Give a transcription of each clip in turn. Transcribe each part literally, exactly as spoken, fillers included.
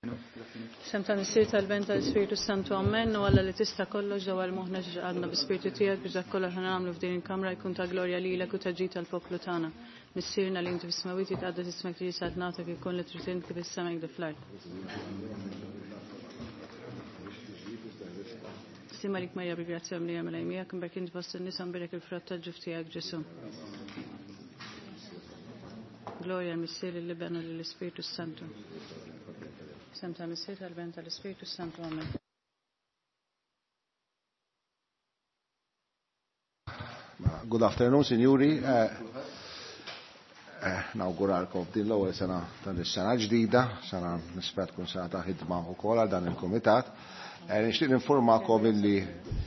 Sem ta' nisir tal-bent tal-Spiritu Santu Amen u għalla li tista' kollox ġewwa l-moħħna għadna bi-Spiritu tiegħek biex dak kollha ħana nagħmlu f'din il-kamra jkun ta' glorja lilek u ta' ġid tal-poplu tagħna. Missierna li inti fis-smawiet jitqaddas ismek li jisad nagħtek ikun li trid inti bis-sema kif fl-ard. Sima lik Marja bi-grazzja mlija mill-għajmija kim bekk inti fost in-nisa nbirek il-frott tal-ġuf tiegħek Ġesu. Glorja l-missier lill-Libenu lill-Spiritu Santu. Sem ta' missier tal-bent tal-Spiritu Santu Amen. Good afternoon, signori. Nawguralkom din l-ewwel sena tal-sena ġdida, sena nispet kun sena ta' ħidma wkoll għal dan il-kumitat. Nixtieq ninformakom illi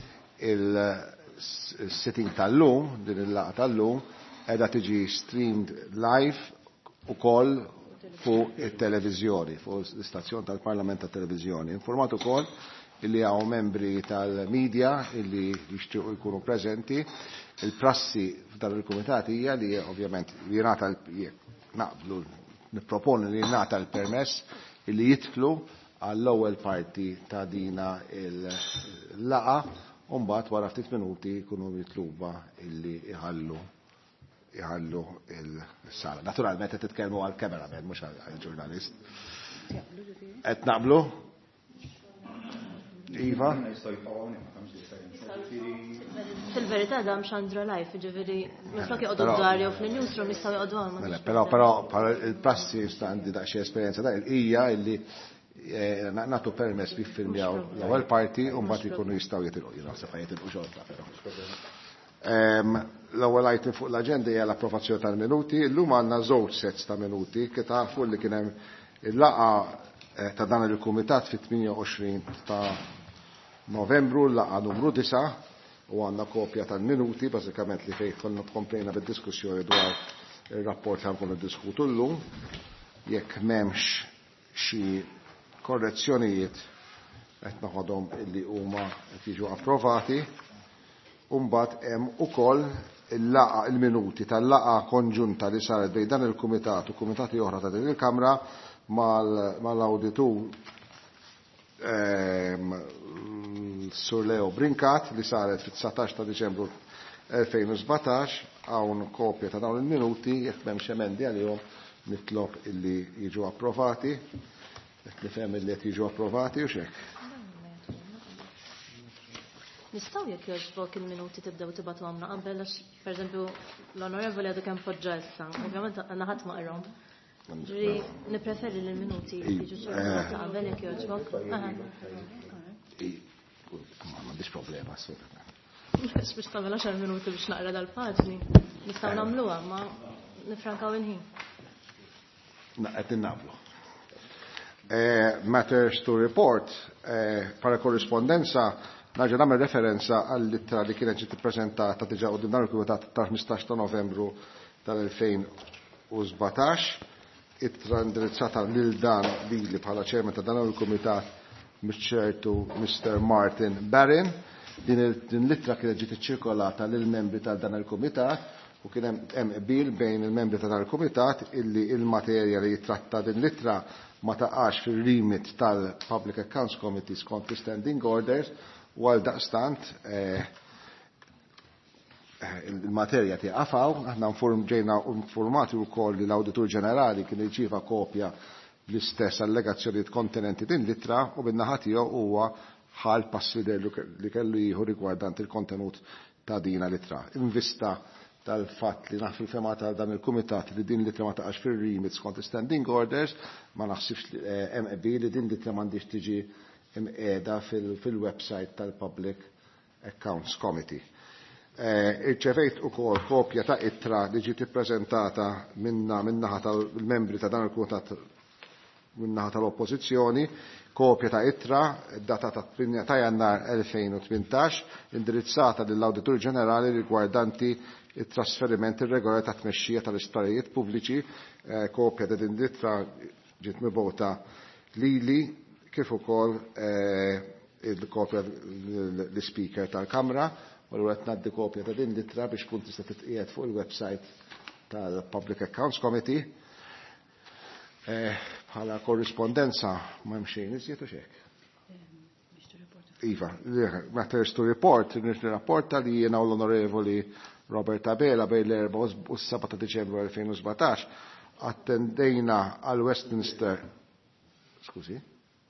il-sitting tal-lum, din il-laqgħa tal-lum, qiegħda tiġi streamed live ukoll fuq it-televiżjoni, fuq l-istazzjon tal-Parlament tat-Televiżjoni. Informat ukoll illi hawn membri tal-medja illi jixtiequ jkunu preżenti. Il-prassi f'dan il-kumitat hija li ovvjament jingħata naqblu nipproponi li jingħata l-permess illi jidħlu għall-ewwel parti ta' dina il-laqa u mbagħad wara ftit minuti jkunu mitluba illi iħallu iħallu il-sala. Naturalment qed titkellmu għall-cameraman mhux għall-ġurnalist. Qed naqblu? Iva? Fil-verità da mxandra live, ġifieri niflok joqgħdu dwar jew fil-newsroom jistgħu joqgħdu għal. Però però il-passi standi daqsxejn esperjenza da hija illi nagħtu permess li jiffilmjaw l-ewwel parti u mbagħad ikunu jistgħu jitilqu. Jien naħseb jitilqu xorta però. L-ewwel item fuq l-aġenda hija l-approvazzjoni tal-minuti. Illum għandna żewġ sets ta' minuti kif tafu li kien hemm il-laqgħa ta' dan il-kumitat fit-tminja u għoxrin ta' Novembru, l-laqgħa numru disa' u għandna kopja tal-minuti bażikament li fejn konna tkomplejna bid-diskussjoni dwar ir-rapport li nkunu ddiskutu llum. Jekk m'hemmx xi korrezzjonijiet qed naħodhom illi huma qed jiġu approvati. Umbat hemm ukoll il-laqa il-minuti tal-laqa konġunta li saret bejn dan il-kumitat u kumitati oħra ta' din il-Kamra mal-awditur Sur Leo Brinkat li saret fit-tsatax ta' Diċembru elfejn u sbatax hawn kopja ta' dawn il-minuti jekk m'hemmx emendi għalihom nitlob illi jiġu approvati. Qed nifhem illi qed jiġu approvati u x'hekk. Nistaw jekk jogħġbok il-minuti tibdew tibgħatu għamna qabel għax pereżempju l-onorevoli għadu kemm poġġa issa, ovvjament għandna ħadd ma qrahom. Ġri nippreferi li l-minuti jiġu sorti qabel jekk jogħġbok. M'għandix problema assolutament. Biex biex tagħmel għaxar minuti biex naqra dal-paġni. Nistgħu nagħmluha ma nifrankaw il-ħin. Qed innaqblu. Matters to report para korrispondenza. Naġa nagħmel referenza għall-ittra li kienet ġiet ippreżentata diġà quddiem dan il-kumitat ta' ħmistax ta' Novembru tal-elfejn u sbatax. Ittra indirizzata lil dan lili bħala ċermen ta' dan il-kumitat miċ-ċertu mister Martin Barron. Din l-ittra kienet ġiet iċċirkolata lil membri ta' dan il-kumitat u kien hemm qbil bejn il-membri ta' dan il-kumitat illi il-materja li jitratta din l-ittra ma taqax fir-remit tal-Public Accounts Committee skont standing orders. U għal daqstant il-materja tiqafaw, aħna ġejna informati wkoll li l-Awditur Ġenerali kien irċieva kopja l-istess allegazzjonijiet kontenenti din l-ittra u bin-naħa tiegħu huwa ħal passi li kellu jieħu rigwardant il-kontenut ta' dina l-ittra. Invista tal-fatt li naf il-fema ta' dan il-kumitat li din l-ittra ma taqax fir-remit skont standing orders, ma naħsibx li hemm qbil li din l-ittra m'għandix tiġi imqiegħda fil-website tal-Public Accounts Committee. Irċevejt ukoll kopja ta' ittra li ġiet ippreżentata min-naħa tal-membri ta' dan il-kumitat min-naħa tal-Oppożizzjoni, kopja ta' ittra data ta' Jannar elfejn u tmintax indirizzata lill-Awditur Ġenerali rigwardanti it-trasferiment irregolari ta' tmexxija tal-isptarijiet pubbliċi. Kopja ta' din l-ittra ġiet mibgħuta lili kif ukoll il-kopja l-Speaker tal-Kamra u qed ngħaddi kopja ta' din l-ittra biex tkun tista' titqiegħed fuq il-website tal-Public Accounts Committee. Bħala korrispondenza ma mxejn iżjed u xek. Iva, matters to report, nirrapporta li jiena u l-onorevoli Robert Abela bejn l-erba u s-seba ta' Deċembru elfejn u sbatax attendejna għal Westminster skużi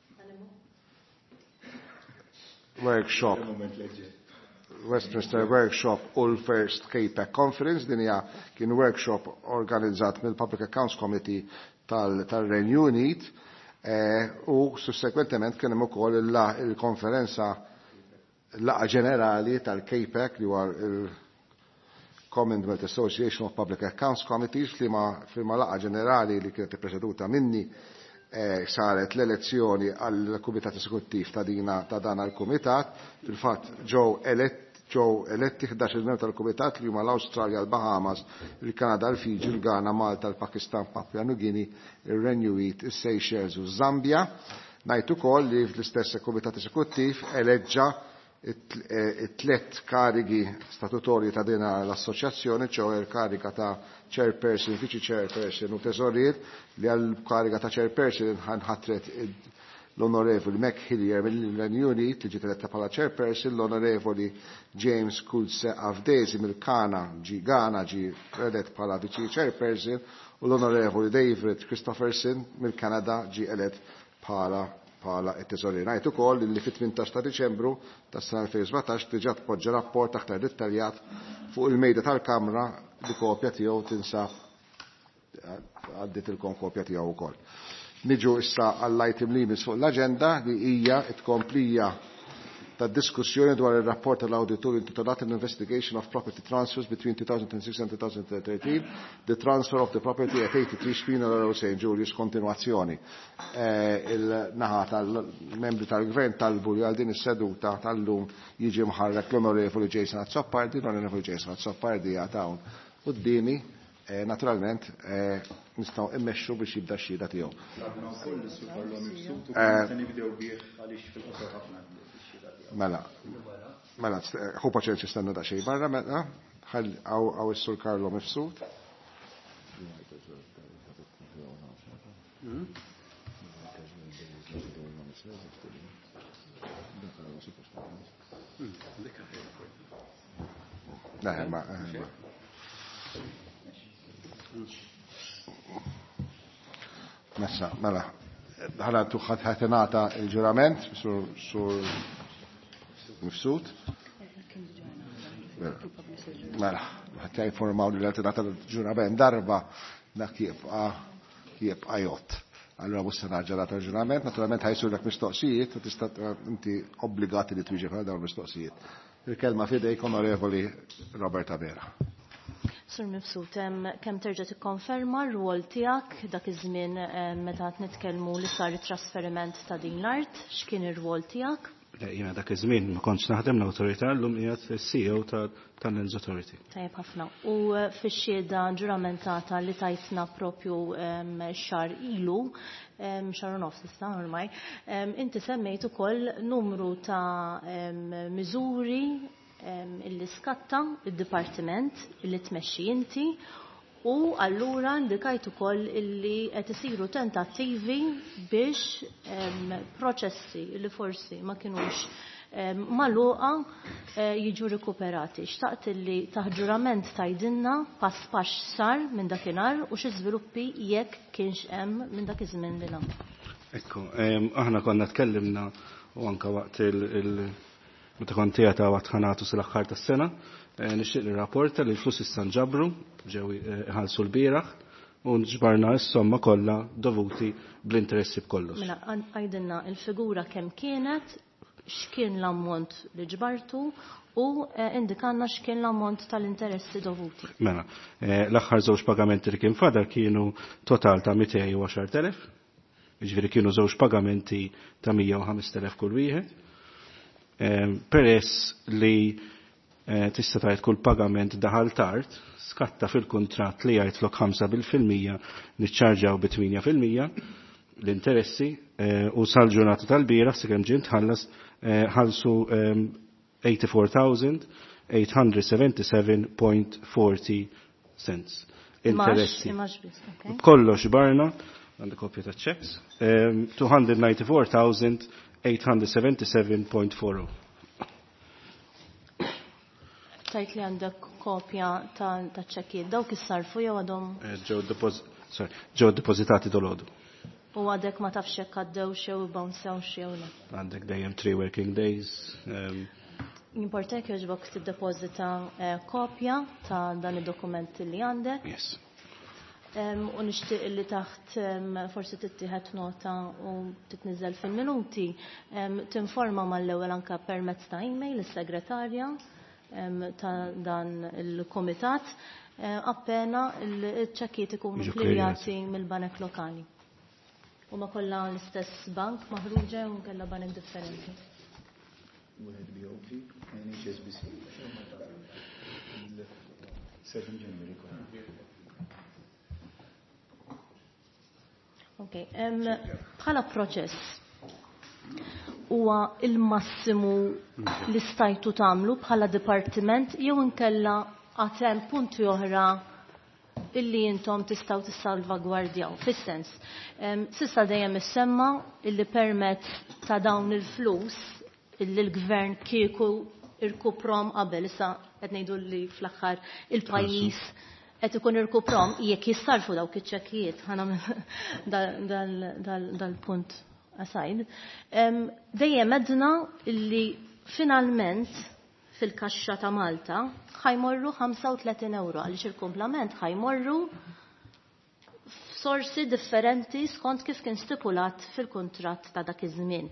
workshop Westminster Workshop u l-First K PAC Conference din hija kien workshop organizzat mill-Public Accounts Committee tal-Renju Unit u sussekwentement kien hemm ukoll il-konferenza laqa ġenerali tal-K PAC li huwa il-Commonwealth Association of Public Accounts Committees li ma firma laqa ġenerali li kienet ippreċeduta minni saret l-elezzjoni għall-Kumitat Esekuttiv ta' dina ta' dan għall-Kumitat. Fil-fatt ġew eletti ġew eletti ħdax il-membri tal-Kumitat li huma l-Awstralja, l-Bahamas, il-Kanada, l-Fiji, il-Ghana, Malta, l-Pakistan, Papua New Guinea, ir-Renju Unit, is-Seychelles u Zambia. Ngħid ukoll li fl-istess Kumitat Esekuttiv eleġġa it-tliet karigi statutorji ta' din l-assoċjazzjoni, ċew il-kariga ta' chairperson, vice chairperson u teżorier li għall-kariga ta' chairperson ħatret l-onorevoli Mac Hillier mill-Renju Unit li ġiet eletta bħala chairperson, l-onorevoli James Kulse Avdesi mill-Ghana ġi Ghana ġi elett bħala vice chairperson u l-onorevoli David Christopherson mill-Kanada ġi elett bħala bħala it-teżorier. Ngħid ukoll li fit-tmintax ta' Diċembru tas-sena elfejn u sbatax diġà tpoġġa rapport aktar dettaljat fuq il-mejda tal-Kamra li kopja tiegħu tinsab għaddit il-kopja tiegħu wkoll. Niġu issa għall-item li jmiss fuq l-aġenda li hija tkomplija tad diskussjoni dwar ir-rapport tal-Auditor intitolat An Investigation of Property Transfers between two thousand six and two thousand thirteen, the transfer of the property at eighty-three Spinal Road Saint Julius, kontinuazzjoni. Il-naħa tal-membri tal-Gvern talbu li għal din is-seduta tal-lum jiġi mħarrek l-Onorevoli Jason Azzopardi, l-Onorevoli Jason Azzopardi għatawn qudiemi. Naturalment, nistaw immexxu biex jibda x-xhieda tiegħu. Mela, mela, ħu paċenċi stanna da xej barra, mela, għaw is-Sur Karlo Mifsud. ma, Messa, mela, ħala tuħħat ħatenata il-ġurament, sur Mifsud. Mela, ħatta informaw li l-ħatenata il-ġurament darba da kiebqa kiebqa jott. Allora bussa naġġalata il-ġurament, naturalment ħajsur dak mistoqsijiet, tista' inti obbligati li twieġeb għal dawn mistoqsijiet. Il-kelma fidejk Onorevoli Robert Abela. Sur Mifsud, kemm terġa' tikkonferma r-rwol tiegħek dak iż-żmien meta qed nitkellmu li sar it-trasferiment ta' din l-art, x'kien ir-rwol tiegħek? Jiena dak iż-żmien ma kontx naħdem l-awtorità, llum qiegħed is-C E O tal-Lens Authority. Tajjeb ħafna. U fix-xhieda ġuramentata li tajtna propju xahar ilu, xahar u nofs issa ormai, inti semmejt ukoll numru ta' miżuri illi skatta il-Dipartiment illi tmexxi inti u allura indikajt ukoll illi qed isiru tentattivi biex proċessi li forsi ma kinux magħluqa jiġu rikuperati. Xtaqt illi taħġurament tajdinna pass pass sar minn dakinhar u xi żviluppi jekk kienx hemm minn dak iż-żmien li nam. Ekku, aħna konna tkellimna u anke waqt il- Meta kont tiegħek għad ħanatu sal-aħħar tas-sena, nixtieq li rapporta li l-flus issa nġabru ġew iħallsu l-bieraħ u nġbarna s-somma kollha dovuti bl-interessi b'kollox. Mela għajdilna il-figura kemm kienet, x'kien l-ammont li ġbartu u indikanna x'kien l-ammont tal-interessi dovuti. Mela, l-aħħar żewġ pagamenti li kien fadal kienu total ta' mitej u għaxar telef, jiġifieri kienu żewġ pagamenti ta' mija u ħames telef kull wieħed. Peress li tista' tgħid kull pagament daħal tard, skatta fil-kuntratt li jgħidlok ħamsa fil-mija niċċarġaw bi tminja fil-mija l-interessi u sal-ġurnata tal-bieraħ sakemm ġie tħallas ħallsu eighty-four thousand eight hundred seventy-seven point forty cents. Interessi. Kollox barna għandi kopja ta' checks, um, two hundred ninety-four thousand eight hundred seventy-seven point four zero. Tajt li għandek kopja ta' ċekkiet, dawk is-sarfu jew għadhom? Ġew depositati dolodu. U għadek ma tafx hekk għaddew xew bouncew xew le. Għandek dejjem three working days. Importanti jogħġbok tiddepożita kopja ta' dan id-dokument li għandek. Yes. U nixtieq li taħt forsi tittieħed nota u titniżel fil-minuti tinforma mal-ewwel anke permezz ta' email is-segretarja ta' dan il-komitat appena il-ċekkiet ikunu klijati mill-banek lokali. U ma kollha l-istess bank maħruġa u kellha banek differenti. Okay, bħala proċess huwa il-massimu li stajtu tagħmlu bħala dipartiment jew inkella għad hemm punti oħra illi intom tistgħu tissalvagwardjaw. Fis-sens, s'issa dejjem issemma illi permezz ta' dawn il-flus illi l-gvern kieku irkuprom qabel issa qed ngħidu li fl-aħħar il-pajjiż qed ikun irkuprom jekk jissarfu dawk iċ-ċekkijiet dal-punt aside. Dejjem edna illi finalment fil-kaxxa ta' Malta ħajmorru ħamsa u tletin euro għaliex il-kumplament ħajmorru f'sorsi differenti skont kif kien stipulat fil-kuntratt ta' dak iż-żmien.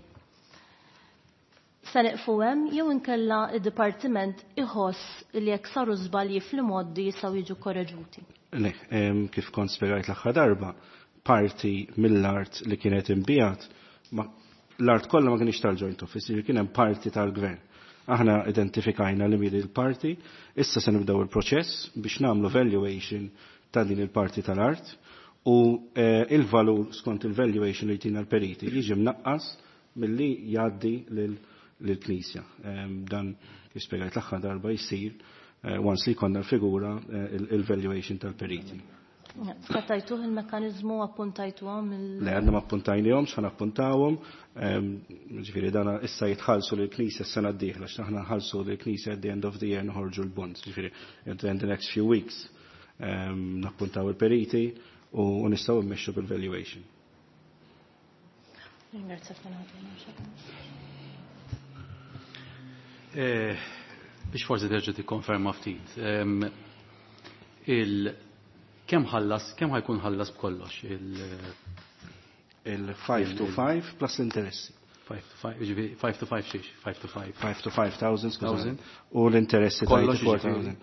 Se neqfu hemm jew inkella d-dipartiment iħoss li jekk saru żbalji fl-modi jistgħu jiġu korreġuti. Le, kif kont spjegajt l-aħħar darba, parti mill-art li kienet imbijat, l-art kollha ma kienx tal-joint office, li kien hemm parti tal-gvern. Aħna identifikajna li miri l-parti, issa se nibdew il-proċess biex nagħmlu valuation ta' din il-parti tal-art u il-valur skont il-valuation li jtina l-periti jiġi mnaqqas milli jgħaddi lill-Knisja. Dan jispjegajt l-aħħar darba jsir once li jkollna l-figura il-valuation tal-periti. Skattajtuh il-mekkanizmu appuntajtuhom? Le, għadna ma appuntajnihom, x'ħan appuntawhom, ġifieri dana issa jitħallsu lill-Knisja s-sena d-dieħla, x'aħna nħallsu lill-Knisja at the end of the year noħorġu l-bonds, ġifieri in the next few weeks nappuntaw il-periti u nistgħu mmexxu bil-valuation. Biex forsi terġa' tikkonferma ftit. il Kemm ħallas, kemm ħajkun ħallas b'kollox il-five to five plus l-interessi. five to five xiex, five to five. five to five thousand, skużani. U l-interessi kollox four thousand.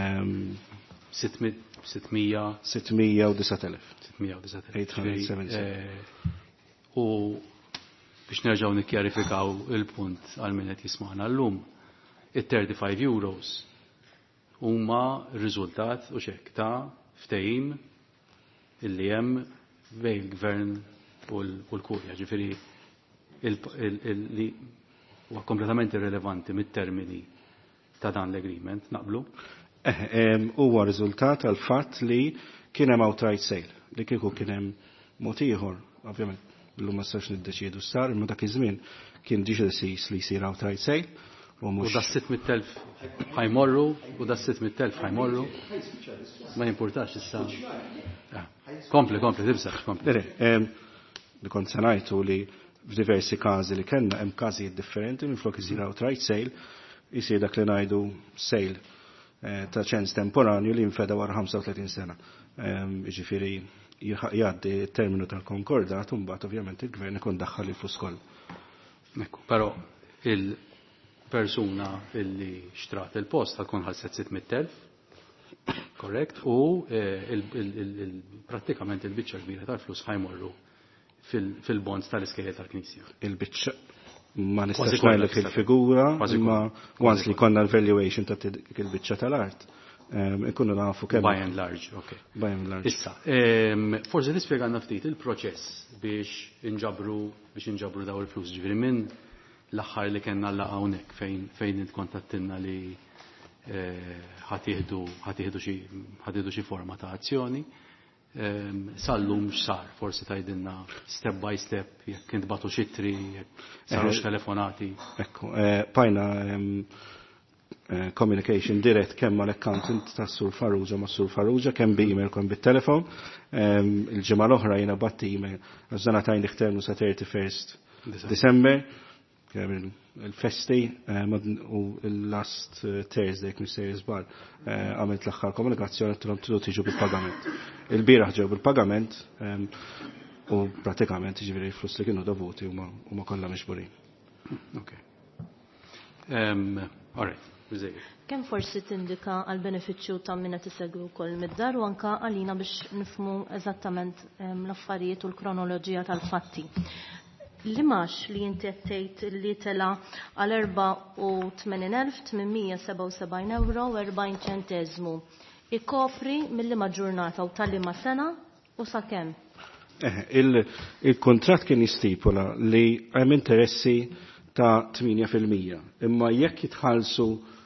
sittmija sittmija u disa' telef. sittmija u disa' telef. eight hundred seventy. U biex nerġgħu nikkjarifikaw il-punt għal min qed jisma'na llum, it-thirty-five euros huma r-riżultat u xekk ta' ftehim illi hemm bejn il-gvern u l-kurja. Ġifieri li huwa kompletament irrelevanti mit-termini ta' dan l-agreement, naqblu? Huwa riżultat għal fatt li kien hemm outright sale, li kieku kien hemm mod ieħor, ovvjament illum ma sax niddeċiedu sar, imma dak iż-żmien kien deċiż li jsir outright sale. U da sitt mit telf ħajmorru, u da sitt mit telf ħajmorru. Ma jimpurtax issa. Kompli, kompli, tibsax, kompli. Li kont sanajtu li f'diversi każi li kellna hemm każijiet differenti minn flok isir outright sale, isir dak li ngħidu sale ta' ċens temporanju li jinfeda wara ħamsa u tletin sena. Jiġifieri jgħaddi t-terminu tal-konkordat u mbagħad ovvjament il-gvern ikun daħħal il-flus kollha. Però il- persuna illi xtrat il-post ħakun ħalset sitt mit telf, korrekt, u prattikament il-biċċa kbira tal-flus ħajmorru fil-bonds tal-iskejjel tal-Knisja. Il-biċċa ma nistax ngħidlek il-figura, imma once li konna l-valuation ta' il-biċċa tal-art, ikunu nafu kemm. By and large, okay. By and large. Issa, forsi nispjegana ftit il-proċess biex inġabru biex inġabru daw il-flus ġifieri minn l-aħħar li kena l-laqa hawnhekk fejn fejn intkontattilna li ħatieħdu xi forma ta' azzjoni. sallum x'sar, forsi tgħidilna step by step, jekk intbagħtu xi jekk sarux telefonati. Ekku, pajna communication direct kemm mal-accountant tas Sur Farrugia ma' Sur Farrugia kemm bi-email kemm bit-telefon. Il-ġimgħa l-oħra jiena batti email għax dan tajn iħternu sa thirty-first December. Il-festi u l-last Thursday kien se jizbar għamilt l-aħħar komunikazzjoni t-trom t-lu tiġu bil-pagament. Il-biraħ ġew bil-pagament u pratikament ġiviri flus li kienu dovuti u ma kollha mixburin. Ok. All right. Kemm forsi tindika għal-benefiċċju ta' minna tisegwu wkoll mid-dar u anka għalina biex nifhmu eżattament l-affarijiet u l-kronoloġija tal-fatti. L-imax li jinti għattejt li tela għal erba' u tmenin elf tminmija seba' u sebgħin euro u erbgħin ċentesmu ikopri mill-lima ġurnata u tal-lima sena u sa' kemm? Il-kontrat kien jistipula li hemm interessi ta' tminja fil-mija, imma jekk jitħallsu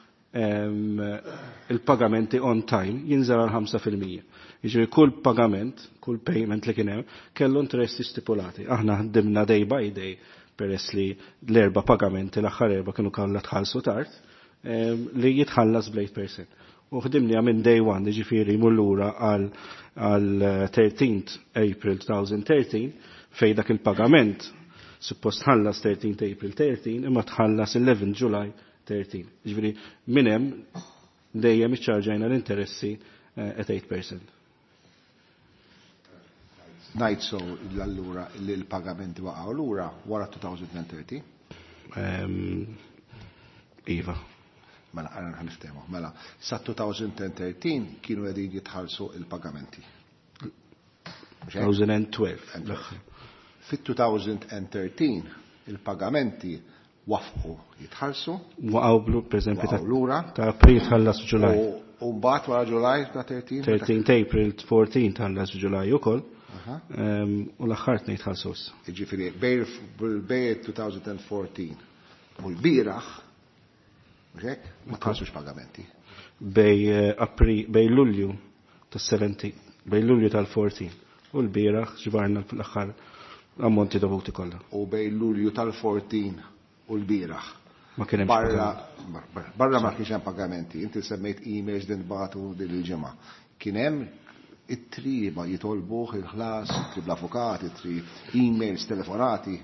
il-pagamenti on time jinżel għal ħamsa fil-mija. Jiġri kull pagament, kull payment li kien hemm kellu interessi stipulati. Aħna ħdimna day by day peress li l-erba pagamenti l-aħħar erba kienu kollha tħallsu tard li jitħallas bl-eight percent. U ħdimni minn day one, jiġifieri mullura għal thirteenth April twenty thirteen fejn dak il-pagament suppost tħallas thirteenth April thirteen imma tħallas eleventh July thirteen. Ġifieri minn hemm dejjem iċċarġajna l-interessi at eight percent. Najt so l-allura li l-pagamenti waqgħu lura wara twenty thirty? Iva. Mela għana ħaniftehmu. Mela sa twenty thirteen kienu qegħdin jitħallsu il-pagamenti. twenty twelve. Fit-twenty thirteen il-pagamenti wafqu jitħallsu. Waqgħu blu pereżempju ta' lura ta' April tħallas Ġulaj. U mbagħad wara Ġulaj ta' thirteen? thirteenth April fourteen tħallas Ġulaj ukoll. U l-aħħar tnejn tħallsu. Jiġifieri bejn twenty fourteen u l-bieraħ Rek, ma tħallsux pagamenti. Bej April, bej Lulju tas-seventeen, bej Lulju tal-fourteen u l-bieraħ ġbarna l-aħħar ammonti dovuti kollha. U bej Lulju tal-fourteen u l-bieraħ. Ma kien hemm barra barra ma kienx hemm pagamenti. Inti semmejt emails din batu din il-ġimgħa. Kien hemm it-triba jitolbuh il-ħlas, it-trib l-avukat, it-trib emails, telefonati.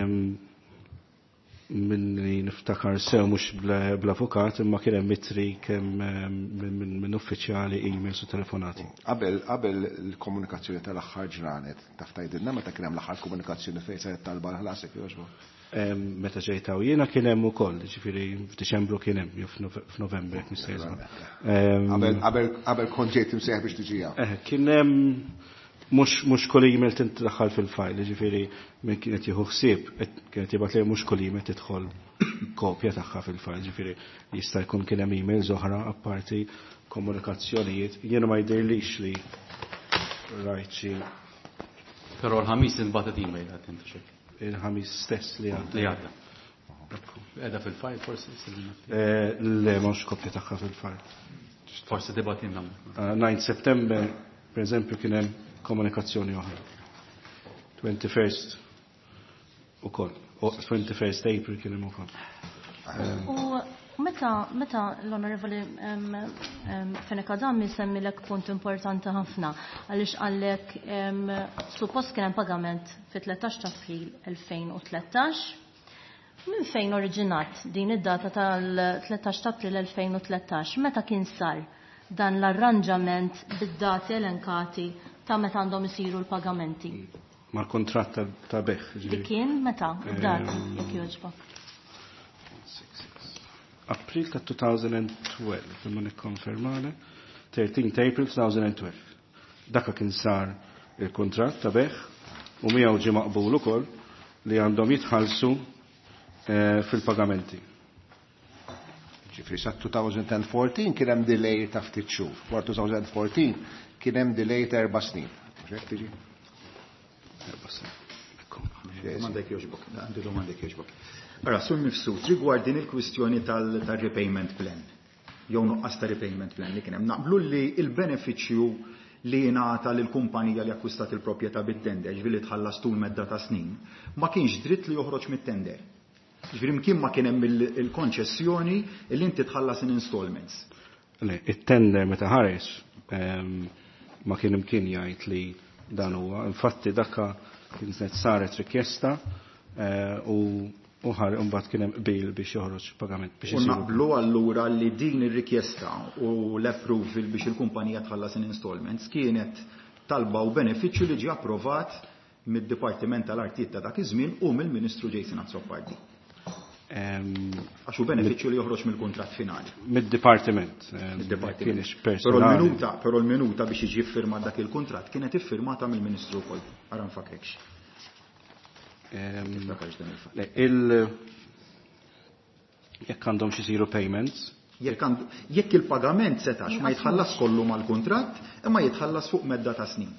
Minni niftakar sew mhux bl-avukat imma kien hemm mitri kemm minn uffiċjali emails u telefonati. Qabel qabel il-komunikazzjoni tal-aħħar ġranet taf tgħidilna meta kien hemm l-aħħar komunikazzjoni fejn se talba l-ħlasek jogħġbu. Meta ġejtaw jiena kien hemm ukoll, ġifieri f'Diċembru kien hemm jew f'Novembru jekk nistgħu. Qabel qabel qabel kont ġejt imsejħ biex tiġija. Kien hemm mux mux kull email tintdaħħal fil-file, ġifiri minn kienet jieħu ħsieb, kienet jibgħat li mhux kull email tidħol kopja tagħha fil-file, ġifiri jista' jkun kien hemm emails oħra apparti komunikazzjonijiet. Jiena ma jdirlix li rajt xi. Però l-ħamis inbagħtet email għad inti xek. Il-ħamis stess li għadda. Li għadda. Qiegħda fil-file forsi? Le mhux kopja tagħha fil-file. Forsi tibgħat jinna. ninth September, per eżempju, kien hemm komunikazzjoni oħra. twenty-first ukoll. twenty-first April kien hemm ukoll. U meta meta l-Onorevoli Fenek Adam semmilek punt importanti ħafna għaliex għallek suppost kien hemm pagament fit-thirteen ta' April twenty thirteen. Min fejn oriġinat din id-data tal-thirteen ta' April twenty thirteen? Meta kien sar dan l-arranġament bid-dati elenkati ta' meta għandhom isiru l-pagamenti? Ma' l-kontratt ta' beħ. Dik kien meta id-dati jekk jogħġbok? April ta' twenty twelve, imma nikkonfermale. thirteenth April twenty twelve. Dakka kien sar il-kontratt ta' beħ u miegħu ġie maqbul ukoll li għandhom jitħallsu fil-pagamenti. Ġifri sa' twenty fourteen kien hemm delay ta' ftit xhur. Wara twenty fourteen kien hemm delay ta' erba' snin. X'hekk tiġi? Erba' snin. M'għandek jogħġbok, għandilhom m'għandek jogħġbok. Ara, sur mifsud rigward din il-kwistjoni tal-repayment plan. Jew nuqqas ta' repayment plan li kien hemm naqblu li l-benefiċċju li jingħata lill-kumpanija li akkwistat il-proprjetà bit-tender, ġifieri tħallas tul medda ta' snin, ma kienx dritt li joħroġ mit-tender. Ġifieri mkien ma kien hemm il-konċessjoni li inti tħallas in installments. Le, it-tender meta ħareġ ma kien imkien jgħid li dan huwa. Infatti dakka kienet saret rikjesta u uħar imbagħad kien hemm qbil biex joħroġ pagament biex U naqblu allura li din ir-rikjesta u l-approval biex il-kumpanija tħallas in installments kienet talba u benefiċċju li ġie approvat mid-Dipartiment tal-Artijiet ta' dak iż-żmien u mill-Ministru Jason Azzopardi. Għax hu benefiċċju li joħroġ mill-kuntratt finali. Mid-Dipartiment. Mid-Dipartiment. Però l-minuta, però l-minuta biex jiġi ffirmat dak il-kuntratt kienet iffirmata mill-Ministru wkoll. Ara nfakrekx. il jekk għandhom xi siru payments. Jekk il-pagament setax ma jitħallas kollu mal-kuntratt imma jitħallas fuq medda ta' snin.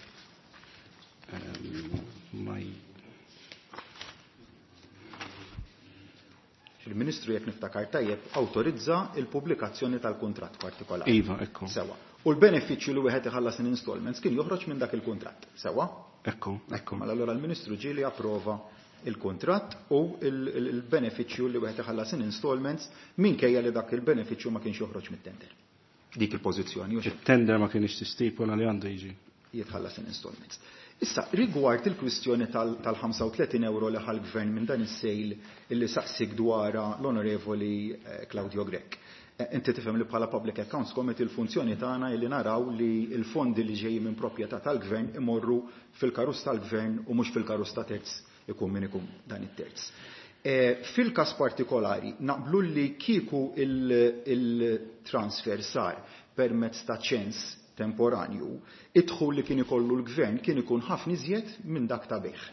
Il-Ministru jekk niftakar tajjeb awtorizza il-pubblikazzjoni tal-kuntratt partikolari. Iva, ekku. Sewa. U l-benefiċċju li wieħed iħallas in installments kien joħroġ minn dak il-kuntratt. Sewa? Ekku, ekku. Mela allura l-Ministru ġieli approva il-kuntratt u il-benefiċċju li wieħed iħallas in installments minkejja li dak il-benefiċċju ma kienx joħroġ mit-tender. Dik il-pożizzjoni. Il-tender ma kienx tistipula li għandu jiġi. Jitħallas in installments. Issa, rigward il-kwistjoni tal-ħamsa u tletin euro li ħal-gvern minn dan is-sejl illi saqsik dwara l-Onorevoli Claudio Grech. Inti tifhem li bħala Public Accounts Committee il-funzjoni tagħna illi naraw li l-fondi li ġejjin minn proprjetà tal-gvern imorru fil-karus tal-gvern u mhux fil-karus ta' terz ikun min ikun dan it-terz. Fil-każ partikolari naqblu li kieku il-transfer sar permezz ta' ċens temporanju, idħul li kien ikollu l-gvern kien ikun ħafna iżjed minn dak ta' beħ.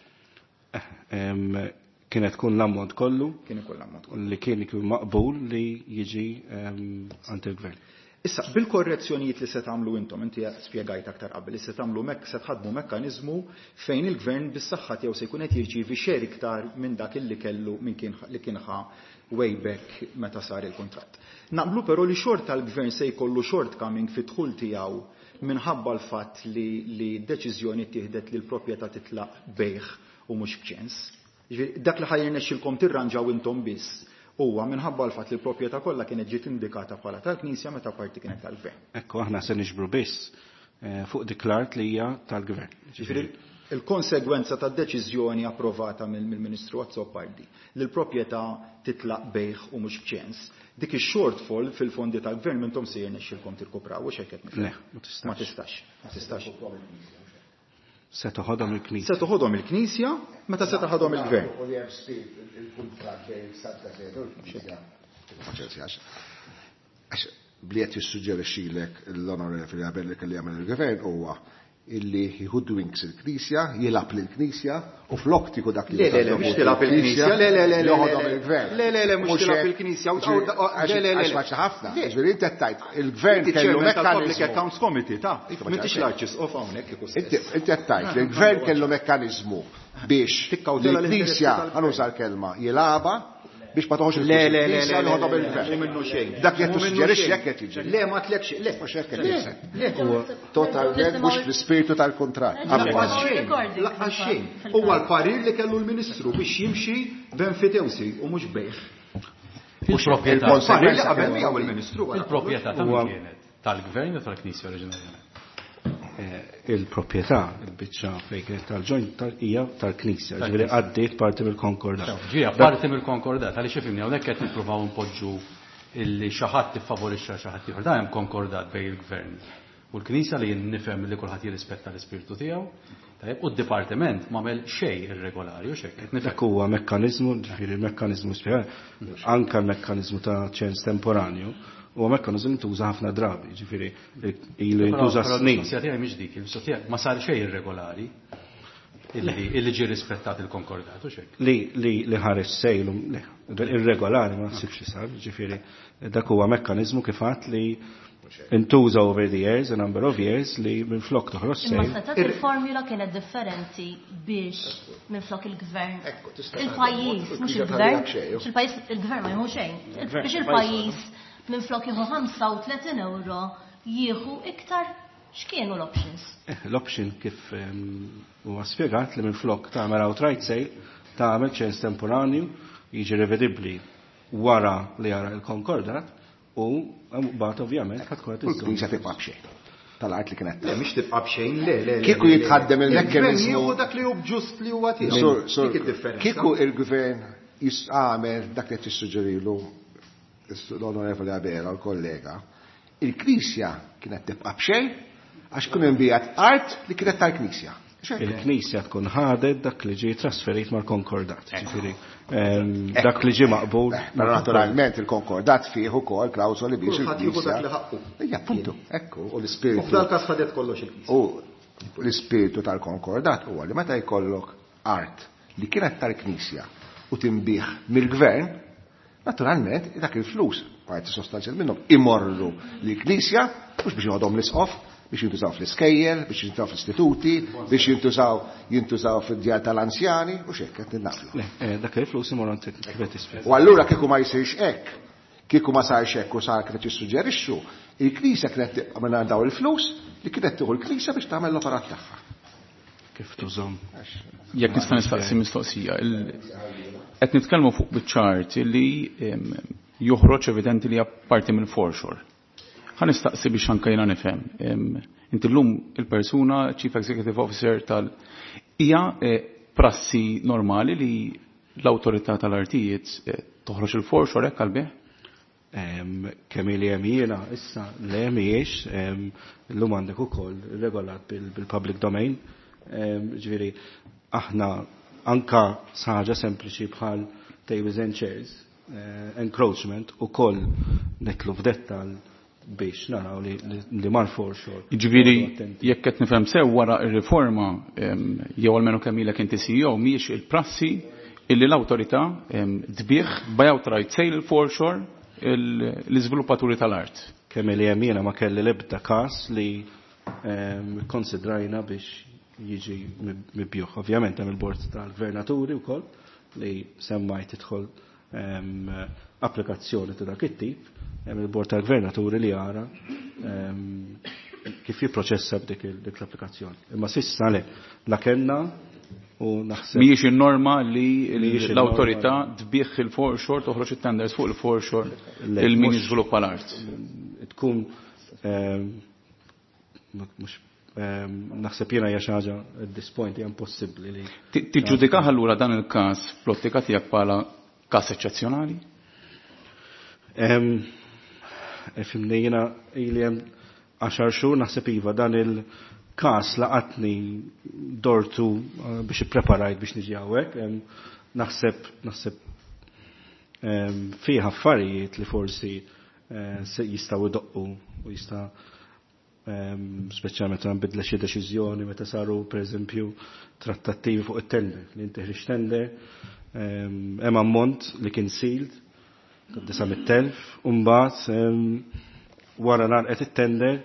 Kienet tkun l-ammont kollu? Kien ikun l-ammont kollu. Li kien ikun maqbul li jiġi għand il-gvern. Issa, bil-korrezzjonijiet li se tagħmlu intom, inti spjegajt aktar qabel, li se tagħmlu mek se tħadmu mekkaniżmu fejn il-gvern bis-saħħa tiegħu se jkun qed jirċievi xejn iktar minn dak illi kellu minn kien li kien ħa way back meta sar il-kuntratt. Naqblu però li xort tal-gvern se jkollu shortcoming fit-dħul tiegħu minħabba l-fatt li li d-deċiżjoni tieħdet li l-proprjetà titlaq bejħ u mhux b'ċens. Dak li ħajrnexxilkom tirranġaw intom biss huwa minħabba l-fatt li l-proprjetà kollha kienet ġiet indikata bħala tal-Knisja meta parti kienet tal-Gvern. Ekku aħna se niġbru biss fuq dik l-art li hija tal-Gvern. Ġifieri il-konsegwenza tad-deċiżjoni approvata mill-Ministru Azzopardi li l-proprjetà titlaq bejħ u mhux b'ċens, dik ix-shortfall fil-fondi tal-Gvern mintom se jirnexxilkom tirkupraw u xejn qed Le, ma tistax. Ma tistax. Se toħodhom il-Knisja. Se toħodhom il-Knisja meta se toħodhom il-Gvern. U li hemm stil il-kuntratt bejn Santa Sede u l-Knisja. Għax bliet jissuġġerixxilek l-onorevoli qabel li kelli jagħmel il-Gvern huwa illi jieħu dwinks il-Knisja, jilab lill-Knisja u flok tiku dak li. Le, le, le, mhux tilab il-Knisja. Le, le, le, joħodhom il-Gvern. Le, le, le, mhux tilab il-Knisja. Le, le, le. Għax ħafna. Ġifieri inti tajt il-Gvern kellu mekkaniżmu. Public Accounts Committee ta' m'intix l-arċis of hawnhekk kieku Inti qed tajt li l-Gvern kellu mekkaniżmu biex il-Knisja ħanuża l-kelma jilaba biex ma toħoġ il-Knisja li ħodhom il-Gvern. Dak qed tissuġġerixxi hekk qed jiġri. Le, ma tlekx, le. Mhux hekk qed jiġri. Totalment mhux fl-ispirtu tal-kuntratt. Laqqas xejn. Huwa l-parir li kellu l-Ministru biex jimxi benfitewsi u mhux bejħ. Il-proprjetà. Il-parir li qabel miegħu il-Ministru. Il-proprjetà ta' kienet tal-Gvern u tal-Knisja oriġinarjament. Il-proprjetà, il-biċċa fejn kienet tal-ġoint hija tal-Knisja, ġifieri għaddiet parti mill-konkordat. Ġifieri parti mill-konkordat, għaliex ifhimni hawnhekk qed nippruvaw npoġġu illi xi ħadd tiffavorixxa xi ħadd ieħor. Dan hemm konkordat bejn il-Gvern u l-Knisja li jien nifhem li kulħadd jirrispetta l-ispirtu tiegħu. U d-Dipartiment m'għamel xejn irregolari u xejn. Dak huwa mekkaniżmu, ġifieri l-mekkaniżmu spjegat, anke l-mekkaniżmu ta' ċens temporanju. U mekkaniżmu tuża ħafna drabi, ġifieri ilu jintuża snin. Il-sosjetà mhix dik, il-sosjetà ma sar xejn irregolari illi ġie rispettat il-konkordat u xejn. Li li li ħares sejlu irregolari ma nsibx sar, ġifieri dak huwa mekkaniżmu kif għadd li intuża over the years, a number of years li minflok toħroġ sejl. Imma setat il-formula kienet differenti biex minflok il-Gvern. Il-pajjiż, mhux il-Gvern, il-pajjiż il-Gvern ma jieħu xejn. Biex il-pajjiż minn flok jieħu ħamsa u tletin euro jieħu iktar X'kienu l-options? L-option kif huwa spjegat li minflok tagħmel outright sale tagħmel ċens temporanju jiġi revedibbli wara li jara l-konkordat u mbagħad ovvjament ħadd tkun qed il-Knisja tibqa' b'xejn. Tal-art li kienet. Mhix tibqa' b'xejn, le, le. Kieku jitħaddem il-mekkanizmu. Jieħu dak li hu ġust li huwa tiegħu. Kieku il-gvern jistgħamel dak li tissuġġerilu l-Onorevoli Abera l-kollega, il-Knisja kienet tibqa' b'xejn għax kun imbijat art li kienet tal-Knisja. Il-Knisja tkun ħadet dak li ġie trasferit mal-konkordat. Ġifieri dak li ġie maqbul. Naturalment il-konkordat fih ukoll klawsoli biex il-Knisja. Ejja, appuntu, ekku, u l-ispiritu. U f'dal-każ ħadet kollox il-Knisja. U l-ispiritu tal-konkordat huwa li meta jkollok art li kienet tal-Knisja u timbih mill-gvern, naturalment dak il-flus, parti sostanzjal minnhom imorru l-Knisja mhux biex jgħodhom l-isqof, biex jintużaw fl-iskejjel, biex jintużaw fl-istituti, biex jintużaw jintużaw fid-djar tal-anzjani, u xek qed nagħmlu. Dak il-flus imorru kif isfel. U allura kieku ma jsirx hekk, kieku ma sarx hekk u sar kienet jissuġġerixxu, il-Knisja kienet għamilna daw il-flus li kienet tieħu l-Knisja biex tagħmel l-operat tagħha. Kif tużhom. Jekk nista' nistaqsi mistoqsija, qed nitkellmu fuq biċ-ċart li joħroġ evidenti li apparti minn foreshore. Ħa nistaqsi biex anke jiena nifhem. Inti llum il-persuna Chief Executive Officer tal hija prassi normali li l-awtorità tal-artijiet toħroġ il-foreshore hekk għalbih? Kemm li hemm jiena issa le mhijiex llum għandek ukoll regolat bil-public domain. Ġifieri aħna anka saħġa sempliċi bħal tables and chairs, encroachment ukoll netlu f'dettal biex naraw li li mar foreshore. Ġifieri jekk qed nifhem sew wara r-riforma jew almenu kemm ilek inti C E O mhijiex il-prassi illi l-awtorità tbieħ buyout right sale il-foreshore l-iżviluppaturi tal-art. Kemm li hemm jiena ma kelli l-ebda każ li konsidrajna biex jiġi mibjuħ. Ovvjament hemm il-bord tal-gvernaturi wkoll li semmajt tidħol applikazzjoni ta' dak it-tip, hemm il-bord tal-gvernaturi li jara kif jipproċessa b'dik l-applikazzjoni. Imma sissa le la kellna u naħseb mhijiex in-norma li l-awtorità tbieħ il-foreshore toħroġ it-tenders fuq il-foreshore il-min jiżviluppa l-art. Tkun mhux naħseb jiena hija xi ħaġa at this point hija impossibbli li tiġġudikah allura dan il-każ fl-ottika tiegħek bħala każ eċċezzjonali? Fimni jiena ili hemm għaxar xhur naħseb iva dan il-każ laqatni dortu biex ippreparajt biex niġi hawnhekk. Naħseb naħseb fih affarijiet li forsi jistgħu jdoqqu u jista' speċjalment meta nbidla xi deċiżjoni meta saru pereżempju trattattivi fuq it-tender li inti ħriġ tender hemm ammont li kien sealed ta' disa' mit-telf u mbagħad wara nagħlqet it-tender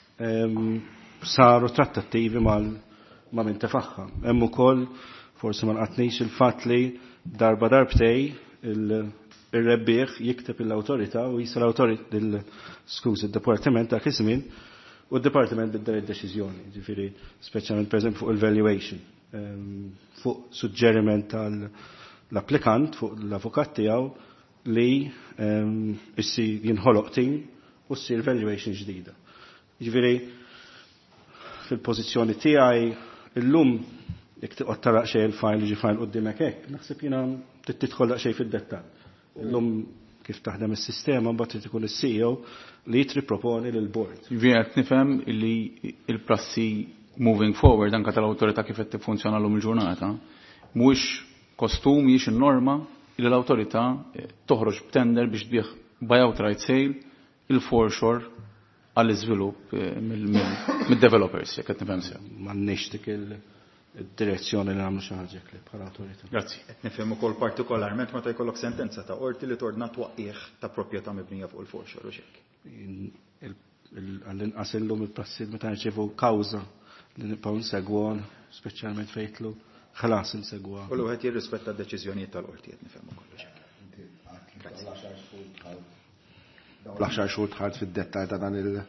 saru trattattivi mal ma' min tefaħħa. Hemm ukoll forsi ma nqatnix il-fatt li darba darbtej il-rebbieħ jikteb l-awtorità u jisa l-awtorità skuż id-dipartiment dak iż-żmien u d-Departiment bidda id-deċiżjoni, ġifieri speċjalment pereżempju fuq il-valuation, fuq suġġeriment tal-applikant fuq l-avukat tiegħu li issi jinħoloq tim u ssir valuation ġdida. Ġifieri fil-pożizzjoni tiegħi illum jekk tiqgħod taraq xejn il-fajl jiġi fajl quddiemek hekk, naħseb jiena tidħol daqsxejn fid-dettall. Illum kif taħdem is-sistema mbagħad ikun is-C E O li jitriproponi lill-board. Vjert nifhem li il-prassi moving forward anke tal-awtorità kif qed tiffunzjona llum il-ġurnata mhuwiex kostum mhijiex in-norma li l-awtorità toħroġ b'tender biex tbieħ buyout right sale il-foreshore għall-iżvilupp mid-developers jekk qed nifhem sew. M'għandniex dik il-direzzjoni li nagħmlu xi ħaġa bħala awtorità. Grazzi. Qed nifhem ukoll partikolarment meta jkollok sentenza ta' qorti li tordna twaqqih ta' proprjetà mibnija fuq il-foreshore u xekk. Għall-inqas illum il-passil meta nirċevu kawża li nibqgħu nsegwhom speċjalment fejtlu ħalas insegwa. U wieħed jirrispetta d-deċiżjonijiet tal-qorti qed nifhem ukoll xekk. Grazzi. L-għaxar xhur tħalt fid-dettall ta'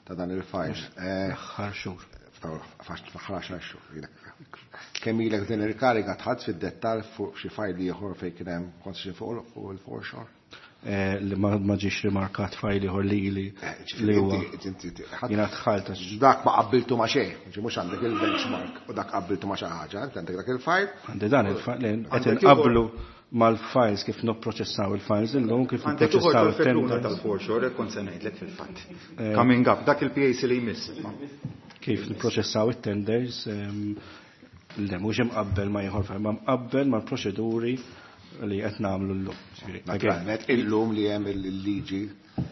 ta' dan il-fajl. Aħħar xhur. Faħħar xhur. Kemm ilek din il-kariga tħadd fid-dettall fuq xi fajl ieħor fejn kien hemm konsi fuq il-forxor? Li ma ġiex rimarkat fajl ieħor li li li huwa jiena tħalt. Dak ma qabbiltu ma' xejn, mhux għandek il-benchmark u dak qabbiltu ma' xi ħaġa, għandek dak il-fajl. Għandi dan il-fajl qed inqabblu mal-files kif nopproċessaw il-files illum kif nopproċessaw il-tenders tal-forxor kont se ngħidlek fil-fatt. Coming up dak il-P A C li jmiss. Kif nipproċessaw it-tenders le mhux imqabbel ma ieħor ma mqabbel mal-proċeduri li qed nagħmlu llum. Naturalment illum li hemm il-liġi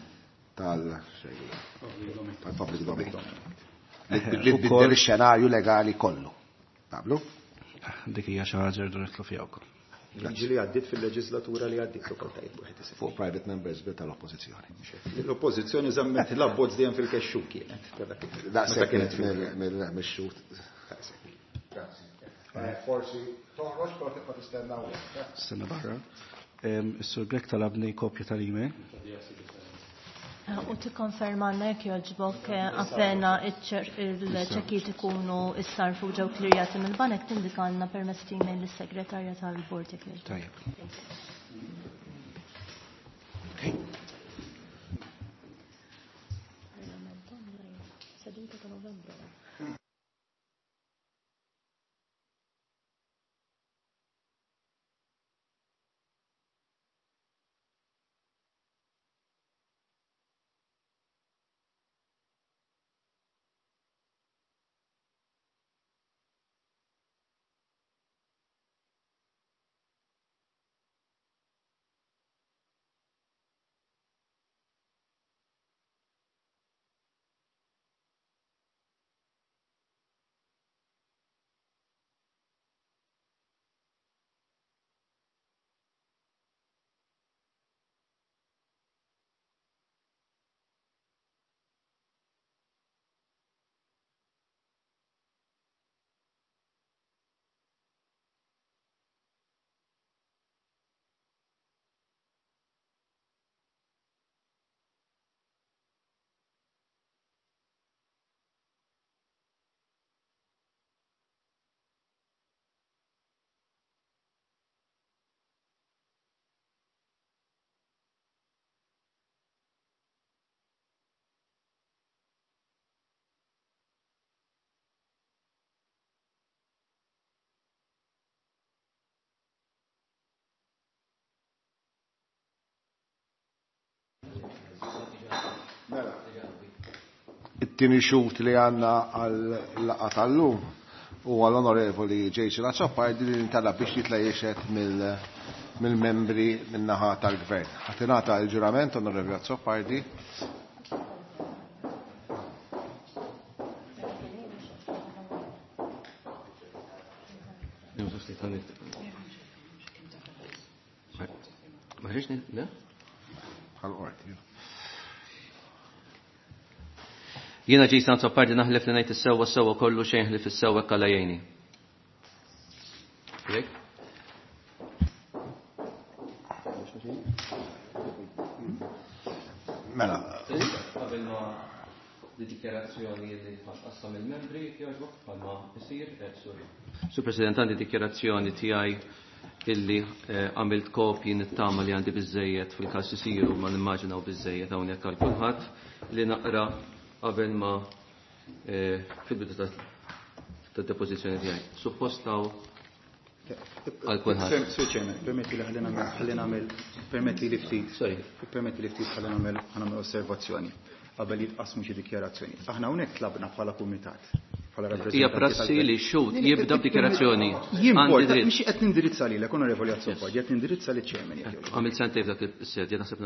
tal-public domain. Li tbiddel ix-xenarju legali kollu. Tablu? Dik hija xi ħaġa rridu nitlu fiha wkoll. Liġi li għaddit fil-leġislatura li għaddit ukoll tajb wieħed isir. Fuq private members bil tal-oppożizzjoni. L-oppożizzjoni żammet l-abbozz dejjem fil-kexxu kienet. Daqshekk kienet mill-mixxut. Forsi toħroġ però tibqa' tistenna hawnhekk. Stenna barra. Is-Sur Grek talabni kopja tal-email. U tikkonfermanna jekk jogħġbok appena il-ċekkiet ikunu issarfu ġew klijati mill-banek tindikalna permezz email lis-segretarja tal-bord jekk jogħġbok. Tajjeb. It-tieni xut li għandna għall-laqgħa tal-lum u għall-onorevoli Ġejċi Lazzoppardi li ntalab biex jitla' jiexed mill-membri min-naħa tal-gvern. Ħadd l-ġurament onorevoli Lazzoppardi. Jiena ġej Lazzoppardi naħlef li ngħid is-sewwa sewwa kollu xejn li fis-sewwa kalajjejni. Mela. Qabel ma dikjarazzjoni li tqassam il-membri jogħġbok bħalma isir sorry. Sur President għandi dikjarazzjoni tiegħi illi għamilt kopji nittama li għandi biżejjed fil-każ isiru ma nimmaġinaw biżejjed hawnhekk għal kulħadd li naqra qabel ma fil-bidu tad-depożizzjoni tiegħi. Suppostaw għal kulħadd. Suċċemen, permetti li ħalli nagħmel permetti li ftit. Sorry. Permetti li ftit ħalli nagħmel nagħmel osservazzjoni qabel jitqasmu xi dikjarazzjoni. Aħna hawnhekk tlabna bħala kumitat. Hija prassi li xut jibda b'dikjarazzjoni. Jimporta mhix qed nindirizza lilek onorevoli Azzoppardi, qed nindirizza liċ-ċermen. Għamilt sentejn dak is-sedja naħseb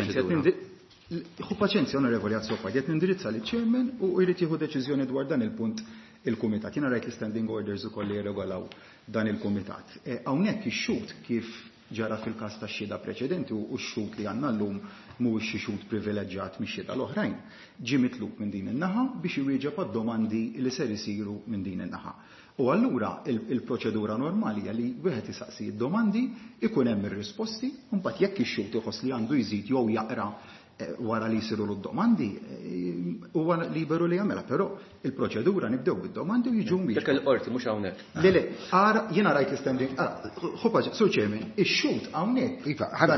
Ħu paċenzja onorevoli Azzoppardi, qed nindirizza liċ-ċermen u jrid jieħu deċiżjoni dwar dan il-punt il-kumitat. Jiena rajt l-standing orders ukoll li jirregolaw dan il-kumitat. Hawnhekk ix-xut kif ġara fil-każ tax-xhieda preċedenti u x-xut li għandna llum mhuwiex xi xut privileġġjat mix-xhieda l-oħrajn, ġie mitlub minn din in-naħa biex iwieġeb għad-domandi li ser isiru minn din in-naħa. U allura il-proċedura normali hija li wieħed isaqsi d-domandi ikun hemm ir-risposti u mbagħad jekk ix-xut iħoss li għandu jżid jew jaqra wara li jsiru l-domandi huwa liberu li jagħmilha, però il-proċedura nibdew bid-domandi u jiġu mhix. Dak il-qorti mhux hawnhekk. Le le, ara jiena rajt l-standing. Ħopa, Sur Chairman, ix-xut hawnhekk.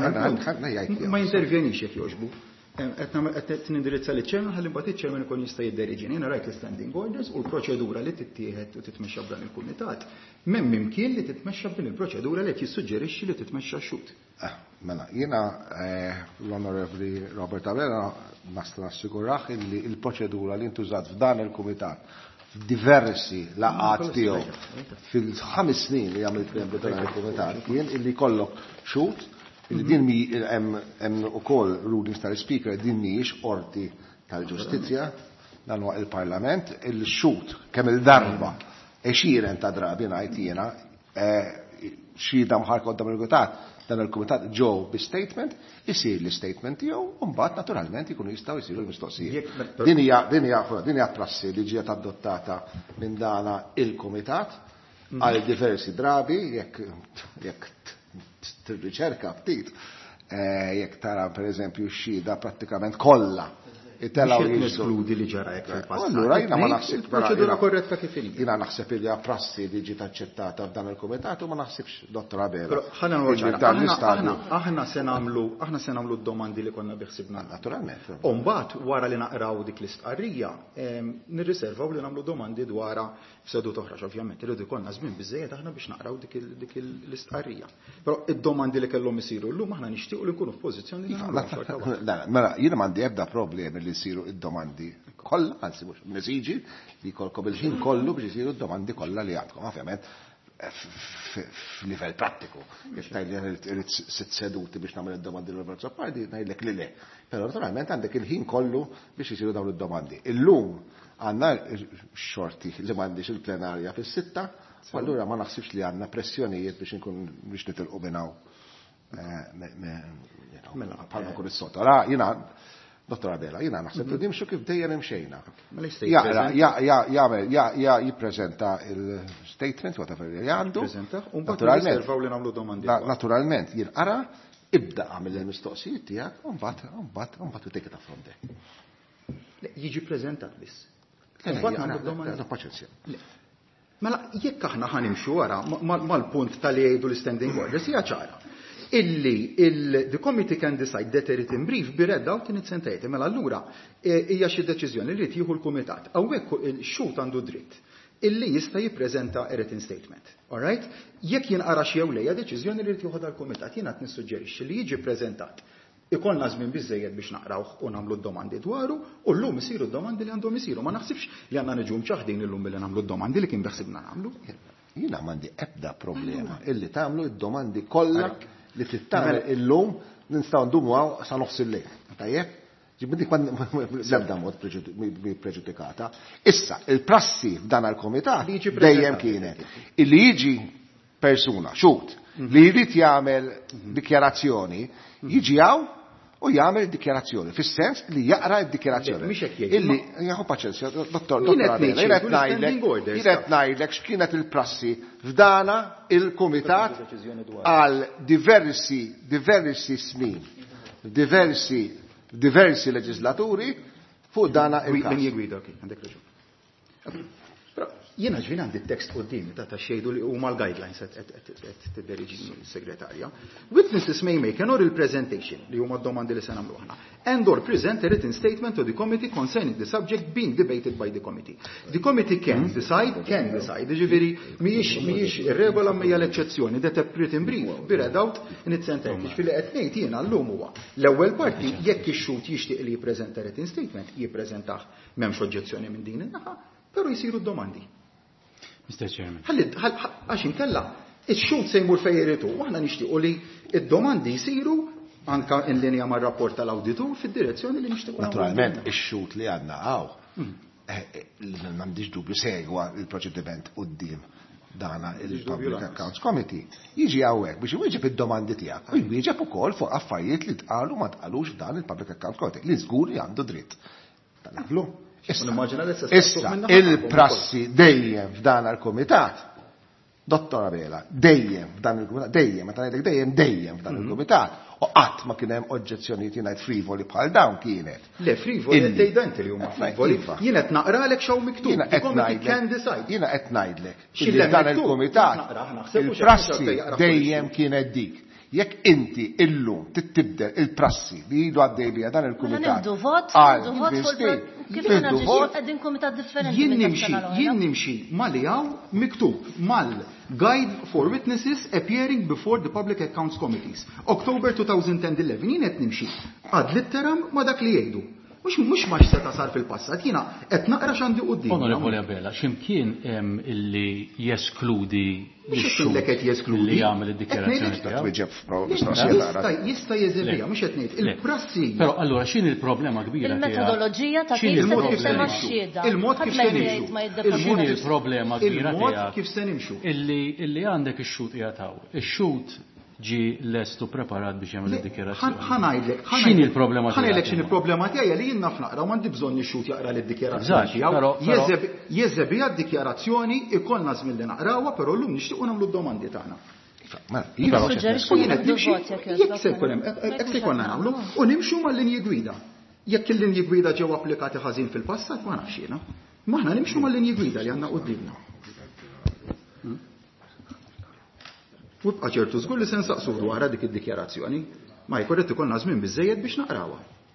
Ma jintervjenix jekk jogħġbu. Qed nindirizza liċ-ċermen ħalli mbagħad iċ-ċermen ikun jista' jidderiġini. Jiena rajt l-standing orders u l-proċedura li tittieħed u titmexxa b'dan il-kumitat m'hemm imkien li titmexxa b'din il-proċedura li qed jissuġġerixxi li titmexxa x-xut. Mela, jiena l-Onorevoli Robert Abela nasta nassiguraħ li l-proċedura li ntużat f'dan il-kumitat f'diversi laqgħat tiegħu fil-ħames snin li għamilt membru dan il-kumitat kien illi jkollok xut illi din mi hemm ukoll rulings tal-Speaker din mhijiex qorti tal-ġustizzja dan huwa il-Parlament il-xut kemm il-darba għexieren ta' drabi ngħid jiena xhieda mħarka quddiem il-kumitat dan il-kumitat ġew bi statement, isir l-statement tiegħu u mbagħad naturalment ikunu jistgħu jsiru l-mistoqsijiet. Din hija din hija din hija prassi li ġiet adottata minn dana il-kumitat għal diversi drabi jekk jekk tirriċerka ftit jekk tara pereżempju x-xhieda prattikament kollha itellgħu neskludi li ġara jekk fil-passat. Allura jiena ma naħsib proċedura korretta kif inhi. Jiena naħseb li prassi li ġiet aċċettata f'dan il-kumitat u ma naħsibx Dottor Abela. Ħana nroġġa aħna se nagħmlu aħna se nagħmlu d-domandi li konna biħsibna. Naturalment. U mbagħad wara li naqraw dik l-istqarrija nirriservaw li nagħmlu domandi dwarha f'sedut oħra ovvjament irid ikollna żmien biżejjed aħna biex naqraw dik l-istqarrija. Però id-domandi li kellhom isiru llum aħna nixtiequ li nkunu f'pożizzjoni li nagħmlu. Mela jiena m'għandi ebda problemi li jsiru id-domandi kollha, anzi mhux mesiġi li jkollkom il-ħin kollu biex isiru d-domandi kollha li għandkom. Ovvjament f'livell prattiku. Jekk ngħidlek irid sitt seduti biex nagħmel id-domandi l-Roberts of Party, ngħidlek li le. Però naturalment għandek il-ħin kollu biex isiru dawn id-domandi. Illum għandna xorti li m'għandix il-plenarja fis-sitta, allura ma naħsibx li għandna pressjonijiet biex inkun biex nitilqu binhaw bħalma kun is-sota. Ara jiena Dottor Abela, jina naħseb li dimxu kif dejjem imxejna. Jagħmel jippreżenta il-statement whatever li għandu. Naturalment jinqara ibda għamil il-mistoqsijiet tiegħek u mbagħad mbagħad mbagħad u take it from there. Jiġi preżentat biss. Paċenzja. Mela jekk aħna ħanimxu wara mal-punt tal jgħidu l-standing orders hija ċara. Illi the committee can decide that a written brief be read out in its entirety. Mela allura hija xi deċiżjoni li jieħu l-kumitat. Hawnhekk il-xut għandu dritt illi jista' jippreżenta a written statement. All right? Jekk jinqara xi jew lejja deċiżjoni li jieħu dal-kumitat jiena qed nissuġġerixxi li jiġi ppreżentat. Ikollna żmien biżejjed biex naqrawh u nagħmlu d-domandi dwaru u llum isiru d-domandi li għandhom isiru. Ma naħsibx li għandna niġu mċaħdin illum billi nagħmlu d-domandi li kien beħsibna nagħmlu. Jiena m'għandi ebda problema illi tagħmlu d-domandi kollha li tittamel illum nistgħu ndumu għaw sa nofs il-lejl. Tajjeb? Ġibdi l-ebda mod preġudikata. Issa, il-prassi f'dan il-komitat dejjem kienet illi jiġi persuna, xut, li jrid jagħmel dikjarazzjoni, jiġi għaw u jagħmel dikjarazzjoni, fis-sens li jaqra d-dikjarazzjoni. Illi jaħu paċenzja, dottor, dottor, jiret ngħidlek x'kienet il-prassi f'dana il-kumitat għal diversi diversi snin, diversi diversi leġislaturi fuq dana il-każ. Jiena ġvien għandi t-tekst qudiemi ta' xejdu li huma l-guidelines qed tidderġini s-segretarja. Witnesses may make an oral presentation li huma d-domandi li se nagħmlu aħna and or present a written statement to the committee concerning the subject being debated by the committee. The committee can decide, can decide, ġifieri mhijiex mhijiex ir-regola mija l-eċċezzjoni that a written brief be read out in its entirety. Ġifieri qed ngħid jiena llum huwa l-ewwel parti jekk ix-xut jixtieq li jippreżenta written statement jippreżentah m'hemmx oġġezzjoni minn din in-naħa, però jsiru d-domandi. Mister Chairman. Għax inkella, ix-xut se jmur fejn jiritu, u aħna nixtiequ li id-domandi jsiru anka in linja mar-rapport tal-awditur fid-direzzjoni li nixtiequ. Naturalment, ix-xut li għandna għaw, m'għandix dubju segwa il-proċediment quddiem dana il-Public Accounts Committee. Jiġi hawnhekk biex iwieġeb id-domandi tiegħek. U jwieġeb ukoll fuq affarijiet li tqalu ma tqalux dan il-Public Accounts Committee li żgur li għandu dritt. Naflu? Issa, il-prassi dejjem f'dan il-komitat Dottor Abela, dejjem f'dan il-kumitat, dejjem, meta ngħidlek dejjem dejjem f'dan il-kumitat, u qatt ma kien hemm oġġezzjonijiet jingħid frivoli bħal dawn kienet. Le frivoli tgħidenti li huma frivoli. Jien qed naqralek xew miktub. Jiena qed ngħidlek. Jiena qed ngħidlek. Dan il-kumitat il-prassi dejjem kienet dik. Jekk inti illum tibdel il-prassi li jidu għaddej bija dan il-kumitat. Nibdu vot, nibdu vot kif jena ġiġi għaddin kumitat differenti. Jien nimxi, jien nimxi mal-li għaw miktub mal-Guide for Witnesses appearing before the Public Accounts Committees. October twenty eleven, jien qed nimxi. Għad litteram ma dak li jgħidu. Mux mux maċ seta sar fil-passat, jina qed naqra x'għandi quddiem. Onorevoli Abela, x'imkien hemm illi jeskludi l-xogħol li qed jeskludi li jagħmel id-dikjarazzjoni tiegħu. Jista' jeżebija, mhux qed ngħid. Il-prassi. Però allura x'inhi il-problema kbira? Il-metodoloġija ta' kif se tissema x-xhieda. Il-mod kif se nimxu. X'inhi il-problema kbira Il-mod kif se nimxu. Illi għandek ix-xut jagħtaw. Ix-xut ġi lestu preparat biex jagħmel id-dikjarazzjoni. Ħanajdlek. X'inhi l-problema tiegħek? Ħanajdlek x'inhi l-problema tiegħi li jien naf naqra m'għandi bżonn nixxut jaqra lid-dikjarazzjoni tiegħu. Jeżebija d-dikjarazzjoni ikollna żmien li naqrawha, però llum nixtiequ nagħmlu d-domandi tagħna. Jekk se jkun hemm, hekk se jkollna nagħmlu u nimxu mal-linji gwida. Jekk il-linji gwida ġew applikati ħażin fil-passat ma nafx jiena. Ma aħna nimxu mal-linji gwida li għandna qudiemna. U bqa' ċertu żgur li se nsaqsu dwarha dik id-dikjarazzjoni, ma jkun qed ikollna żmien biżejjed biex naqrawha.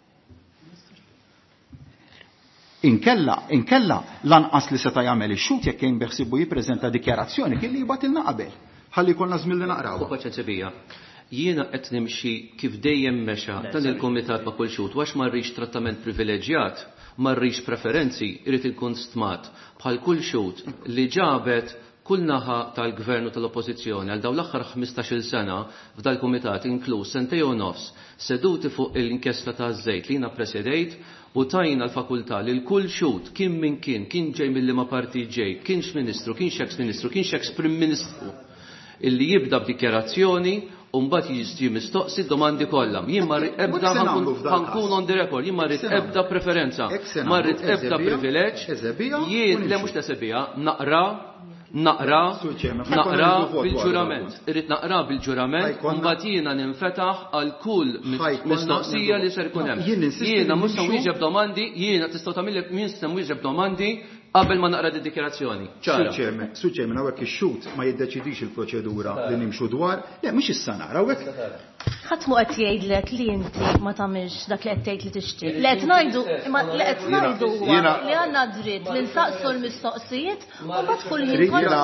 Inkella, inkella lanqas li seta' jagħmel ix-xut jekk kien beħsibu jippreżenta dikjarazzjoni kien li jibgħatilna qabel. Ħalli jkollna żmien li naqrawha. Paċenzja jiena qed nimxi kif dejjem mexa dan il-kumitat ma' kull xut għax ma rridx trattament privileġġjat, ma rridx preferenzi, irid inkun stmat bħal kull xut li ġabet kull naħa tal-gvern u tal-oppożizzjoni għal dawn l-aħħar ħmistax-il sena f'dal kumitat inkluż sentej u nofs seduti fuq l-inkjesta taż-żejt li jiena presedejt u tajna l-fakultà li l-kull xut kien min kien, kien ġej mill-liema partit ġej, kienx ministru, kienx ex-ministru, kienx ex-prim ministru illi jibda b'dikjarazzjoni u mbagħad jiġi mistoqsi d-domandi kollha. Jien ma rrid ebda ħankun on the record, jien ma rrid ebda preferenza, ma rrid ebda privileġġ, jien le mhux tesebija naqra naqra naqra bil-ġurament. Irrid naqra bil-ġurament u mbagħad jiena ninfetaħ għal kull mistoqsija li ser ikun hemm. Jiena mhux se nwieġeb domandi, jiena tistgħu tagħmilek min se nwieġeb domandi qabel ma naqra d-dikjarazzjoni. ċara. Suċċemen hawnhekk ix-xut ma jiddeċidix il-proċedura li nimxu dwar, le mhux issa nara hawnhekk. Ħadd mu qed jgħidlek li inti ma tagħmilx dak li qed tgħid li tixtieq. Li qed ngħidu imma li qed ngħidu huwa li għandna dritt li nsaqsu l-mistoqsijiet u mbagħad kull ħin Jiena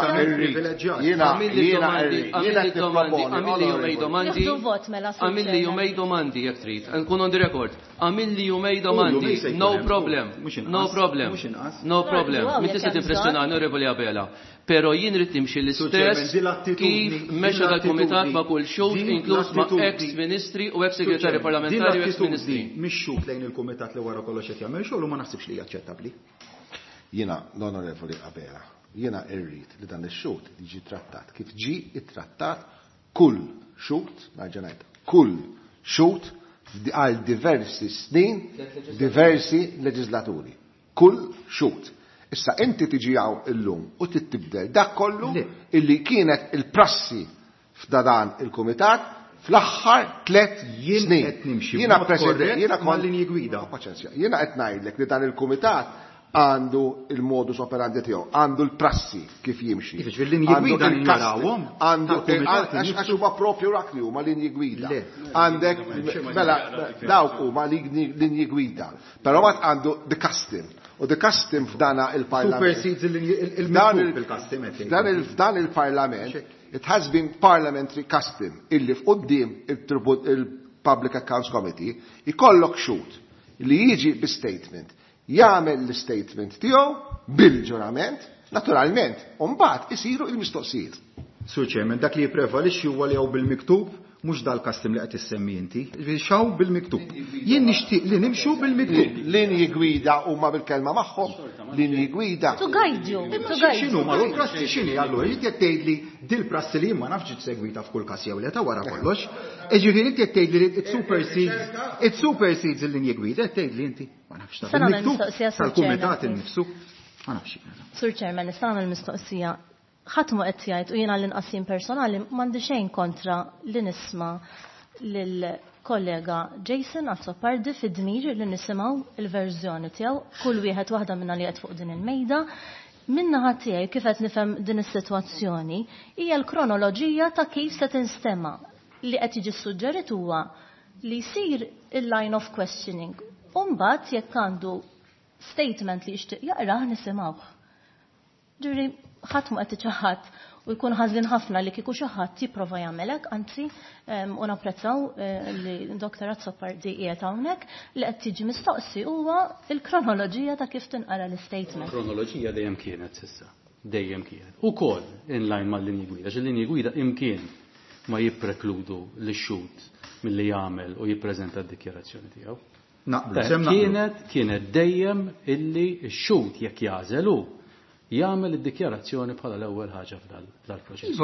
jiena jiena għamilli jumej domandi. Għamilli jumej domandi jekk trid. Nkun on the record. Għamilli jumej domandi. No problem. No problem. No problem. Min tista' timpressjonani Onorevoli Abela. Pero jien rrid timxi l-istess kif mexa dal-kumitat ma' kull xut inkluż ma' ex-ministri u ex-segretari parlamentari u ex-ministri. Mix-xut lejn il-kumitat li wara kollox qed jagħmel xogħol u ma naħsibx li jaċċettabbli. Jiena l-Onorevoli Abela, jiena rrid li dan ix-xut jiġi trattat kif ġi ittrattat kull xut, narġa' ngħid, kull xut għal diversi snin, diversi leġislaturi. Kull xut. Issa inti tiġi għaw illum u tittibdel dak kollu illi kienet il-prassi f'dadan il-kumitat fl-aħħar tliet snin. Jiena president, jiena mal-linji gwida. Jiena qed ngħidlek li dan il-kumitat għandu il-modus operandi tiegħu, għandu l-prassi kif jimxi. Kif fil-linji gwida narawhom, għandu għax huma propju rak li huma linji gwida. Għandek mela dawk huma linji gwida. Però mat għandu the custom. U the custom f'dana il-parlament. Supersedes il-miktub bil-custom. F'dan il-parlament, it has been parliamentary custom illi f'qudiem il-Public Accounts Committee ikollok xut li jiġi bi-statement. Jagħmel l-statement tiegħu bil-ġurament, naturalment, u mbagħad isiru l-mistoqsijiet. Sur Chairman, dak li jipprevalixxi huwa li hawn bil-miktub mhux dal-kastim li qed issemmi inti, xaw bil-miktub. Jien nixtieq li nimxu bil-miktub. Linji gwida huma bil-kelma magħhom, linji gwida. Tu gajdju, tu gajdju. X'inhu ma l-prassi x'inhi allura jrid jekk tgħidli dil-prassi li ma nafx segwita f'kull każ jew leta wara kollox. Eġifieri jekk tgħidli it supersedes it supersedes il-linji gwida qed tgħidli inti ma nafx tal-miktub tal-kumitat innifsu. Ma nafx. Sur Chairman, nista' nagħmel mistoqsija. ħadd ma qed jgħid u jiena l-inqasim personali m'għandi xejn kontra li nisma' lill-kollega Jason Azzopardi fid-dmir li nisimgħu il-verżjoni tiegħu kull wieħed waħda minna li qed fuq din il-mejda. Min-naħa tiegħi kif qed nifhem din is-sitwazzjoni hija l-kronoloġija ta' kif se tinstema' li qed jiġi suġġerit huwa li jsir il-line of questioning. U mbagħad jekk għandu statement li jixtieq jaqrah nisimgħuh. Ġifieri ħadd ma qed iċaħħad u jkun ħażin ħafna li kieku xi ħadd jipprova jagħmelek, anzi u napprezzaw li Doktor Azzopardi qiegħed hawnhekk li qed tiġi mistoqsi huwa l-kronoloġija ta' kif tinqara l-statement. Kronoloġija dejjem kienet s'issa, dejjem kienet. Ukoll in line mal-linji gwida, x'il-linji gwida imkien ma jipprekludu l-xut milli jagħmel u jippreżenta d-dikjarazzjoni tiegħu. Kienet kienet dejjem illi x-xut jekk jażel hu jagħmel id-dikjarazzjoni bħala l-ewwel ħaġa f'dal-proċess.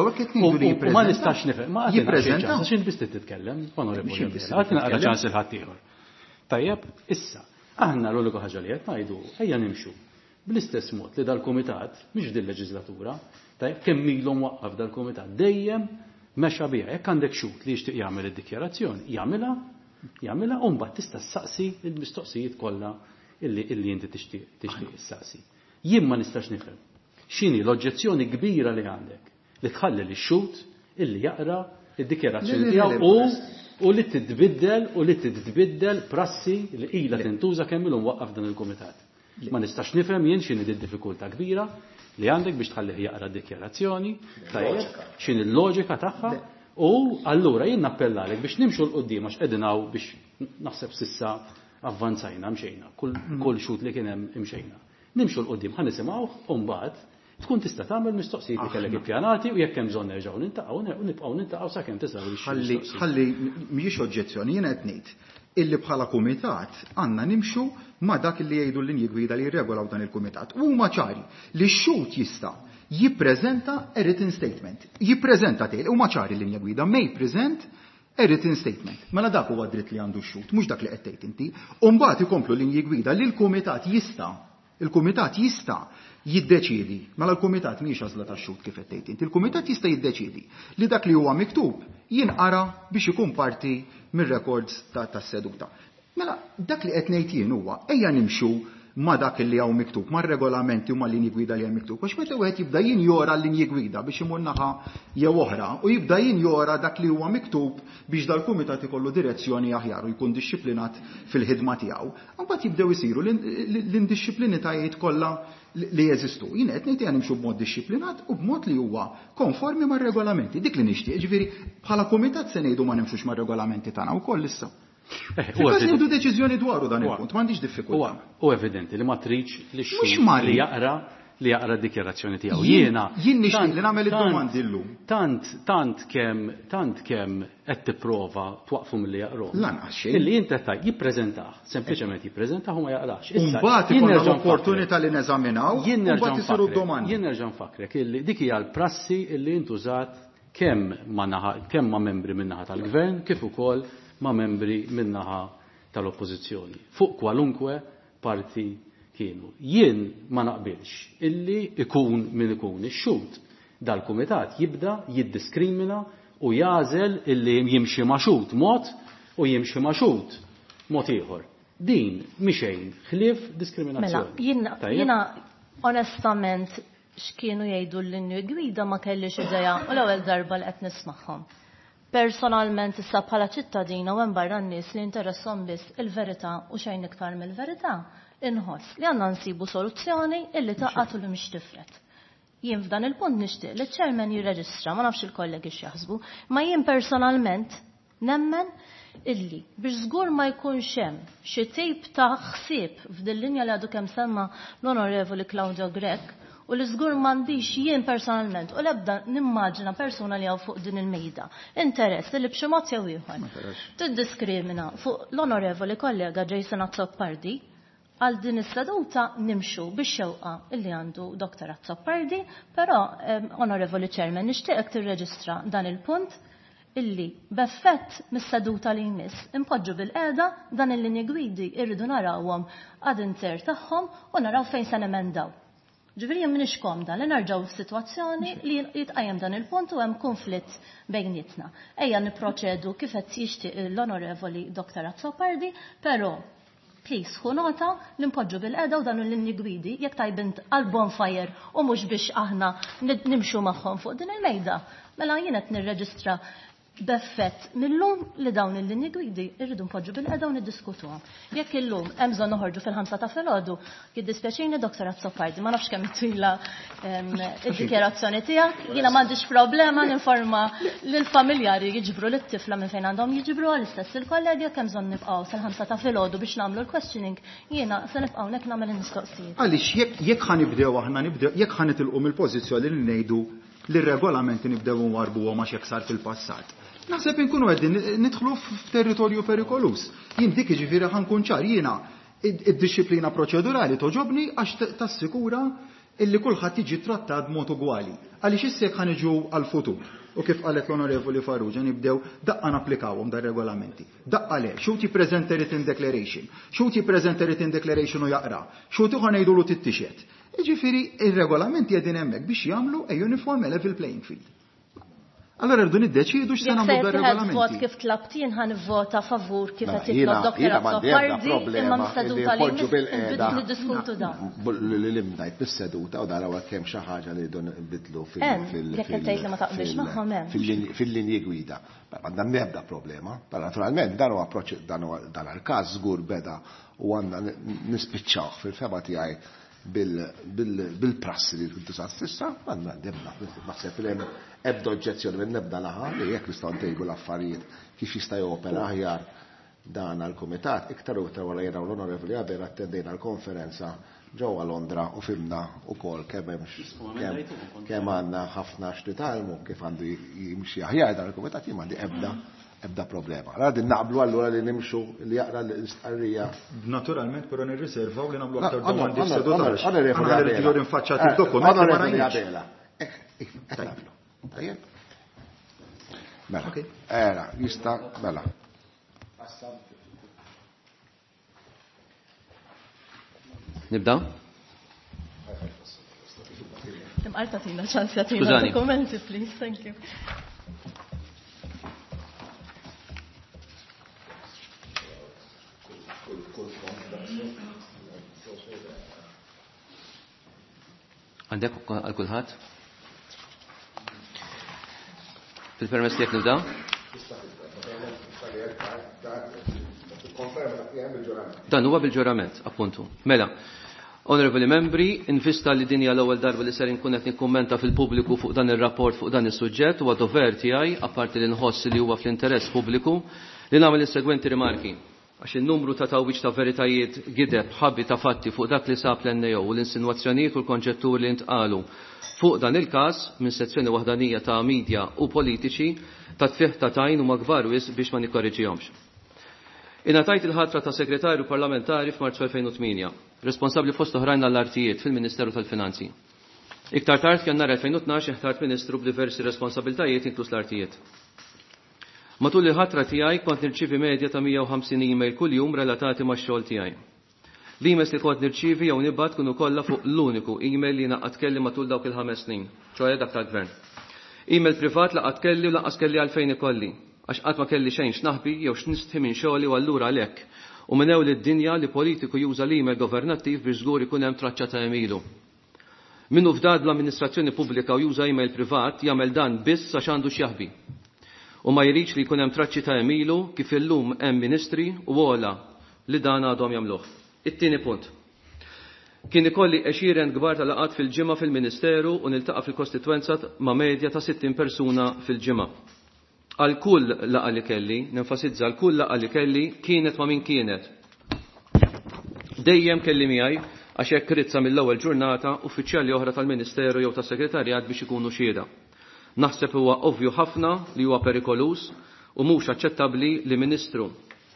U ma nistax nifhem, ma jippreżenta x'in biss titkellem, onorevoli. Qatt naqra ċans il ħadd ieħor. Tajjeb, issa, aħna l-unika ħaġa li qed ngħidu ejja nimxu bl-istess mod li dal-kumitat mhix din leġislatura, tajjeb kemm ilhom waqqaf dal-kumitat dejjem mexa biha. Jekk għandek xut li jixtieq jagħmel id-dikjarazzjoni, jagħmilha, jagħmilha u mbagħad tista' ssaqsi l-mistoqsijiet kollha illi illi inti tixtieq tixtieq issaqsi. Jien ma nistax nifhem x'inhi l-oġġezzjoni kbira li għandek li tħalli l-xut illi jaqra id-dikjarazzjoni tiegħu u u li titbiddel u li titbiddel prassi li ilha tintuża kemm ilhom waqqaf dan il-kumitat. Ma nistax nifhem jien x'inhi d-diffikultà kbira li għandek biex tħallih jaqra d-dikjarazzjoni, tajjeb x'inhi l-loġika tagħha u allura jien nappellalek biex nimxu l-qudiem għax qegħdin hawn biex naħseb s'issa avvanzajna mxejna, kull xut li kien hemm imxejna. Nimxu l-qoddim ħan nisimgħuh u mbagħad tkun tista' tagħmel mistoqsijiet li kellek ippjanati u jekk hemm bżonn nerġgħu nintaqgħu u nibqgħu nintaqgħu sakemm tista' ħalli ħalli mhijiex oġġezzjoni jiena qed ngħid illi bħala kumitat għandna nimxu ma' dak li jgħidu l-linji gwida li jirregolaw dan il-kumitat. Huma ċari li x-xut jista' jippreżenta a written statement. Jippreżenta tgħid huma ċari l-linja gwida may present a written statement. Mela dak huwa dritt li għandu x-xut, mhux dak li qed tgħid inti. U mbagħad ikomplu linji gwida li l-kumitat jista' Il-kumitat jista' jiddeċiedi, mela l-kumitat mhix għażla tax-xut kif qed tgħid inti, il-kumitat jista' jiddeċiedi li dak li huwa miktub jinqara biex ikun parti mir-records tas-seduta. Mela dak li qed ngħid jien huwa ejja nimxu ma dak li hawn miktub, mar-regolamenti u mal-linji gwida li hemm miktub. Għax meta wieħed jibda jinjora l-linji gwida biex imur naħa jew oħra u jibda jinjora dak li huwa miktub biex dal-kumitat ikollu direzzjoni aħjar u jkun dixxiplinat fil-ħidma tiegħu. Mbagħad jibdew isiru l-indixxiplinitajiet kollha li jeżistu. Jien qed ngħid nimxu b'mod dixxiplinat u b'mod li huwa konformi mar-regolamenti. Dik li nixtieq, ġifieri bħala kumitat se ngħidu ma nimxux mar-regolamenti tagħna wkoll issa. Fil-każ nieħdu deċiżjoni dwaru dan il-punt, m'għandix diffikultà. U evidenti li ma tridx li xhur li jaqra li jaqra d-dikjarazzjoni tiegħu. Jiena jien nixtieq li nagħmel id-domandi llum. Tant tant kemm tant kemm qed tipprova twaqfu milli jaqru. Lanqas xejn. Illi inti qed jippreżentah, sempliċement jippreżentah u ma jaqrax. Imbagħad ikollna l-opportunità li neżaminaw, imbagħad isiru d-domandi. Jien nerġa' nfakkrek illi dik hija l-prassi illi intużat kemm ma' kemm ma' membri min-naħa tal-gvern kif ukoll ma' membri minnaħa tal-oppożizzjoni. Fuq kwalunkwe parti kienu. Jien ma naqbilx illi ikun min ikun ix-xut. Dal-kumitat jibda jiddiskrimina u jażel illi jimxi ma' xut mod u jimxi ma' xut mod ieħor. Din mixejn ħlief diskriminazzjoni. Mela, jiena onestament x'kienu jgħidu l-linju gwida ma kellix idea u l-ewwel darba li qed nismagħhom. Personalment issa bħala ċittadina u hemm barra n-nies li interessom biss il-verità u xejn iktar mill-verità, inħoss li għandna nsibu soluzzjoni illi taqgħu li mhix tifret. Jien f'dan il-punt nixtieq li ċ-chairman jirreġistra, ma nafx il-kollegi x'jaħsbu, ma jien personalment nemmen illi biex żgur ma jkunx hemm xi tip ta' ħsieb f'din linja li għadu kemm semma l-Onorevoli Claudio Grech u li żgur m'għandix jien personalment u l-ebda nimmaġina persuna li hawn fuq din il-mejda. Interess li b'xi mod jew ieħor tiddiskrimina fuq l-onorevoli kollega Jason Azzopardi għal din is-seduta nimxu bix-xewqa illi għandu Doktor Azzopardi, però onorevoli Chairman nixtieqek tirreġistra dan il-punt illi b'effett mis-seduta li jmiss impoġġu bil-qiegħda dan il-linji gwidi irridu narawhom ad inter tagħhom u naraw fejn se nemendaw. Ġifieri jien m'iniex komda li nerġgħu f'sitwazzjoni li jitqajjem dan il-punt u hemm konflitt bejnietna. Ejja nipproċedu kif qed jixtieq l-Onorevoli Doktor Azzopardi, però please ħu nota li npoġġu bil-qeda u dan l-linji gwidi jekk tajbint għal bonfire u mhux biex aħna nimxu magħhom fuq din il-mejda. Mela jien qed nirreġistra b'effett millum li dawn il-linji gwidi irridu npoġġu bil-qeda u niddiskutuhom. Jekk illum hemm bżonn noħorġu fil-ħamsa ta' filgħodu, jiddispjaċini Doktor Azzopardi, ma nafx kemm itwila id-dikjarazzjoni tiegħek, jiena m'għandix problema ninforma lill-familjari jiġbru lit-tifla minn fejn għandhom jiġbru għall-istess il-kollegi jekk hemm bżonn nibqgħu sal-ħamsa ta' filgħodu biex nagħmlu l-questioning, jiena se nibqgħu hawnhekk nagħmel il-mistoqsijiet. Għaliex jekk ħanibdew aħna nibdew jekk ħanitilqu mill-pożizzjoni li ngħidu li r-regolamenti nibdew nwarbuhom għax jekk sar fil-passat. Naħseb inkunu għeddin nidħlu f'territorju perikolus. Jien dik jiġifieri ħankun ċar jiena id-disciplina proċedurali toġobni għax tassikura illi kulħadd jiġi trattat b'mod ugwali. Għaliex issa jekk ħaniġu għall-futur. U kif qalet l-Onorevoli Farrugia nibdew daqqa napplikawhom dar regolamenti. Daqqa le, xut jippreżenta written declaration, xut jippreżenta written declaration u jaqra, xut ieħor ngħidulu tittixet. Jiġifieri ir-regolamenti qegħdin hemmhekk biex jagħmlu a uniform level playing field. Allora rridu niddeċiedu x'se nagħmlu bir-regolamenti. Vot kif tlabtin ħan vota favur kif qed jitlob Doktor Azzopardi imma mis-seduta li niddiskutu dan. Li limdajt bis-seduta u daraw kemm xi ħaġa li jdu nbidlu fil-linji gwida. Għandna nebda problema. Naturalment dan huwa dan il-każ żgur beda u għandna nispiċċaw fil-fema tiegħi bil-prassi li t-tużat fissa, għanna debna, naħseb li ebda oġġezzjoni minn nebda laħa li jekk nistgħu ntejbu l-affarijiet kif jista' jopera aħjar dan għall-kumitat, iktar u iktar wara jaraw l-Onorevoli Haber attendejna l-konferenza ġewwa Londra u fimna wkoll kemm hemm kemm għandna ħafna x'nitalmu kif għandu jimxi aħjar dan il-kumitat jien m'għandi ebda ebda problema. Għadin naqblu allura li nimxu li jaqra l-istqarrija. Naturalment, però nirriservaw li nagħmlu aktar domandi s-sedutar. Għana rridu rinfaċċat il-dokument. Onorevoli Abela. Tajjeb? Mela. Era, jista' mela. Nibda? Timqarta tina ċans jatina dokumenti, please, thank you. Għandek għal-kulħat? Fil-permess li jek nibda? Dan huwa bil-ġurament, appuntu. Mela, onorevoli membri, infista li dinja l-ewwel darba li ser inkun qed nikkummenta fil-pubbliku fuq dan ir-rapport fuq dan is-suġġett huwa dover tiegħi, apparti li nħoss li huwa fl-interess pubbliku, li nagħmel is-segwenti rimarki. Għax il-numru ta' tawwiċ ta' veritajiet gideb ħabbi ta' fatti fuq dak li sab l-N A O u l-insinuazzjonijiet u l-konġetturi li ntqalu fuq dan il-każ minn sezzjoni waħdanija ta' media u politiċi ta' tfih ta' tajn u magbar wis biex ma nikkorriġihomx. Ingħatajt il-ħatra ta' segretarju parlamentari f'Marzu elfejn u tminja, responsabbli fost oħrajn għall-artijiet fil-Ministeru tal-Finanzi. Iktar tard f'Jannar elfejn u tnax iħtart Ministru b'diversi responsabiltajiet inkluż l-artijiet. Matul il-ħatra tiegħi kont nirċievi medja ta' mija u ħamsin email kuljum relatati max-xogħol tiegħi. L-emails li kont nirċievi jew nibgħat kienu kollha fuq l-uniku email li naqgħod kelli matul dawk il-ħames snin, ċoħe dak tal-Gvern. Email privat laqgħod kelli u laqas kelli għalfejn ikolli, għax qatt ma kelli xejn x'naħbi jew x'nistħi minn xogħli u allura għalhekk. U minn hawn lid-dinja li politiku juża l-email governattiv biex żgur ikun hemm traċċa ta' emilu. Minnu fdad l-amministrazzjoni pubblika u juża email privat jagħmel dan biss għax għandu x'jaħbi. U ma jridx li jkun hemm traċċi ta' emilu kif illum hemm ministri u għola li dan għadhom jagħmluh. It-tieni punt. Kien ikolli għexieren kbar ta' laqat fil-ġimgħa fil-Ministeru u niltaqa' fil-kostitwenza ma' medja ta' sittin persuna fil-ġimgħa. Għal kull laqa li kelli, nenfasizza għal kull laqa li kelli kienet ma' min kienet. Dejjem kelli miegħi għax hekk rizza mill-ewwel ġurnata uffiċjali oħra tal-Ministeru jew tas-Segretarjat biex ikunu xhieda. Naħseb huwa ovvju ħafna li huwa perikolus u mhux aċċettabbli li Ministru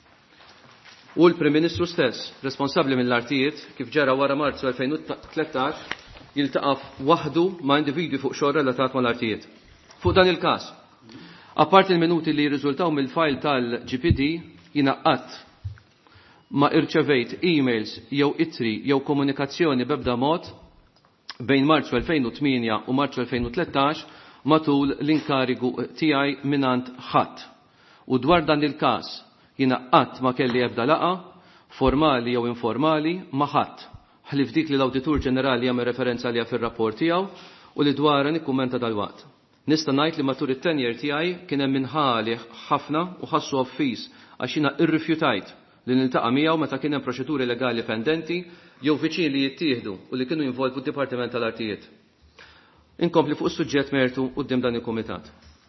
u l-Prim Ministru stess, responsabbli mill-artijiet, kif ġara wara Marzu elfejn u tlettax, jiltaqa' waħdu ma' individwi fuq xogħol relatat mal-artijiet. Fuq dan il-każ, apart il-minuti li jirriżultaw mill-file tal-G P D, jiena qatt ma irċevejt emails jew itri jew komunikazzjoni b'ebda mod bejn Marzu elfejn u tminja u Marzu elfejn u tlettax matul l-inkarigu tiegħi minant ħadd. U dwar dan il-każ jiena qatt ma kelli ebda laqa formali jew informali ma' ħadd. Ħlif dik li l-Awditur Ġenerali jagħmel referenza għaliha fir-rapport tiegħu u li dwarha nikkummenta dalwaqt. Nista' ngħid li matul it-tenjer tiegħi kien hemm minħali ħafna u ħassu offiż għax jiena irrifjutajt li niltaqa' miegħu meta kien hemm proċeduri legali pendenti jew viċin li jittieħdu u li kienu jinvolvu d-Dipartiment tal-Artijiet. Inkompli fuq is-suġġett mertu quddiem dan il-Kumitat.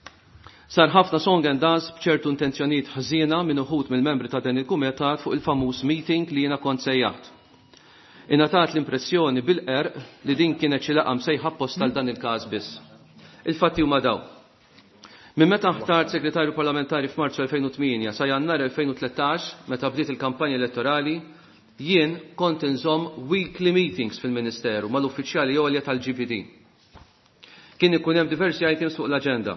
Sar ħafna song and dance b'ċertu intenzjonijiet ħżiena minn uħud mill-membri ta' dan il-Kumitat fuq il-famuż meeting li jiena kont sejjaħt. Ingħatat l-impressjoni bil-qerq li din kienet xi laqgħa msejħa apposta għal dan il-każ biss. Il-fatti huma daw. Minn meta ħtart segretarju parlamentari f'Marzu elfejn u tminja sa Jannar elfejn u tlettax, meta bdiet il-kampanja elettorali, jien kont inżomm weekly meetings fil-Ministeru mal-uffiċjali għolja tal-G P D. Kien ikun hemm diversi items fuq l-aġenda.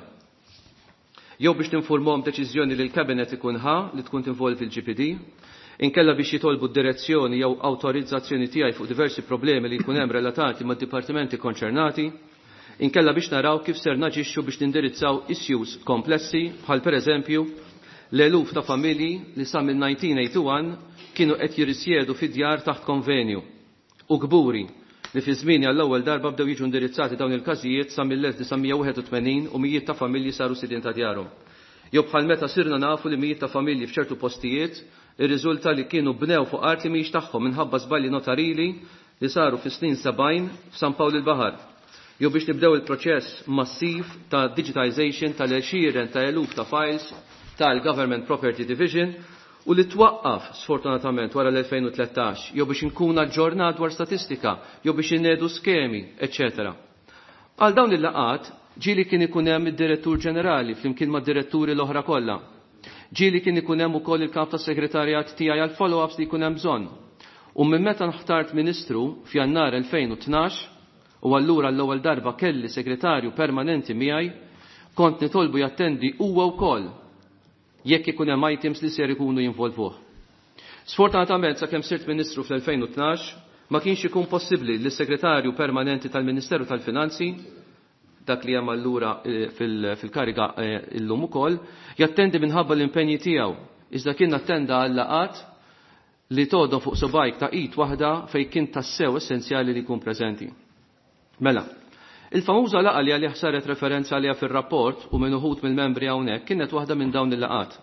Jew biex tinformhom deċiżjoni li l-Cabinet ikun ħa li tkun tinvolvi il-G P D, inkella biex jitolbu d-direzzjoni jew awtorizzazzjoni tiegħi fuq diversi problemi li jkun hemm relatati mad-dipartimenti konċernati, inkella biex naraw kif ser naġixxu biex nindirizzaw issues komplessi bħal pereżempju l-eluf ta' familji li sa mill-nineteen eighty-one kienu qed jirrisjedu fid-djar taħt konvenju u kburi li fi żmien għall-ewwel darba bdew jiġu indirizzati dawn il-każijiet sa mill-elf tisa' wieħed u tmenin u mijiet ta' familji saru sidien ta' djarhom. Jew bħal meta sirna nafu li mijiet ta' familji f'ċertu postijiet ir-riżulta li kienu bnew fuq art li mhix tagħhom minħabba żbalji notarili li saru fis-snin sebgħin f'San Pawl il-Baħar. Jew biex nibdew il-proċess massiv ta' digitization tal-għexieren ta' eluf ta' files tal-Government Property Division u li twaqqaf sfortunatament wara l-elfejn u tlettax, jew biex nkun aġġornat dwar statistika, jew biex innedu skemi, et cetera. Għal dawn il-laqat ġieli kien ikun hemm id-Direttur Ġenerali flimkien mad-diretturi l-oħra kollha. Ġieli kien ikun hemm ukoll il-kap tas-segretarjat tiegħi għal follow-ups li jkun hemm bżonn. U minn meta nħtart Ministru f'Jannar elfejn u tnax u allura l-ewwel darba kelli segretarju permanenti miegħi, kont nitolbu jattendi huwa wkoll jekk ikun hemm items li ser ikunu jinvolvuh. Sfortunatament sakemm sirt Ministru fl-elfejn u tnax ma kienx ikun possibbli li s-Segretarju Permanenti tal-Ministeru tal-Finanzi, dak li hemm allura fil-kariga illum ukoll, jattendi minħabba l-impenji tiegħu. Iżda kien attenda għal laqat li tgħodhom fuq subajk ta' id waħda fejn kien tassew essenzjali li jkun preżenti. Mela, il-famuża laqa li għalih saret referenza għaliha fir-rapport u minn uħud mill-membri hawnhekk kienet waħda minn dawn il-laqat.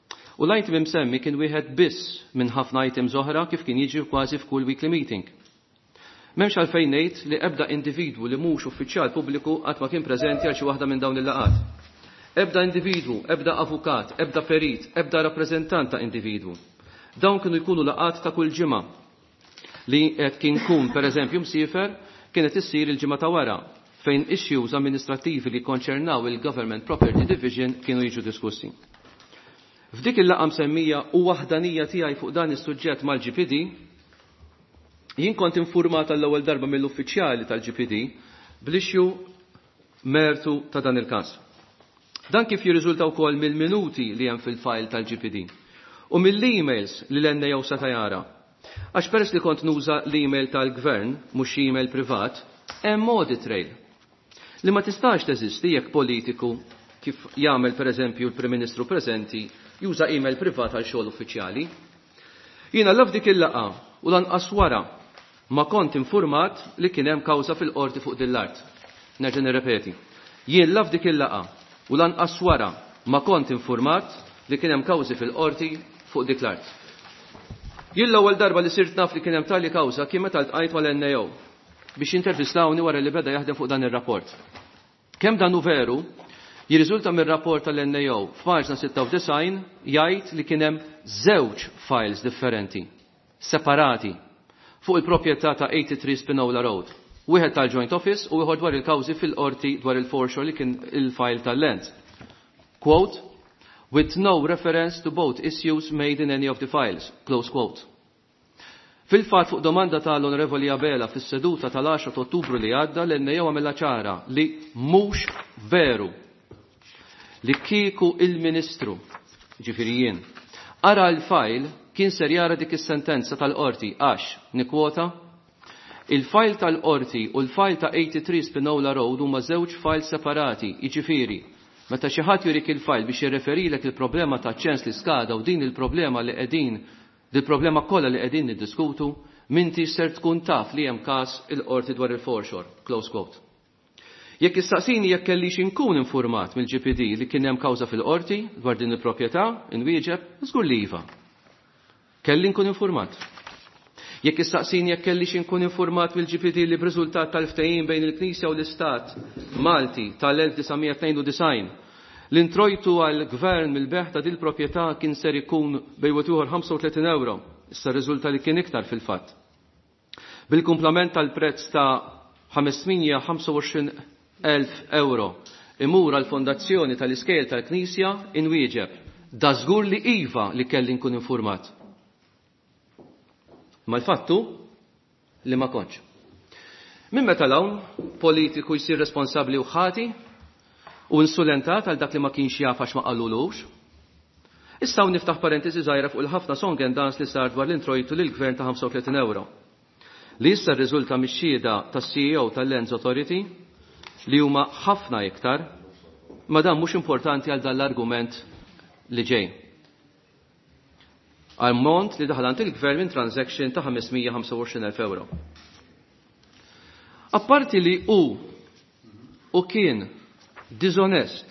U l-item imsemmi kien wieħed biss minn ħafna items oħra kif kien jiġi kważi f'kull weekly meeting. M'hemmx għalfejn ngħid li ebda individwu li mhux uffiċjal pubbliku qatt ma kien preżenti għal xi waħda minn dawn il-laqat. Ebda individwu, ebda avukat, ebda perit, ebda rappreżentant ta' individwu. Dawn kienu jkunu laqat ta' kull ġimgħa li qed kien kun pereżempju msiefer kienet issir il-ġimgħa ta' wara fejn issues amministrativi li konċernaw il-Government Property Division kienu jiġu diskussi. F'dik il-laqgħa msemmija u waħdanija tiegħi fuq dan is-suġġett mal-G P D, jien kont infurmata l-ewwel darba mill-uffiċjali tal-G P D bl-issue mertu ta' dan il-każ. Dan kif jirriżulta wkoll mill-minuti li hemm fil-file tal-G P D u mill-emails li l-N A O seta' jara. Għax peress li kont nuża l-email tal-gvern, mhux email privat, hemm audit trail li ma tistax teżisti jekk politiku kif jagħmel pereżempju l-Prim Ministru preżenti juża email privat għal xogħol uffiċjali. Jiena l dik il-laqgħa u lanqas wara ma kont infurmat li kien hemm kawża fil-qorti fuq din l-art. Nerġa' nirrepeti. Jien laf dik il-laqgħa u lanqas wara ma kont infurmat li kien hemm kawżi fil-qorti fuq dik l-art. Jien l-ewwel darba li sirt naf li kien hemm tali kawża kien meta ltqajt mal-N A O biex intervistawni wara li beda jaħdem fuq dan ir-rapport. Kemm dan hu veru, jirriżulta mir-rapport tal-N A O f'Paġna sitta u design jgħid li kien hemm żewġ files differenti, separati, fuq il-proprjetà ta' eighty-three Spinola Road. Wieħed tal-Joint Office u ieħor dwar il-kawżi fil-qorti dwar il-foreshore li kien il-file tal-Land. Quote, with no reference to both issues made in any of the files. Close quote. Fil-fatt fuq domanda tal-Onorevoli Abela fis-seduta tal-għaxar ta' Ottubru li għadda l-N A O għamilha ċara li mhux veru li kieku il-Ministru, ġifieri jien, ara l-file kien ser jara dik is-sentenza tal-qorti għax, nikwota, Il-file tal-qorti u l-file ta' eighty-three Spinola Road huma żewġ file separati, jiġifieri. Meta xi ħadd jurik il-file biex jirreferilek il-problema ta' ċens li skada u din il-problema li qegħdin, il-problema kollha li qegħdin niddiskutu, minti ser tkun taf li hemm każ il-qorti dwar il-foreshore. Close quote. Jekk issaqsini jekk kellix inkun infurmat mill-G P D li kien hemm kawża fil-qorti dwar din il-proprjetà, inwieġeb, żgur li iva. Kelli nkun infurmat. Jekk issaqsini jekk kellix inkun infurmat mill-G P D li b'riżultat tal-ftehim bejn il-Knisja u l-Istat Malti tal-nineteen ninety-nine l-introjtu għall-gvern mill-beħ ta' din il-proprjetà kien ser ikun bejn ieħor ħamsa u tletin euro. Issa riżulta li kien iktar fil-fatt. Bil-kumplament tal-prezz ta' ħamesmija ħamsa u għoxrin elf euro imur għal-fondazzjoni tal-iskejl tal-Knisja inwieġeb. Da żgur li iva li kelli nkun infurmat. Ma l-fattu li ma kontx. Min meta l-hawn politiku jsir responsabbli u ħati u insulentat għal dak li ma kienx jaf għax ma qalulux. Issa niftaħ parentesi żgħira fuq il-ħafna song and dance li sar dwar l-introjtu lil gvern ta' ħamsa u tletin euro. Li issa rriżulta mix-xhieda tas-C E O tal-Lands Authority li huma ħafna iktar, ma dan mhux importanti għal dan l-argument li ġej. Ammont li daħlant il-gvern minn transaction ta' ħamesmija ħamsa u għoxrin elf euro. Apparti li hu u kien disonest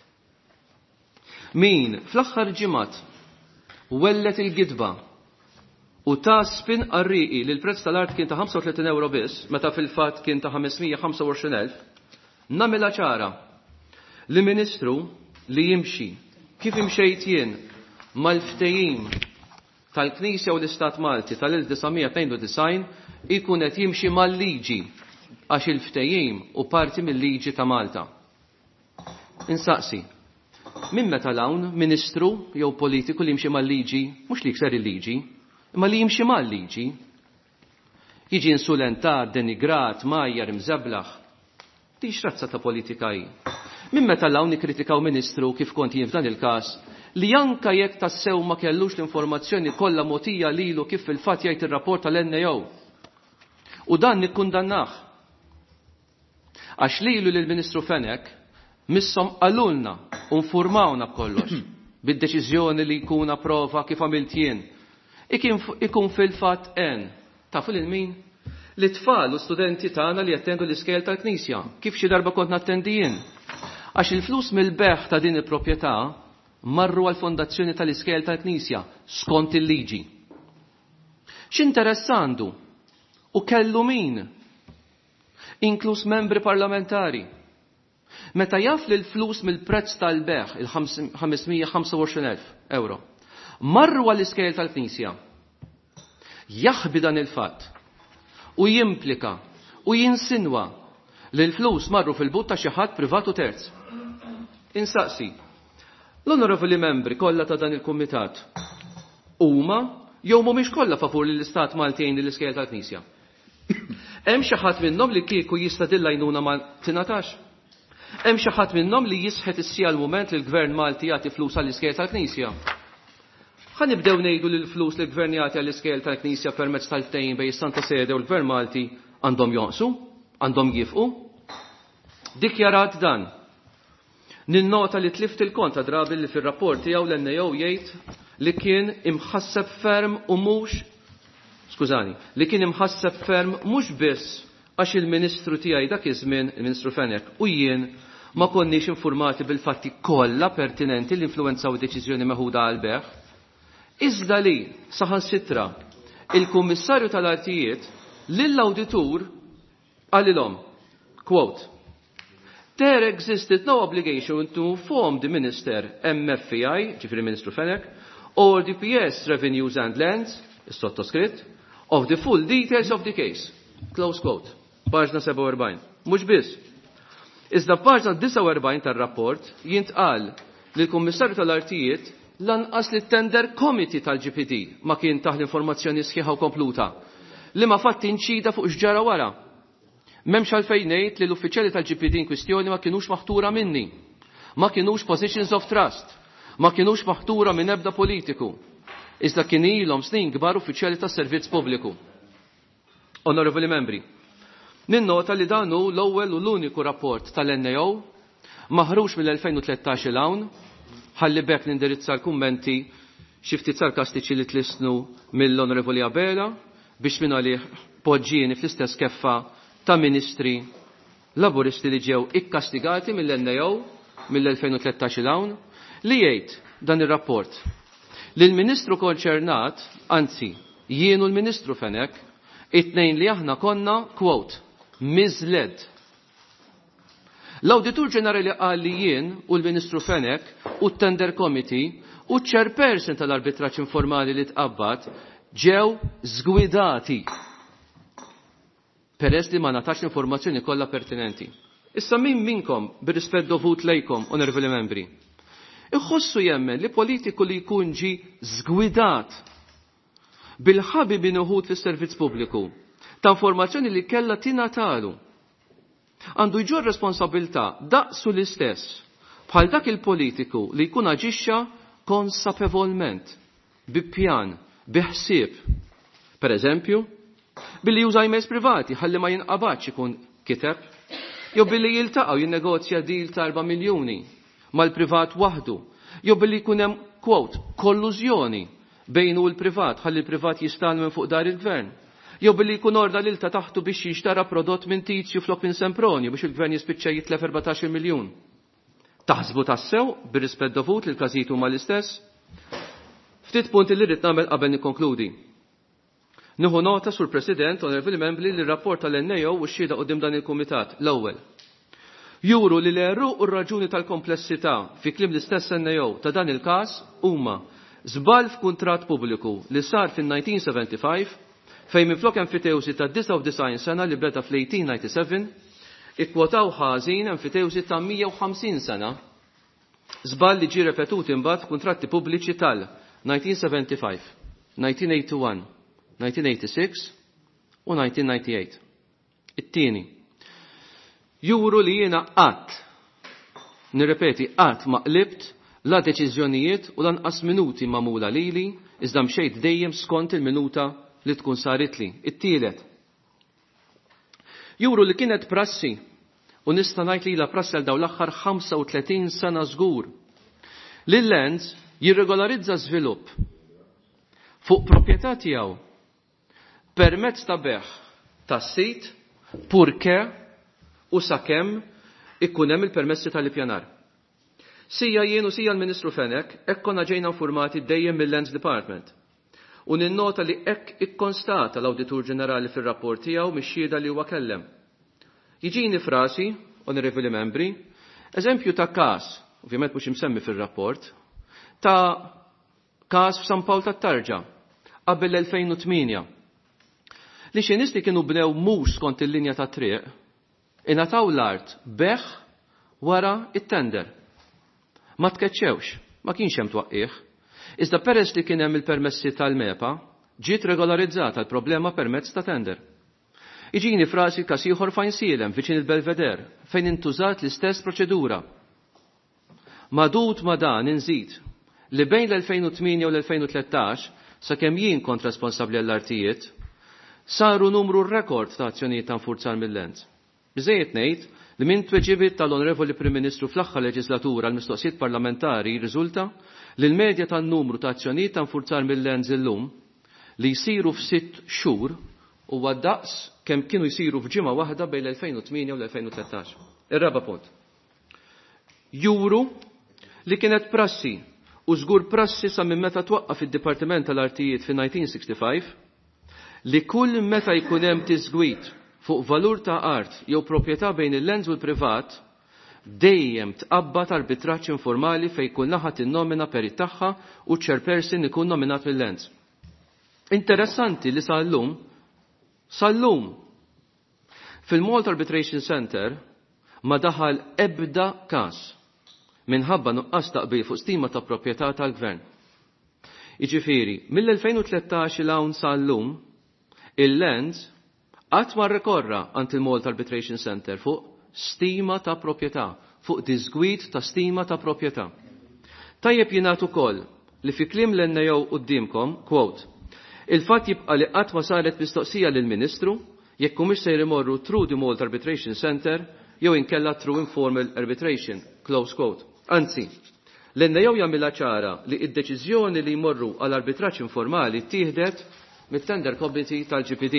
min fl-aħħar ġimgħat wellet il-gidba u ta' spin qarriqi li l-prezz tal-art kien ta' ħamsa u tletin euro biss, meta fil-fatt kien ta' ħamesmija ħamsa u għoxrin elf, namela ċara li ministru li jimxi kif imxejt jien mal-ftehim tal-Knisja u l-Istat Malti tal-nineteen ninety-nine ikun qed jimxi mal-liġi għax il-ftehim u parti mill-liġi ta' Malta. Insaqsi, min meta l-hawn ministru jew politiku li jimxi mal-liġi, mhux li jkser il-liġi, imma li jimxi mal-liġi, jiġi insulentat, denigrat, majjar, imżeblaħ. Tix razza ta' politika hi. Min meta l-hawn nikkritikaw ministru kif kont jien f'dan il-każ li anka jekk tassew ma kellux l-informazzjoni kollha mogħtija lilu kif fil-fatt jgħid ir-rapport tal-N A O. U dan nikkundannah. Għax lilu lill-Ministru Fenek missom qalulna u nfurmawna b'kollox bid-deċiżjoni li jkun approva kif għamilt jien. Ikun fil-fatt en. Tafu lil min? Li tfal u studenti tagħna li jattendu l-iskejl tal-Knisja. Kif xi darba kont nattendi jien. Għax il-flus mill-beħ ta' din il-proprjetà marru għal-fondazzjoni tal-iskejl tal-Knisja skont il-liġi. X'interessandu u kellu min? Inkluż membri parlamentari. Meta jaf li l-flus mill-prezz tal-beħ il-ħamesmija ħamsa u għoxrin elf euro marru għall-iskejl tal-Knisja. Jaħbi dan il-fatt u jimplika u jinsinwa li l-flus marru fil-but ta' xi ħadd privatu terz. Insaqsi, l-onorevoli membri kollha ta' dan il-kumitat huma jew mhumiex kollha favur li l-Istat Malti jgħin l-iskejl tal-Knisja. Hemm xi ħadd minnhom li kieku jista' dilla jnuna ma tingħatax. Hemm xi ħadd minnhom li jisħet issija l-mument li l-Gvern Malti jagħti flus għall-iskejl tal-Knisja. Ħa nibdew ngħidu li l-flus li l-Gvern jagħti għall-iskejl tal-Knisja permezz tal-ftehim bejn is-Santa Sede u l-Gvern Malti għandhom jonqsu, għandhom jifqu. Dikjarat dan. Ninnota li tlift il-konta drabi li fir-rapport tiegħu l-N A O jgħid li kien imħasseb ferm u mhux skużani, li kien imħasseb ferm mhux biss għax il-Ministru tiegħi dak iż-żmien, il-Ministru Fenek, u jien ma konniex informati bil-fatti kollha pertinenti li influwenzaw id-deċiżjoni meħuda għal beħ. Iżda li saħansitra il-Kummissarju tal-Artijiet lill-Awditur għalilhom, quote, there existed no obligation to inform the Minister M F E I, ġifri Ministru Fenek, or the P S Revenues and Lands, is-sottoskritt, of the full details of the case. Close quote. Paġna seba' u erbgħin. Mhux biss. Iżda paġna disa' u erbgħin tar-rapport jintqal li l-Kummissarju tal-Artijiet lanqas li tender committee tal-G P D ma kien taħt informazzjoni sħiħa u kompluta li ma fatt inċida fuq x'ġara wara. M'hemmx għalfejn ngħid li l-uffiċjali tal-G P D in kwistjoni ma kinux maħtura minni, ma kinux positions of trust, ma kinux maħtura minn ebda politiku. Iżda kien ilhom snin kbar uffiċjali tas-servizz pubbliku. Onorevoli membri, ninnota li dan hu l-ewwel u l-uniku rapport tal-N A O maħrux mill-elfejn u tlettax il hawn, ħalli bekk nindirizza l-kummenti xi ftit sarkastiċi li tlisnu mill-Onorevoli Abela biex minn għalih poġġieni fl-istess keffa ta' ministri laburisti li ġew ikkastigati mill-N A O mill-elfejn u tlettax il hawn li jgħid dan ir-rapport li l-Ministru konċernat, anzi jienu l-Ministru Fenek, it-tnejn li aħna konna, quote, misled. L-Awditur Ġenerali qal li jien u l-Ministru Fenek u t-Tender Committee u ċ-chairperson tal-arbitraġġ informali li tqabbad ġew żgwidati peress li ma natax l-informazzjoni kollha pertinenti. Issa min minkom bir-rispett dovut lejkom, onorevoli membri, iħossu jemmen li politiku li jkun ġi żgwidat bil-ħabi binuħut fis-servizz pubbliku ta' informazzjoni li kella tingħatalu għandu jġor responsabilità daqsu l-istess bħal dak il-politiku li jkun aġixxa konsapevolment, bi pjan, bi ħsieb. Per eżempju, billi juża emails privati ħalli ma jinqabadx ikun kiteb, jew billi jiltaqgħu jinnegozja deal ta' erba' miljuni mal-privat waħdu, jew billi jkun hemm quote kollużjoni bejn u l-privat ħalli l-privat jistal minn fuq dar il-gvern. Jew billi jkun orda lil ta' taħtu biex jixtara prodott minn Tizju flok minn Sempronju biex il-gvern jispiċċa jitlef erbatax miljun. Taħsbu tassew bir-rispett dovut li l-każijiet huma l-istess? Ftit punti li rrid nagħmel qabel nikkonkludi. Nieħu nota sur President, onorevoli membri, li r-rapport tal-N A O u xhieda qudiem dan il-Kumitat l-ewwel. Juru li l-erru u r-raġuni tal-komplessità fi kliem l-istess N A O ta' dan il-każ huma żball f'kuntratt pubbliku li sar fin-nineteen seventy-five fejn minflok enfitewsi ta' tisa' u tisgħin sena li beda fl-eighteen ninety-seven ikkwotaw ħażin enfitewsi ta' mija u ħamsin sena. Żball li ġie repetut imbagħad f'kuntratti pubbliċi tal-nineteen seventy-five, nineteen eighty-one, nineteen eighty-six u nineteen ninety-eight. It-tieni. Juru li jiena qatt, nirrepeti qatt ma qlibt la deċiżjonijiet u lanqas minuti magħmula lili iżda mxejt dejjem skont il-minuta li tkun saritli. It-tielet. Juru li kienet prassi u nista' ngħid li la prassi għal dawn l-aħħar ħamsa u tletin sena żgur li l-Lands jirregolarizza żvilupp fuq proprjetà tiegħu permezz ta' beħ tas-sit purke u sakemm ikun hemm il-permessi tal-ippjanar. Sija jien u sija l-Ministru Fenek hekk konna ġejna informati dejjem mill-Lands Department. U ninnota li hekk ikkonstata l-Awditur Ġenerali fir-rapport tiegħu mix-xhieda li huwa kellem. Jiġini frasi, onorevoli membri, eżempju ta' każ, ovvjament mhux imsemmi fir-rapport, ta' każ f'San Pawl tat-Tarġa qabel l-elfejn u tminja. Li xi nies li kienu bnew mhux skont il-linja ta' triq, ingħataw l-art beħ wara it-tender. Ma tkeċċewx, ma kienx hemm twaqqih. Iżda peress li kien hemm il-permessi tal-mepa, ġiet regolarizzata l-problema permezz ta' tender. Iġini frasi każ ieħor fejn silem viċin il-Belveder fejn intużat l-istess proċedura. Madut ma dan inżid li bejn l-elfejn u tminja u l-elfejn u tlettax sakemm jien kont responsabbli għall-artijiet saru numru rekord ta' azzjonijiet ta' nfurzar mill-Lands. Biżejjed ngħid li minn tweġibiet tal-Onorevoli Prim Ministru fl-aħħar leġislatura għall mistoqsijiet parlamentari jirriżulta li l-medja tan-numru ta' azzjonijiet ta' nfurzar mill-Lands illum li jsiru f'sitt xhur huwa daqs kemm kienu jsiru f'ġimgħa waħda bejn l-elfejn u tminja u l-elfejn u tlettax. Ir-raba' punt. Juru li kienet prassi u żgur prassi sa minn meta twaqqaf id-Dipartiment tal-Artijiet fin-nineteen sixty-five li kull meta jkun hemm tiżgwid fuq valur ta' art jew proprjetà bejn il-Lands u l-privat dejjem tqabbad arbitraġġ informali fejn kull naħa tinnomina perit tagħha u chairperson ikun nominat mill-Lands. Interessanti li sa llum Sal-lum, fil-Malta Arbitration Center ma daħal ebda każ minħabba nuqqas taqbil fuq stima ta' proprjetà tal-Gvern. Jiġifieri, mill-elfejn u tlettax il hawn sal-lum, il-Lands qatt ma rrekorra għand il-Malta Arbitration Center fuq stima ta' proprjetà, fuq disgwid ta' stima ta' proprjetà. Tajjeb jingħad ukoll li fi kliem l-N A O qudiemkom, quote, il-fatt jibqa' li qatt ma saret mistoqsija lill-Ministru jekk mhux se jrimorru through the Malta Arbitration Center jew inkella through informal arbitration, close quote. Anzi, l-N A O jagħmilha ċara li d-deċiżjoni li jmorru għal arbitraġġ informali tieħdet mit-Tender Committee tal-G P D.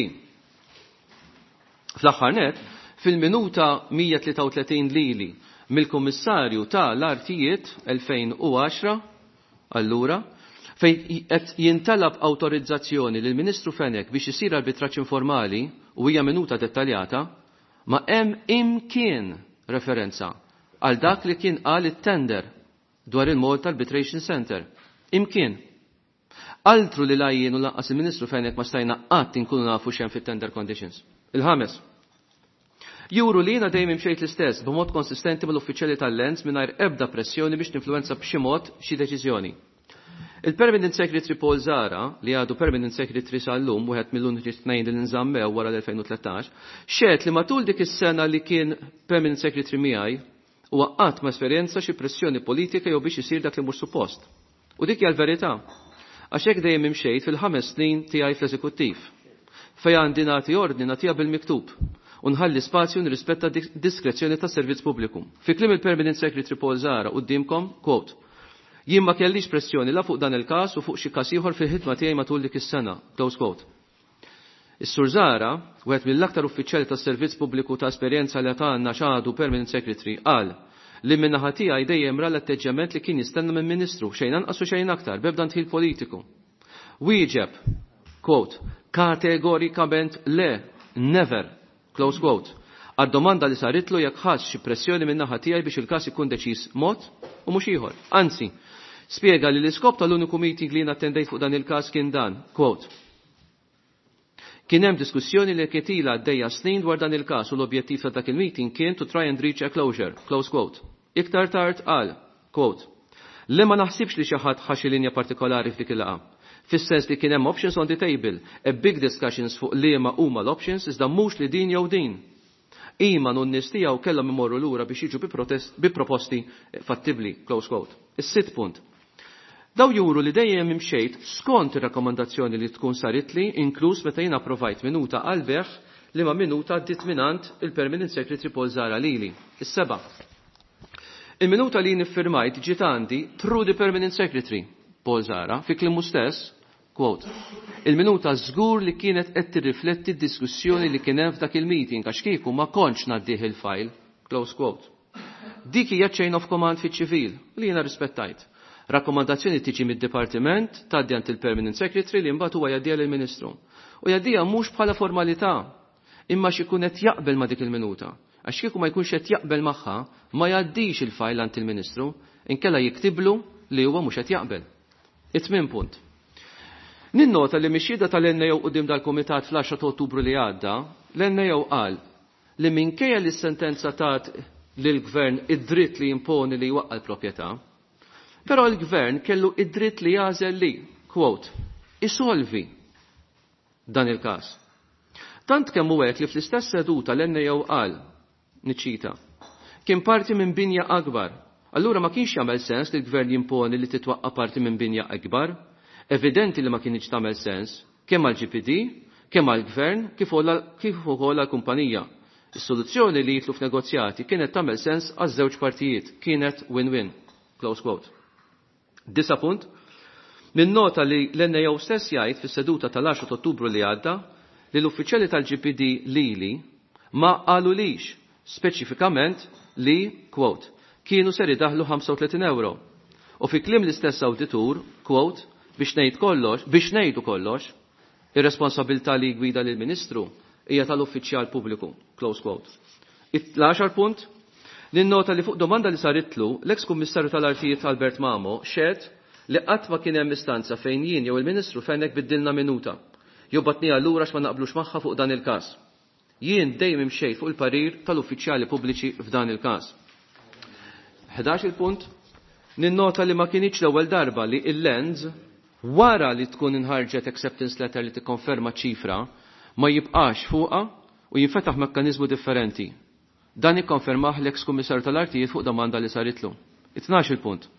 Fl-aħħar net, fil-minuta mija tlieta u tletin lili mill-Kummissarju tal-Artijiet elfejn u għaxra, allura, fejn qed jintalab awtorizzazzjoni lil Ministru Fenek biex isir arbitraġġ informali u hija minuta dettaljata, ma hemm imkien referenza għal dak li kien qal it-tender dwar il-Malta Arbitration Center. Imkien. Altru li lajjien u laqqas il-Ministru Fenek ma stajna qatt inkunu nafu x'hemm fit-tender conditions. Il-ħames. Juru li jiena dejjem imxejt l-istess b'mod konsistenti mal-uffiċjali tal-Lens mingħajr ebda pressjoni biex tinfluwenza b'xi mod xi deċiżjoni. Il-Permanent Secretary Paul Zara, li għadu Permanent Secretary sal-lum, wieħed mill-unġi tnejn li nżammew wara l-elfejn u tletax, xed li matul dik is-sena li kien Permanent Secretary miegħi u qatt ma esperjenza xi pressjoni politika jew biex isir dak li mhux suppost. U dik hija l-verità. Għax hekk dejjem imxejt fil-ħames snin tiegħi fl-eżekuttiv. Fejn għandi nagħti ordni nagħtiha bil-miktub u nħalli spazju nirrispetta diskrezzjoni tas-servizz pubbliku. Fi kliem il-Permanent Secretary Paul Zara qudiemkom, quote, jien ma kellix pressjoni la fuq dan il-każ u fuq xi każ ieħor fil-ħidma tiegħi matul dik is-sena, close quote. Is-Sur Zara, wieħed mill-aktar uffiċjali tas-servizz pubbliku ta' esperjenza li għandna x'għadu Permanent Secretary, qal li min-naħa tiegħi dejjem ra l-atteġġament li kien jistenna minn Ministru xejn anqas u xejn aktar b'ebda ntħil politiku. Wieġeb, quote, kategorikament le, never, close quote, għad-domanda li saritlu jekk ħass xi pressjoni min-naħa tiegħi biex il-każ ikun deċiż mod u mhux ieħor. Anzi, spjega li l-iskop tal-uniku meeting li nattendejt fuq dan il-każ kien dan, quote, kien hemm diskussjoni li kien ilha għaddejja snin dwar dan il-każ u l-objettiv ta' dak il-meeting kien to try and reach a closure, close quote. Iktar tard qal, quote, li ma naħsibx li xi ħadd ħaxi linja partikolari f'dik il-laqgħa. Fis-sens li kien hemm options on the table, a big discussions fuq liema huma l-options iżda mhux li din jew din. Iman u n-nies tiegħu kellhom imorru lura biex jiġu bi proposti fattibbli, close quote. Is-sitt punt. Daw juru li dejjem imxejt skont ir-rakkomandazzjoni li tkun saritli, inkluż meta jien approvajt minuta għalbeħ li ma minuta ddit minant il-Permanent Secretary Paul Zara lili. Is-seba'. Il-minuta li niffirmajt ġiet għandi through the Permanent Secretary Paul Zara fi kliemu stess, quote, il-minuta żgur li kienet qed tirrifletti d-diskussjoni li kien hemm f'dak il-meeting għax kieku ma kontx ngħaddih il-file, close quote. Dik hija chain of command fiċ-ċivil li jiena rispettajt. Rakkomandazzjoni tiġi mid-Dipartiment tgħaddi għand il-Permanent Secretary li mbagħad huwa jgħaddiha lill-Ministru. U jgħaddiha mhux bħala formalità, imma xi jkun qed jaqbel ma' dik il-minuta. Għax kieku ma jkunx qed jaqbel magħha, ma jgħaddix il-file għand il-Ministru, inkella jiktiblu li huwa mhux qed jaqbel. It-tmien punt. Ninnota li mixjieda tal-N A O qudiem dal-Kumitat fl-għaxra ta' Ottubru li għadda, l-N A O qal li minkejja li s-sentenza tat lill-Gvern id-dritt li jimponi li jwaqqa l-proprjetà, però l-Gvern kellu id-dritt li jażel li, quote, isolvi dan il-każ. Tant kemm hu hekk li fl-istess seduta l-N A O qal, niċċita, kien parti minn binja akbar. Allura ma kienx jagħmel sens li l-Gvern jimponi li titwaqqa parti minn binja akbar. Evidenti li ma kienx tagħmel sens kemm għall-G P D, kemm għall-Gvern kif ukoll għall-kumpanija. Is-soluzzjoni li jitlu f'negozjati kienet tagħmel sens għaż-żewġ partijiet, kienet win-win. Close quote. Disa punt. Min nota li l-N A O stess jgħid fis-seduta tal-għaxra ta' Ottubru li għadda li l-uffiċjali tal-G P D lili ma qalulix speċifikament li, quote, kienu ser idaħlu ħamsa u tletin euro. U fi kliem l-istess awditur, quote, biex ngħid kollox, biex ngħidu kollox, ir-responsabilità li gwida lill ministru hija tal-uffiċjal pubbliku, close quote. L-għaxar punt, ninnota li fuq domanda li saritlu l-eks kummissarju tal-Artijiet Albert Mamo xed li qatt ma kien hemm istanza fejn jien jew il-Ministru Fenek biddilna minuta. Jew batnija lura x'ma naqblux magħha fuq dan il-każ. Jien dejjem imxejt fuq il-parir tal-uffiċjali pubbliċi f'dan il-każ. ħdax il-punt, ninnota li ma kienx l-ewwel darba li il-Lens wara li tkun inħarġet acceptance letter li tikkonferma ċifra ma jibqax fuqha u jinfetaħ mekkaniżmu differenti. Dan ikkonfermah l-eks kummissarju tal-Artijiet fuq domanda li saritlu. It-tnax il-punt.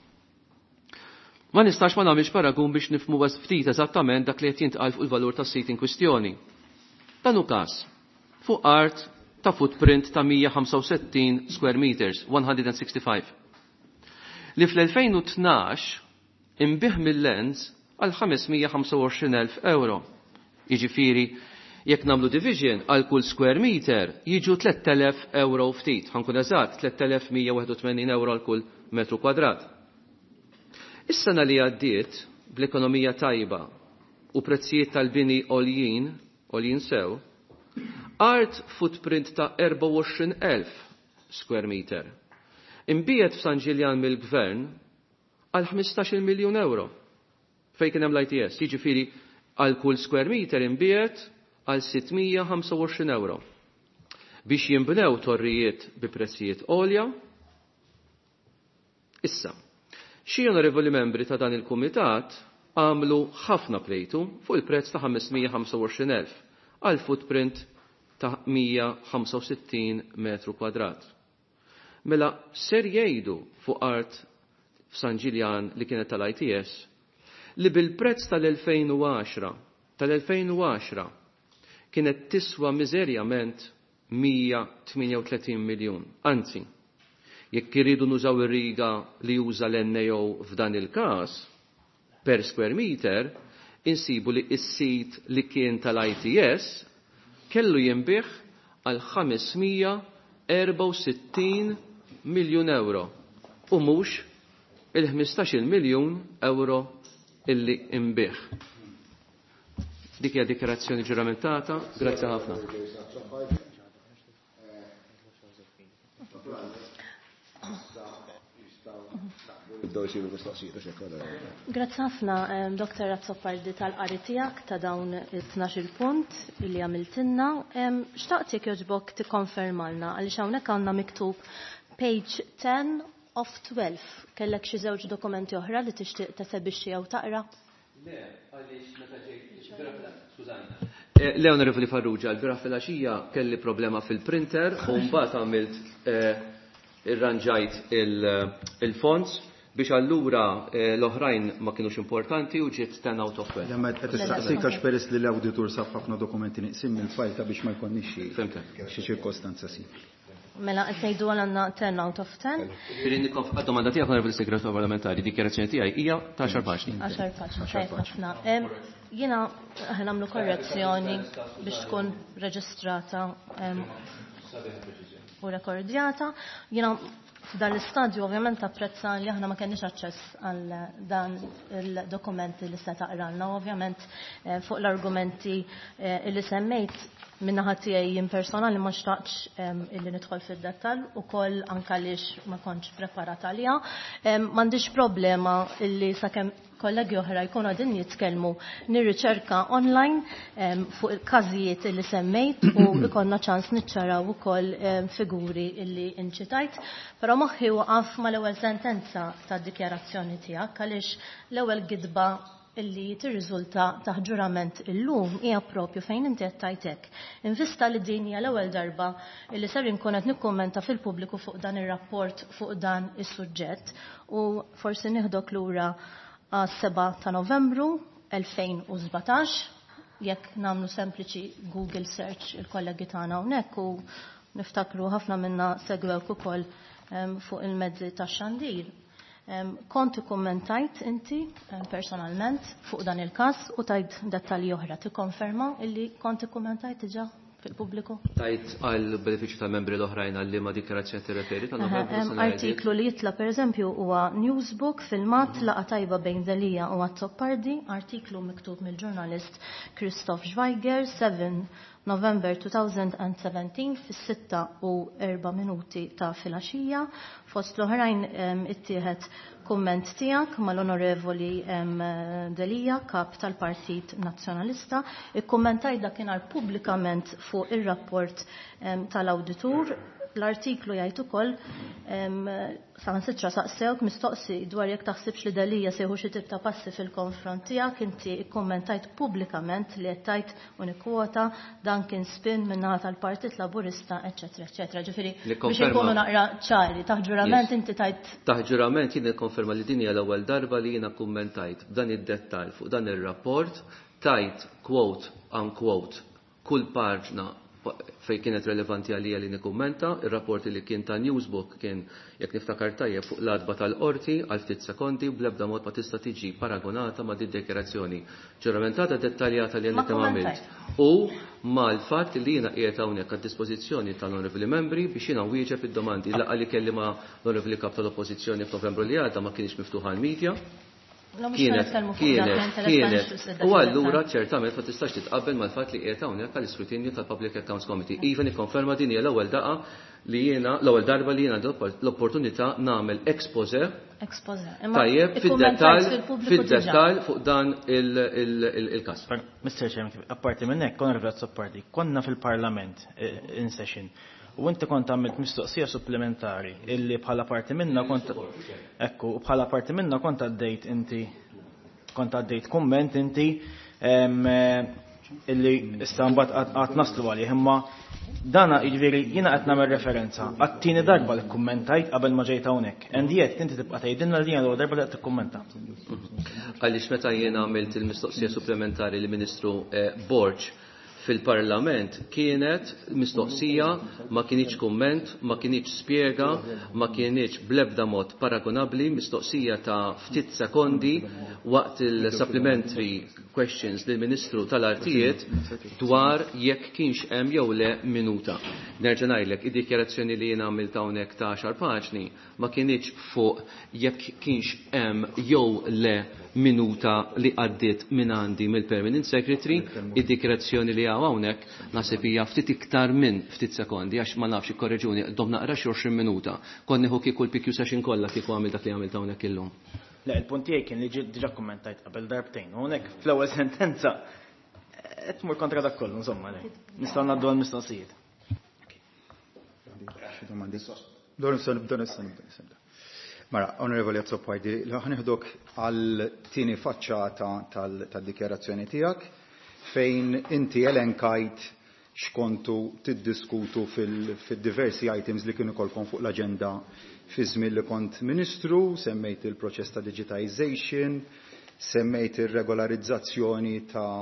Ma nistax ma nagħmilx paragun biex nifhmu ftit eżattament dak li qed jintqal fuq il-valur tas-sit in kwistjoni. Dan hu każ. fuq art ta' footprint ta' mija ħamsa u sittin square meters, one hundred sixty-five. Li fl-elfejn u tnax imbih mill-Lens għal ħamesmija ħamsa u għoxrin elf euro. Jiġifieri jekk nagħmlu division għal kull square meter jiġu tliet elef euro ftit, ħankun eżatt tliet elef mija wieħed u tmaniin euro għal kull metru kwadrat. Is-sena li għaddiet bl-ekonomija tajba u prezzijiet tal-bini għoljin, għoljin sew, art footprint ta' erba' u għoxrin elf square meter. Imbiet f'San Ġiljan mill-Gvern għal ħmistax-il miljun euro fejn kien hemm l-I T S. Jiġifieri għal kull square meter imbiet għal sittmija ħamsa u għoxrin euro. Biex jinbnew torrijiet bi prezzijiet għolja. Issa, xi onorevoli membri ta' dan il-kumitat għamlu ħafna plejtu fuq il-prezz ta' ħamesmija ħamsa u għoxrin elf għal footprint ta' mija ħamsa u sittin metru kwadrat. Mela ser jgħidu fuq art f'San Ġiljan li kienet tal-I T S li bil-prezz tal-elfejn u għaxra tal-elfejn u għaxra kienet tiswa miżerjament mija tminja u tletin miljun. Anzi, jekk iridu nużaw ir-riga li juża l-N A O f'dan il-każ per square meter, insibu li s-sit li kien tal-I T S kellu jinbih għal ħamesmija erba' u sittin miljun euro u mhux il-ħmistax-il miljun euro illi imbih. Dik hija dikjarazzjoni ġuramentata. Grazzi ħafna. Grazzi ħafna, Doktor Azzopardi tal-qari tiegħek ta' dawn it-tnax-il punt li għamiltinna. Xtaqt jekk jogħġbok tikkonfermalna għaliex hawnhekk għandna miktub page ten of twelve. Kellek xi żewġ dokumenti oħra li tixtieq tasebixxi jew taqra? Le, għaliex meta ġejt, skużani. Le, Onorevoli Farrugia, l-bira fil-għaxija kelli problema fil-printer u mbagħad għamilt irranġajt il-fonts biex allura l-oħrajn ma kienux importanti u ġiet ten out of twelve. Lemma qed tistaqsik għax peress li l-awditur sab ħafna dokumenti niqsim mill-fajta biex ma jkollniex xi ċirkostanza simili. Mela qed ngħidu għandna ten out of ten. Irid nikkonf għad-domanda tiegħek Onorevoli Segretarju Parlamentari, dikjarazzjoni tiegħi hija ta' għaxar paġni. għaxar paġni, tajjeb ħafna. Jiena nagħmlu korrezzjoni biex tkun reġistrata u rekordjata. Jiena f'dan l-istadju ovvjament apprezza li aħna ma kenniex aċċess għal dan il-dokumenti li se taqralna. Ovvjament fuq l-argumenti li semmejt minnaħa tiegħi jien personali ma xtaqx illi nidħol fid-dettall ukoll anke għaliex ma kontx preparata għaliha. M'għandix problema illi sakemm kollegi oħra jkunu għadin jitkellmu nirriċerka online fuq il-każijiet illi semmejt u ikonna ċans niċċaraw ukoll figuri illi inċitajt. Però moħħi waqaf mal-ewwel sentenza tad-dikjarazzjoni tiegħek għaliex l-ewwel gidba illi tirriżulta ta' ġurament illum hija proprju fejn inti qed tajtek. Invista li din hija l-ewwel darba illi ser inkun qed nikkummenta fil-pubbliku fuq dan ir-rapport fuq dan is-suġġett u forsi nieħdok lura għas-seba' ta' Novembru elfejn u żbatax jekk nagħmlu sempliċi Google search il-kollegi tagħna hawnhekk u niftakru ħafna minna segwewk ukoll fuq il-mezzi tax-xandir. Konti kommentajt inti personalment fuq dan il-każ u tajt dettalji oħra. Tikkonferma illi konti kommentajt diġà fil-pubbliku? Tajt għal benefiċċju tal-membri l-oħrajn għal ma dikjarazzjoni tirreferi tal-Novembru. Artiklu li jitla pereżempju huwa Newsbook filmat laqa tajba bejn Delija u Azzopardi, artiklu miktub mill-ġurnalist Christoph Schweiger, seven November two thousand seventeen fis-sitta u erba' minuti ta' filgħaxija. Fost l-oħrajn ittieħed kumment tiegħek mal-Onorevoli Delija, kap tal-Partit Nazzjonalista, ikkummentaj dakinhar pubblikament fuq ir-rapport tal-Awditur. L-artiklu jgħid ukoll saħansitra saqsewk mistoqsi dwar jekk taħsibx li Delija sejħu xi tip ta' passi fil-konfront tiegħek, inti kkummentajt pubblikament li qed tajt u nikkwota dan kien spin min-naħa tal-Partit Laburista, eċetera, eċetera. Ġifieri biex ikunu naqra ċari, taħ-ġurament inti tajt. Taħ-ġurament jien nikkonferma li din hija l-ewwel darba li jiena kkummentajt b'dan id-dettall fuq dan ir-rapport tajt quote unquote kull paġna fej kienet relevanti għalija li nikkummenta, ir-rapport li kien ta' Newsbook kien jekk niftakar tajjeb fuq l-adba tal-qorti għal ftit sekondi u bl-ebda mod ma tista' tiġi paragonata ma' din dekjerazzjoni ġuramentata dettaljata li għandek għamilt. U mal-fatt li jiena qiegħed hawnhekk għad-dispożizzjoni tal-onorevoli membri biex jiena wieġeb id-domandi laqgħa li kelli ma' l-onorevoli kap tal-Oppożizzjoni f'Novembru li għadha ma kienx miftuħa l-medja. Kienet, kienet, kienet. U allura ċertament ma tistax titqabbel mal-fatt li qiegħed hawnhekk għall-iskrutinju tal-Public Accounts Committee. Iva nikkonferma din hija l-ewwel daqa li jiena l-ewwel darba li jiena l-opportunità nagħmel exposé. Exposé. Tajjeb fid-dettall fid-dettall fuq dan il-każ. mister Chairman, apparti minn hekk konna rivlat sopparti, konna fil-Parlament in session. U inti kont għamilt mistoqsija supplementari illi bħala parti minna kont ekku u bħala parti minna kont għaddejt inti kont għaddejt kumment inti illi istambat għat naslu għalih imma dana jiġifieri jiena qed nagħmel referenza għat-tieni darba li kkummentajt qabel ma ġejt hawnhekk. Endiet inti tibqa' tgħidilna li l darba li qed tikkummenta. Għaliex meta jiena għamilt il-mistoqsija supplementari li Ministru Borġ fil-Parlament kienet mistoqsija, ma kienieċ komment, ma kienieċ spiega, ma kienieċ blebda mod paragonabli, mistoqsija ta' ftit sekondi waqt il-supplementary questions lill Ministru tal-Artijiet dwar jekk kienx hemm jew le minuta. Nerġa' ngħidlek, id-dikjarazzjoni li jien għamilt hawnhekk ta' għaxar paġni ma kienieċ fuq jekk kienx hemm jew le minuta li għaddit minn għandi mill-Permanent Secretary, id-dikjarazzjoni li hawnhekk naħseb hija ftit iktar minn ftit sekondi għax ma nafx ikkorreġuni dom naqra xi għoxrin minuta. Kont nieħu kieku l-P Q session kollha kieku għamil dak li għamilt hawnhekk illum. Le, il-punt tiegħi kien li diġà kummentajt qabel darbtejn. Hawnhekk fl-ewwel sentenza qed tmur kontra dak kollu, insomma, nistgħu ngħaddu għall-mistoqsijiet. Mara, onorevoli Azzoppardi, ħaniħdok għal-tieni faċċata tal-dikjarazzjoni tiegħek fejn inti elenkajt xkontu tiddiskutu fil-diversi items li kienu kolkom fuq l-agenda fi żmien li kont Ministru, semmejt il-proċess ta' digitization, semmejt ir-regolarizzazzjoni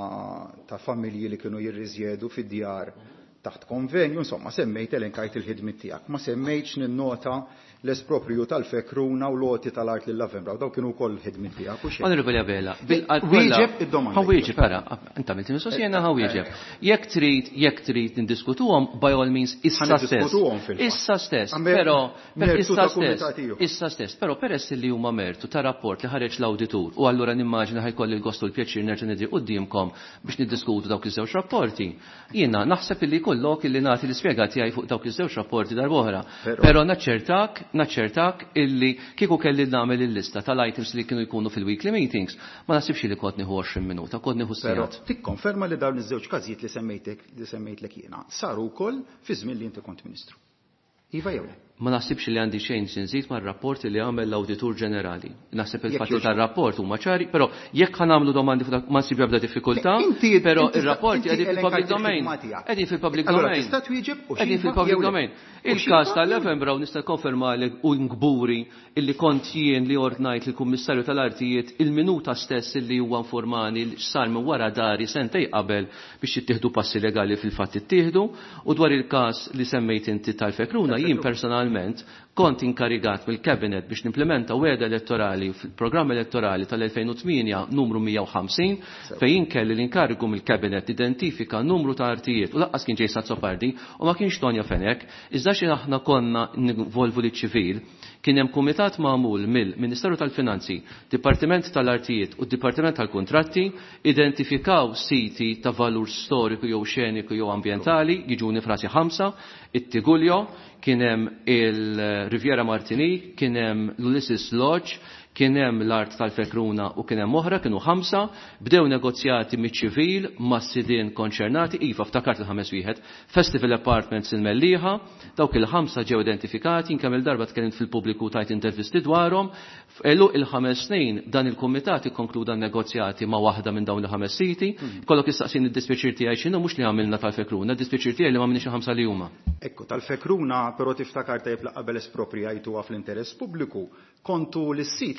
ta' familji li kienu jirriżjedu fid-djar taħt konvenju, insomma semmejt elenkajt il-ħidmit tiegħek, ma semmejtx ninnota l-espropriju tal-fekruna u loti tal-art l-Lavembra, u daw kienu kol ħidmit tiegħek u xejn. Onorevoli Abela, wieġeb id-domanda. Ħawieġeb, ara, int għamilt mistoqsija ħawieġeb. Jekk trid, jekk trid nindiskutuhom by all means issa stess. Issa stess, però issa stess. Issa stess, però peress li huma mertu ta' rapport li ħareġ l-awditur u allura nimmaġina ħajkolli l-gostu l-pjaċir nerġa' nidri qudiemkom biex niddiskutu dawk iż-żewġ rapporti. Jiena naħseb illi jkollok illi nagħti l-ispjegati tiegħi fuq dawk iż-żewġ rapporti darb'oħra. Però naċċertak naċċertak illi kieku kelli nagħmel il-lista tal-items li kienu jkunu fil-weekly meetings, ma nasibx li kont nieħu għoxrin minuta, kont nieħu sijat. Tikkonferma li dawn iż-żewġ każijiet li semmejtek li semmejtlek jiena saru wkoll fi żmien li inti kont Ministru. Iva jew le? Ma nasibx li għandi xejn sinżid mar-rapport li għamel l-Awditur Ġenerali. Naħseb il-fatti tar-rapport huma ċari, però jekk ħanamlu domandi fuq ma nsib ebda diffikultà, però ir-rapporti qegħdin fil-public domain. Qegħdin fil-public domain. Qegħdin fil-public domain. Il-każ tal-Lavembra nista' konfermalek u ngburi illi kont jien li ordnajt lill-Kummissarju tal-Artijiet il-minuta stess illi huwa informani li sar minn wara dari sentej qabel biex jittieħdu passi legali fil-fatt ittieħdu u dwar il-każ li semmejt inti tal-Fekruna jien personalment kont inkarigat mill-Cabinet biex nimplementa weda elettorali fil-programm elettorali tal-elfejn u tminja numru mija u ħamsin fejn kelli l-inkarigu mill-Cabinet identifika numru ta' artijiet u laqqas kien ġej Sazzopardi u ma kienx Tonja Fenek, iżda xi aħna konna nivolvu l-ċivil kien hemm kumitat magħmul mill-Ministeru tal-Finanzi, Dipartiment tal-Artijiet u Dipartiment tal-Kuntratti identifikaw siti ta' valur storiku jew xeniku jew ambjentali jiġuni frasi ħamsa, it-Tiguljo, kien hemm il-Riviera Martinique, kien hemm l-Ulysses Lodge, kien hemm l-Art tal-Fekruna u kien hemm oħra kienu ħamsa, bdew negozjati miċ-ċivil mas-sidien konċernati, iva ftakart il-ħames wieħed, Festival Apartments il-Mellieħa, dawk il-ħamsa ġew identifikati, inkemm il-darba tkellimt fil-pubbliku tajt intervisti dwarhom, elu il-ħames snin dan il-kumitat ikkonkluda negozjati ma' waħda minn dawn il-ħames siti, kollok istaqsin id-dispjaċir tiegħi x'inhu mhux li għamilna tal-Fekruna, id-dispjaċir tiegħi li ma minniex ħamsa li huma. Ekku tal-Fekruna però tiftakar tajb qabel esproprijajtuha fl-interess pubbliku, kontu l-sit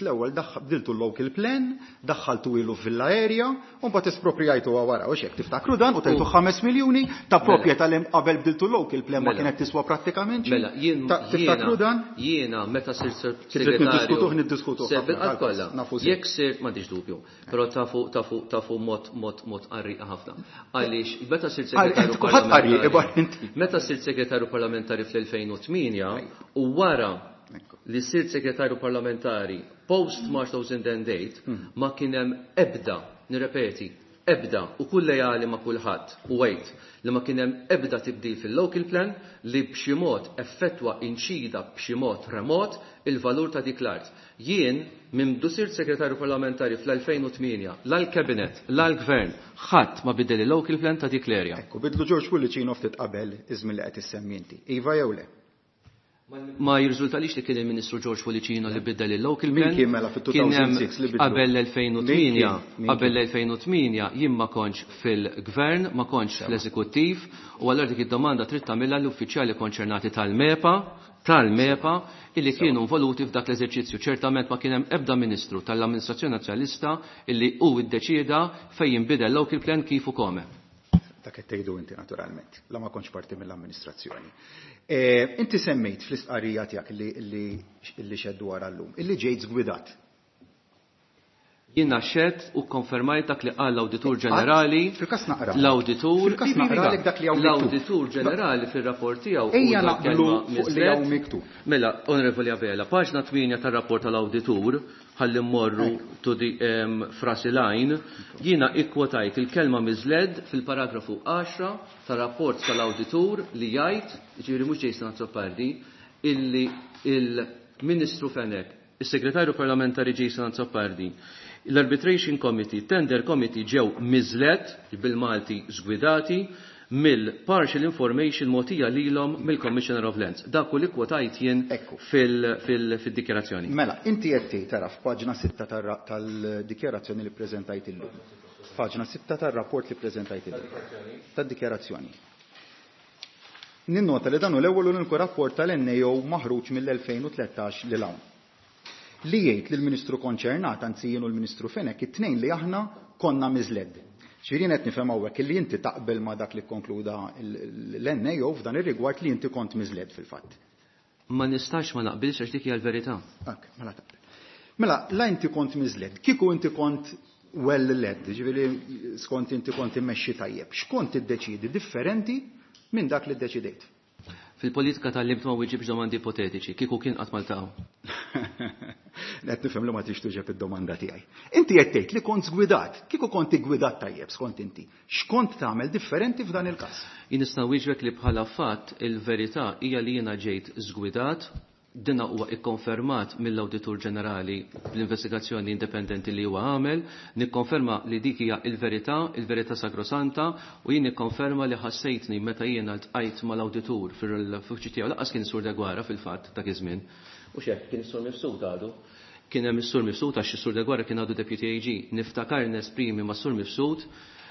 l-ewwel bdiltu l-local plan, daħħaltu ilu fil area, u mbagħad esproprijajtu wara u xek tiftakru dan u tajtu ħames miljuni ta' proprjetà li qabel bdiltu l-local plan ma kienet tiswa prattikament. Mela, jien tiftakru dan? Jiena meta sir segretarju. Niddiskutuh niddiskutuh. Jekk sir m'għandix dubju, però tafu tafu tafu mod mod mod qarriqa ħafna. Għaliex meta sir segretarju parlamentari. Meta sir segretarju parlamentari fl-elfejn u tminja u wara li sirt segretarju parlamentari post March two thousand eight ma kien hemm ebda, nirrepeti, ebda u kull lejali ma' kulħadd u wejt li ma kien hemm ebda tibdil fil-local plan li b'xi mod effettwa inċida b'xi mod remot il-valur ta' dik l-art. Jien minn sirt segretarju parlamentari fl-elfejn u tminja l-kabinet, l-gvern, ħadd ma bidel il-local plan ta' dik l-area. Ekku bidlu George Pulicino ftit qabel iżmin li qed issemminti. Iva jew le? Ma jirriżultalix li kien il-Ministru George Policino li biddel il-local plan. Kien mela fit-2006 li bidlu. Qabel l-elfejn u tminja, qabel l-elfejn u tminja jien ma kontx fil-gvern, ma kontx fl-eżekuttiv, u għallur dik id-domanda trid tagħmilha l-uffiċjali konċernati tal-MEPA, tal-MEPA, illi kienu involuti f'dak l-eżerċizzju. Ċertament ma kien hemm ebda Ministru tal-Amministrazzjoni Nazzjonalista illi hu iddeċieda fejn jinbidel local plan kif u kome. Dak qed tgħidu inti naturalment, la ma kontx parti mill-amministrazzjoni. Inti semmejt fl-istqarrija tiegħek li xeddu wara llum, illi ġejt żgwidat. Jiena xed u konfermajt dak li qal l-Awditur Ġenerali. Fil-każ naqra. L-Awditur dak li l-Awditur Ġenerali fir-rapport tiegħu ejja naqblu fuq li hawn miktub. Mela, Onorevoli Abela, paġna tminja tar-rapport tal-Awditur ħalli mmorru to the frasi line, jiena ikkwotajt il-kelma miżled fil-paragrafu għaxra tar-rapport tal-Awditur li jgħid, ġifieri mhux Jason Azzopardi, illi il-Ministru Fenek, is-Segretarju Parlamentari Jason Azzopardi, l-Arbitration Committee, Tender Committee ġew miżled bil-Malti żgwidati mill-partial information motija lilhom mill-Commissioner of Lands. Dak u li kwotajt jien fil-dikjerazzjoni. Mela, inti qed tara f'paġna sitta tal-dikjerazzjoni li ppreżentajt illum. Paġna sitta tar-rapport li ppreżentajt illum. Tad-dikjerazzjoni. Ninnota li dan hu l-ewwel u l-uniku rapport tal-N A O maħruġ mill-elfejn u tlettax lil hawn. Li jgħid lill-Ministru konċernat, anzi jien u l-Ministru Fenek, it-tnejn li aħna konna miżled. Xirin qed nifhem hawnhekk li inti taqbel ma dak li konkluda l-N A O f'dan ir-rigward li inti kont miżled fil-fatt. Ma nistax ma naqbilx għax dik hija l-verità. Ak, mela taqbel. Mela, la inti kont miżled, kieku inti kont well led, ġifieri skont inti kont immexxi tajjeb. X'kont iddeċidi differenti minn dak li ddeċidejt? Fil-politika tal-limt ma wieġibx domandi ipotetiċi, kieku kien qatt maltaw. Qed nifhem li ma tix tuġeb id-domanda tiegħi. Inti qed tgħid li kont żgwidat, kieku kont iggwidat tajjeb skont inti. X'kont tagħmel differenti f'dan il-każ? Jien nista' wieġbek li bħala fatt il-verità hija li jiena ġejt żgwidat, dina huwa ikkonfermat mill-Awditur Ġenerali bl-investigazzjoni indipendenti li huwa għamel, nikkonferma li dik hija il-verità, il-verità sagrosanta, u jien nikkonferma li ħassejtni meta jiena ltqajt mal-Awditur fil-uffiċċju tiegħu laqas kien is-Sur Degwara fil-fatt dak iż-żmien. U x'hekk kien is-Sur Mifsud għadu. Kien hemm is-Sur Mifsud għax is-Sur Degwara kien għadu Deputy A G. Niftakar nesprimi mas-Sur Mifsud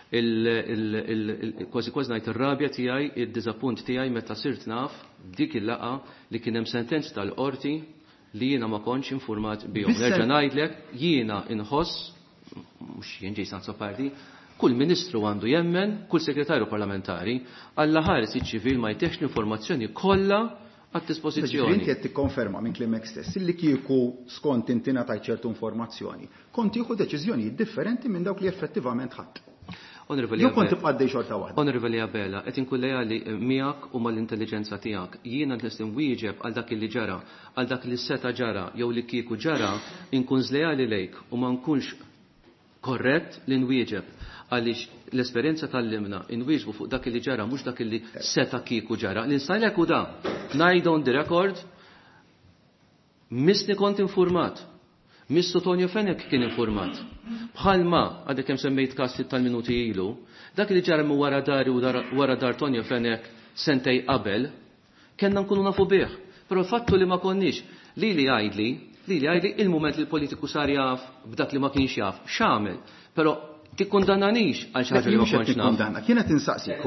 kważi kważi ngħid ir-rabja tiegħi, id-diżappunt tiegħi meta sirt naf dik il-laqa li kien hemm sentenz tal-qorti li jiena ma kontx infurmat bihom. Nerġa' ngħidlek, jiena inħoss, mhux jien Jason Azzopardi, kull Ministru għandu jemmen, kull Segretarju Parlamentari, alla ħares iċ-ċivil ma jtieħx l-informazzjoni kollha għad-dispożizzjoni. Inti qed tikkonferma minn klimek stess illi kieku skont inti ngħid ċertu informazzjoni, kont jieħu deċiżjonijiet differenti minn dawk li effettivament ħadd. Jew kont tibqa' dej xorta waħda. Onorevoli Abela, qed inkun lejali miegħek u mal-intelligenza tiegħek. Jiena qed nwieġeb għal dak li ġara, għal dak li seta ġara jew li kieku ġara, inkun żlejali lejk u ma nkunx korrett li nwieġeb għaliex l-esperjenza tal-limna inwieġbu fuq dak li ġara mhux dak li seta kieku ġara. L-instajlek u da, ngħid on the record, misni kont infurmat. Mistu Tonio Fenek kien informat. Bħalma, għadek kem semmejt kas tal-minuti ilu, dak li ġara wara dari u wara dar Tonio Fenek sentej qabel, kena nkunu nafu bih. Pero fattu li ma konniex, li li għajdli, li li għajdli il-moment li l-politiku sar jaf, b'dak li ma kienx jaf, xamel. Pero tikkundannanix għal xi ħaġa li ma kontx naf. Kienet insaqsik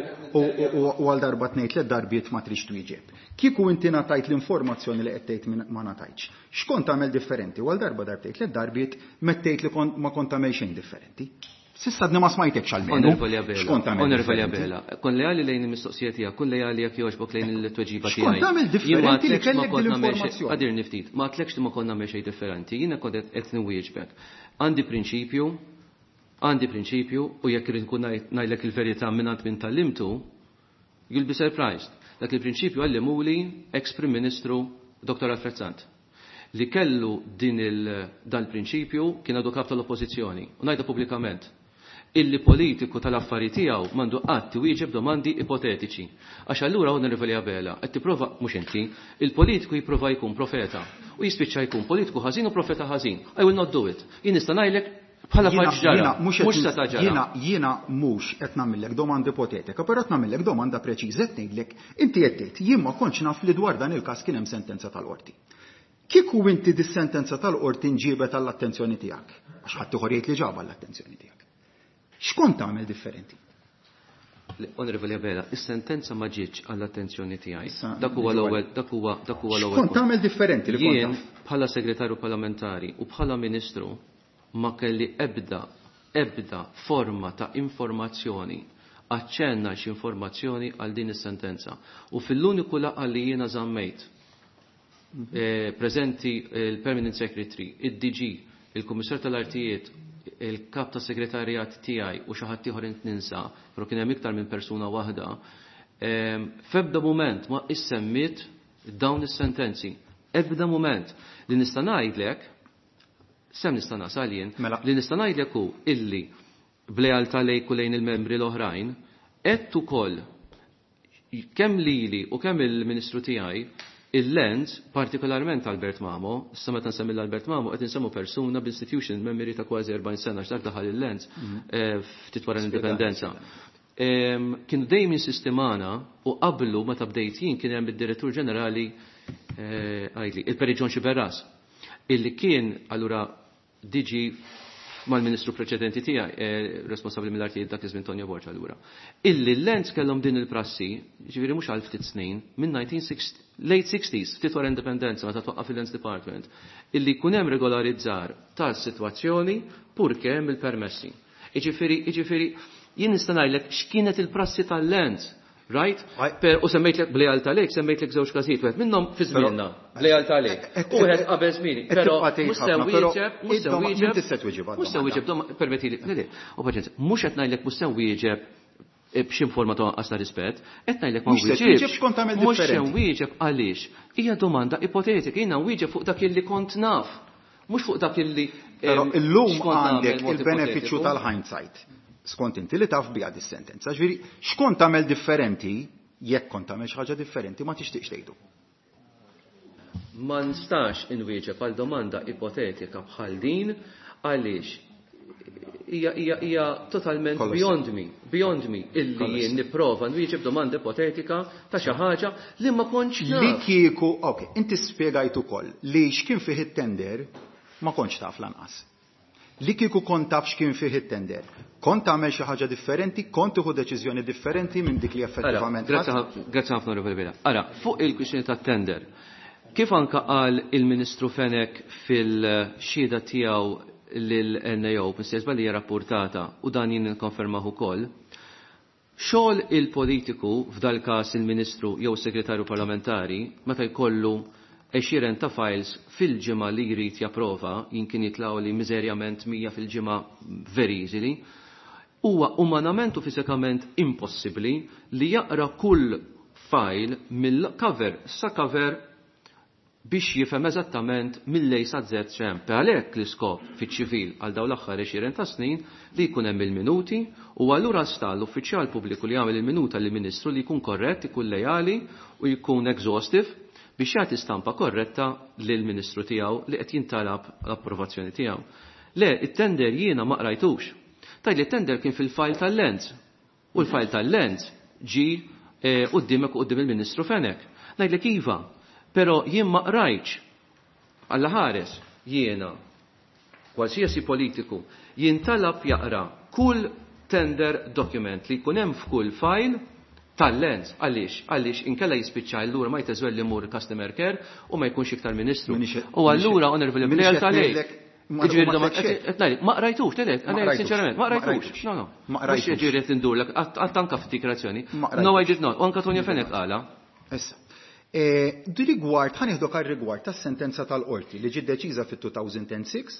u għal darba tnejn tliet darbiet ma trix twieġeb. Kieku inti ngħatajt l-informazzjoni li qed tgħid ma ngħatajtx. X'kont tagħmel differenti? U għal darba darbtejn tliet darbiet mettejt li ma kont tagħmel xejn differenti. Sissa d ma smajtek xal-menu. Onorevoli Abela, kon lejali lejn il-mistoqsija tiegħek, kun lejali jekk jogħġbok lejn il-tweġiba tiegħi. X'kont tagħmel differenti li kellek l-informazzjoni. Qadir niftit, ma tlekx li ma konna nagħmel xejn differenti, jiena kont qed nwieġbek. Għandi prinċipju, għandi prinċipju u jekk irid nkun ngħidlek il-verità mingħand minn tallimtu, you'll be surprised. Dak il-prinċipju għallimuli ex-Prim Ministru Doktor Alfred Sant li kellu din dan il-prinċipju kien għadu kap tal-oppożizzjoni u ngħidha pubblikament illi politiku tal-affarijiet tiegħu m'għandu qatt wieġeb domandi ipotetiċi. Għax allura Onorevoli Abela qed tipprova mhux inti, il-politiku jipprova jkun profeta u jispiċċa jkun politiku ħażin u profeta ħażin. I will not do it. Jien nista' ngħidlek bħala faġġara, mhux se taġara. Jiena jiena mhux qed nagħmilek domanda ipotetika, però qed nagħmilek domanda preċiża qed ngħidlek inti qed tgħid jien ma kontx naf li dwar dan il-każ kien hemm sentenza tal-qorti. Kieku inti dis-sentenza tal-qorti nġibet għall-attenzjoni tiegħek, għax ħadd ieħor jgħid li ġaba għall-attenzjoni tiegħek. X'kont tagħmel differenti? Onorevoli Abela, is-sentenza ma ġietx għall-attenzjoni tiegħi. Dak huwa l-ewwel, dak huwa dak huwa l-ewwel. X'kont tagħmel differenti li kont jien bħala segretarju parlamentari u bħala ministru ma kelli ebda ebda forma ta' informazzjoni aċċenna x'informazzjoni għal din is-sentenza. U fil-uniku laqgħa li jiena żammejt preżenti il-Permanent Secretary, id-D G, il-Kummissar tal-Artijiet, il-kap ta' segretarjat tiegħi u xi ħadd ieħor ninsa, però kien hemm iktar minn persuna waħda, f'ebda mument ma issemmit dawn is-sentenzi. Ebda mument li nista' ngħidlek, sem nista' nasal jien, li nista' ngħidlek hu illi b'lealtà lejk u lejn il-membri l-oħrajn, qed ukoll kemm lili u kemm il-Ministru tiegħi il-lens, partikolarment Albert Mamo, issa meta nsemmi l-Albert Mamo, qed insemmu persuna b'institution memory ta' kważi erbgħin sena x'dak daħal il-lens ftit wara l-indipendenza. Kienu dejjem insistimana u qablu meta bdejt jien kien hemm id-Direttur Ġenerali għajli, il-Peri John Xiberras, illi kien allura D G mal-Ministru preċedenti tiegħi, responsabbli mill-artijiet dak iż-żmien Tonja Borġa allura. Illi l-lens kellhom din il-prassi, ġifieri mhux għal ftit snin, minn late sixties, ftit wara indipendenza meta twaqqaf il-Lens Department, illi jkun hemm regolarizzar tas-sitwazzjoni purke hemm il-permessi. Jiġifieri jiġifieri jien nista' ngħidlek x'kienet il-prassi tal-lens. Right? U semmejtlek b'lealtà lejk, semmejtlek żewġ każijiet, wieħed minnhom fi żmienna, b'lealtà lejk. U wieħed qabel żmieni, però mhux se wieġeb, mhux se wieġeb, mhux se wieġeb, permettili, li u paċenza, mhux qed ngħidlek mhux se wieġeb b'xi forma ta' qas ta' rispett, qed ngħidlek ma wieġebx, mhux se wieġeb għaliex. Hija domanda ipotetika, jiena wieġeb fuq dak illi kont naf, mhux fuq dak illi. Però illum għandek il-benefiċċju tal-hindsight. Skont inti li taf biha dis-sentenza, ġifieri x'kont tagħmel differenti jekk kont tagħmel xi ħaġa differenti ma tixtieqx tgħidu. Ma nistax inwieġeb għal domanda ipotetika bħal din għaliex hija hija hija totalment beyond me, beyond me illi jien nipprova nwieġeb domanda ipotetika ta' xi ħaġa li ma kontx naf. Li kieku, okay, inti spjegajt ukoll li x'kien fih it-tender ma kontx taf lanqas. Li kieku kont taf x'kien fih it-tender, kont tagħmel xi ħaġa differenti, kont tieħu deċiżjoni differenti minn dik li effettivament. Grazzi ħafna Onorevoli Bela. Ara, fuq il-kwistjoni tat-tender, kif anke qal il-Ministru Fenek fil-xhieda tiegħu lill-N A O, mis-sejżba li hija rapportata u dan jien nikkonfermaħ ukoll, xogħol il-politiku f'dal każ il-Ministru jew Segretarju Parlamentari meta jkollu għexieren ta' files fil-ġimgħa li jrid japprova, jimkien jitlgħu li miżerjament mija fil-ġimgħa very easily, huwa umanament u fiżikament impossibbli li jaqra kull file mill-cover sa cover biex jifhem eżattament mill-A sa Z xem. Għalhekk l-iskop fiċ-ċivil għal dawn l-aħħar għexieren ta' snin li jkun hemm il-minuti u allura sta l-uffiċjal pubbliku li jagħmel il-minuta lill-Ministru li jkun korrett, ikun lejali u jkun exhaustive biex jagħti stampa korretta lill-Ministru tiegħu li qed jintalab l-approvazzjoni tiegħu. Le, it-tender jiena ma qrajtux. Tajli it-tender kien fil-file tal-Lens. U l-file tal-Lens ġi qudiemek u qudiem il-Ministru Fenek. Ngħidlek iva, però jien ma qrajtx alla ħares jiena qualsiasi politiku jintalab jaqra kull tender document li jkun hemm f'kull file tal-lens. Għaliex? Għaliex inkella jispiċċa l-lura ma jteżwel li mur customer care u ma jkunx iktar ministru. U allura onorevoli Brejal tal-lejk. Ma rajtux, telek, għalek, sinċerament, ma rajtux. No, no. Ma rajtux. Ġiri qed indurlek, għattanka f'dikrazzjoni. No, I did not. Anka Tonja Fenek qala. Issa. Du rigward, ħanieħdu kar rigward tas-sentenza tal-qorti li ġiet deċiża fit-two thousand six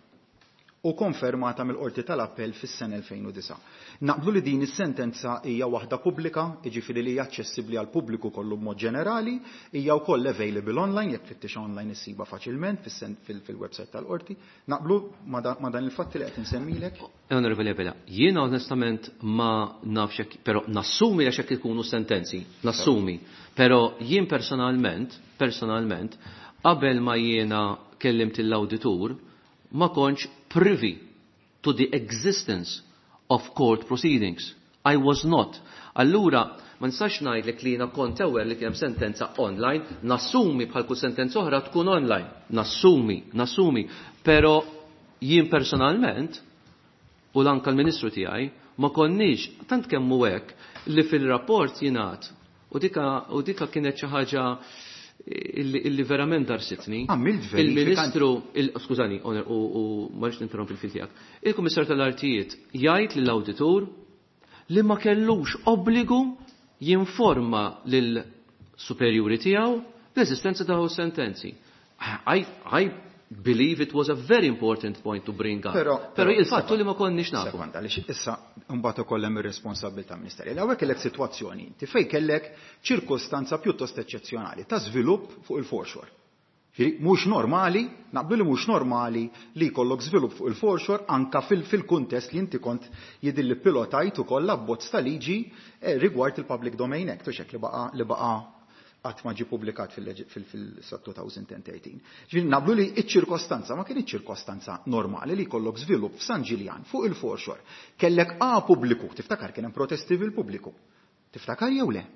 u konfermata mill-qorti tal-appell fis-sena elfejn u disa'. Naqblu li din is-sentenza hija waħda pubblika, jiġifieri li hija aċċessibbli għal pubbliku kollu b'mod ġenerali, hija wkoll available online jekk tfittix online issiba faċilment fil-website tal-qorti. Naqblu ma dan il-fatti li qed insemmilek? Onorevoli Bela, jiena onestament ma nafx hekk, però nassumi għax hekk ikunu sentenzi, nassumi. Però jien personalment, personalment, qabel ma jiena kellimt l-awditur, ma konċ privy to the existence of court proceedings. I was not. Allura, ma nistax ngħidlek li jiena kont ewer li kien hemm sentenza online, nassumi bħal kull sentenza oħra tkun online. Nassumi, nassumi. Però jien personalment, u lanka l-Ministru tiegħi, ma konniex, tant kemm hu hekk li fil-rapport jingħad, u dika, u dika kienet xi ħaġa illi verament darsitni. Il-Ministru, skużani, u marriċ ninterrompi fil-fil tiegħek. Il-Kummissar tal-Artijiet jgħid lill-Awditur li ma kellux obbligu jinforma lill-superjuri tiegħu l-eżistenza ta' sentenzi. I believe it was a very important point to bring up. Però il-fattu li ma konniex nafu. Sekond, għaliex issa mbagħad ukoll hemm ir-responsabilità ministerjali. Hawnhekk kellek sitwazzjoni inti fejn kellek ċirkostanza pjuttost eċċezzjonali ta' żvilupp fuq il-foreshore. Mhux normali, naqblu li mhux normali li jkollok żvilupp fuq il-foreshore anka fil-kuntest li inti kont jidilli pilotajt ukoll abbozz ta' liġi rigward il-Public Domain Act u xekk li baqa' li baqa' qatt ma ġie pubblikat fil-two thousand thirteen. Ġifieri naqblu li ċ-ċirkostanza ma kienx ċirkostanza normali li jkollok żvilupp f'San Ġiljan fuq il-foreshore. Kellek A pubbliku, tiftakar kien hemm protesti fil-pubbliku. Tiftakar jew le?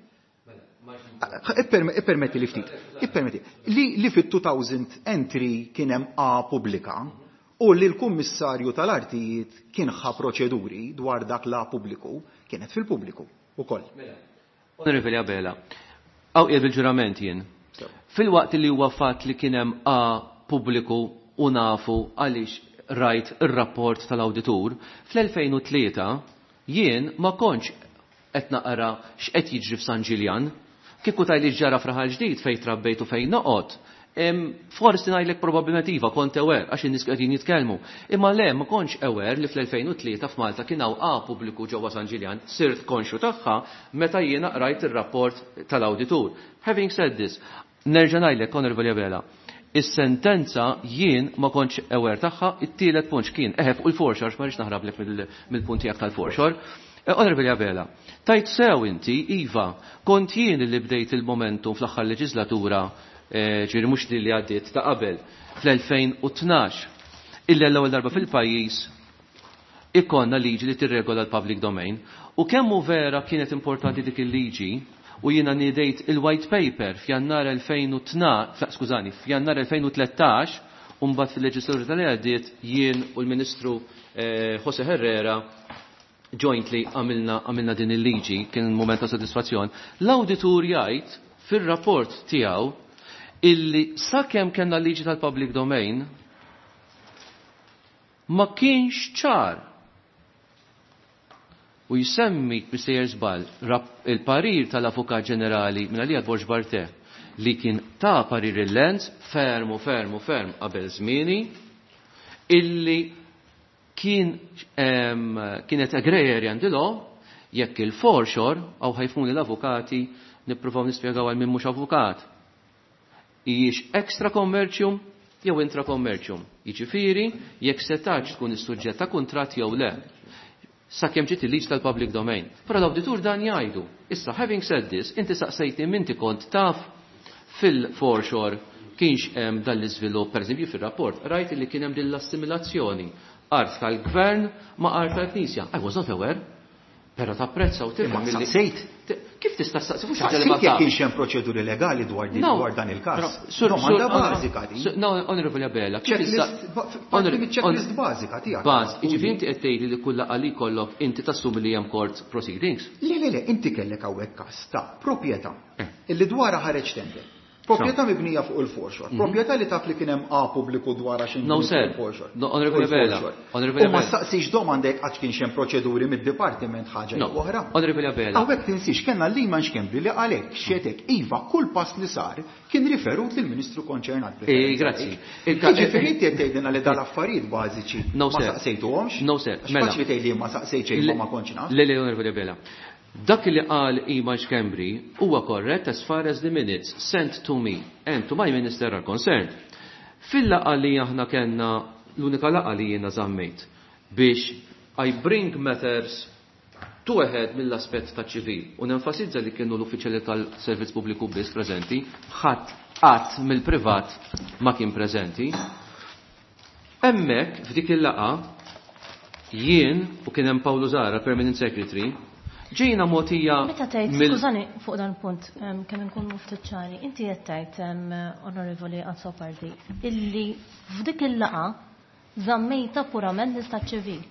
Ippermetti li ftit. Ippermetti. Li fit-two thousand entry kien hemm A pubblika u li l-Kummissarju tal-Artijiet kien ħa proċeduri dwar dak la pubbliku kienet fil-pubbliku ukoll. Onorevoli Abela, Aw bil-ġurament jien. Fil-waqt li huwa fatt li kien hemm A pubbliku u nafu għaliex rajt ir-rapport tal-awditur, fl-elfejn u tlieta jien ma kontx qed naqra x'qed jiġri f'San Ġiljan, kieku tajli ġara fraħal ġdid fejn trabbejt u fejn noqgħod. Forsi ngħidlek probabbilment iva kont ewer għax in-nies qegħdin jitkellmu. Imma le ma kontx ewer li fl-elfejn u tlieta f'Malta kien hawn A pubbliku ġewwa San Ġiljan, sirt konxu tagħha meta jiena qrajt ir-rapport tal-awditur. Having said this, nerġa' ngħidlek Onorevoli Abela, is-sentenza jien ma kontx ewer tagħha, it-tielet punt kien eħeb u l-foreshore ma rridx naħrablek mill-punt tiegħek tal-foreshore. Onorevoli Abela, tajt sew inti, Iva, kont jien li bdejt il-momentum fl-aħħar leġislatura ġiri mux li li għaddit ta' qabel fl-elfejn u tnax illa l-ewwel darba fil-pajjiż ikonna liġi li tirregola l-public domain u kemmu vera kienet importanti dik il-liġi u jiena nidejt il-white paper f'jannar elfejn u tnax, skużani, f'jannar elfejn u tlettax u mbagħad fil-leġislatura tal għaddiet jien u l-Ministru Jose Herrera jointly għamilna għamilna din il-liġi, kien moment ta' sodisfazzjon. L-awditur jgħid fir-rapport tiegħu illi sakemm kellna liġi tal-public domain ma kienx ċar u jsemmi Mister Żball il-parir tal-Avukat Ġenerali minn Għalija Borġ Barte li kien ta' parir il-Lenz fermu fermu ferm qabel żmieni illi kien kienet agrarian dilo jekk il-foreshore aw ħajfuni l-avukati nippruvaw nispjegaw għal min mhux avukat. Ijiex extra commercium jew intra commercium. Jiġifieri jekk setax tkun is-suġġett ta' kuntratt jew le. Sakemm ġiet il-liġi tal-public domain. Però l-awditur dan jgħidu. Issa having said this, inti saqsejtni minti kont taf fil-foreshore kienx hemm dan l-iżvilupp, pereżempju fir-rapport, rajt li kien hemm din l-assimilazzjoni art tal-gvern ma' art tal-Knisja. I was not aware. Però tapprezza u tifhem milli kif tista' staqsi fuq ħaġa li ma tafx. Kienx hemm proċeduri legali dwar din dwar dan il-każ. Domanda bażika din. No, Onorevoli Abela, kif tista' checklist bażika tiegħek. Baż, jiġifieri inti qed tgħidli li kull laqgħa li jkollok inti tassumi li hemm court proceedings. Le le le, inti kellek hawnhekk każ ta' proprjetà illi dwarha ħareġ tender. Proprjetà mibnija fuq il-forxor. Proprjetà li taf li kien hemm A pubbliku dwar għax No sir. No, Onorevoli Abela. Onorevoli Abela. U ma staqsix domandek għax kien xem proċeduri mid-dipartiment ħaġa oħra. Onorevoli Abela. Hawnhekk tinsix kellna Lehman Xkembri li għalhekk xietek iva kull pass li sar kien riferut lill-Ministru konċernat. Eh, grazzi. Ġifieri inti qed tgħidilna li dal-affarijiet bażiċi ma saqsejtuhomx? No sir. Mela. Faċli tgħidli ma saqsejt xejn ma kontx naf. Le le Onorevoli Abela. Dak li qal Iman Xkembri huwa korrett as far as the minutes sent to me and to my ministerial concern. Fil-laqgħa li aħna kellna l-unika laqgħa li jiena żammejt biex I bring matters to a head mill-aspett ta' ċivil u nenfasizza li kienu l-uffiċjali tal-Servizz Pubbliku biss preżenti, ħadd qatt mill-privat ma kien preżenti. Hemmhekk f'dik il-laqgħa jien u kien hemm Pawlu Zara, Permanent Secretary, ġejna motija. Meta tgħid, skużani fuq dan punt, kemm inkun muftit ċari, inti qed tgħid Onorevoli Azzopardi, illi f'dik il-laqa żammejta purament l-istat ċivil.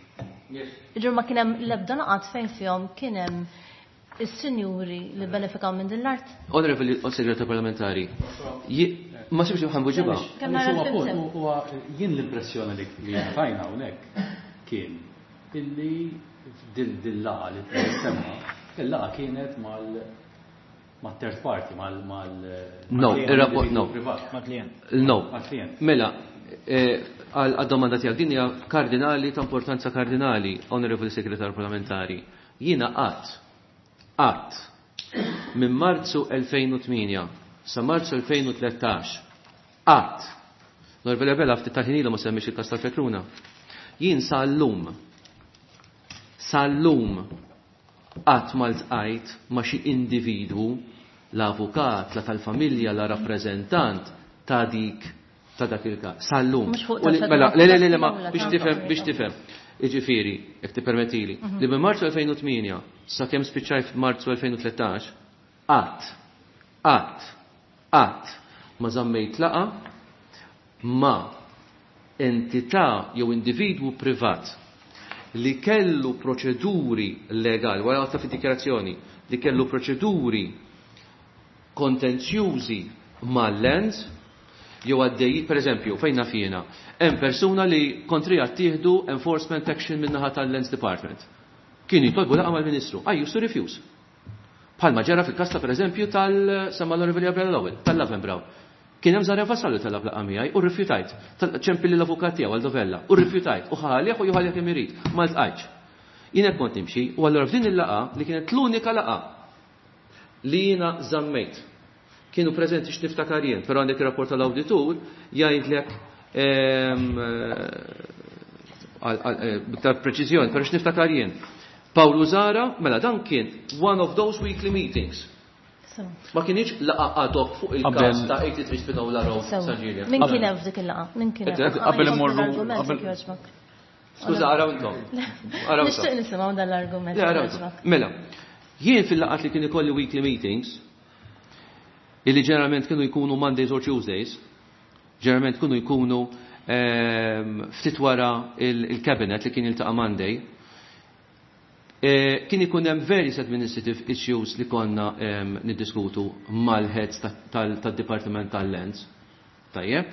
Ġur ma kien hemm l-ebda laqat fejn fihom kien hemm is-sinjuri li benefikaw minn din l-art. Onorevoli Segretarju Parlamentari, ma sibx ħanbu ġibha. Huwa jien l-impressjoni li tajna hawnhekk kien illi dil-laqa li t-semma, il-laqa kienet mal-third party, mal- No, il-rapport, no. No. Mela, għal-domanda tijak, din hija kardinali ta' importanza kardinali, Onorevoli Segretarju Parlamentari. Jiena qatt, qatt, minn Marzu elfejn u tminja sa Marzu elfejn u tlettax, qatt, Onorevoli Abela ftit tal-ħinilu ma semmix il-kas tal-Fekruna. Jien sa l-lum, Sal-lum qatt ma ltqajt ma' xi individwu, l-avukat, la tal-familja, la rappreżentant ta' dik ta' dak il-każ. Sal-lum. Mela, le le le ma biex tifhem biex tifhem. Jiġifieri, jekk tippermettili, li minn Marzu elfejn u tminja sa kemm spiċċaj f'Marzu elfejn u tlettax, qatt, qatt, qatt ma żammejt laqa ma' entità jew individwu privat li kellu proċeduri legali, wara ta' fid-dikjarazzjoni, li kellu proċeduri kontenzjużi mal-lens, jew għaddej, per eżempju, fejna fjena, hemm persuna li kontrija tieħdu enforcement action min-naħa tal-Lens Department. Kien jitolbu laqa mal-Ministru, I used to refuse. Bħalma ġara fil-kasta, per eżempju, tal-Samma l-Onorevoli Gabriel Lowell, tal-Lavembraw. Kien hemm żarja fassallu tal-lab laqa miegħi u rrifjutajt. Ċempilli l-avukat tiegħu għal-Dovella u rrifjutajt u ħalih u juħalih kemm irid. Ma ltqajtx. Jien hekk kont nimxi u allura f'din il-laqa li kienet l-unika laqa li jiena żammejt. Kienu preżenti x'niftakar jien, però għandek ir-rapport tal-awditur jgħidlek b'iktar preċiżjoni, però x'niftakar jien. Pawlu Zara, mela dan kien one of those weekly meetings. Ma kienx laqa għadok fuq il-każ ta' eighty-three Spinola Road Saġilja. Min kien hemm f'dik il-laqa? Min kien hemm? Qabel immorru. Skuża, araw intom. Nixtieq nisimgħu dan l-argument. Mela, jien fil-laqat li kien ikolli weekly meetings, illi ġeneralment kienu jkunu Mondays or Tuesdays, ġeneralment kienu jkunu ftit wara il-cabinet li kien jiltaqa' Monday, kien ikun hemm various administrative issues li konna niddiskutu mal-heads tad-Dipartiment tal-Lens. Tajjeb.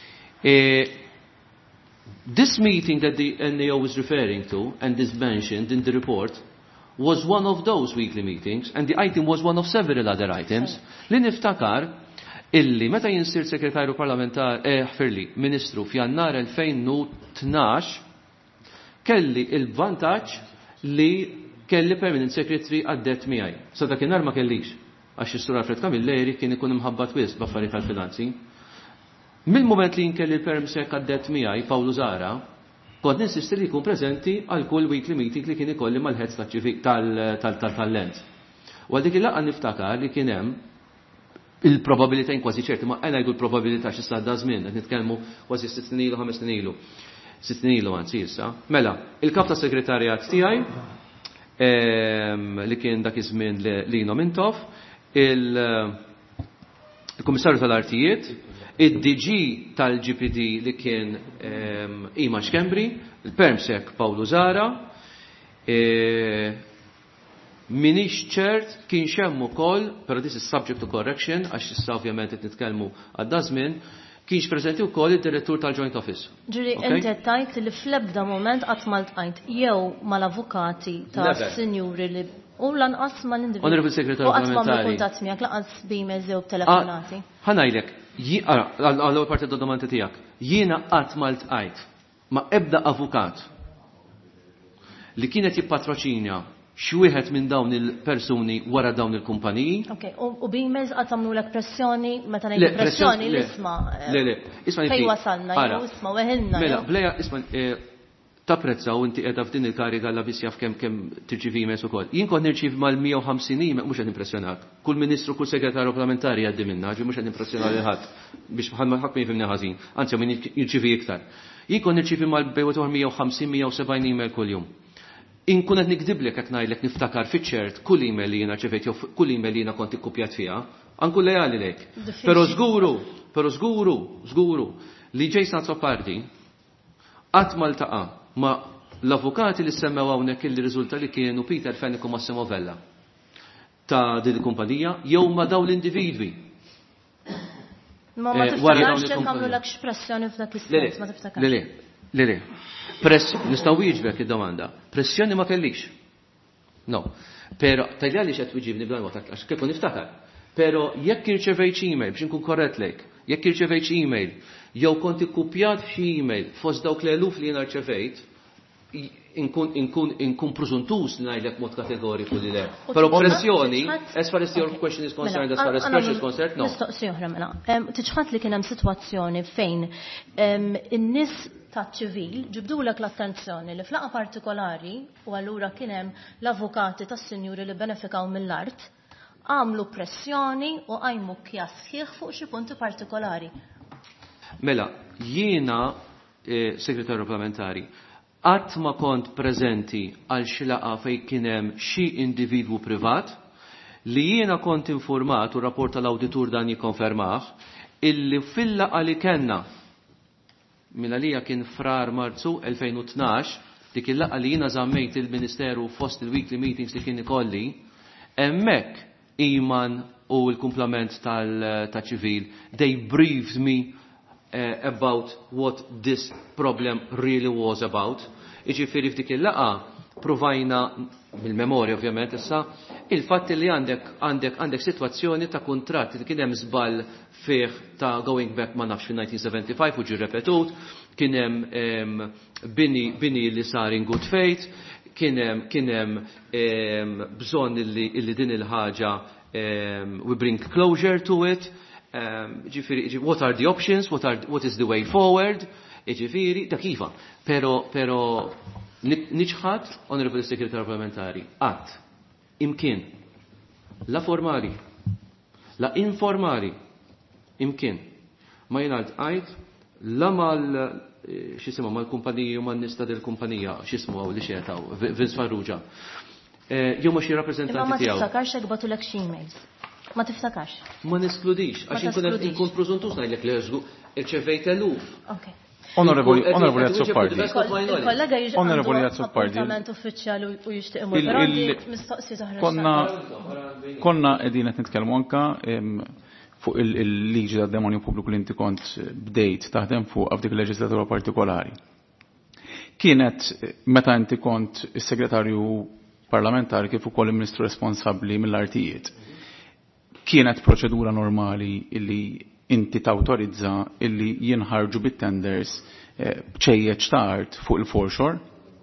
This meeting that the N A O is referring to and is mentioned in the report was one of those weekly meetings and the item was one of several other items li niftakar illi meta jinsir segretarju parlamentar ħfirli Ministru f'Jannar elfejn u tnax kelli il-vantaġġ li kelli Permanent Secretary għaddet miegħi. Sa dakinhar ma kellix għax is-Sur Alfred Camilleri kien ikun imħabbat wisq b'affarijiet tal-finanzi. Mill-moment li nkelli l-Perm Sec għaddet miegħi Pawlu Zara, kont ninsisti li jkun preżenti għal kull weekly meeting li kien ikolli mal-heads tal-Lens. U għal dik il-laqgħa niftakar li kien hemm il-probabilità kważi ċerti, ma ngħidu l-probabilità x'issa da żmien, qed nitkellmu kważi sitt snin ilu, ħames snin ilu. Sitt snin ilu anzi issa. Mela, il-kap ta' segretarjat tiegħi li kien dak iż-żmien li nomintof, il-Kummissarju tal-Artijiet, id-D G tal-G P D li kien Ima Xkembri, il-Permsek Pawlu Zara, minix ċert kien xemm ukoll, però this is subject to correction, għax issa ovvjament qed nitkellmu għadda żmien, kienx preżenti wkoll id-direttur tal-Joint Office. Ġuri, inti tajt li fl-ebda moment qatt ma ltqajt jew mal-avukati tas-sinjuri li u lanqas mal-individwi. Honorable Secretary Parlamentari. U qatt ma kuntatt miegħek lanqas b'emails jew telefonati. Ħanajlek, għall-ewwel parti tad-domanda tiegħek, jiena qatt ma ltqajt ma' ebda avukat li kienet jippatroċinja xwieħed minn dawn il-persuni wara dawn il-kumpaniji. Okay, u b'emails qatt tagħmlulek pressjoni meta ngħidu pressjoni l-isma'. Le, le, isma' fejn wasalna, jew isma' weħilna. Mela, bleja isma' tapprezza u inti qiegħda f'din il-kariga la biss jaf kemm kemm tirċivi emails ukoll. Jien kont nirċiv mal-mija u ħamsin email mhux qed impressjonat. Kull ministru, kull segretarju parlamentari jgħaddi minna, ġi mhux qed impressjonat lil ħadd biex ħadd ma jifhimni ħażin. Anzi min jirċivi iktar. Jien kont nirċivi mal-bejwet mija u ħamsin mija u sebgħin email kuljum. Inkun qed nikdiblek qed ngħidlek niftakar fiċ-ċert kull email li jiena ċevejt jew kull email li jiena kont ikkupjat fiha, ankun lejali lek. Però żguru, però żguru, żguru li Jason Zoppardi qatt ma ltaqa' ma' l-avukati li semmew hawnhekk li riżulta li kienu Peter Fennick u Massimo Vella ta' din il-kumpanija jew ma' dawn l-individwi. Ma ma tiftakarx li tagħmlulek x'pressjoni f'dak is-sens, ma tiftakarx. Le le, le le. Press, nistgħu wieġbek id-domanda. Pressjoni ma kellix. No. Pero tajja li xed wieġibni bla waqt għax kif niftakar. Pero jekk irċevejt email biex inkun korrett lejk, jekk irċevejt email jew kont ikkupjat xi email fost dawk l-eluf li jiena rċevejt, inkun inkun inkun preżuntus li ngħidlek mod kategoriku li le. Però pressjoni, as far as your question is concerned, as far as pressure is concerned, no. Mistoqsija oħra mela. Tiġħad li kien hemm sitwazzjoni fejn in-nies taċ-ċivil ġibdulek l-attenzjoni li flaqa partikolari u allura kien hemm l-avukati tas-sinjuri li benefikaw mill-art għamlu pressjoni u għajmu kjas sħiħ fuq xi punti partikolari. Mela, jiena segretarju parlamentari qatt ma kont preżenti għal xi laqa fejn kien hemm xi individwu privat li jiena kont informat u rapport tal-awditur dan jikkonfermah illi fil-laqa li kellna minn għalija kien frar Marzu elfejn u tnax dik il-laqa li jiena żammejt il-Ministeru fost il-weekly meetings li kien ikolli, hemmhekk Iman u l-kumplament tal-ċivil, they briefed me uh, about what this problem really was about. Iġifieri f'dik il-laqa provajna bil-memorja ovvjament issa il-fatt li għandek għandek għandek sitwazzjoni ta' kuntratt li kien hemm żball fih ta' going back ma nafx fin-nineteen seventy-five u ġie repetut, kien hemm bini bini li sar in good faith, kien hemm kien hemm bżonn illi illi din il-ħaġa we bring closure to it. Ġifieri what are the options, what are what is the way forward? Ġifieri dak iva. Pero pero niċħat Honorable Secretary Parlamentari qatt imkien la formali la informali imkien ma jingħad għajt la mal x'isima mal-kumpaniji u man-nista del-kumpanija x'ismu għaw li xietaw Vince Farrugia. Jew ma xi rappreżentanti tiegħu. Ma tiftakarx hekk bagħtulek xi emails. Ma tiftakarx. Ma niskludix għax inkun inkun preżuntus ngħidlek li irċevejt eluf. Okay. Onorevoli, onorevoli Azzopardi. Il-kollega jiġi Onorevoli Azzopardi. Appuntament uffiċjali u jixtieq imur. Però għandek mistoqsijiet oħra. Konna konna qegħdin qed nitkellmu anke fuq il-liġi tad-demonju pubbliku li inti kont bdejt taħdem fuq f'dik il-leġislatura partikolari. Kienet meta inti kont is-segretarju parlamentari kif ukoll il-Ministru responsabbli mill-artijiet. Kienet proċedura normali illi inti tawtorizza illi jinħarġu bit-tenders b'ċejjeġ tard fuq il-foreshore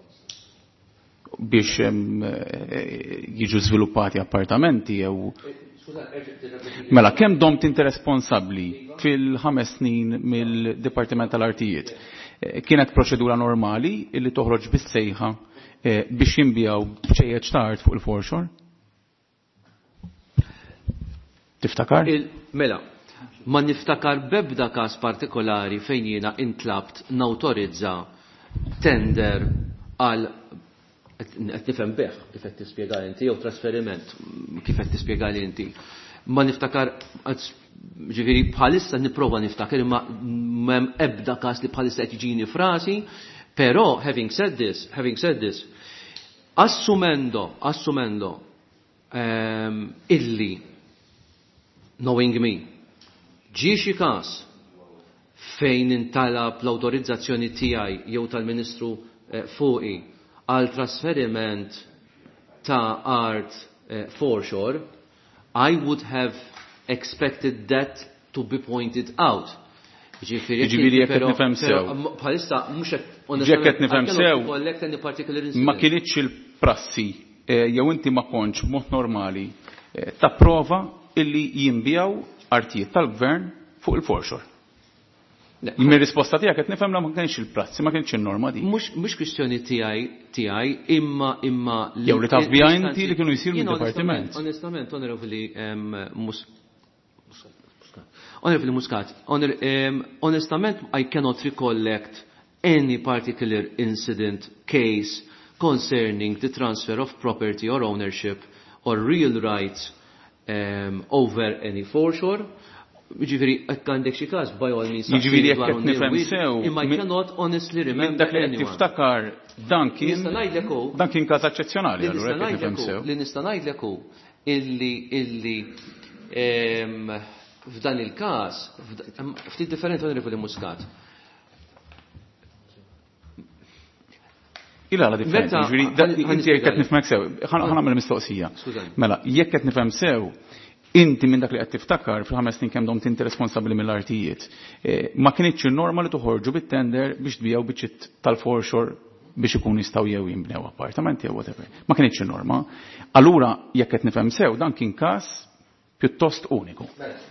biex jiġu żviluppati appartamenti jew mela kemm domt inti responsabbli fil-ħames snin mill-Dipartiment tal-Artijiet. Kienet proċedura normali illi toħroġ bis-sejħa biex jinbijaw b'ċejjeġ tard fuq il-foreshore? Tiftakar? Mela, ma niftakar bebda każ partikolari fejn jiena intlabt nawtorizza tender għal qed nifhem beħ kif qed tispjega inti jew trasferiment kif qed tispjega inti. Ma niftakar ġifieri bħalissa nipprova niftakar imma m'hemm ebda każ li bħalissa qed jiġini frasi, però having said this, having said this, assumendo, assumendo um, illi knowing me, ġie xi każ fejn intalab l-awtorizzazzjoni tiegħi jew tal-Ministru eh, fuqi għal trasferiment ta' art eh, foreshore, I would have expected that to be pointed out. Ġifieri jekk qed nifhem sew. Bħalissa mhux hekk Jekk qed nifhem sew. Ma kienitx il-prassi jew inti ma kontx b'mod normali tapprova illi jinbjaw artijiet tal-gvern fuq il-foreshore. Min risposta tiegħek qed nifhem ma kienx il-prassi, ma kienx in-norma di. Mhux mhux kwistjoni tiegħi tiegħi imma imma jew li taf bija inti li kienu jsiru mid-dipartiment. Onestament, onorevoli mus Honorable Muscat, honor, um, honestament, I cannot recollect any particular incident, case concerning the transfer of property or ownership or real rights um, over any foreshore. Ġifiri, għandek xi każ by all means. Ġifiri, jekk qed nifhem sew. I cannot honestly remember dak li qed tiftakar dan kien dan kien każ eċċezzjonali allura jekk nifhem sew. Li nista' ngħidlek hu illi illi f'dan il-każ ftit differenti onorevoli Muscat. Ila la differenti, ġifieri inti jekk qed nifhmek sew, ħa nagħmel mistoqsija. Mela, jekk qed nifhem sew, inti minn dak li qed tiftakar fil-ħames snin kemm domt inti responsabbli mill-artijiet. Ma kienitx normali toħorġu bit-tender biex tbijaw biċċiet tal-foreshore biex ikun jistgħu jew jinbnew appartamenti jew whatever. Ma kienitx norma. Allura jekk qed nifhem sew dan kien każ pjuttost uniku.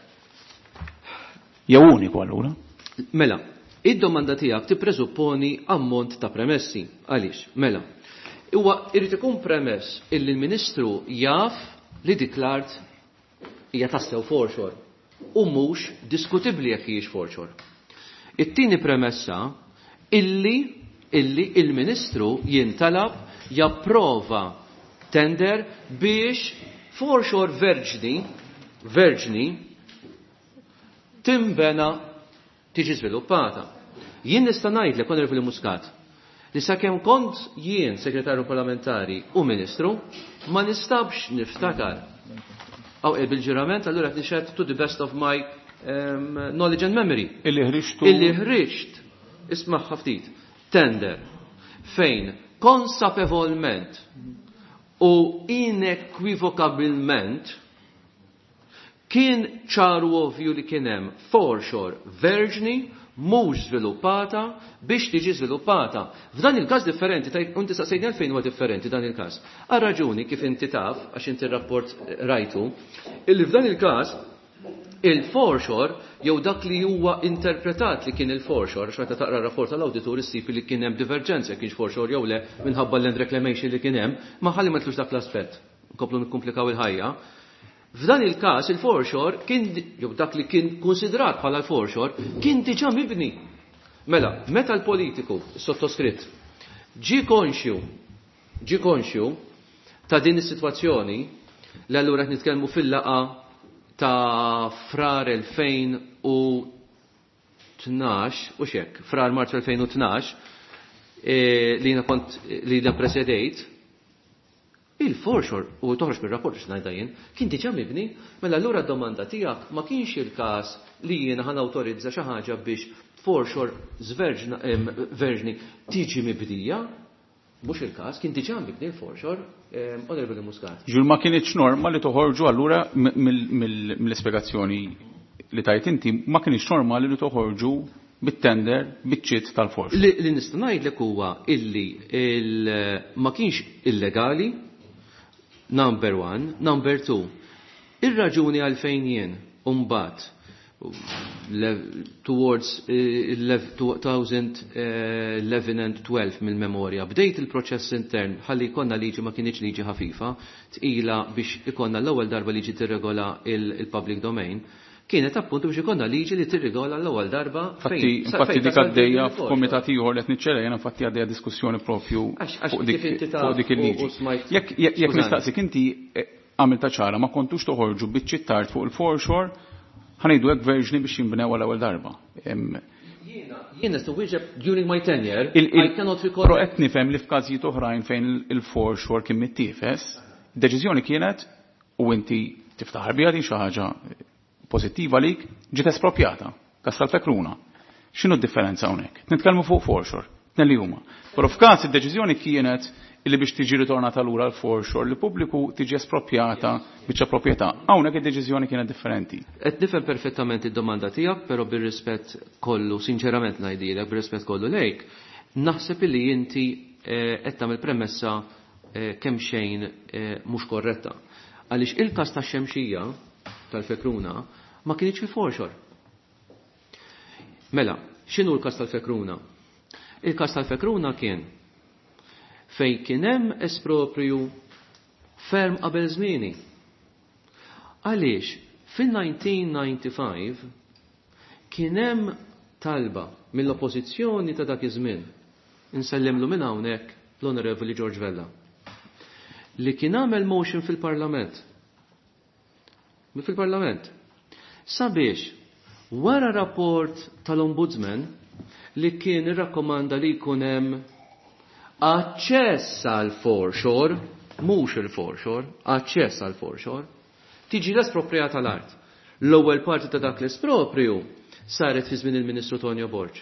Jew uniku allura. Mela, id-domanda tiegħek tippreżupponi ammont ta' premessi. Għaliex? Mela. Huwa irid ikun premess illi l-Ministru jaf li diklart hija tassew foreshore u mhux diskutibbli jekk hijiex foreshore. It-tieni premessa illi illi il-Ministru jintalab japprova tender biex foreshore verġni verġni timbena tiġi żviluppata. Jien nista' ngħidlek onorevoli Muscat li sakemm kont jien segretarju parlamentari u Ministru ma nistabx niftakar aw bil-ġurament allura qed nixed to the best of my um, knowledge and memory. Illi ħriġtu Illi ħriġt isma' ftit tender fejn konsapevolment u inequivokabilment kien ċaru ovvju li kien hemm foreshore verġni mhux żviluppata biex tiġi żviluppata. F'dan il-każ differenti, inti saqsejni għalfejn huwa differenti dan il-każ. Għal raġuni kif inti taf għax inti r-rapport rajtu, illi f'dan il-każ il-foreshore jew dak li huwa interpretat li kien il-foreshore, għax meta taqra r-rapport tal-awditur issib li kien hemm diverġenza kienx foreshore jew le minħabba l-land reclamation li kien hemm, ma ħalli ma tlux dak l-aspett. Nkomplu nikkomplikaw il-ħajja. F'dan il-każ il-foreshore kien jew dak li kien konsidrat bħala l-foreshore kien diġà mibni. Mela, meta l-politiku sottoskritt ġi konxju ġi konxju ta' din is-sitwazzjoni li allura qed nitkellmu fil-laqa ta' frar elfejn u tnax u xek, frar Marzu elfejn u tnax li jiena kont li jiena presedejt il-foreshore u toħroġ mir-rapport biex ngħidha jien kien diġà mibni, mela allura d-domanda tiegħek ma kienx il-każ li jiena ħan awtorizza xi ħaġa biex foreshore verġni tiġi mibdija, mhux il-każ, kien diġà mibni l-foreshore, Onorevoli Muscat. Ġul ma kienx norma li toħorġu allura mill-ispjegazzjoni li tajt inti ma kienx normali li toħorġu bit-tender biċċiet tal-foreshore. Li nista' ngħidlek huwa illi ma kienx illegali. Number one. Number two. Ir-raġuni għalfejn jien umbat towards twenty eleven and twelve mill-memorja bdejt il-proċess intern ħalli jkollna liġi ma kienx liġi ħafifa tqila biex ikonna l-ewwel darba liġi tirregola il-public domain kienet appuntu biex ikonna liġi li tirrigola l-ewwel darba fejn. Infatti dik għaddejja f'kumitat ieħor li qed niċċelejja infatti għaddejja diskussjoni propju fuq dik il-liġi. Jekk nistaqsik inti għamilta ċara ma kontux toħorġu biċċi tard fuq il-foreshore ħanejdu hekk verġni biex jinbnew għal-ewwel darba. Jiena stu wieġeb during my tenure, I cannot recall. Pro qed nifhem li f'każijiet oħrajn fejn il-foreshore kien mittiefes, id-deċiżjoni kienet u inti tiftaħar biha din xi ħaġa pożittiva lik ġiet espropjata, kas tal-Fekruna. X'inhu d-differenza hawnhekk? Nitkellmu fuq foreshore, tnelli huma. Però f'każ id-deċiżjoni kienet illi biex tiġi ritornata lura l-foreshore li pubbliku tiġi espropjata biċċa proprjetà. Hawnhekk id-deċiżjoni kienet differenti. Qed nifhem perfettament id-domanda tiegħek, però bir-rispett kollu, sinċerament ngħidilek, bir-rispett kollu lejk, naħseb illi inti qed tagħmel premessa kemm xejn mhux korretta. Għaliex il-każ tax-Xemxija tal-Fekruna ma kienx fil-foreshore. Mela, x'inhu l-każ tal-Fekruna? Il-każ tal-Fekruna kien fej kien hemm esproprju ferm qabel żmieni. Għaliex fin-nineteen ninety-five kien hemm talba mill-oppożizzjoni ta' dak iż-żmien, insellimlu minn hawnhekk l-Onorevoli George Vella, li kien għamel motion fil-Parlament. Fil-Parlament. Sabiex wara rapport tal-Ombudsman li kien irrakkomanda li jkun hemm aċċess għal foreshore, mhux il-foreshore, aċċess għal foreshore, tiġi l-espropriata l-art. L-ewwel parti ta' dak l-esproprju saret fi żmien il-Ministru Tonio Borg.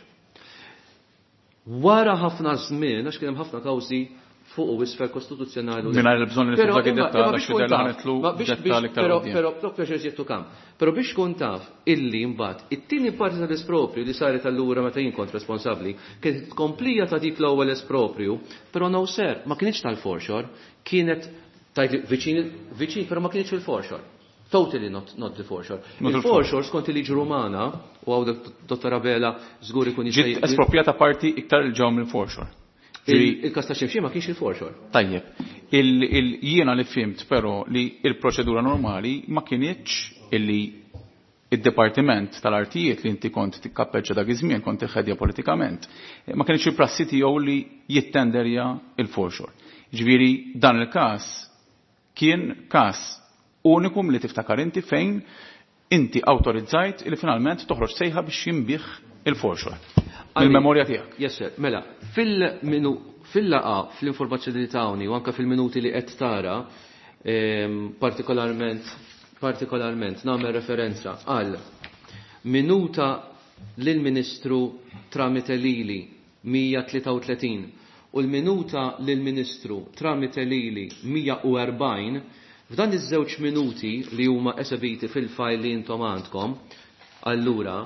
Wara ħafna żmien, għax kien hemm ħafna kawżi fuq u isfel kostituzzjonali. Mingħajr il-bżonn li nifhmu id-dettall għax fidel ħanetlu dettall iktar. Però propju għax jittu kam. Però biex tkun taf illi mbagħad it-tieni parti tal-esproprju li saret allura meta jien kont responsabbli kienet tkomplija ta' dik l-ewwel esproprju, però no ser, ma kienx tal-foreshore, kienet tajt viċin viċin, però ma kienx fil-foreshore. Totally not, not the foreshore. Il-foreshore skont il-liġi Rumana u għawdek dottora Bela żgur ikun jista' ġiet espropjata parti iktar il-ġew mill-foreshore. Il-kas ta' Xemxija ma kienx il-foreshore. Tajjeb. Jiena li fimt però li il-proċedura normali ma kienitx illi id-Dipartiment tal-Artijiet li inti kont tikkappeġġa dak iż-żmien kont iħedja politikament. Ma kienx il-prassi tiegħu li jittenderja il-foreshore. Ġifieri dan il-każ kien każ unikum li tiftakar inti fejn inti awtorizzajt li finalment toħroġ sejħa biex jinbih il-foreshore. Il-memorja tiegħek. Yes, sir. Mela, fil-minu fil-laqa fl-informazzjoni li tawni u anke fil-minuti li qed tara partikolarment partikolarment nagħmel referenza għal minuta lill-Ministru Tramitelili mija tlieta u tletin u l-minuta lill-Ministru Tramitelili mija u erbgħin. F'dan iż-żewġ minuti li huma esebiti fil-fajl li intom għandkom, allura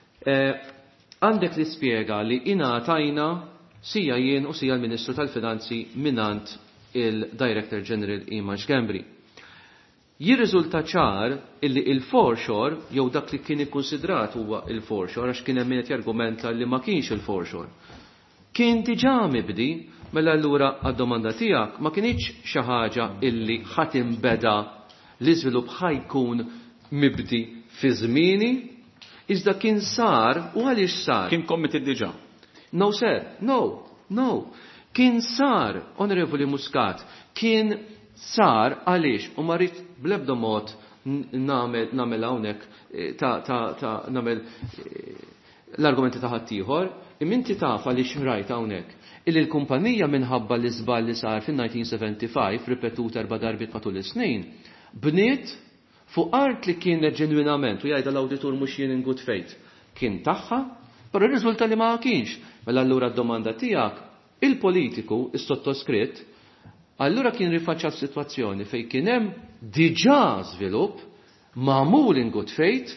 għandek li spjega li ingħatajna sija jien u sija l-Ministru tal-Finanzi minant il-Director General Image Gambri. Jirriżulta ċar illi il-foreshore jew dak li kien ikkonsidrat huwa il-foreshore għax kien hemm min jargumenta li ma kienx il-foreshore. Kien diġà mibdi. Mela allura għad-domanda tiegħek ma kienx xi ħaġa illi ħadd inbeda l-iżvilupp ħajkun mibdi fi żmieni, iżda kien sar u għaliex sar. Kien committed diġà. No sir, no, no. Kien sar, Onorevoli Muscat, kien sar għaliex u ma rrid bl-ebda mod nagħmel hawnhekk ta' ta' nagħmel l-argumenti ta' ħaddieħor, imminti taf għaliex rajt hawnhekk. Illi l-kumpanija minħabba l-iżball li sar fin-nineteen seventy-five, ripetut erba' darbit matul is-snin, bniet fuq art li kienet ġenwinament, u jgħidha l-awditur mhux jien in good faith, kien tagħha, però r-riżulta li ma kienx. Mela allura d-domanda tiegħek, il-politiku, is-sottoskritt, allura kien rifaċċa f'sitwazzjoni fejn kien hemm diġà żvilupp magħmul in good faith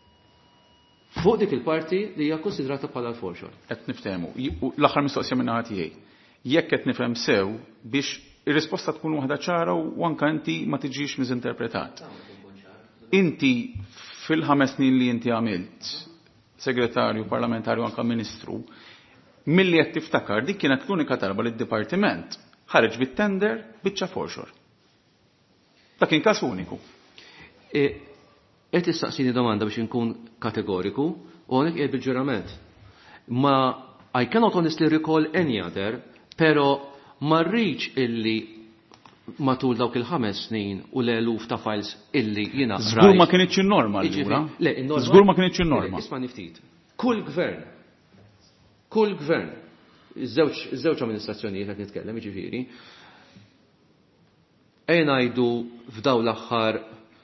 fuq dik il-parti li hija konsidrata bħala l-foreshore. Qed niftehmu. L-aħħar mistoqsija minn naħa tiegħi. Jekk qed nifhem sew biex ir-risposta tkun waħda ċara u anke inti ma tiġix miżinterpretat. Inti fil-ħames snin li inti għamilt segretarju parlamentarju anke ministru, milli qed tiftakar dik kienet l-unika darba li d-dipartiment ħareġ bit-tender biċċa foreshore. Dak kien każ uniku. qed tistaqsini domanda biex inkun kategoriku u hawnhekk qiegħed bil-ġurament. Ma I cannot honestly recall any other, pero ma rridx illi matul dawk il-ħames snin u l-eluf ta' files illi jiena. Żgur ma kienitx in-norma allura. Le, in-norma. Żgur ma kienitx in-norma. Isma' niftit. Kull gvern, kull gvern, iż-żewġ iż-żewġ amministrazzjonijiet qed nitkellem, jiġifieri, ejn ngħidu f'daw l-aħħar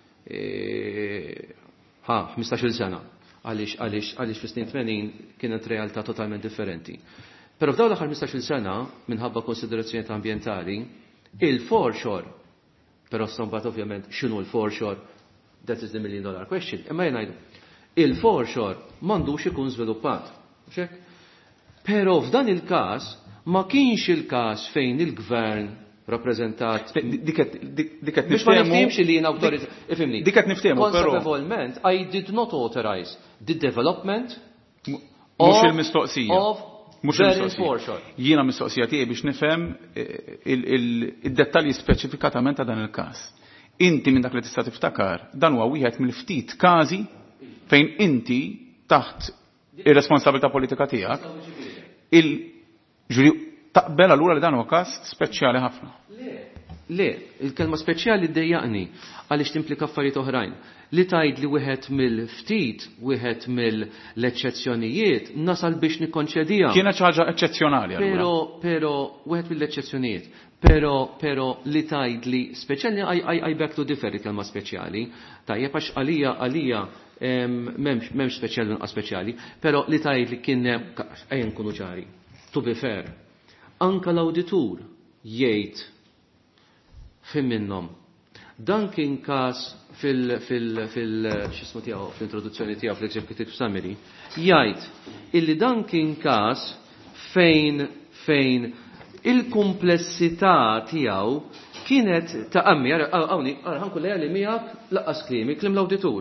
ha ħmistax-il sena għaliex għaliex għaliex fis-snin tmenin kienet realtà totalment differenti. Però f'daw l-aħħar ħmistax-il sena minħabba konsiderazzjonijiet ambjentali il-foreshore, però stambat ovvjament x'inhu l-foreshore, that is the million dollar question, imma jien ngħidu il-foreshore m'għandux ikun żviluppat. Però f'dan il-każ ma kienx il-każ fejn il-gvern rappresentat diket diket biex ma nifhimx li jien awtorità ifhimni. Diket niftehmu però concevolment I did not authorize the development mhux il-mistoqsija. Mux il-foreshore. Jiena mistoqsija tiegħi biex nifhem id-dettalji speċifikatament ta' dan il-każ. Inti minn dak li tista' tiftakar, dan huwa wieħed mill-ftit każi fejn inti taħt ir-responsabilità politika tiegħek il-ġuri taqbel allura li dan huwa każ speċjali ħafna. Le, il-kelma speċjali ddejjaqni għaliex timplika affarijiet oħrajn. Li tgħid li wieħed mill-ftit, wieħed mill-eċċezzjonijiet nasal biex nikkonċedija. Kienet xi ħaġa eċċezzjonali allura. Pero pero wieħed mill-eċċezzjonijiet. Pero pero li tgħid li speċjali I beg to differ il-kelma speċjali. Tajjeb għax għalija għalija m'hemmx m'hemmx speċjali inqas speċjali, però li tgħid li kien ejja nkunu ċari. To be fair. Anka l-awditur jgħid fim minnhom. Dan kien każ fil fil fil x'ismu tiegħu fl-introduzzjoni tiegħu fl-executive summary jgħid illi dan kien każ fejn fejn il-komplessità tiegħu kienet ta' ammi hawnni ħankun lejha miegħek laqqas klimi klim l-awditur.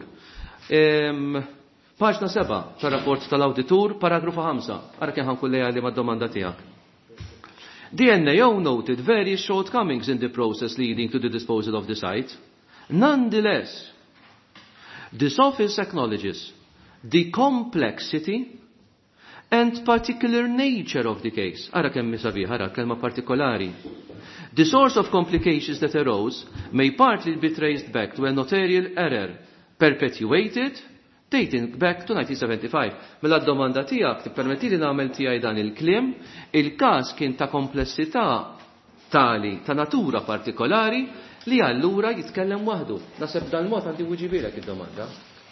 Paġna seba' tar-rapport tal-awditur paragrafu ħamsa. Ara kien ħankun lejha li mad-domanda tiegħek. The N A O noted various shortcomings in the process leading to the disposal of the site. Nonetheless, this office acknowledges the complexity and particular nature of the case. Ara kemm sabiħ, ara kelma partikolari. The source of complications that arose may partly be traced back to a notarial error perpetuated dating back to nineteen seventy-five. Mela d-domanda tiegħek tippermetti li nagħmel tiegħi dan il-kliem, il-każ kien ta' komplessità tali ta' natura partikolari li allura jitkellem waħdu. Naseb dan mod għandi wieġibilek id-domanda.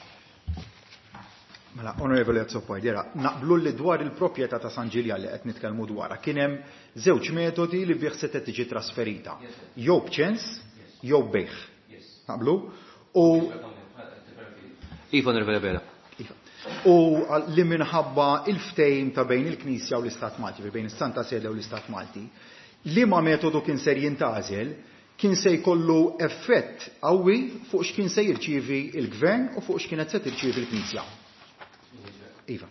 Mela, Onorevoli Azzoppojdera, naqblu li dwar il-proprjetà ta' San Ġiljan li qed nitkellmu dwarha kien hemm żewġ metodi li bih se tiġi trasferita. Jew b'ċens, jew bejħ. Naqblu? U Iva Onorevoli Bera. U li minħabba il-ftejm ta' bejn il-Knisja u l-Istat Malti, bejn is-Santa Sede u l-Istat Malti, li ma metodu kien ser jintażel kien se jkollu effett qawwi fuq x'kien se jirċievi il-Gvern u fuq x'kienet se tirċievi l-Knisja. Iva.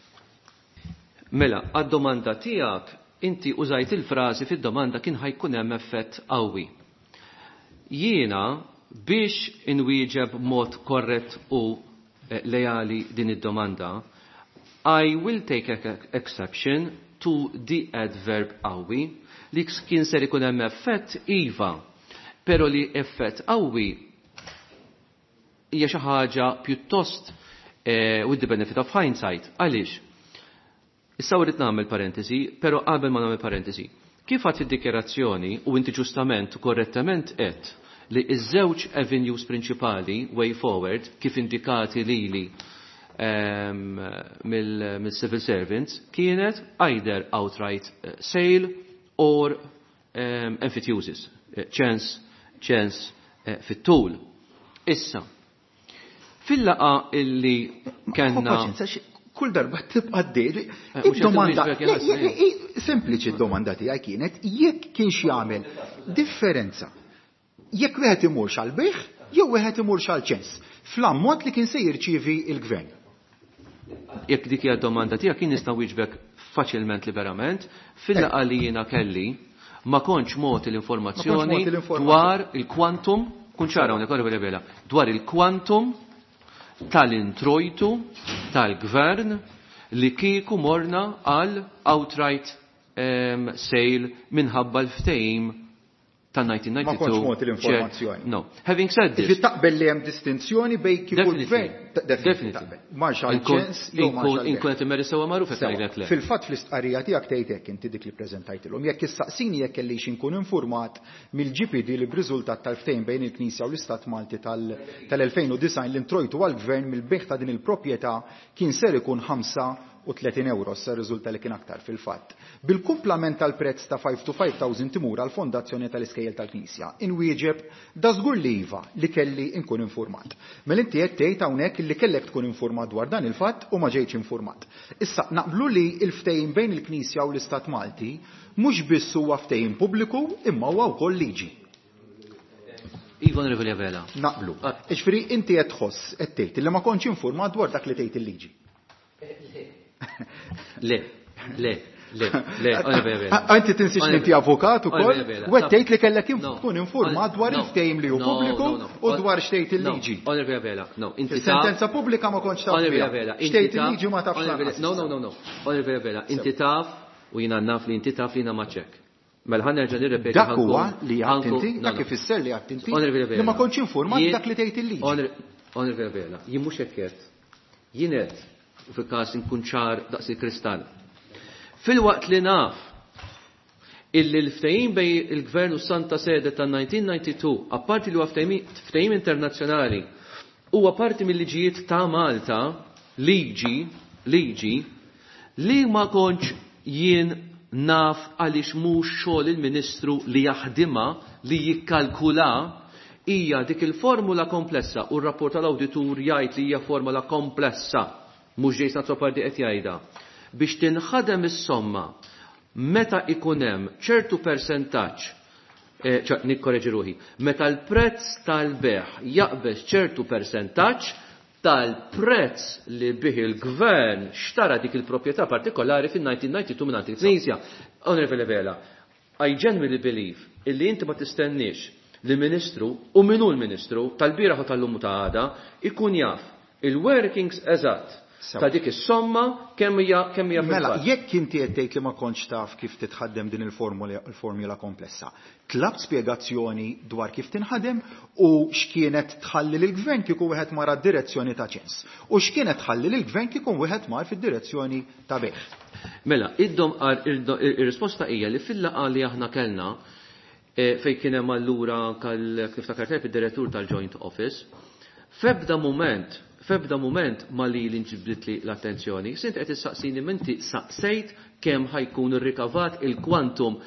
Mela, għad-domanda tiegħek inti użajt il-frażi fid-domanda kien ħajkun hemm effett qawwi. Jiena biex inwieġeb mod korrett u lejali din id-domanda, I will take exception to the adverb qawwi li kien ser ikun hemm effett iva, però li effett qawwi hija xi ħaġa pjuttost with the benefit of hindsight. Għaliex? Issa wrid nagħmel parentesi, però qabel ma nagħmel parentesi. Kif għad fid-dikjerazzjoni u inti ġustament korrettament qed li iż-żewġ avenues prinċipali way forward kif indikati lili um, mill-civil servants kienet either outright uh, sale or um, emphyteusis, ċens ċens uh, fit-tul. Issa, fil-laqa illi kellna kull darba tibqa' d-dejri. Id-domanda, sempliċi d-domanda tiegħi kienet jekk kienx jagħmel differenza. Jekk wieħed imurx għal bejħ, jew wieħed imurx għal ċens, fl-ammont li kien se jirċievi il-Gvern. Jekk dik hija domanda tiegħek kien nista' wieġbek faċilment liberament, fil-laqgħa li jiena kelli ma kontx mod l-informazzjoni dwar il-kwantum, kun ċara hawnhekk Onorevoli Bela, dwar il-kwantum tal-introjtu tal-gvern li kieku morna għal outright um, sale minħabba l-ftehim ta' nineteen ninety-two. Ma kontx mod l-informazzjoni. No. Having said this. Ġi taqbel li hemm distinzjoni bejn kif il-gvern. Definitely. Marshall Chance jew Marshall. Inkun qed immerri sewwa magħruf qed ngħidlek le. Fil-fatt fl-istqarrija tiegħek tgħidlek inti dik li ppreżentajtilhom. Jekk issaqsini jekk kellix inkun informat mill-G P D li b'riżultat tal-ftehim bejn il-Knisja u l-Istat Malti tal-elfejn u design li introjtu għall-gvern mill-beħ ta' din il-proprjetà kien ser ikun ħamsa u tletin euro sa riżulta li kien aktar fil-fatt. Bil-kumplament tal-prezz ta' five to five thousand timur għal fondazzjoni tal-Iskejjel tal-Knisja, inwieġeb da żgur li iva li kelli nkun informat. Mel inti qed tgħid hawnhekk li kellek tkun informat dwar dan il-fatt u ma ġejtx informat. Issa naqblu li l-ftehim bejn il-Knisja u l-Istat Malti mhux biss huwa ftehim pubbliku imma huwa wkoll liġi. Iva Onorevoli Avela. Naqblu. Ġifieri inti qed tħoss qed tgħid li ma kontx informat dwar dak li tgħid il-liġi. Le, le, le, le, onorevole. Anti tinsix li inti avukat ukoll, u qed tgħid li kellek tkun informat dwar il-ftehim li hu pubbliku u dwar xtejt il-liġi. Onorevole Avela, no, inti sentenza pubblika ma kontx taf. Onorevole Avela, xtejt il-liġi ma tafx. No, no, no, no. Onorevole Avela, inti taf u jiena naf li inti taf li jiena maċek. Mela ħa nerġa' nirrepeti dak huwa li għadt inti, dak ifisser li għadt inti li ma kontx informat dak li tgħid il-liġi. Onorevole Avela, jien mhux hekk qed. Jien qed fil-każ inkun ċar daqs il-kristall. Fil-waqt li naf illi l-ftehim bej il-Gvern u Santa Sede ta' nineteen ninety-two, apparti li huwa ftehim internazzjonali, huwa parti mill-liġijiet ta' Malta, liġi, liġi, li ma kontx jien naf għaliex mhux xogħol il-Ministru li jaħdimha li jikkalkula hija dik il-formula komplessa u r-rapport tal-awditur jgħid li hija formula komplessa mhux ġejs natropardi qed jgħidha biex tinħadem is-somma meta ikun hemm ċertu persentaġġ eh, nikkoreġi ruħi, meta l-prezz tal-beħ jaqbeż ċertu persentaġġ tal-prezz li bih il-gvern xtara dik il-proprjetà partikolari fin-nineteen ninety-two minn il-Knisja. Onorevole Vela, I genuinely believe illi inti ma tistennix li ministru u minu l-ministru tal-bieraħ u tal-lum ta' għada ikun jaf il-workings eżatt ta' dik is-somma kemm hija kemm hija mela jekk inti qed tgħid li ma kontx taf kif titħaddem din il-formula il-formula komplessa. Tlab spjegazzjoni dwar kif tinħadem u x'kienet tħalli lill-gvern kieku wieħed mara d-direzzjoni ta' ċens u x'kienet tħalli lill-gvern kieku wieħed mar fid-direzzjoni ta' beħ. Mela, id-dom ir-risposta hija li fil-laqgħa li aħna kellna fejn kien hemm allura kif takartek id-direttur tal-Joint Office, f'ebda mument F'ebda moment ma li l-inġibdit li l-attenzjoni, sint qed issaqsini minti saqsejt kemm ħajkun irrikavat il-kwantum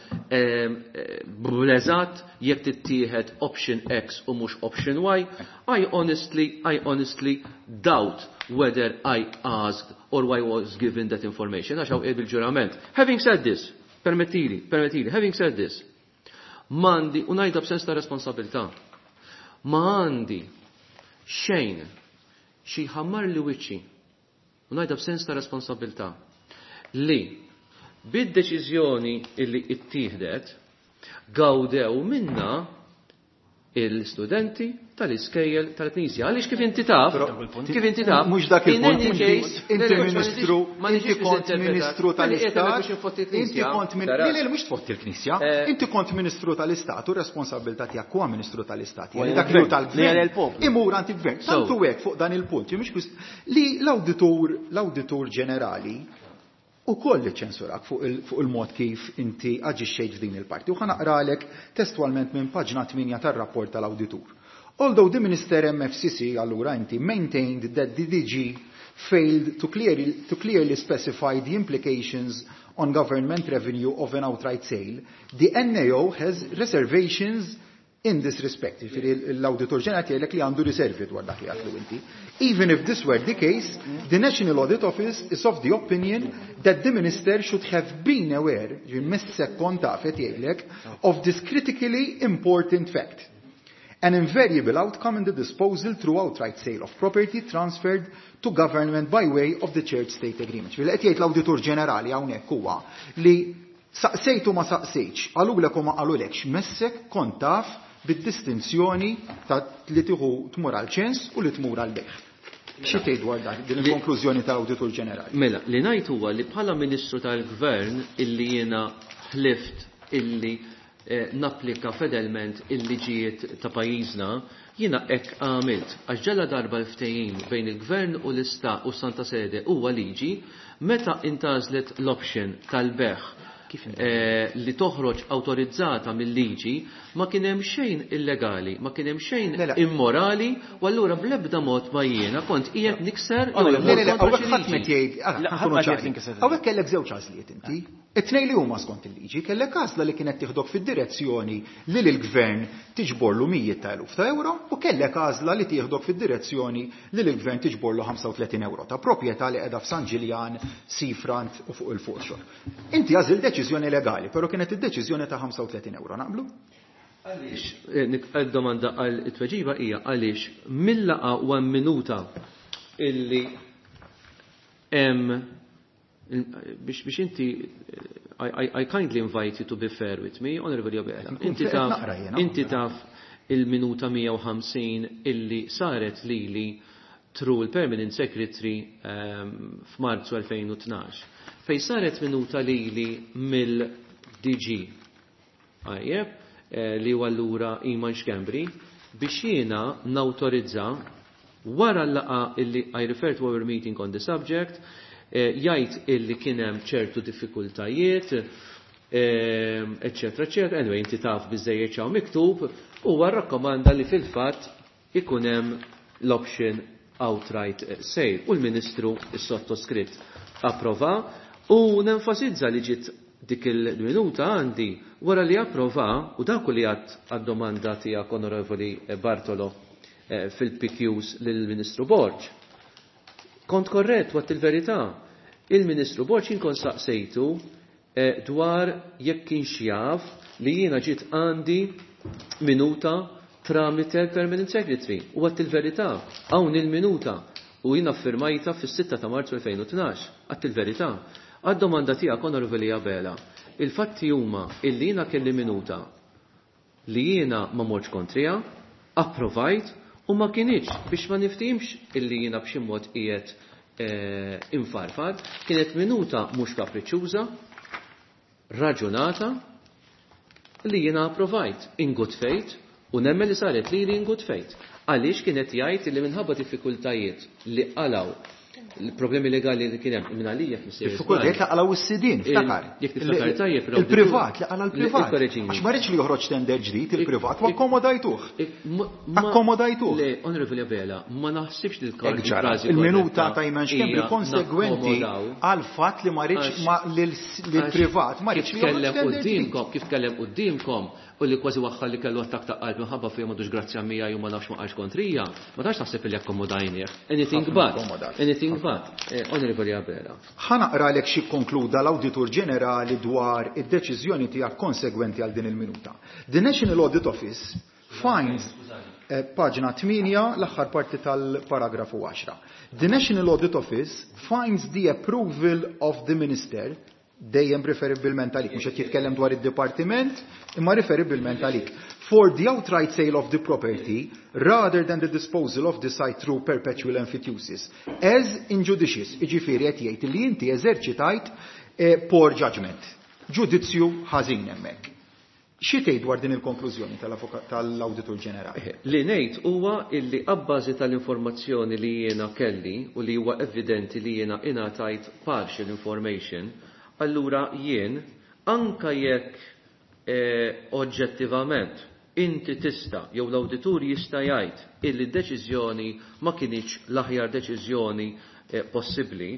bl-eżatt jekk tittieħed option X u mhux option Y. I honestly, I honestly doubt whether I asked or I was given that information. Għax hawn bil-ġurament. Having said this, permettili, permettili, having said this, mandi u ngħidha b'sens ta' responsabilità. Ma għandi xejn xi ħammar li wiċċi u ngħidha b'sens ta' responsabilità li bid-deċiżjoni illi ttieħdet gawdew minna il-studenti tal-iskejjel tal-Knisja. Għaliex kif inti taf, kif inti taf, mhux dak il-punt inti Ministru, inti kont Ministru tal-Istat, inti kont mhux tfotti l-Knisja, inti kont Ministru tal-Istat u responsabilità tiegħek huwa Ministru tal-Istat. Dak li tal-Gvern imur anti gvern. Tantu hekk fuq dan il-punt, li l-awditur l-awditur ġenerali u koll ċensurak fuq il-mod kif inti aġixxejt f'din il-parti. U ħanaqralek testualment minn paġna tminja tar-rapport tal-awditur. Although the Minister M F C C, allura inti, maintained that the D G failed to clearly, to clearly specify the implications on government revenue of an outright sale, the N A O has reservations in this respect. L-Auditor Ġenerali jgħidlek li għandu riservi dwar dak li għatlu inti. Even if this were the case, the National Audit Office is of the opinion that the Minister should have been aware, jimessek kontafet jgħidlek, of this critically important fact. An invariable outcome in the disposal through outright sale of property transferred to government by way of the Church-State Agreement. Qed jgħid l-Awditur Ġenerali hawnhekk huwa li saqsejtu ma saqsejx, għalulek u ma qalulekx, messek kont taf bid-distinzjoni ta' li tieħu tmur għal ċens u li tmur għal beħ. Xi tgħid dwar dak din il-konklużjoni tal-Awditur Ġenerali? Mela, li ngħid huwa li bħala Ministru tal-Gvern illi jiena ħlift illi napplika fedelment il-liġijiet ta' pajjiżna, jiena hekk għamilt għax ġalla darba l-ftehim bejn il-Gvern u l-Istat u Santa Sede huwa liġi meta intażlet l-option tal-beħ li toħroġ autorizzata mill-liġi ma kien hemm xejn illegali, ma kien hemm xejn immorali, u allura bl-ebda mod ma jiena kont qiegħed nikser hawnhekk kellek żewġ għażliet inti. It-tnejn li huma skont il-liġi kellek għażla li kienet tieħdok fid-direzzjoni li lill-Gvern tiġborlu mijiet ta' eluf ta' euro u kellek għażla li tieħdok fid-direzzjoni li lill-Gvern tiġborlu ħamsa u tletin euro ta' proprjetà li qiegħda f'San Ġiljan, Seafront u fuq il-Forxor. Inti għażil deċiżjoni legali, però kienet id-deċiżjoni ta' ħamsa u tletin euro, naqblu? Għaliex, għal-domanda għal-tweġiba hija għaliex mill-laqa u hemm minuta illi hemm biex biex inti I, I kindly invite you to be fair with me, Honorable Jobela. Inti taf inti taf il-minuta mija u ħamsin illi saret lili tru l-Permanent Secretary um, f'Marzu elfejn u tnax. Fej saret minuta lili mill-D G għajjeb eh, li huwa allura Iman Xkembri biex jiena nawtorizza wara l-laqa illi I refer to our meeting on the subject jgħid illi kien hemm ċertu diffikultajiet, eċetera, eċetera. Anyway, inti taf biżejjed xaw miktub u rakkomanda li fil-fatt ikun hemm l-option outright sale. U l-Ministru s-sottoskritt approva u nenfasizza li ġiet dik il-minuta għandi wara li approva u dak li għad għad-domanda tiegħek Onorevoli Bartolo fil-P Qs lill-Ministru Borġ. Kont korrett wat il-verità. Il-Ministru Borġ inkun saqsejtu eh, dwar jekk kienx jaf li jiena ġiet għandi minuta tramite Permanent Secretary. U għat il-verità, hawn il-minuta u jiena firmajta fis-sitta ta' Marzu elfejn u tnax. Għat il-verità. Għad-domanda tiegħek Onorevoli Jabela. Il-fatti huma illi jiena kelli minuta li jiena ma morġ kontrija, approvajt u ma kienieċ biex ma niftimx illi jiena b'xi mod qiegħed eh, infarfad, kienet minuta mhux kapriċċjuża, raġunata li jiena approvajt in good faith u nemmen li saret li in good faith. Għaliex kienet jgħid li minħabba diffikultajiet li qalaw il-problemi legali li kien hemm minn għalija fis-sejjer. Diffikultajiet li qalaw is-sidin, ftakar. Jekk tiftakar tajjeb il-privat li qala l-privat. Għax ma rridx li joħroġ tender ġdid il-privat u akkomodajtuh. Akkomodajtuh. Le, Onorevoli Abela, ma naħsibx li l-każ il-minuta ta' Iman Xkembri konsegwenti għal fatt li ma rridx lill-privat ma rridx li joħroġ tender ġdid. Kif kellem qudiemkom u li kważi waħħal li kellu attak ta' qalb minħabba fejn m'għadux grazzja mija jew ma nafx ma qarx kontrija, ma tax taħseb li akkomodajnieh. Anything but. Anything but. Onorevoli Abela. Ħanaqralek xi konkluda l-Awditur Ġenerali dwar id-deċiżjoni tiegħek konsegwenti għal din il-minuta. The National Audit Office finds paġna tminja l-aħħar parti tal-paragrafu għaxra. The National Audit Office finds the approval of the Minister dejjem referibilment għalik, mhux qed jitkellem dwar id-dipartiment, imma referibilment għalik. For the outright sale of the property, rather than the disposal of the site through perpetual emphyteusis, as injudicious, iġifieri qed jgħid li inti eżerċitajt poor judgment, ġudizzju ħażin hemmhekk. Xi tgħid dwar din il-konklużjoni tal-Awditur Ġenerali? Li ngħid huwa illi abbażi tal-informazzjoni li jiena kelli u li huwa evidenti li jiena ingħatajt partial information, allura jien, anka jekk eh, oġġettivament inti tista' jew l-awditur jista' jgħid illi d-deċiżjoni ma kienx l-aħjar deċiżjoni eh, possibbli,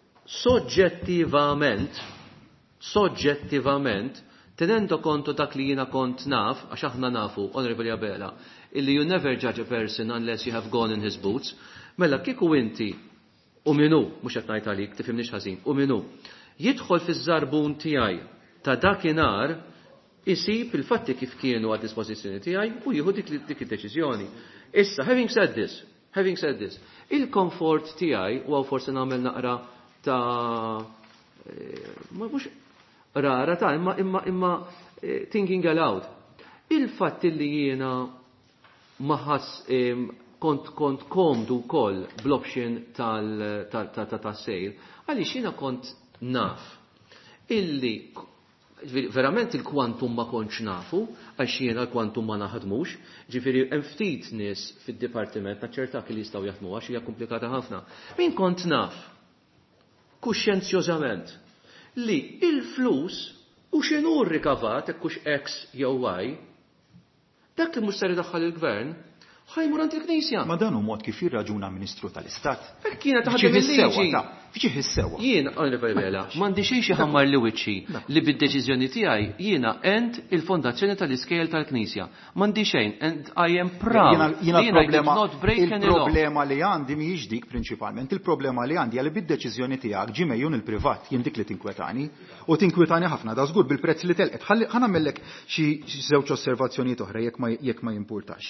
soġġettivament, soġġettivament, tenendo kontu dak li jiena kont naf, għax aħna nafu, Onorevoli Abela, illi you never judge a person unless you have gone in his boots, mela kieku inti, u minu, mhux qed ngħid għalik, tifhimniex ħażin, u minu, jidħol fiż-żarbun tiegħi ta' dakinhar isib il-fatti kif kienu għad dispożizzjoni tiegħi u jieħu dik dik id-deċiżjoni. Issa, having said this, having said this, il-komfort tiegħi u forsi nagħmel naqra ta' ma mhux rara ta' imma imma imma thinking aloud. Il-fatt li jiena ma ħass kont kont komdu wkoll bl-option tal-sejl, għaliex jiena kont naf illi verament il-kwantum ma kontx nafu, għax jiena l-kwantum ma naħdmux, ġifieri hemm ftit nies fid-dipartiment naċċertak li jistgħu jaħdmu għax hija komplikata ħafna. Min kont naf kuxjenzjożament li il-flus u x'inhu rrikavat hekk hux X jew Y, dak li mhux ser idaħħal il-gvern ħajmur għand il-Knisja. Ma dan hu mod kif jirraġuna Ministru tal-Istat. Hekk kienet taħdem il-liġi. Fiġi ħissewa. Jien, Onorevoli Vela, m'għandi xejn xi ħammar li wiċċi li bid-deċiżjoni tiegħi jiena end il-fondazzjoni tal-iskejjel tal-Knisja. M'għandi xejn, and I am proud. Jiena il-problema li għandi mhijiex dik prinċipalment. Il-problema li għandi għal bid-deċiżjoni tiegħek ġi mejjun il-privat jien dik li tinkwetani u tinkwetani ħafna da żgur bil-prezz li telqet. Ħa nagħmellek xi żewġ osservazzjonijiet oħra jekk ma jimpurtax.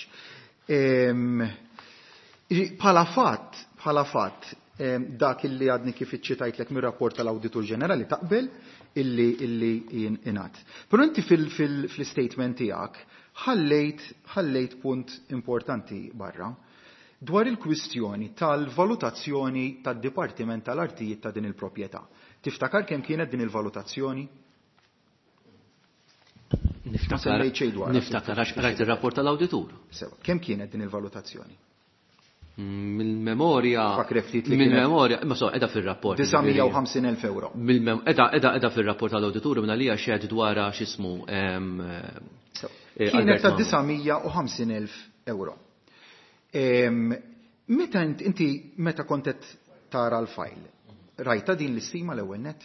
Bħala fatt, bħala fatt, dak illi għadni kif iċċitajtlek mir-rapport tal-Awditur Ġenerali taqbel illi illi ingħad. Però inti fil-statement tiegħek ħallejt ħallejt punt importanti barra dwar il-kwistjoni tal-valutazzjoni tad-Dipartiment tal-Artijiet ta' din il-proprjetà. Tiftakar kemm kienet din il-valutazzjoni? Niftakar, niftakar, għax rajt il-rapport tal-Awditur. Kemm kienet din il-valutazzjoni? Mill-memorja, mill-memorja, ma so, edha fil-rapport. tisa' u ħamsin elf euro. Edha, edha, edha fil-rapport tal-Awditur, minna li għaxed dwara xismu. Kienet ta' tisa' u ħamsin elf euro. Meta inti, meta kontet tara l-fajl, rajta din l-istima l-ewwel net?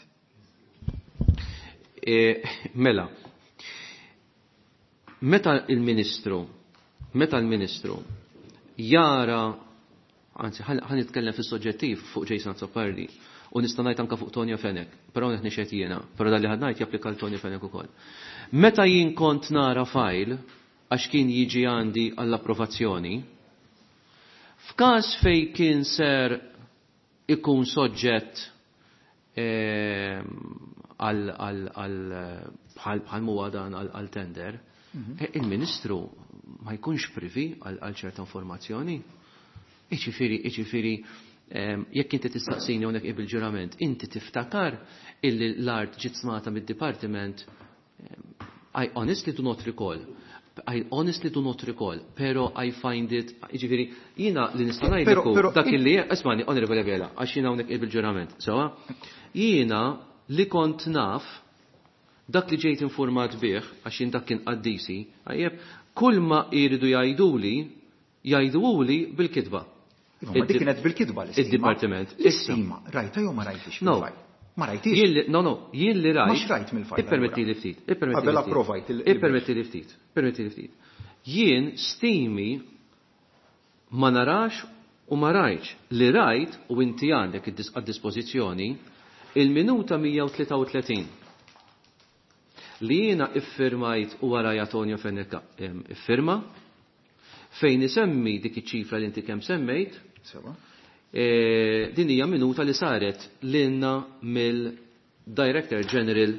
Mela, meta il-Ministru, meta il-Ministru jara, anzi, ħan nitkellem fis-soġġettiv fuq Jason Zoppardi u nista' ngħid anke fuq Tonio Fenek, però qed nixed jiena, però dalli ħad ngħid japplika l Tonio Fenek ukoll. Meta jien kont nara fajl għax kien jiġi għandi għall-approvazzjoni, f'każ fejn kien ser ikun soġġett bħal huwa dan għal tender, il-Ministru ma jkunx privi għal ċerta informazzjoni. Iċifiri, iċifiri, jekk inti tistaqsini hawnhekk qiegħ bil-ġurament, inti tiftakar illi l-art ġiet smata mid-dipartiment, I honestly do not recall. I honestly do not recall, pero I find it, iġifiri, jiena li nista' ngħidlek dak illi, ismani, Onorevoli Vela, għax jiena hawnhekk qiegħ bil-ġurament, sewa? Jiena li kont naf dak li ġejt informat bih, għax jien dak kien qaddisi, għajjeb, kull ma jridu jgħiduli, jgħiduli bil-kitba. Dik kienet bil-kitba l-istima. Id-dipartiment. Istima, rajta jew ma rajtix fil-fajl? Ma rajtix? No, no, jien li rajt. Mhux rajt mill-fajl. Ippermetti li ftit. Qabel approvajt il- Ippermetti li ftit. Ippermetti li ftit. Jien stimi ma narax u ma rajtx li rajt u inti għandek għad-dispożizzjoni il-minuta mija u tlieta u tletin. Li jiena iffirmajt u wara Tonio Fenek iffirma fejn isemmi dik iċ-ċifra li inti kemm semmejt, din hija minuta li saret lilna mill-Director General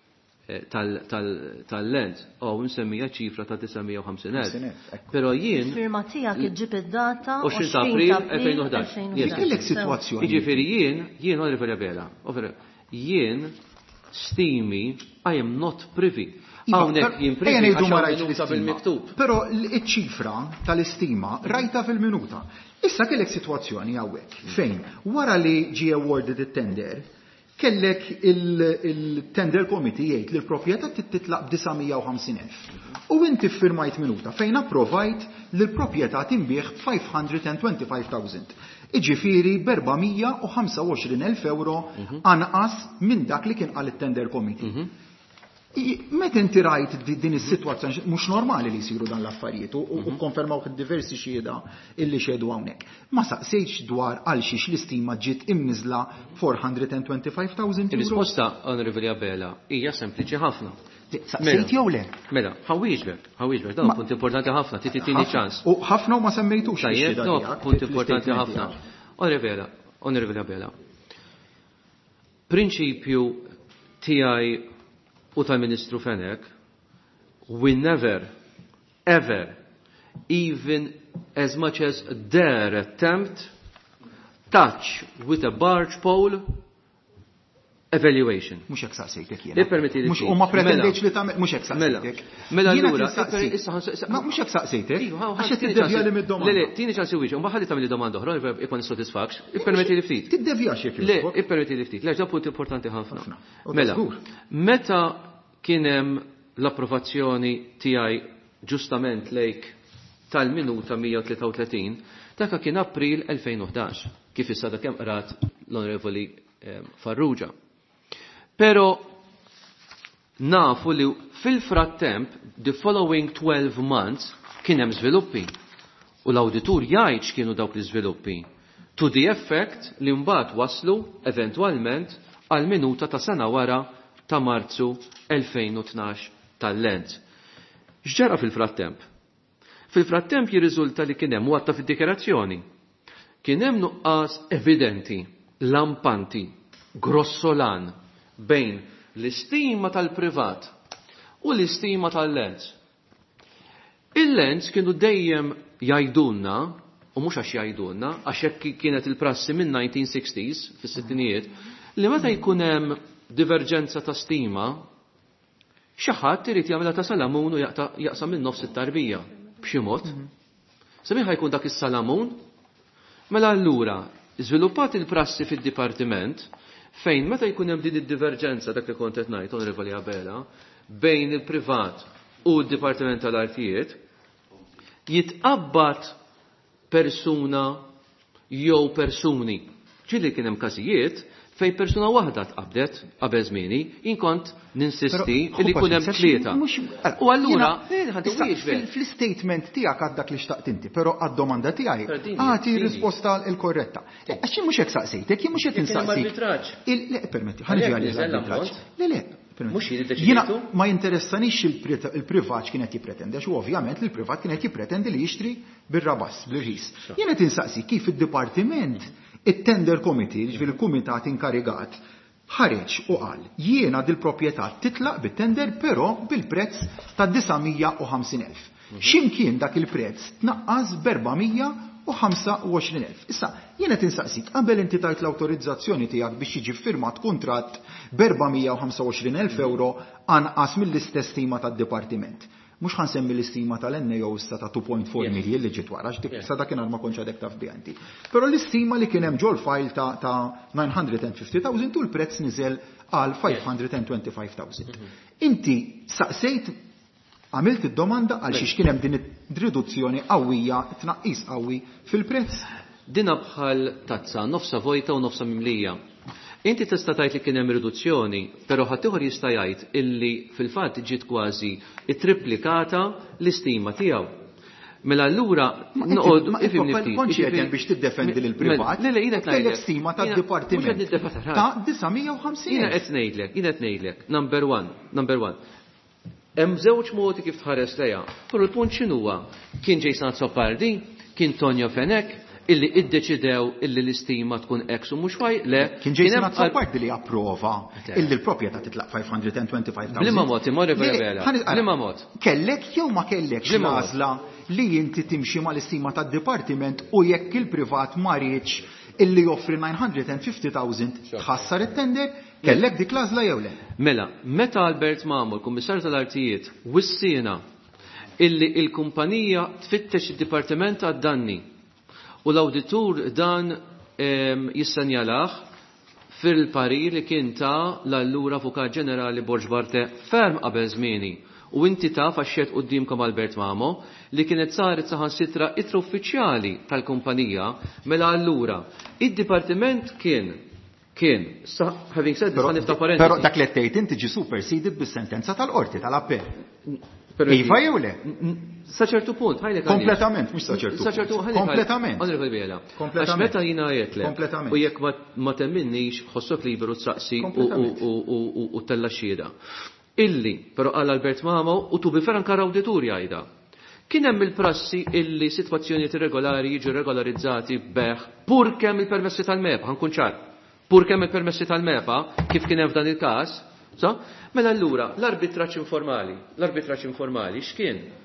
tal-Land, u nsemmija ċifra ta' tisa' u ħamsin elf. Però jien firma tiegħek iġġib id-data għoxrin ta' April elfejn u ħdax. Kellek sitwazzjoni. Jiġifieri jien, jien Onorevoli Vela, jien stimi I am not privy. Hawnhekk jien privi għax bil-miktub. Però iċ-ċifra tal-istima rajta fil-minuta. Issa kellek sitwazzjoni hawnhekk fejn wara li ġie awarded it-tender kellek il-tender committee jgħid li l-proprjetà titlaq b'tisa' u ħamsin elf. U inti firmajt minuta fejn approvajt li l-proprjetà tinbieħ b'five hundred twenty-five thousand. Iġifieri b'erba'mija u ħamsa u għoxrin elf euro anqas minn dak li kien qal it-tender committee. Meta inti rajt din is-sitwazzjoni mhux normali li jsiru dan l-affarijiet u konfermaw diversi xhieda illi xedu hawnhekk. Ma saqsejx dwar għal xiex l-istima ġiet imniżla four hundred twenty-five thousand euro. Ir-risposta, Onorevoli Abela, hija sempliċi ħafna. Saqsejt jew le? Mela, ħawieġbek, ħawieġbek, dan punt importanti ħafna, titini ċans. U ħafna ma semmejtux xhieda. No, punt importanti ħafna. Onorevoli, Onorevoli Abela. Prinċipju tiegħi u tal-Ministru Fenek, we never, ever even as much as dare attempt touch with a barge pole evaluation. Mux hekk saqsejtek jiena. Ippermetti li. Mux u ma pretendejx li tagħmel mhux hekk saqsejtek. Mela allura ma mhux hekk saqsejtek. Għax qed tiddevja li mid-domanda. Le, le, tieni ċansi wieġeb, u ħalli tagħmel domanda oħra ikun nissodisfakx. Ippermetti li ftit. Tiddevjax jekk. Le, ippermetti li ftit. Lex da punt importanti ħafna. Mela, meta kien hemm l-approvazzjoni tiegħi ġustament lejk tal-minuta mija u tlieta u tletin, dak kien April elfejn u ħdax, kif issa dak hemm qrat l-Onorevoli Farrugia. Pero nafu li fil-frattemp, the following twelve months, kien hemm żviluppi. U l-awditur jgħid x'kienu dawk l-iżviluppi. To the effect li mbagħad waslu eventwalment għal minuta ta' sena wara ta' Marzu elfejn u tnax tal-Lent. X'ġara fil-frattemp? Fil-frattemp jirriżulta li kien hemm watta fid-dikjerazzjoni. Kien hemm nuqqas evidenti, lampanti, grossolan bejn l-istima tal-privat u l-istima tal-Lens. Il-Lens kienu dejjem jajdunna, u mhux għax jajdunna, għax hekk kienet il-prassi minn nineteen sixties, fis-sittinijiet, li meta jkun hemm diverġenza ta' stima, xi ħadd irid jagħmilha ta' salamun u jaqsam minn nofs it-tarbija b'xi mod. Sabiħ ħajkun dak is-salamun? Mela allura, żviluppat il-prassi fid-dipartiment fejn meta jkun hemm din id-diverġenza dak li kont qed ngħid Onorevoli Abela bejn il-privat u d-Dipartiment tal-Artijiet jitqabbad persuna jew persuni. Ġieli kien hemm każijiet fejn persuna waħda tqabdet qabel żmieni, inkont ninsisti li jkun hemm tlieta. U allura fl-istatement tiegħek għad dak li xtaqt inti, però għad-domanda tiegħi għati risposta l-korretta. Għax mhux hekk saqsejtek, jien mhux qed insaqsik. Le, permetti, ħanġi għal Le, le, jiena ma jinteressanix il-privat kien qed jippretendi, għax ovvjament li l-privat kien qed jippretendi li jixtri bir-rabass, bl-irħis. Jien qed insaqsi kif id-dipartiment it-tender committee, ġifieri il-kumitat inkarigat, ħareġ u qal jiena dil-proprjetà titlaq bit-tender però bil-prezz ta' disajn u ħamsin elf. X'imkien dak il-prezz tnaqqas b'erba'mija u ħamsa u għoxrin elf. Issa, jiena tinsaqsik qabel inti tajt l-awtorizzazzjoni tiegħek biex jiġi firmat kuntratt b'erba'mija u ħamsa u għoxrin elf euro anqas mill-istess stima tad-dipartiment. Mhux ħansemmi l-istima tal-N A O issa ta' two point four million li ġiet wara, sa dak kien ma kontx għadek taf bijanti. Però l-istima li kien hemm ġol file ta' ta' nine hundred fifty thousand u l-prezz niżel għal five hundred twenty-five thousand. Inti saqsejt għamilt id-domanda għal xiex kien hemm din id-riduzzjoni qawwija, tnaqqis qawwi fil-prezz. Dina bħal tazza nofsa vojta u nofsa mimlija. Inti tista' tgħid li kien hemm riduzzjoni, però ħadd ieħor jista' jgħid illi fil-fatt ġiet kważi triplikata l-istima tiegħu. Mela allura noqgħod ifhimni ftit. Biex tiddefendi lil privat. Le le jiena ngħidlek stima tad-dipartiment ta' disajn u ħamsin. Jiena qed ngħidlek, jiena qed ngħidlek. Number one, number one. Hemm żewġ modi kif tħares lejha. Però l-punt x'inhuwa? Kien Jason Azzopardi, kien Tonio Fenek, illi iddeċidew illi l-istima tkun X u mhux Y, le. Kien Jason Azzopardi li approva illi l-proprjetà titlaq five hundred twenty-five thousand. Blima mod, imma rivela. Blima mod. Kellek jew ma kellekx għażla li inti timxi mal-istima tad-dipartiment u jekk il-privat ma rridx illi joffri nine hundred fifty thousand tħassar it-tender, kellek dik l-għażla jew le? Mela, meta Albert Mamur, kummissarju tal-Artijiet, wissina illi il-kumpanija tfittex id-dipartiment għad-danni u l-awditur dan jissenjalaħ fil-parir li kien ta' l-allura Avukat Ġenerali Borġ Barte ferm qabel żmieni. U inti taf għaxxet qudiemkom Albert Mamo li kienet saret saħansitra itra uffiċjali tal-kumpanija mela allura id-dipartiment kien kien having said this nifta parentesi. Però dak li tgħid inti ġi superseded bis-sentenza tal-qorti tal-appell. Iva jew le? Sa ċertu punt, ħajlek kompletament, mhux sa ċertu punt. Kompletament. Onorevoli Bela. Għax meta jiena għetlek. U jekk ma temminnix ħossok liberu tsaqsi u tella xhieda. Illi, però għal Albert Mamo u tu bifer anka awditur jgħidha. Kien hemm il-prassi illi sitwazzjonijiet irregolari jiġu regolarizzati beħ pur kemm il-permessi tal-mepa, ħankun ċar. Pur kemm il-permessi tal-mepa kif kien hemm f'dan il-każ. Mela allura l-arbitraġġ informali, l-arbitraġġ informali x'kien?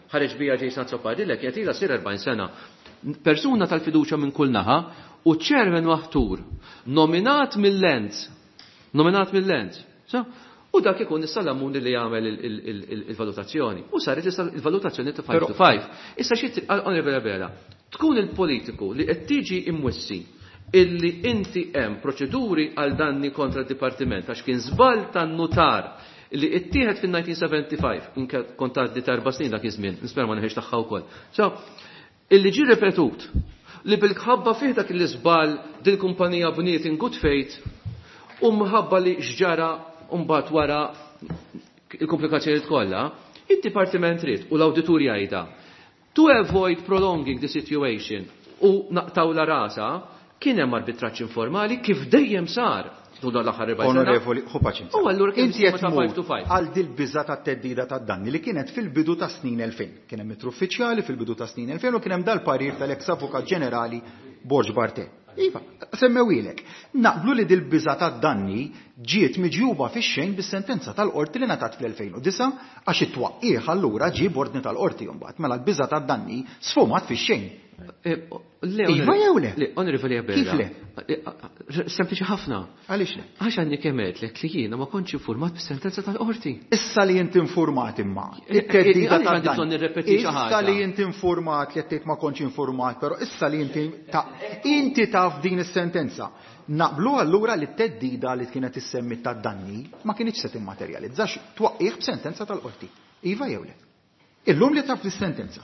ħareġ bija Jason Zoppardilek qed ilha sir erbgħin sena. Persuna tal-fiduċja minn kull naħa u ċerven waħtur nominat mill-Lens. Nominat mill-Lens. U dak ikun issa l-ammuni li jagħmel il-valutazzjoni. U saret issa il-valutazzjoni ta' five to five. Issa xi onorevoli Bela, tkun il-politiku li qed tiġi imwissi illi inti hemm proċeduri għal danni kontra d-dipartiment għax kien żball tan-nutar li ittieħed fin-nineteen seventy-five, inke kontat di tarba snin dak iż-żmien, nispera ma neħiex tagħha wkoll. So, illi ġi repetut li bil-ħabba fih dak il-żball dil-kumpanija bniet in good faith u mħabba li xġara mbagħad wara il-komplikazzjonijiet kollha, id-dipartiment trid u l-awditur jgħidha to avoid prolonging the situation u naqtaw la rasa kien hemm arbitraġġ informali kif dejjem sar. Onorevoli, hu paċenzja. U allura kien inti qed five to five. Għal dil-biża tat-teddida tad-danni li kienet fil-bidu ta' snin elfejn. Kien hemm mitru uffiċjali fil-bidu ta' snin elfejn u kien hemm dal-parir tal-eks avukat ġenerali Borġ Barte. Iva, semmewilek. Naqblu li dil-biża tad-danni ġiet miġjuba fix-xejn bis-sentenza tal-qorti li ngħatat fl-elfejn u disa' għax it-twaqqih allura ġie b'ordni tal-qorti mbagħad mela l-biża tad-danni sfumat fix-xejn. Iva jew le? Onorevoli Abela. Kif le? Sempliċi ħafna. Għaliex le? Għax għandi kemetlek li jiena ma kontx infurmat bis-sentenza tal-qorti. Issa li inti infurmat imma. It-teddida tad-danni. Issa li inti infurmat li qed ma kontx infurmat, però issa li inti ta' inti taf din is-sentenza. Naqblu allura li t-teddida li kienet issemmi tad-danni ma kienx se timmaterjalizzax twaqqih b'sentenza tal-qorti. Iva jew le? Illum li taf dis-sentenza.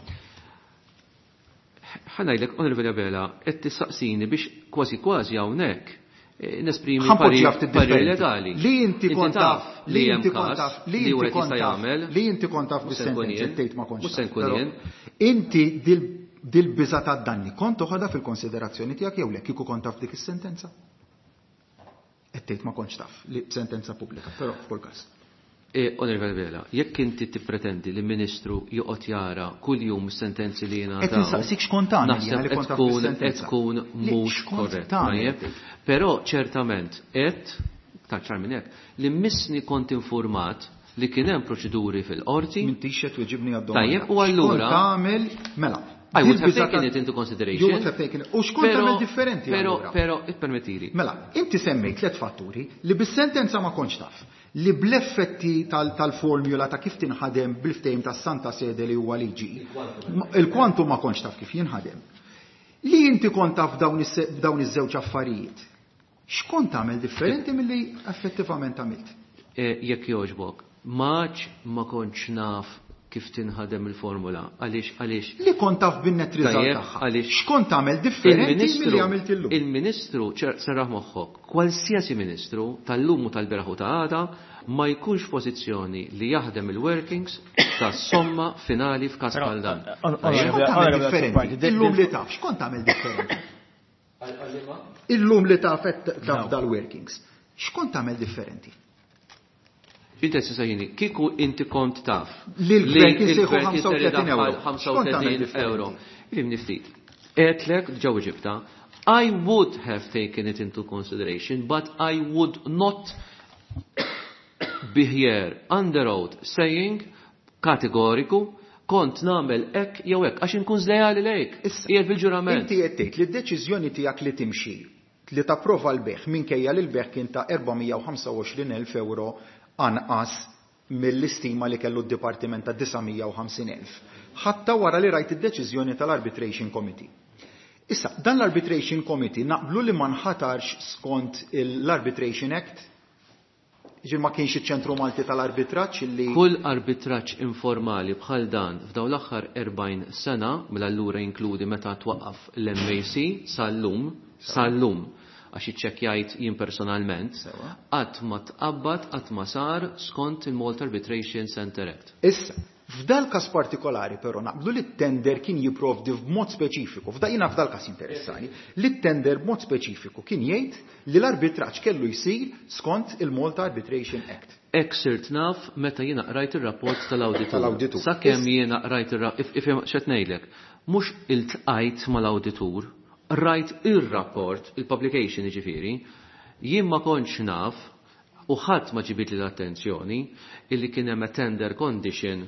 Ħanajlek, Onorevoli Abela, qed tistaqsini biex kważi kważi hawnhekk nesprimi parir legali. Li inti kont taf li hemm każ li wieħed jista' jagħmel li inti kont taf bis-sentenza tgħid ma kontx. Se nkun jien. Inti dil-biża tad-danni kont toħodha fil-konsiderazzjoni tiegħek jew le kieku kont taf dik is-sentenza? Qed tgħid ma kontx taf li sentenza pubblika, però f'kull każ. Onorevoli Bela, jekk inti tippretendi li ministru joqgħod jara kuljum sentenzi li jiena qed nistaqsik x'kont tagħmel naħseb qed tkun qed tkun mhux korrett. Però ċertament qed taċċar minn hekk li missni kont informat li kien hemm proċeduri fil-qorti. M'intix qed tweġibni għad-domanda. Tajjeb u allura tagħmel mela. I would have taken it into consideration. You would have taken it. U xkont tagħmel differenti. Però però ippermettili. Mela, inti semmejt tliet fatturi li bis-sentenza ma kontx taf. Li bl-effetti tal-formula ta' kif tinħadem bil-ftehim tas-Santa Sede li huwa liġi. Il-kwantum ma kontx taf kif jinħadem. Li inti kont taf dawn iż-żewġ affarijiet. X'kont tagħmel differenti milli effettivament għamilt? Jekk jogħġbok, maċ ma kontx naf kif tinħadem il-formula. Għaliex għaliex. Li kont taf bin-net riżalt tagħha. X'kont tagħmel differenti milli għamilt illum? Il-Ministru serraħ moħħok, kwalsiasi Ministru tal-lum u tal-beraħ u ta' għada ma jkunx pożizzjoni li jaħdem il-workings tas-somma finali f'każ bħal dan. Illum li taf, x'kont tagħmel differenti? Illum li taf taf dal-workings. X'kont tagħmel differenti? Inti s-sajini, kiku inti kont taf li l-gvern jisieħu ħamsa u tletin euro. Ilim niftit. Etlek ġew ġibta, I would have taken it into consideration, but I would not be here under oath saying kategoriku kont namel ek jew ek għax inkun zlejali lejk. Jgħid bil-ġurament. Inti jettejt li d-deċiżjoni tiegħek li timxi li tapprova l-beħ minkejja li l-beħ kien ta' erba'mija u ħamsa u għoxrin elf euro anqas mill-istima li kellu d-Dipartiment ta' disa'mija u ħamsin elf. Ħatta wara li rajt id-deċiżjoni tal-Arbitration Committee. Issa, dan l-Arbitration Committee naqblu li ma nħatarx skont l-Arbitration Act? Ġil ma kienx iċ-ċentru Malti tal-arbitraġġ li kull arbitraġġ informali bħal dan f'daw l-aħħar erbgħin sena mill-allura inkludi meta twaqqaf l-M A C sal-lum sal-lum għax iċċekkjajt jien personalment, qatt ma tqabbad qatt ma sar skont il-Malta Arbitration Center Act. Issa, f'dal każ partikolari però naqblu li t-tender kien jipprovdi b'mod speċifiku, f'da jiena f'dal każ interessani, li t-tender b'mod speċifiku kien jgħid li l-arbitraġġ kellu jsir skont il-Malta Arbitration Act. Hekk sirt naf meta jiena qrajt ir-rapport tal-awditur. Sakemm jiena qrajt ir-rapport, x'qed ngħidlek, mhux iltqajt mal-awditur, rajt il-rapport, il-publication ġifiri, jien ma konċ naf u ħadd ma ġibit li l-attenzjoni illi kien hemm tender condition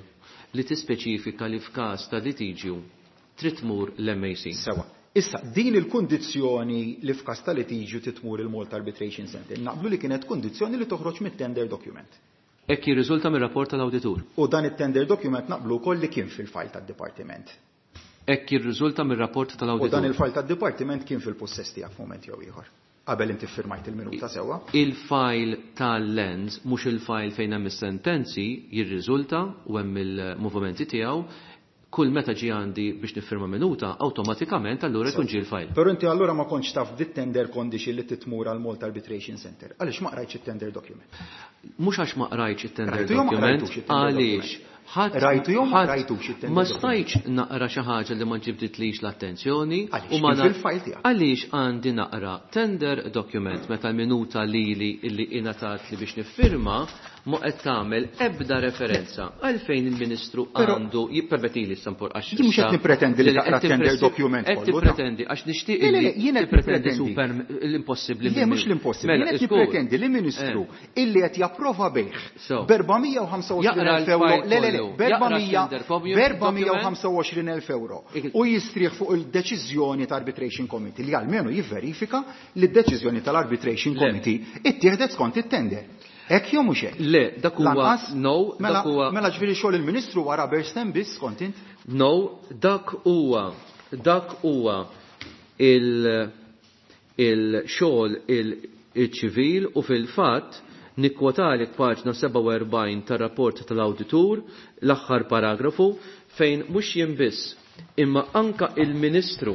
li tispeċifika li f'każ ta' litigju trid tmur l-M A C. Sewa. Issa, din il-kundizzjoni li f'każ ta' litigju titmur il-Malta Arbitration Center, naqblu li kienet kundizzjoni li toħroġ mit-tender document. Hekk jirriżulta mir-rapport tal-awditur. U dan it-tender document naqblu wkoll li kien fil-fajl tad-dipartiment. Hekk jirriżulta mir-rapport tal-awditur. U dan il-fajl tad-dipartiment kien fil-possess tiegħek f'mument jew ieħor. Qabel inti firmajt il-minuta sewwa. Il-fajl tal-Lens mhux il-fajl fejn hemm is-sentenzi jirriżulta u hemm il-movimenti tiegħu kull meta ġi għandi biex nifirma minuta, awtomatikament allura jkun ġi l-fajl. Però inti allura ma kontx taf dit-tender condition li titmur għal Malta Arbitration Center. Għaliex ma qrajtx it-tender document? Mhux għax ma qrajtx it-tender document, għaliex Rajtu jom ma rajtux it-tender. Ma stajċ naqra xi ħaġa li ma ġibditlix l-attenzjoni u ma fil-fajl tiegħek. Għaliex għandi naqra tender document meta l-minuta lili illi ingħatat li biex niffirma ma qed tagħmel ebda referenza għalfejn il-Ministru għandu jippermettili s-sampur għax. Jien mhux qed nippretendi li taqra tender document. Qed tippretendi għax nixtieq illi tippretendi super l-impossibbli. Le mhux l-impossibbli. Jien qed nippretendi li Ministru illi qed japprova bejħ b'erbamija u ħamsa u għoxrin elf euro. Le le le, b'erbamija u ħamsa u għoxrin elf euro. U jistrieħ fuq il-deċiżjoni ta' Arbitration Committee li għalmenu jivverifika li d-deċiżjoni tal-Arbitration Committee ittieħdet skont it-tender. Ek jom mux hekk? Le, dak huwa no, dak huwa mela ġifieri xogħol il-Ministru wara Berstem biss kont int? No, dak huwa dak huwa il il-xogħol il-ċivil u fil-fatt nikkwotalik paġna seba' u erbgħin tar-rapport tal-Awditur l-aħħar paragrafu fejn mhux jien biss imma anka il-Ministru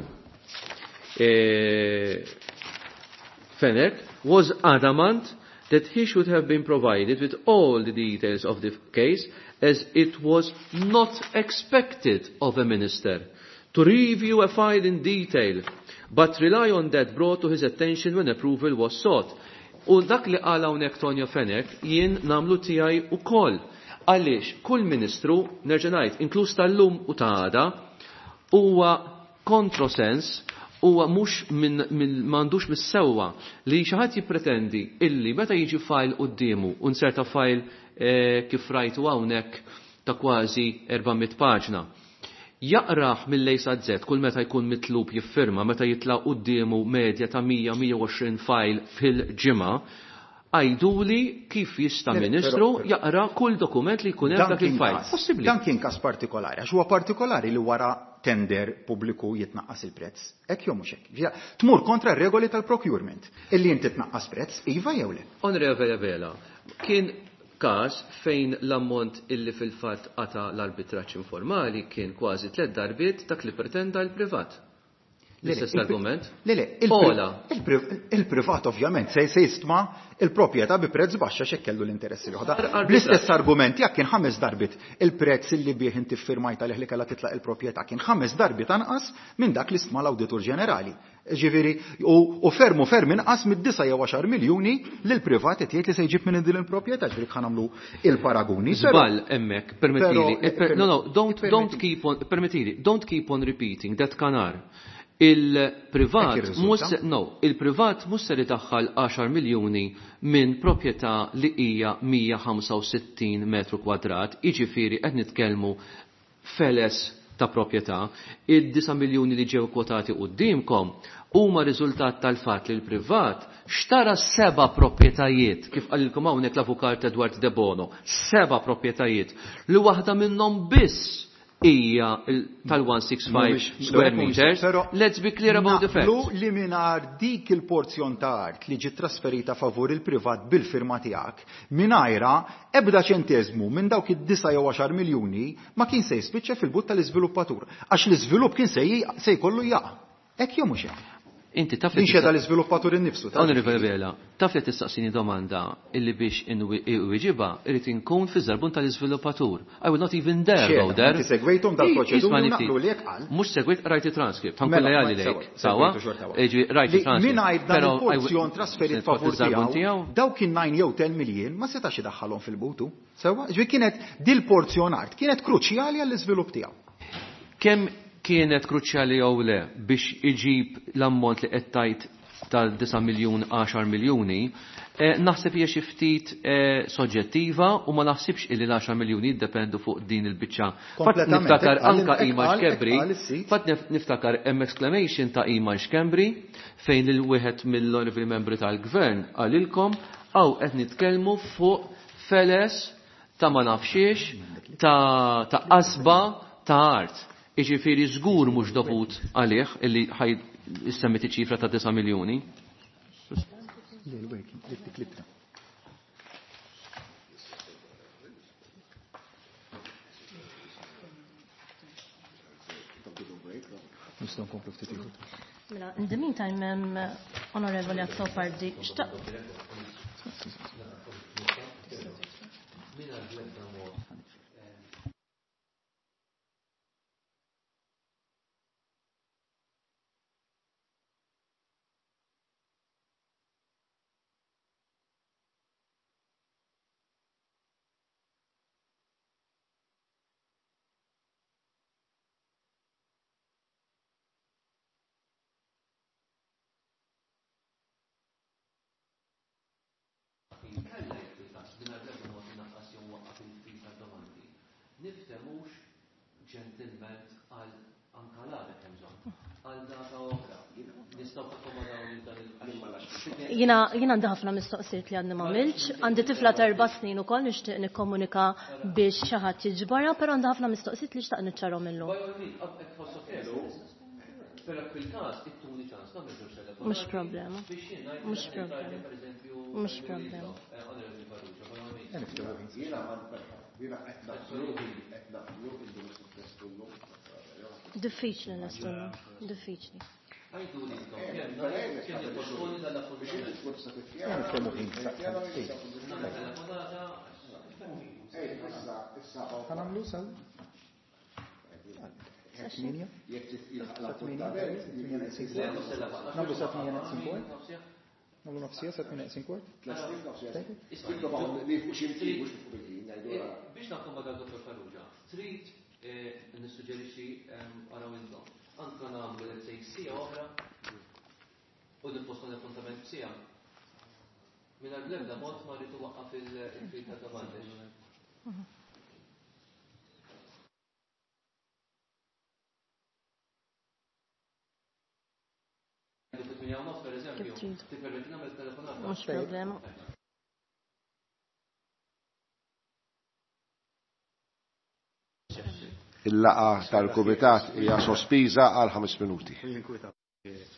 Fenech was adamant that he should have been provided with all the details of the case as it was not expected of a minister to review a file in detail, but rely on that brought to his attention when approval was sought. U dak li qal hawnhekk Tonja Fenech jien nagħmlu tiegħi wkoll. Għaliex kull ministru nerġa' ngħid inkluż tal-lum u ta' għada huwa kontrosens huwa mhux minn m'għandux mis-sewwa li xi ħadd jippretendi illi meta jiġi file qudiemu u nserta file kif rajtu hawnhekk ta' kważi erba'miet paġna. Jaqrah mill-A sa Z kull meta jkun mitlub jiffirma meta jitla' qudiemu medja ta' mija mija u għoxrin file fil-ġimgħa, għajduli kif jista' Ministru jaqra kull dokument li jkun hemm dak il-file. Possibbli. Dan kien każ partikolari, għax huwa partikolari li wara tender pubbliku jitnaqqas il-prezz. Hekk jew mhux hekk. Tmur kontra r-regoli tal-procurement. Illi inti tnaqqas prezz, iva jew le. Onorevole Vela, kien każ fejn l-ammont illi fil-fatt qata l-arbitraġġ informali kien kważi tliet darbiet dak li pretenda l-privat. L-istess argument? Le, le, il-privat ovvjament se jistma il-proprjetà bi prezz baxxa x'hekk kellu l-interessi li ħoda. Bl-istess argument jekk kien ħames darbit il-prezz li bih inti ffirmajt għalih li kellha titlaq il-proprjetà kien ħames darbit anqas minn dak li stma l-Awditur Ġenerali. Ġifieri u fermu ferm inqas mid-disa' jew għaxar miljuni li l-privat qed jgħid li se jġib minn din il-proprjetà ġifieri ħa nagħmlu il-paraguni. Żball hemmhekk, permettili. No, no, don't don't keep on permettili, don't keep on repeating that kanar. Il-privat mus no, il-privat mus se idaħħal għaxar miljuni minn proprjetà li hija mija ħamsa u sittin metru kwadrat, jiġifieri qed nitkellmu feles ta' proprjetà, id-disa' miljuni li ġew kwotati qudiemkom huma riżultat tal-fatt li l-privat xtara seba' proprjetajiet, kif qalilkom hawnhekk l-avukat Edward De Bono, seba' proprjetajiet li waħda minnhom biss hija tal-one sixty-five square meters. Let's be clear about the facts. Naqblu li mingħajr dik il-porzjon ta' art li ġiet trasferita favur il-privat bil-firma tiegħek, mingħajra ebda ċenteżmu minn dawk id-disa' jew għaxar miljuni ma kien se jispiċċa fil-but tal-iżviluppatur għax l-iżvilupp kien se jkollu jaqa'. Hekk jew mhux hekk. Inti taf li xeda l-iżviluppatur innifsu. Onorevole Vela, taf li tistaqsini domanda illi biex inwiġiba irid inkun fi żarbun tal-iżviluppatur. I will not even dare go there. Inti segwejthom dal-proċedura naqblu li jekk qal. Mhux segwejt rajt it-transkript. Ħankolla jali lejk. Sawa? Eġi rajt it-transkript. Mingħajr dan il-porzjon trasferit favur tiegħu, dawk kien nine jew ten miljien ma setax idaħħalhom fil-butu. Sewa? Ġifieri kienet dil-porzjon art kienet kruċjali għall-iżvilupp tiegħu. Kemm kienet kruċjali jew le biex iġib l-ammont li qed tajt tal-disa miljun għaxar miljuni, naħseb hija xi ftit soġġettiva u ma naħsibx illi l-għaxar miljuni jiddependu fuq din il-biċċa. Fatt niftakar anka Ima Xkembri, fatt niftakar hemm exclamation ta' Ima Xkembri fejn il-wieħed mill-onorevoli membri tal-Gvern għalilkom għaw qed nitkellmu fuq feles ta' ma nafxiex ta' qasba ta' art. Iġifieri żgur mhux dovut għalih illi ħaj issemmiti ċifra ta' disa miljuni. Mela, in the meantime, um, Onorevoli Azzopardi, xta... Niftemux ġentilment għal anka l-għadek jemżon, għal data oħra, nistaw takkomodaw il-dan il- Jina għandi ħafna mistoqsijiet li għandi mamilċ, għandi tifla ta' erba' snin u koll nixtieq nikkomunika biex xi ħadd jiġbara, però għandi ħafna mistoqsijiet li xtaq niċċarhom illum. Mhux problema. Mhux problema. Mhux problema. Diffiċli nestunna, diffiċli. Għanamlu sal? Tminja? Namlu sa tminja naqsin kwart? Namlu nofsija sa tminja naqsin kwart? Biex nakkomoda Doktor Farrugia, trid nissuġġerixxi araw il-dom. Anka nagħmlu let's say sija oħra u nippospon l-appuntament sija. Minn l-ebda mod ma rrid waqqaf il-fil ta' domandi. Mhux problema. Il-laqa tal-Kumitat hija sospiża għal ħames minuti.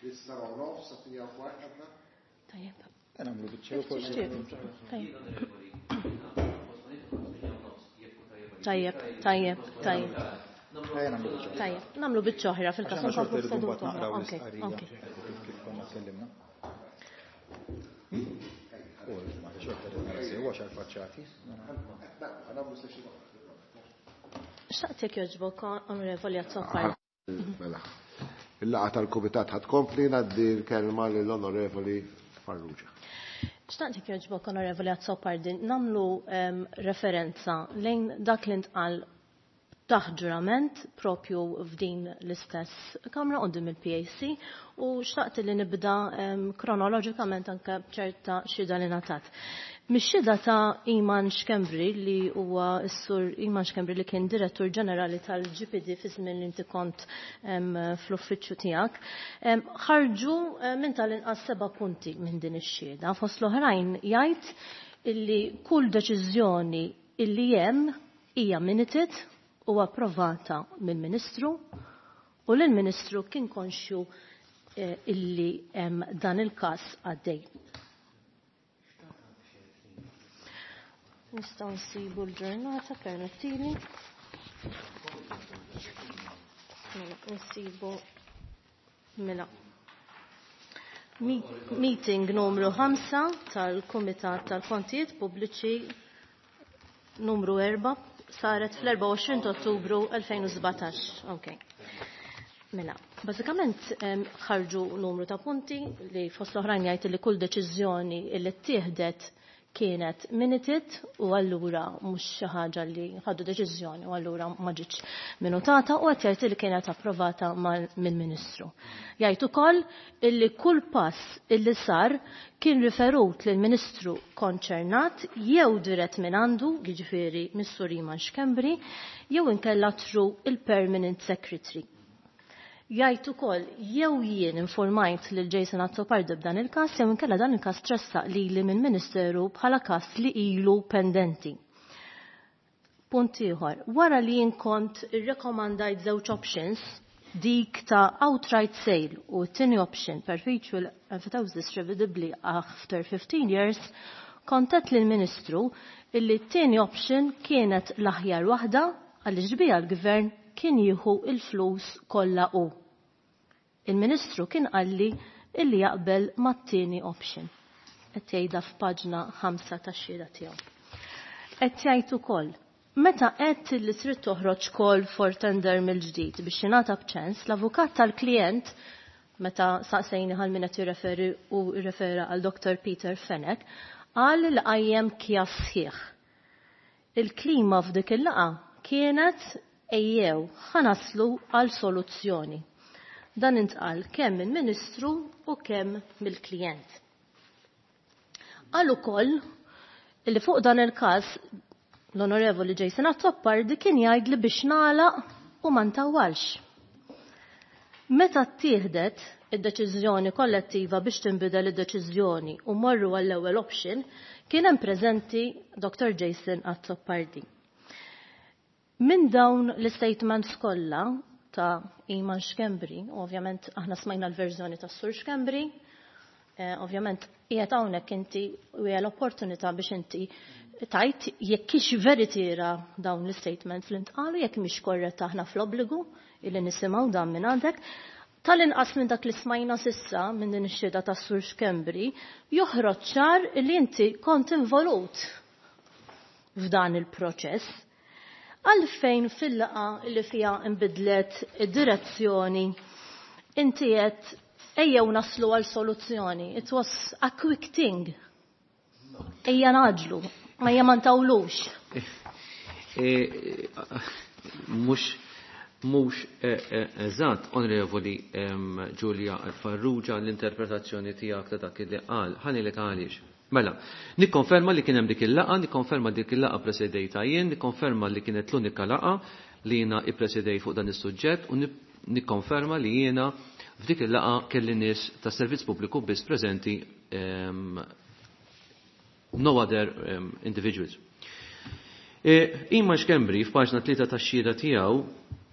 Issa ma' nofs, sa' u kwart għadna? Tajjeb. Nagħmlu biċċa. Tajjeb, tajjeb, tajjeb. Tajjeb, nagħmlu biċċa oħra fil-każ nkomplu f'seduta oħra. Okej, okej. Kif konna tkellimna? U ma xorta ringrazzja għax għal-faċċati. X'taqtek jogħġbok onorevoli Azzopar? Mela. Il-laqa tal-Kumitat ħad kompli ngħaddi l-kelma lill-Onorevoli Farrugia. X'taqtek jogħġbok onorevoli Azzopar din nagħmlu referenza lejn dak li ntqal taħt ġurament propju f'din l-istess kamra qudiem il-P A C u xtaqt li nibda kronoloġikament anke b'ċerta xhieda li ngħatat. Mix-xhieda ta' Iman Xkembri li huwa s-sur Iman Xkembri li kien direttur ġenerali tal-G P D fi żmien li inti kont fl-uffiċċju tiegħek, ħarġu minn tal-inqas seba' punti minn din ix-xhieda. Fost l-oħrajn jgħid illi kull deċiżjoni illi hemm hija minuted u approvata mill-Ministru u l-Ministru kien konxju illi hemm dan il-każ għaddej. Nistgħu nsibu l-ġurnata permettili. Nsibu mela. Meeting numru ħamsa tal-Kumitat tal-Kontijiet Pubbliċi numru erba' saret fl-erba' u għoxrin ta' Ottubru elfejn u sebgħtax. Okay. Mela, bażikament ħarġu numru ta' punti li fost l-oħrajn jgħid li kull deċiżjoni li ttieħdet kienet minuted u allura mhux xi ħaġa li ħaddu deċiżjoni u allura ma ġietx minutata u qed jgħid li kienet approvata mill-Ministru. Jgħid ukoll illi kull pass illi sar kien riferut lill-Ministru konċernat jew dirett minn għandu, jiġifieri Mis-Sur Iman Xkembri, jew inkella tru il-Permanent Secretary. Jgħid ukoll jew jien informajt lil Jason Azzopar b'dan il-każ jew inkella dan il-każ tressaq lili minn Ministeru bħala każ li ilu pendenti. Punt ieħor, wara li jien kont irrekomandajt żewġ options, dik ta' outright sale u t-tieni option perpetual emphytosis revidibly after fifteen years, kontet lill-Ministru illi t-tieni option kienet l-aħjar waħda għaliex biha l-Gvern kien jieħu il-flus kollha hu. Il-Ministru kien qalli illi jaqbel mat-tieni option. Qed jgħidha f'paġna ħamsa tax-xhieda tiegħu. Qed jgħid ukoll meta qed li trid toħroġ call for tender mill-ġdid biex jingħata b'ċans l-avukat tal-klijent meta saqsejni ħal min qed jirreferi u rrefera għal Doktor Peter Fenek qal li qajjem kjas sħiħ. Il-klima f'dik il-laqa kienet ejjew ħanaslu għal soluzzjoni. Dan intqal kemm mill-Ministru u kemm mill-klijent. Qal ukoll li fuq dan il-każ l-Onorevoli Jason Azzopar kien jgħid li biex nagħlaq u ma ntawwalx. Meta ttieħdet id-deċiżjoni kollettiva biex tinbidel id-deċiżjoni u morru għall-ewwel option kien hemm preżenti Doktor Jason Azzopar. Min dawn l-statements kollha ta' Iman Xkembri, ovvjament aħna smajna l-verżjoni ta' Sur Xkembri, ovvjament qiegħed hawnhekk inti u hija l-opportunità biex inti tajt jekk hix veritira dawn l-statements li ntqalu jekk mhix korretta aħna fl-obbligu illi nisimgħu dan minn għandek. Tal-inqas minn dak li smajna sissa minn din ix-xhieda ta' Sur Xkembri joħroġ ċar li inti kont involut f'dan il-proċess. Għalfejn fil-laqa li fija imbidlet id-direzzjoni inti qed ejjew naslu għal soluzzjoni. It was a quick thing. Ejja naġlu, ma jamantawlux. Mux mux eżatt, onorevoli Giulia Farrugia, l-interpretazzjoni tiegħek ta' dak li qal. Ħanilek għaliex. Mela, nikkonferma li kien hemm dik il-laqa, nikkonferma dik il-laqa presedejta jien, nikkonferma li kienet l-unika laqa li jiena ippresedej fuq dan is-suġġett u nikkonferma li jiena f'dik il-laqa kelli nies tas servizz pubbliku biss preżenti um, no other um, individuals. E, Iman Xkembri f'paġna tlieta tax-xhieda tiegħu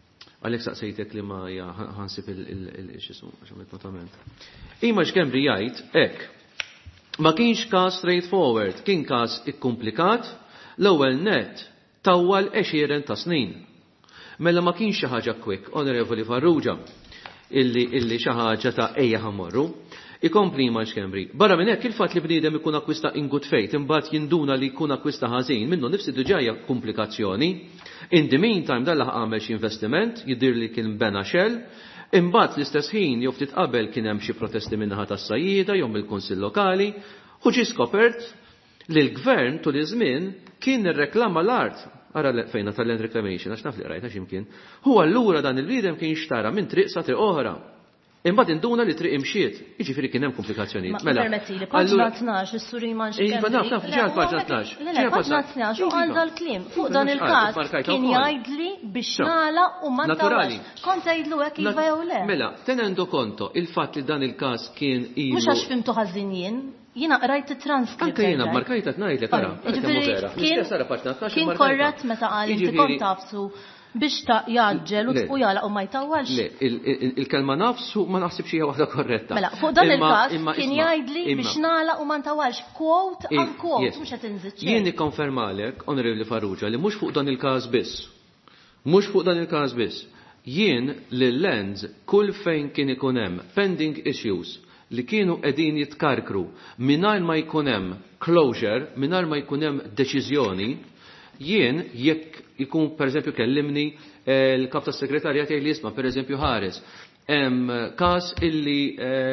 Għalhekk saqsejtek li ma ħansib il-xismu il-notament. Imma x'Kembri jgħid hekk. Ma kienx każ straightforward, kien każ ikkumplikat, l-ewwel net tawwal għexieren ta' snin. Mela ma kienx xi ħaġa quick, Onorevoli Farrugia, illi illi xi ħaġa ta' ejja ħammorru. Ikompli ma x'Kembri. Barra minn hekk il-fatt li bniedem ikun akkwista in good faith, imbagħad jinduna li jkun akkwista ħażin, minnu nifsi diġà hija komplikazzjoni. In the meantime dalla għamel xi investiment, jidher li kien bena xell, imbagħad l-istess ħin jew ftit qabel kien hemm xi protesti min-naħa tas-sajjieda jew mill-Kunsill Lokali, u ġie skopert li l-Gvern tul iż-żmien kien irreklama l-art. Ara fejna tal-land reclamation, għax naf li rajta x'imkien. Hu allura dan il-bniedem kien xtara minn triq sa triq oħra. Imbagħad induna li triq imxiet, jiġifieri kien hemm komplikazzjonijiet. Mela, permetti li paġna tnax is-suri ma nxekk. Iva naf naf ġew paġna tnax. Le paġna tnax u għandha l-kliem. Fuq dan il-każ kien jgħidli biex nagħlaq u ma ntawalx. Kont tgħidlu hekk iva jew le. Mela, tenendu konto il-fatt li dan il-każ kien ilu. Mhux għax fimtu ħażin jien. Jiena qrajt it-transkript. Anke jiena markajta tngħidlek ara. Kien korrett meta qal inti kont tafsu biex ta' jaġġel u jala u ma jtawalx. Le, il-kelma nafsu ma naħsibx hija waħda korretta. Mela, fuq dan il-każ kien jgħidli biex nala u ma ntawalx quote un quote mhux qed inżid. Jien nikkonfermalek, Onorevoli Farrugia, li mhux fuq dan il-każ biss. Mhux fuq dan il-każ biss. Jien lil-Lens kull fejn kien ikun hemm pending issues li kienu qegħdin jitkarkru mingħajr ma jkun hemm closure, mingħajr ma jkun hemm deċiżjoni, jien jekk ikun pereżempju kellimni l-kap tas-segretarjat jgħid li jisma' pereżempju ħares hemm każ illi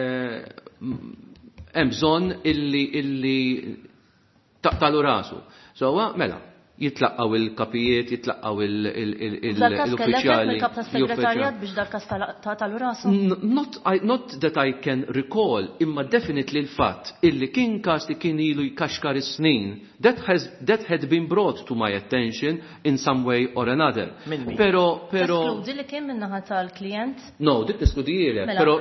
hemm bżonn illi illi taqtalu rasu. So mela jitlaqgħu il-kapijiet, jitlaqgħu l-uffiċjali. Il-kap tas-segretarjat biex dal-każ taqtalu rasu? Not not that I can recall, imma definitely l-fatt illi kien każ li kien ilu jkaxkar is-snin, that has that had been brought to my attention in some way or another. Pero pero Teskludi li kien min-naħa tal-klijent? No, dik neskludilek, però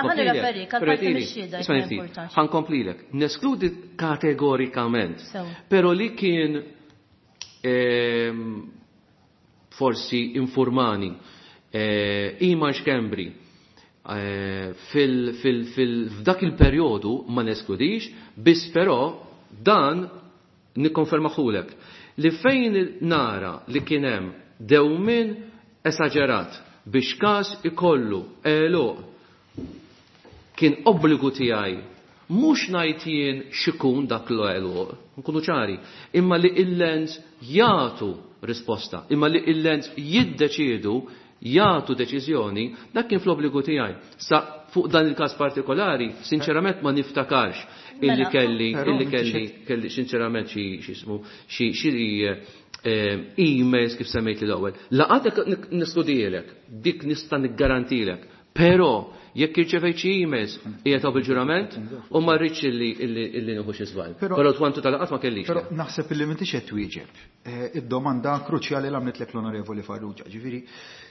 però ħankomplilek. Neskludi kategorikament. Pero li kien forsi informani Ima x'Kembri f'dak il-perjodu ma neskludix, biss però dan nikkonfermaħulek li fejn nara li kien hemm dewmien esaġerat biex każ ikollu eluq kien obbligu tiegħi mhux ngħid jien x'ikun dak l-eluq, nkunu ċari, imma li il-Lens jagħtu risposta, imma li il-Lens jiddeċiedu jagħtu deċiżjoni, dak kien fl-obbligu tiegħi. Sa fuq dan il-każ partikolari, sinċerament ma niftakarx illi kelli illi kelli kelli sinċerament xi x'ismu xi xi emails kif semmejt l-ewwel. Laqgħet niskudielek, dik nista' niggarantilek, però jekk irċevejt xi emails qiegħed bil-ġurament u ma rridx illi illi nieħu xi żball. Però twantu tal-qatt ma kellix. Però naħseb illi m'intix qed twieġeb. Id-domanda kruċjali l għamlitlek l-Onorevoli Farrugia. Ġifieri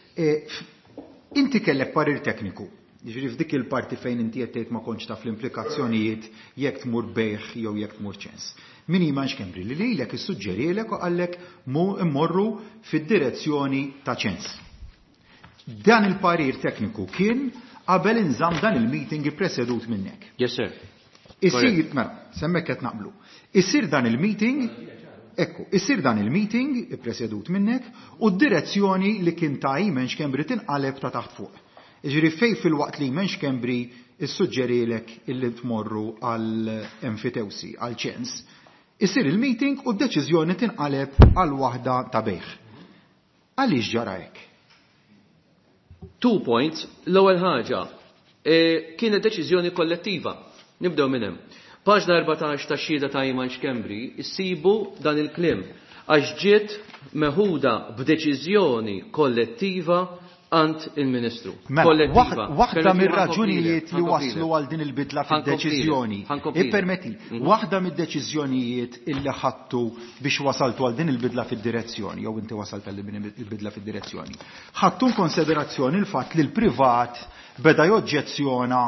inti kellek parir tekniku. Ġifieri f'dik il-parti fejn inti qed tgħid ma kontx taf l-implikazzjonijiet jekk tmur bejħ jew jekk tmur ċens. Min Ima x'Kembri li lilek issuġġerielek u qallek immorru fid-direzzjoni ta' ċens. Dan il-parir tekniku kien qabel inżamm dan il-meeting ippresedut minnek. Yes, sir. Isir, mela, semmek qed naqblu. Isir dan il-meeting, ekku, isir dan il-meeting ippresedut minnek u d-direzzjoni li kien ta' Ima x'Kembri tinqaleb ta' taħt fuq. Iġri fej fil-waqt li Ima x'Kembri issuġġerilek illi tmorru għal emfitewsi, għal ċens. Isir il-meeting u d-deċiżjoni tinqaleb għal waħda ta' bejħ. Għaliex ġara hekk? Two points. L-ewwel ħaġa kienet deċiżjoni kollettiva. Nibdew minn hemm. Paġna erbatax ta' xhieda ta' Ima x'Kembri issibu dan il-kliem għax ġiet meħuda b'deċiżjoni kollettiva ant il-Ministru. Waħda mir-raġunijiet li waslu għal din il-bidla fid-deċiżjoni. Ippermetti, waħda mid-deċiżjonijiet illi ħadtu biex wasaltu għal din il-bidla fid-direzzjoni, jew inti wasalt għal din il-bidla fid-direzzjoni. Ħadtu konsiderazzjoni l-fatt li l-privat beda joġġezzjona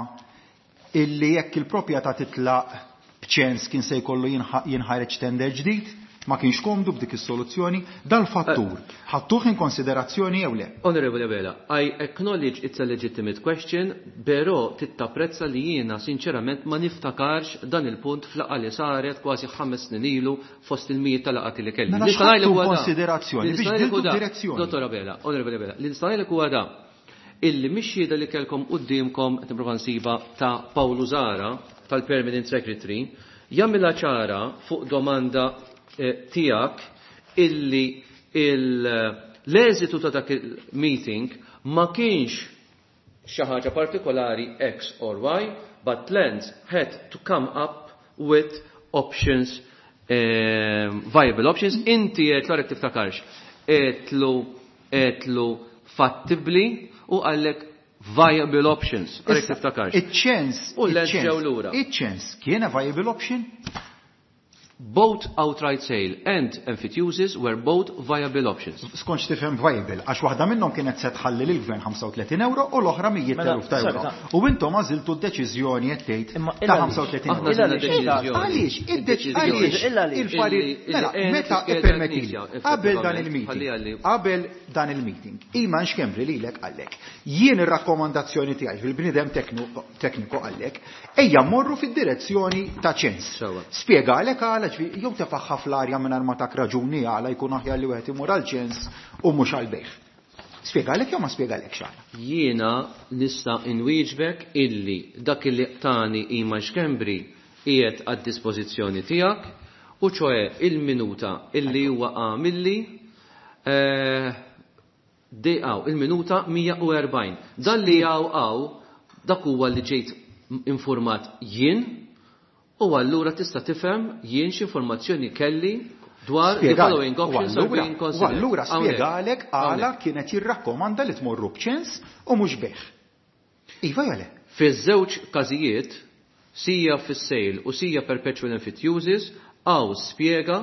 illi jekk il-proprjetà titlaq b'ċens kien se jkollu jinħareġ tender ġdid, ma kienx komdu b'dik is-soluzzjoni dal-fattur. Ħadtuh in konsiderazzjoni jew le? Honorable Vela, I acknowledge it's a legitimate question, però tittapprezza li jiena sinċerament ma niftakarx dan il-punt fl-laqgħa li saret kważi ħames snin ilu fost il-mijiet tal-laqgħat li kelli. Mela x'ħadtu konsiderazzjoni biex diltu direzzjoni. Dottora Vela, Honorable Vela, l-instajlek huwa da illi mixjieda li kelkom qudiemkom qed nipprova nsiba ta' Pawlu Zara tal-Permanent Secretary jagħmilha ċara fuq domanda tiegħek illi l-eżitu ta' dak il-meeting ma kienx xi ħaġa partikolari X or Y, but Lens had to come up with options, um, viable options. Inti qed l tiftakarx qedlu qedlu fattibli u għallek viable options. Għalek tiftakarx. Iċ-ċens. U Lens ġew lura. Iċ-ċens kien a viable option? Both outright sale and amphithesis were both viable options. Skonx tifhem viable, għax waħda minnhom kienet se tħalli lill-gvern ħamsa u tletin euro u l-oħra mija eluf ta' euro. U intom għażiltu d-deċiżjoni qed tgħid ta' ħamsa u tletin euro. Għaliex id-deċiżjoni il-farid mela meta ippermettili qabel dan il-meeting qabel dan il-meeting Iman Xkembri lilek għallek jien ir-rakkomandazzjoni tiegħi fil-bniedem tekniku għallek ejja mmorru fid-direzzjoni ta' ċens. Spjegalek għal jew tefaħħa fl-arja mingħajr ma tak raġuni għala jkun aħjar li wieħed imur għal ċens u mhux għal bejħ. Spjegalek jew ma spjegalek xara? Jiena nista' inwieġbek illi dak illi tani Iman Xkembri qiegħed għad-dispożizzjoni tiegħek u ċoe il-minuta illi huwa għamilli deqgħu il-minuta mija u erbgħin. Dan li għaw għaw dak huwa li ġejt informat jien u allura tista' tifhem jien x'informazzjoni kelli dwar the following options are being considered. Allura spjegalek għala kienet jirrakkomanda li tmorru b'ċens u mhux beħ. Iva jale. Fiż-żewġ każijiet, sija fis-sejl u sija perpetual and fit uses, għaw spjega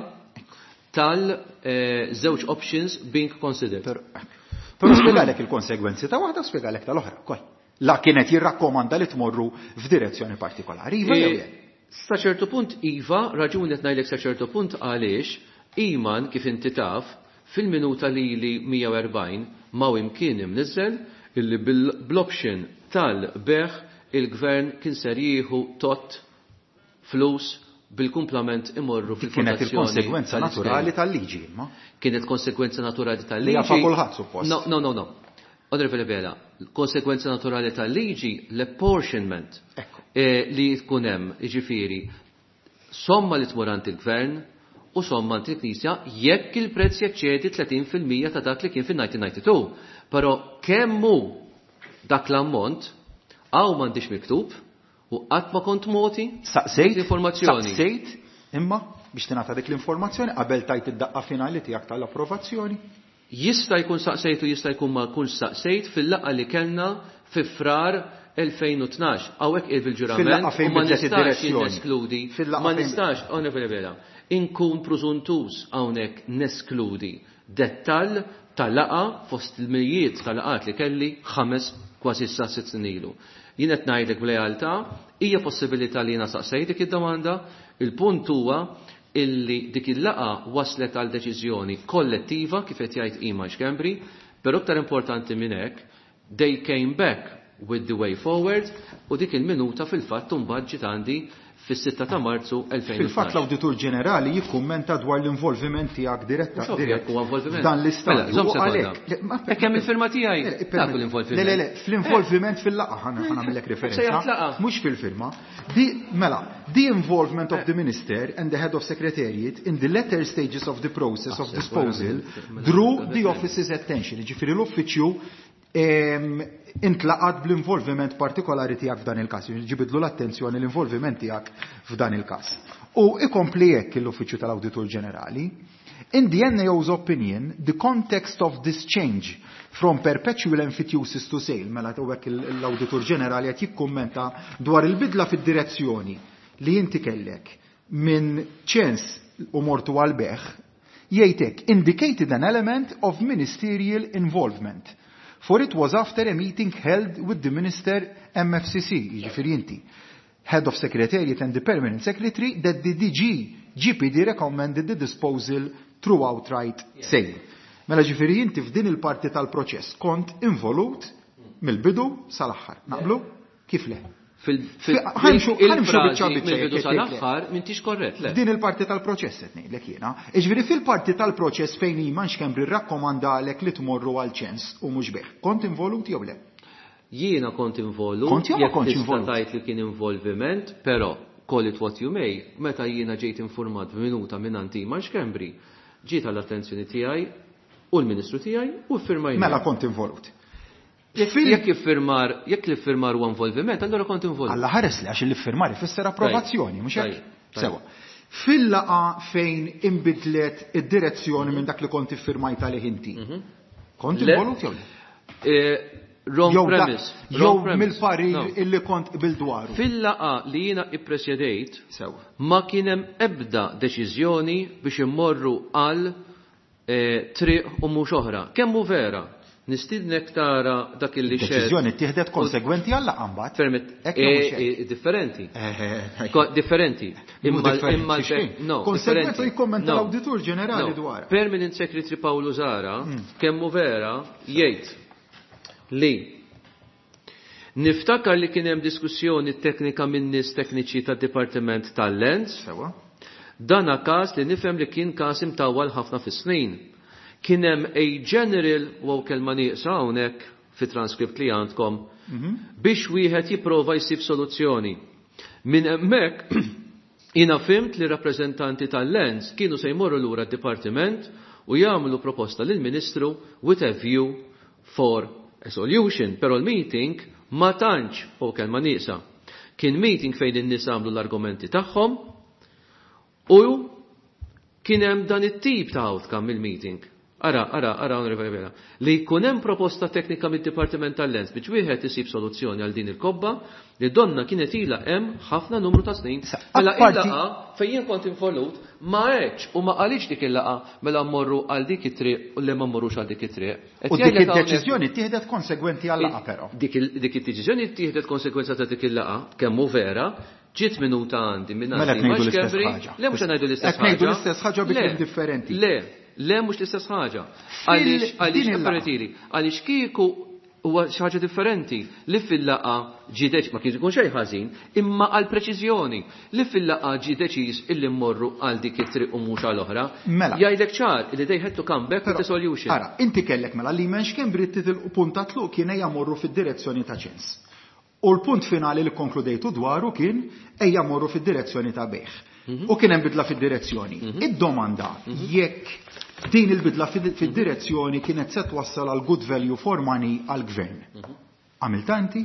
tal-żewġ options being considered. Però spjegalek il-konsegwenzi ta' waħda spjegalek tal-oħra wkoll. La kienet jirrakkomanda li tmorru f'direzzjoni partikolari. Iva jew Sa ċertu punt Iva, raġuni qed ngħidlek sa ċertu punt għaliex Iman kif inti taf fil-minuta li li mija u erbgħin ma' imkien imniżżel illi bil-option tal-beħ il-gvern kien ser jieħu tot flus bil-kumplament imorru fil-fondazzjoni. Kienet il-konsekwenza naturali tal-liġi, ma? Kienet konsekwenza naturali tal-liġi. Li għafa kulħadd suppost. No, no, no, no. Onorevole Vela, konsekwenza naturali tal-liġi l-apportionment li tkun hemm, jiġifieri somma li tmurant il-gvern u somma ant il-Knisja jekk il-prezz jeċċedi tletin fil-mija ta' dak li kien fin-nineteen ninety-two. Però kemm hu dak l-ammont għaw m'għandix miktub u qatt ma kont moti l-informazzjoni. Saqsejt imma biex tingħata dik l-informazzjoni qabel tajt id-daqqa finali tiegħek tal-approvazzjoni. Jista' jkun saqsejtu jista' jkun ma kunx saqsejt fil-laqgħa li kellna fi frar elfejn u tnax hawnhekk il-ġurament u ma nistax neskludi ma nistax onorevoli Vela inkun preżuntuż hawnhekk neskludi dettall tal-laqgħa fost il-mijiet tal-laqgħat li kelli ħames kważi sa sitt snin ilu. Jien qed ngħidlek b'lealtà hija possibilità li jiena saqsejt dik id-domanda, il-punt huwa illi dik il-laqa waslet għal deċiżjoni kollettiva kif qed jgħid Iman Xkembri, però aktar importanti minn hekk, they came back with the way forward u dik il-minuta fil-fatt imbagħad għandi fis-sitta ta' Marzu elfejn u tnax. Fil-fatt l-Awditur Ġenerali jikkummenta dwar l-involviment tiegħek diretta dan l-istadju. Hekk hemm il-firma tiegħi dak l-involviment. Le le le, fl-involviment fil-laqgħa ħana nagħmellek referenza. Mhux fil-firma. Di mela, the involvement of the minister and the head of secretariat in the latter stages of the process of disposal drew the office's attention. Ġifieri l-uffiċċju intlaqat bl-involviment partikolari tiegħek f'dan il-każ, ġibidlu l-attenzjoni l-involviment tiegħek f'dan il-każ. U ikompli hekk l-Uffiċċju tal-Awditur Ġenerali. In the N A O's opinion, the context of this change from perpetual amphithesis to sale, mela hekk l-Awditur Ġenerali qed jikkummenta dwar il-bidla fid-direzzjoni li inti kellek minn ċens u mortu għal beħ, jgħidlek indicated an element of ministerial involvement. For it was after a meeting held with the Minister M F C C, jiġifieri inti, Head of Secretariat and the Permanent Secretary, that the D G G P D recommended the disposal through outright sale. Mela ġifieri inti f'din il-parti tal-proċess kont involut mill-bidu sal-aħħar. Naqblu? Kif le? Fil-bidu sal-aħħar m'intix korrett, le. Din il-parti tal-proċess qed ngħidlek jiena. Iġifieri fil-parti tal-proċess fejn Iman Xkembri rrakkomandalek li tmorru għal ċens u mhux bih. Kont involut jew le? Jiena kont involut. Kont jew ma kontx involut? Tajt li kien involviment, però call it what you may, meta jiena ġejt informat b'minuta minn Iman Xkembri, ġiet għall-attenzjoni tiegħi u l-Ministru tiegħi u firmajna. Mela kont involut. Jekk iffirmar, jekk li firmar huwa involviment, allura kont involut. Alla ħares li għax li firmar ifisser approvazzjoni, mhux hekk? Sewa. Fil-laqa fejn inbidlet id-direzzjoni minn dak li kont iffirmajta li inti. Kont involut jew le? Wrong premise. Jew mill-parir illi kont bil-dwaru. Fil-laqa li jiena ippresjedejt ma kien hemm ebda deċiżjoni biex immorru għal triq u mhux oħra. Kemm hu vera? Nistidnek tara dak illi xed. Deċiżjoni ttieħdet konsegwenti għal laqgħa mbagħad. Permett differenti. Differenti. Imma no, konsegwenza jikkommenta l-Awditur Ġenerali dwar. Permanent Secretary Paolo Zara kemm hu vera jgħid li niftakar li kien hemm diskussjoni teknika minn nies tekniċi tad-Dipartiment tal-Lens. Dan każ li nifhem li kien każ imtawwal ħafna fis-snin. Kien hemm a general u kelma nieqsa hawnhekk fit-transkript li għandkom biex wieħed jipprova jsib soluzzjoni. Minn hemmhekk jiena fimt li rappreżentanti tal-Lens kienu se jmorru lura d-Dipartiment u jagħmlu proposta lill-Ministru with a view for a solution, però l-meeting ma tantx u kelma nieqsa. Kien meeting fejn in-nies għamlu l-argumenti tagħhom u kien hemm dan it-tip ta' outcome mill-meeting. Ara, ara, ara, onorevoli Vela. Li jkun hemm proposta teknika mid-Dipartiment tal-Lens biex wieħed isib soluzzjoni għal din il-kobba li donna kienet ilha hemm ħafna numru ta' snin. Mela il-laqa fejn jien kont involut ma hekk u ma qalix dik il-laqa mela mmorru għal dik it-triq u li ma mmorrux għal dik it-triq. U dik id-deċiżjoni tieħdet konsegwenti għal laqa però. Dik id-deċiżjoni tieħdet konsegwenza ta' dik il-laqa kemm hu vera. Ġiet minuta għandi minn għandi. Mela ngħidu l-istess ħaġa. Le mhux ngħidu l-istess ħaġa. Ngħidu l-istess ħaġa biex differenti. Le, le mhux l-istess ħaġa. Għaliex għaliex apparatili. Għaliex kieku huwa xi ħaġa differenti li fil-laqa ġie deċ ma kien ikun xejn ħażin, imma għal preċiżjoni li fil-laqa ġie deċiż illi mmorru għal dik it-triq u mhux għal oħra. Jgħidlek ċar li they had to come back with a solution. Ara, inti kellek mela li Iman Xkembri titilqu punt tluq kien ejja morru fid-direzzjoni ta' ċens. U l-punt finali li konkludejtu dwaru kien ejja morru fid-direzzjoni ta' beħ. U kien hemm bidla fid-direzzjoni. Id-domanda jekk din il-bidla fid-direzzjoni kienet se twassal għal good value for money għal gvern. Għamiltanti?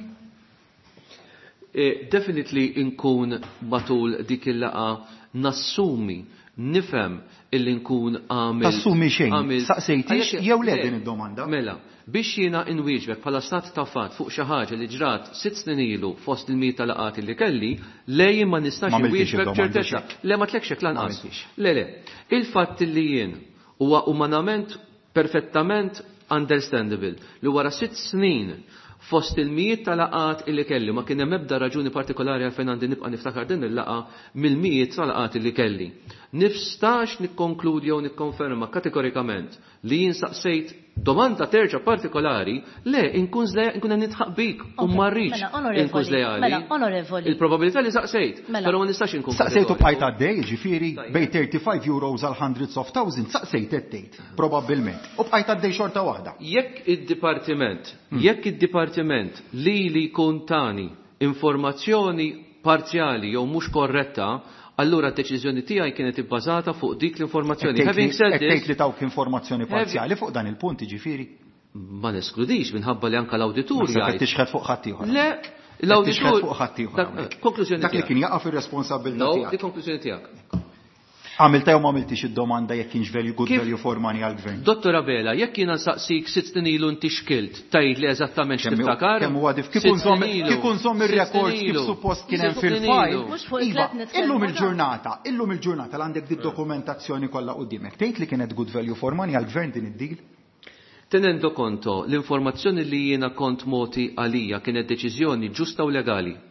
Definitely inkun matul dik il-laqa nassumi, nifhem illi nkun għamil. Tassumi xejn. Saqsejtix jew le din id-domanda? Mela. Biex jiena inwieġbek bħala stat ta' fatt fuq xi ħaġa li ġrat sitt snin ilu fost il-miet laqati li kelli, lejn ma nistax inwieġbek ċertezza. Le ma tlekx hekk lanqas. Le le. Il-fatt li jien huwa umanament perfettament understandable li wara sitt snin fost il-miet laqat li kelli ma kien hemm ebda raġuni partikolari għalfejn għandi nibqa' niftakar din il-laqa mill-miet laqat li kelli. Nifstax nikkonkludi jew nikkonferma kategorikament li jien saqsejt domanda terġa partikolari, le, inkun inkun nitħaq bik u marriċ inkun lejali. Il-probabilità li saqsejt, pero ma nistax inkun. Saqsejtu bħajt għaddej, ġifiri, bej thirty-five euros għal hundreds of thousands, saqsejt ettejt, probabilment. U bħajt għaddej xorta waħda. Jekk id-dipartiment, jekk id-dipartiment li li kontani informazzjoni parzjali jew mhux korretta, allura d-deċiżjoni tiegħi kienet ibbażata fuq dik l-informazzjoni. Having said this, tgħid li tawk informazzjoni parzjali fuq dan il-punt jiġifieri. Ma neskludix minħabba li anke l-awditur jgħid. Tixħed fuq ħadd ieħor. Le, l-awditur fuq ħadd ieħor. Konklużjoni dak li kien jaqa' fir-responsabilità tiegħek. No, di konklużjoni tiegħek. Għamilta jew ma għamiltix id-domanda jekk kienx value good value for money għall-gvern. Dottor Abela, jekk jiena nsaqsik sitt snin ilu inti xkilt, tgħid li eżattament x'tiftakar. Kemm huwa dif kif inżomm ir-rekords kif suppost kien hemm fil-file. Illum il-ġurnata, illum il-ġurnata l għandek id-dokumentazzjoni kollha quddiemek. Tgħid li kienet good value for money għall-gvern din id-deal? Tenendo konto l-informazzjoni li jiena kont moti għalija kienet deċiżjoni ġusta u legali.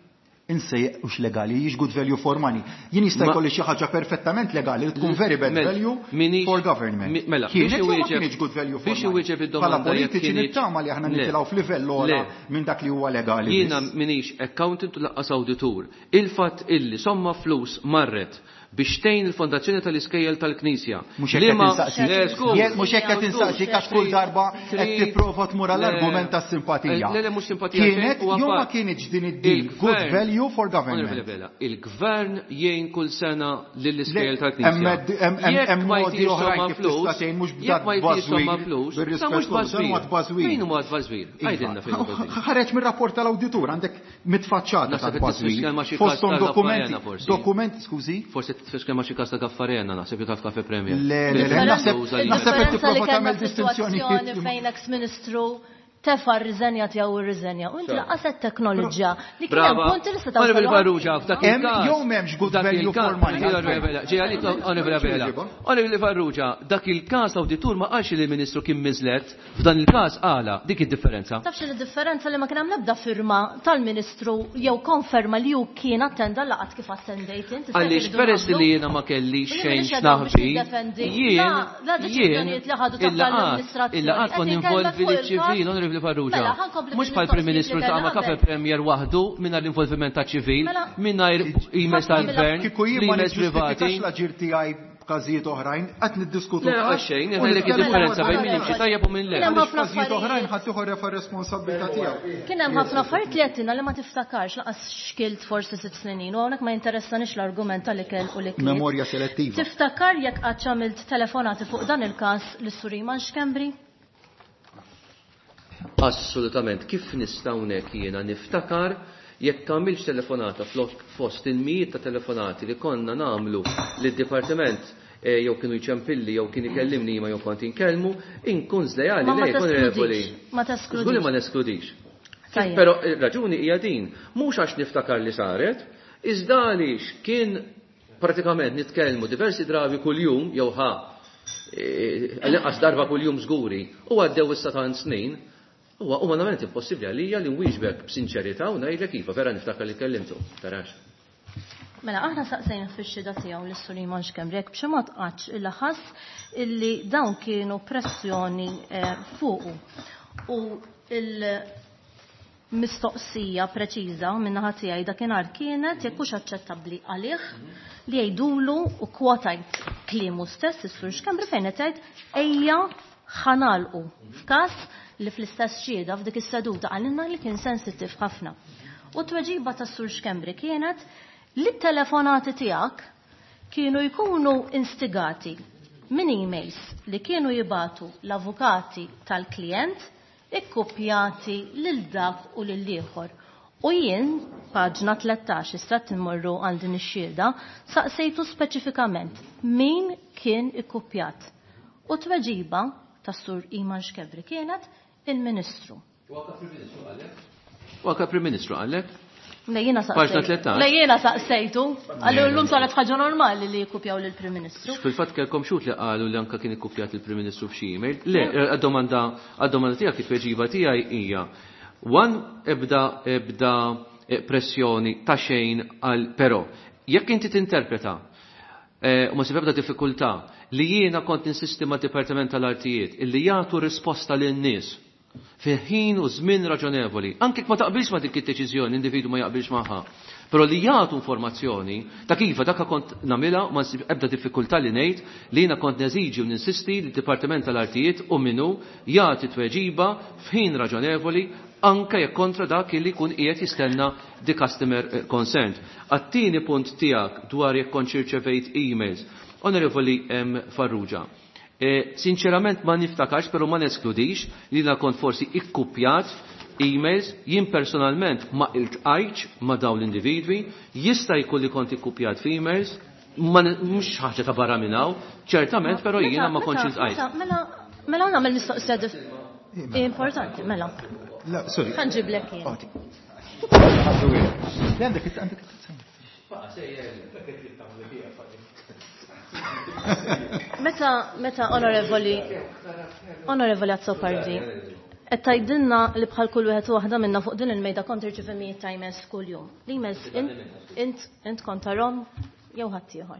insejjeq hux legali, jiex good value for money. Jien jista' jkolli xi ħaġa perfettament legali li tkun very bad value for government. Mela, biex iwieġeb good value for money. Biex iwieġeb id-domanda bħala politiċi nittama li aħna nitilgħu f'livell ola minn dak li huwa legali. Jiena minix accountant u laqqas awditur. Il-fatt illi somma flus marret biex tgħin il-fondazzjoni tal-iskejjel tal-Knisja. Mhux hekk qed insaqsi għax kull darba qed tipprova tmur għall-argument tas-simpatija. Le, le, mhux simpatija. Kienet jew ma kienx din id-din good value for government. Il-gvern jgħin kull sena lill-iskejjel tal-Knisja. Hemm modi oħrajn kif tista' tgħin mhux b'żgħat bażwir. Min huwa bażwir? Għajdilna fejn huwa. Ħareġ mir-rapport tal-awditur għandek mitfaċċata tal-bażwir. Fosthom dokumenti. Dokumenti, skużi? Forse tfiskel ma xi kas ta' Gaffarena naħseb jew tal-Kafe Premier. Le, le, le, naħseb naħseb qed tipprova tagħmel distinzjoni fejn ex-Ministru tefa' r-riżenja tiegħu ir-riżenja. U inti laqas it-teknoloġija li kien hemm punt li se Onorevoli Farrugia, f'dak il-każ. Jew m'hemmx good value for money. Ġej għalik Onorevoli Bela. Onorevoli Farrugia, dak il-każ awditur ma qalx li l-Ministru kien miżled, f'dan il-każ qala dik id-differenza. Tafx il-differenza li ma kien hemm nebda firma tal-Ministru jew konferma li hu kien attenda laqgħat kif attendejt inti. Għaliex peress li jiena ma kellix xejn x'naħbi. Jien jien il-laqgħat kon involvi l-ċivil li Farrugia. Mhux bħal Prim Ministru ta' ma kafe Premier waħdu mingħajr l-involviment ta' ċivil, mingħajr emails tal-gvern, emails privati. L-aġir tiegħi b'każijiet oħrajn qed niddiskutu. Le xejn, dik id-differenza bejn min jimxi tajjeb u min le. Każijiet oħrajn ħadd ieħor refa' responsabilità tiegħu. Kien hemm ħafna affarijiet li qedtilna li ma tiftakarx laqas xkilt forsi sitt snin u hawnhekk ma jinteressanix l-argument tal ikel u l-ikel. Memorja selettiva. Tiftakar jekk qatt għamilt telefonati fuq dan il-każ lis-Sur Xkembri? Assolutament, kif nistgħu nek jiena niftakar jekk għamilx telefonata fost il-mijiet ta' telefonati li konna nagħmlu lid-dipartiment jew kienu jċempilli jew kien ikellimni ma jew kont inkellmu, inkun żlejali lej onorevoli. Ma teskludix. Żgur li ma neskludix. Però raġuni hija din, mhux għax niftakar li saret, iżda għaliex kien pratikament nitkellmu diversi drabi kuljum jew ħa għal-inqas darba kuljum żguri u għaddew issa tant snin. Huwa umanament impossibbli għalija li nwieġbek b'sinċerità u ngħidlek iva vera niftakar li kellimtu. Tarax. Mela aħna saqsejna fix-xhieda tiegħu lis-Sur Xkembri jekk b'xi mod qatt il-ħass illi dawn kienu pressjoni fuqu. U il-mistoqsija preċiża min-naħa tiegħi dakinhar kienet jekk hux aċċettabbli għalih li jgħidulu u kwotajt kliemu stess is-Sur Xkembri fejn qed tgħid ejja ħanalqu f'każ li fl-istess xieda f'dik is-seduta għalilna li kien sensittiv ħafna. U tweġiba tas-Sur Xkembri kienet li t-telefonati tiegħek kienu jkunu instigati minn emails li kienu jibatu l-avukati tal-klijent ikkupjati lil dak u lil ieħor. U jien, paġna tlettax, istrat immorru għal din ix-xhieda, saqsejtu speċifikament min kien ikkupjat. U tweġiba tas-Sur Xkembri kienet il-Ministru. Waka Prim Ministru għallek? Lejjena saqsejtu. Lejjena saqsejtu. Għallu l-lum saret ħaġa normali li jkupjaw l-Prim Ministru. Fil-fat kelkom xut li għalu li anka kien ikkupjat il-Prim Ministru f'xi email. Le, għad-domanda tijak it-tweġiba tijaj hija. Wan ebda ebda pressjoni ta' xejn għal però. Jekk inti tinterpreta u ma sibebda diffikultà li jiena kont insisti ma' Dipartiment tal-Artijiet illi jagħtu risposta lin-nies fi ħin u żmien raġonevoli, anke ma taqbilx ma dik id-deċiżjoni, individu ma jaqbilx magħha, però li jagħtu informazzjoni ta' kif dak kont nagħmilha ma nsib ebda diffikultà li ngħid li jiena kont neżiġi u ninsisti li d-Dipartiment tal-Artijiet u minnu jagħti tweġiba f'ħin raġonevoli anke jekk kontra dak li jkun qiegħed jistenna di customer concerned. Għat-tieni punt tiegħek dwar jekk kont irċevejt emails, Onorevoli Farrugia, sinċerament ma niftakarx, pero ma neskludix li na kont forsi ikkupjat emails, jien personalment ma iltqajtx ma dawn l-individwi, jista' jkun li kont ikkupjat f'emails, ma mhux ħaġa ta' barra minnaw, ċertament, però jiena ma kontx iltqajt. Mela, mela nagħmel mistoqsija importanti, mela. La, sorry. Ħanġiblek jien. Għandek għandek Meta, meta onorevoli, onorevoli Azzopardi, Qed tgħidilna li bħal kull wieħed u waħda minna fuq din il-mejda kont irċivi mijiet ta' emails kuljum. L-emails int int kont tarhom jew ħadd ieħor.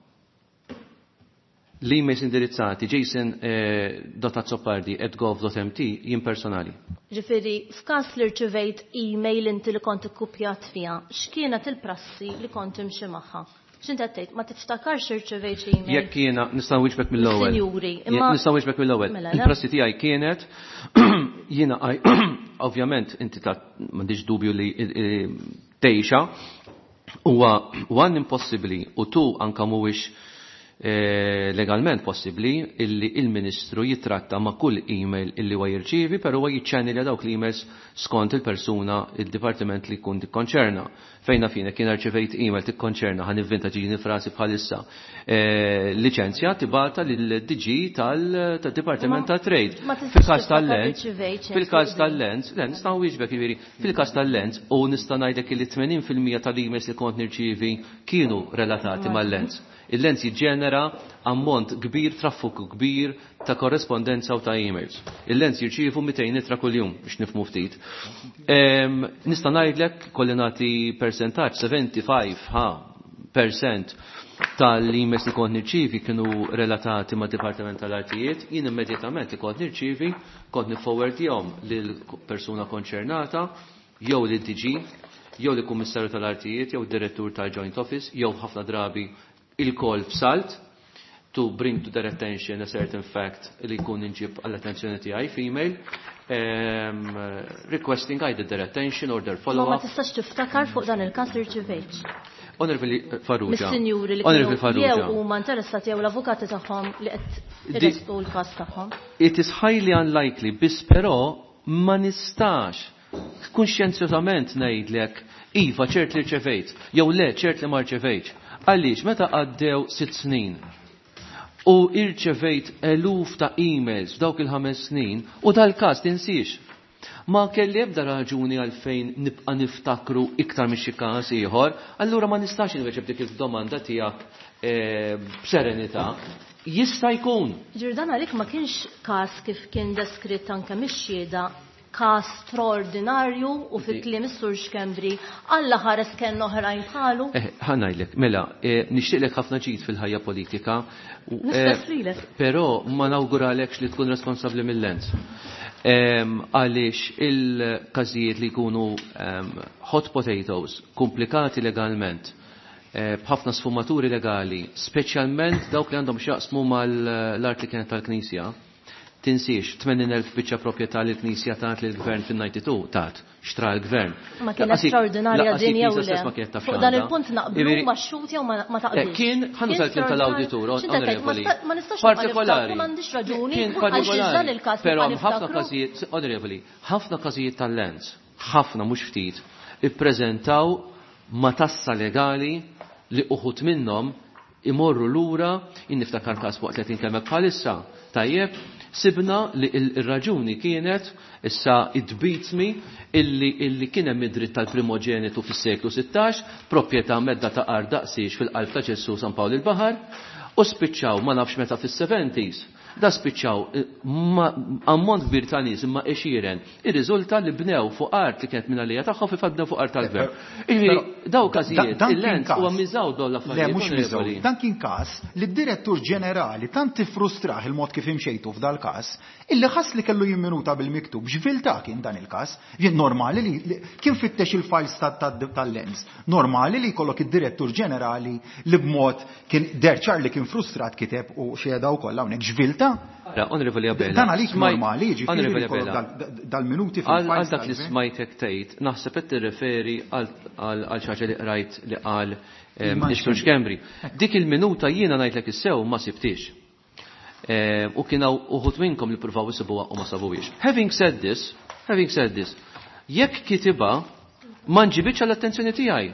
L-emails indirizzati Jason dot azzopardi at gov dot m t jien personali. Ġifieri f'każ li rċivejt email inti li kont ikkupjat fiha, x'kienet il-prassi li kont imxi magħha? X'inti qed tgħid ma tiftakarx irċivejt xi email? Jekk jiena nistgħu wiġbek mill-ewwel. Sinjuri, imma nistgħu wiġbek mill-ewwel. Il-prassi tiegħi kienet jiena ovvjament inti ta' m'għandix dubju li tgħixha huwa one impossibbli u tu anke mhuwiex legalment possibbli illi il-Ministru jitratta ma' kull email illi huwa jirċievi, però huwa jiċċannilja dawk l-emails skont il-persuna il-dipartiment li jkun tikkonċerna. Fejna fina kien rċevejt email tikkonċerna ħan ivvinta ġini frasi bħalissa liċenzja tibata lill-D G tal-Dipartiment ta' Trade. Fil-każ tal-Lens, fil-każ tal-Lens, nistgħu wieġbek jiġifieri, fil-każ tal-Lens u nista' ngħidlek li tmenin fil-mija tal-emails li kont nirċievi kienu relatati mal-Lens. Il-Lens jiġġenera ammont kbir, traffiku kbir ta' korrespondenza u ta' emails. Il-Lens jirċievu mitejn nitra kuljum biex nifhmu ftit. Nista' ngħidlek kolli nagħti percentaġġ seventy-five percent tal-emails li kont nirċievi kienu relatati ma' Dipartiment tal-Artijiet, jien immedjatament li kont nirċievi kont nifforwardjahom lil persuna konċernata jew lid-D G, jew lill Kummissarju tal-Artijiet, jew Direttur tal-Joint Office, jew ħafna drabi il-call f'salt to bring to their attention a certain fact li jkun inġib għall-attenzjoni tiegħi f'email um, requesting either their attention or their follow-up. Ma tistax tiftakar fuq dan il-każ li rċivejt. Honorable Farrugia. Mis-sinjuri li kienu jew huma interessati jew l-avukati tagħhom li qed irresqu l-każ tagħhom. It is highly unlikely, biss però ma nistax kunxjenzjosament ngħidlek iva ċert li rċevejt, jew le ċert li ma rċevejtx. Għaliex meta għaddew sitt snin u irċevejt eluf ta' emails f'dawk il-ħames snin u dal-każ tinsiex. Ma kelli ebda raġuni għalfejn nibqa' niftakru iktar minn xi każ ieħor, allura ma nistax inweġeb dik il-domanda tiegħek b'serenità. Jista' jkun. Ġurdan għalik ma kienx każ kif kien deskritt anke mix-xhieda każ straordinarju u fil-kliem is-Sur Xkembri Alla ħares kien oħrajn bħalu. Eh, ħanajdlek, mela, nixtieqlek ħafna ġid fil-ħajja politika. Però ma nawguralekx li tkun responsabbli mill-Lens. Għaliex il-każijiet li jkunu hot potatoes, komplikati legalment, b'ħafna sfumaturi legali, speċjalment dawk li għandhom x'jaqsmu mal-art li kienet tal-Knisja, tinsiex tmenin elf biċċa proprjetà li l-Knisja tat li l-Gvern fin-ninety-two tat, xtra l-Gvern. Ma kienet straordinarja din jew le. Fuq dan il-punt naqblu ma xxut jew ma taqbilx. Kien ħanu tal-klim tal-awditur, onorevoli. Partikolari. M'għandix raġuni għaliex dan il-każ. Però ħafna każijiet, onorevoli, ħafna każijiet tal-Lens, ħafna mhux ftit, ippreżentaw ma tassa legali li uħut minnhom imorru lura, inniftakar każ waqt li tinkellmek bħalissa, tajjeb, sibna li il-raġuni kienet issa id-beats-me illi, illi kienem id-dritt tal-primogenitu fis-seklu sittax, proprjetà medda ta' ard daqsiex fil-qalb ta' Ġessu San Pawl il-Baħar, u spiċċaw ma nafx meta fis-seventies. Da spiċċaw ammont kbir ta' nies imma eċiren. Ir-riżulta li bnew fuq art li kienet minn għalija tagħha fi bnew fuq art tal-Gvern. Iġifieri daw każijiet il-Lens huwa miżaw dawn l-affarijiet. Le mhux miżaw. Dan kien każ li d-Direttur Ġenerali tant tifrustraħ il-mod kif imxejtu f'dal każ illi ħass li kellu jimminuta bil-miktub x'vilta kien dan il-każ. Jien normali li kien fittex il-files tal-Lens. Normali li jkollok id-Direttur Ġenerali li b'mod kien derċar li kien frustrat kiteb u xieda wkoll hawnhekk x'vilta. Onorevoli Abela. Dan għalik normali, ġifieri dal-minuti fil-fajl. Għal dak li smajtek tgħid, naħseb qed tirreferi għal xi ħaġa li qrajt li qal Nixtur Xkembri. Dik il-minuta jiena ngħidlek issew ma sibtix. U kien hawn uħud minnkom li ppruvaw isibuha u ma sabuhiex. Having said this, having said this, jekk kitiba ma nġibitx għall-attenzjoni tiegħi.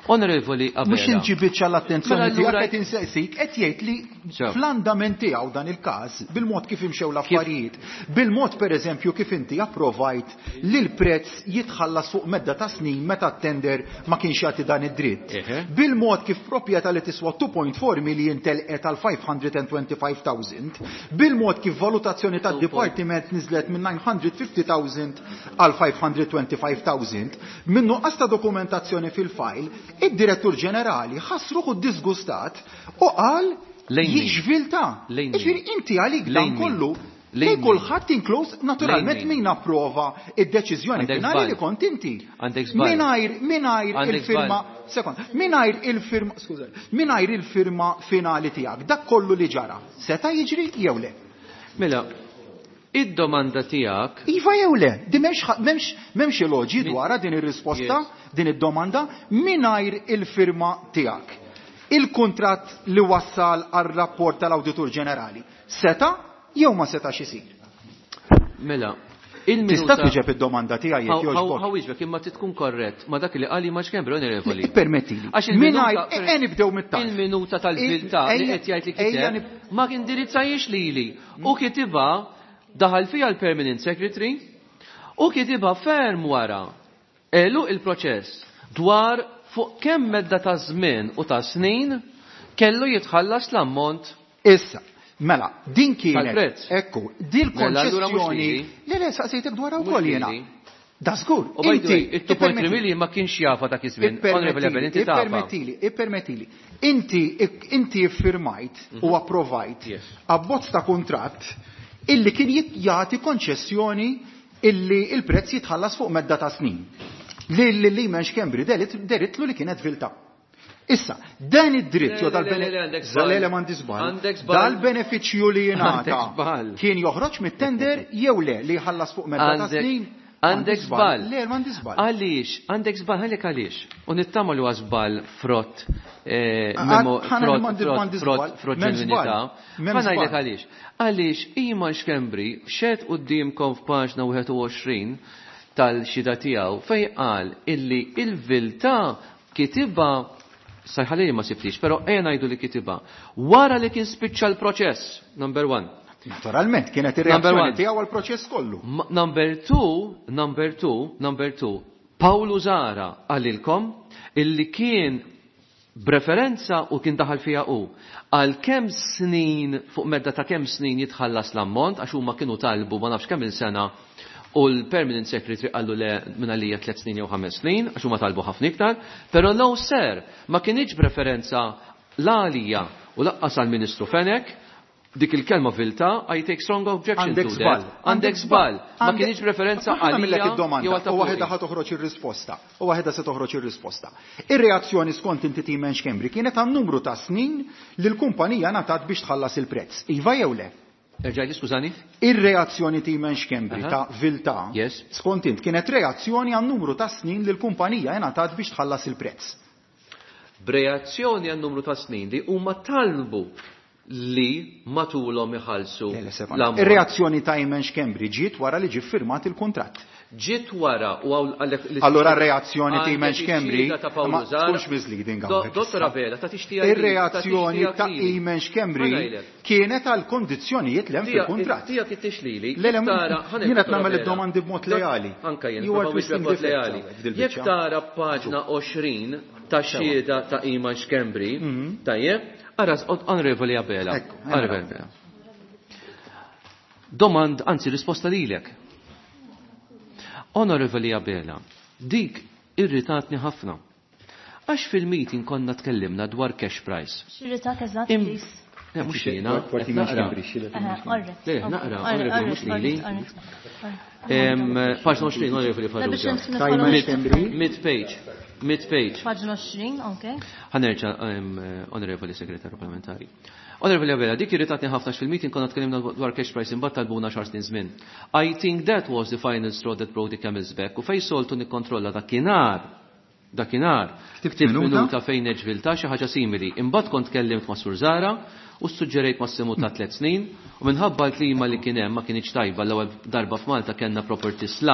Onorevoli Abela. Mux inġibitxa l-attenzjoni Mela tiegħek allura- qed insejsik qed jgħid li Ġew. fl-andament tiegħu dan il-każ bil-mod kif imxew l-affarijiet, bil-mod pereżempju kif inti approvajt li l-prezz jitħallas fuq medda ta' snin meta t-tender ma kienx jagħti dan id-dritt. Eħe. Bil-mod kif proprjetà li tiswa two point four million telqet għal five hundred twenty-five thousand, bil-mod kif valutazzjoni tad-dipartiment niżlet minn nine hundred fifty thousand għal five hundred twenty-five thousand, minnu qasta dokumentazzjoni fil-fajl, id-direttur ġenerali ħassruħu disgustat u qal Lejn min? jiġvilta. Lejn min? Iġifieri inti għalik Lejn dan min? kollu Lejn lejn min? kulħadd inkluż naturalment Lejn min? min approva id-deċiżjoni Għandek finali żball. li kont inti. Għandek żball. Mingħajr mingħajr Għandek il-firma sekond, mingħajr il-firma skuża, mingħajr il-firma finali tiegħek dak kollu li ġara. Seta' jiġri jew le? Mela, id-domanda tiegħek Iva jew le, di memx memx iloġi dwar din ir-risposta, din id-domanda mingħajr il-firma tiegħek. Il-kuntratt li wassal għar-rapport tal-Awditur Ġenerali seta' jew ma setax isir. mela, Tista' il-minuta tiġeb id-domanda tiegħi jekk jogħġbok. Ħawieġbek imma tkun korrett ma dak li qali ma xkembru onorevoli. Permettili. Għax il-minuta Mingħajr e nibdew mit-tal. il-minuta tal-bilta li Ejja- qed jgħid li ejja kiteb ma kindirizzajiex lili u kitiba daħal fija l-Permanent Secretary u kitiba ferm wara elu il-proċess dwar fuq kemm medda ta' żmien u ta' snin kellu jitħallas l-ammont Issa, mela, din kienet. Tal-prezz. Ekku, din Mela, allura mhux konċessjoni. lili. Le, le, saqsejtek dwar Mhux ukoll jiena. lili. Da żgur. U by the way, Inti, it-two point three million ma kienx jafa ta' kisbin. Onorevoli Abel, inti tafa. Ippermettili, ippermettili. Inti, inti firmajt u approvajt Yes. abbozz ta' kontratt illi kien jit- jagħti konċessjoni illi il-prezz jitħallas fuq medda ta' snin. Li li li menx kembri deritlu li kienet vilta. Issa, dan id-dritt Le, jew le, le, le, għandek żball. dal-benefiċċju m'għandi żball. Għandek żball. Dal-benefiċċju li Għandek jingħata żball. kien joħroġ mit-tender jew le li jħallas fuq medda ta' snin. Għandek żball. Le, m'għandi żball. Għaliex, għandek żball, għalek għaliex. U nittama li huwa żball frott eh, Ah, memo ħana frott m'għandi- frott m'għandi frott żball. frott M'hemm ġenwinità. żball. M'hemm Ħana għalek żball. għaliex. Għaliex Iman Xkembri xed qudiemkom f'paġna twenty-one tal-xida tiegħu fejn qal illi il-vilta kitiba sajħalili ma siftix, pero ejja ngħidu li kitiba wara li kien spiċċa l-proċess, number one. Naturalment, kienet Number one. ir-reazzjoni tiegħu għall-proċess kollu. M- Number two, number two, number two, Pawlu Zara għalilkom illi kien preferenza u kien daħal fija u għal kem snin, fuq medda ta' kem snin jitħallas l-ammont, għax huma kienu talbu ma nafx kemm il-sena u l-Permanent Secretary għallu le minna li tliet snin jew ħames snin, għax huma talbu ħafna iktar, pero no ser, ma kienx preferenza l-għalija u laqqas għal-Ministru Fenek, dik il-kelma vilta, I take strong objection Għandek to żball. that. Għandek żball. Ma kienx preferenza għalija. għalija jew U waħda ħad toħroġ ir-risposta. U waħda se toħroġ ir-risposta. Ir-reazzjoni skont inti Timen Xkembri kienet għan numru ta' snin li l-kumpanija ngħatat biex tħallas il-prezz. Iva jew le? Erġajli, skużani? Ir-reazzjoni Timen Xkembri Aha. ta' vilta. Yes. Skont int kienet reazzjoni għan numru ta' snin li l-kumpanija ngħatat biex tħallas il-prezz. B'reazzjoni għan numru ta' snin li huma talbu li matulhom iħallsu l-ammont. Ir-reazzjoni ta' Timen Xkembri ġiet wara li ġie firmat il-kuntratt. Ġiet wara u għaw għalek. Allora r-reazzjoni ta' Timen Xkembri ta' ma Pawlu Zara. tkunx misleading Do- hawnhekk Dottor issa. Abela, ta' tixtija. Ir-reazzjoni ta' Timen Xkembri kienet għal kondizzjonijiet li hemm fil-kuntratt. Tija kittix lili. Le, le, jien qed nagħmel id-domandi b'mod lejali. Anka jien, You are ma twisting b'mod the lejali. facts hawnhekk, Jekk dil-biċċa. tara paġna twenty ta' xieda ta' Iman Xkembri, tajjeb, ara onorevoli Abela. Ekku, Onorevoli Abela. Domand, anzi risposta lilek. Onorevoli Abela, dik irritatni ħafna. Għax fil-meeting konna tkellimna dwar cash price. Xirritak eżatt, Im- please. Le, mux jina. Dwar Timen Xkembri, xielet Aha, orret. Le, naqra, Orret, onorevoli, orret, mux lili. orret, orret. Em, Paġna twenty, onorevoli La biex Farrugia. nisma' Timen follow- Xkembri. Mid-page. Mid-page. Paġna twenty, ok. Ħanerġa, em, onorevoli segretarju parlamentari. Onorevoli Abela, dik irritatni ħafna fil-meeting konna tkellimna dwar cash price imbagħad talbuna xar snin żmien. I think that was the final straw that broke the camel's back u fej soltu nikkontrolla dakinhar. Dakinhar. Ftit Ftit minuta? minuta fejn neġvilta xi ħaġa simili. Imbagħad kont tkellimt ma' Sur Zara u suġġerejt massimu ta' tliet snin u minħabba l-klima li kien hemm ma kienx tajba l-ewwel darba f'Malta kellna property slump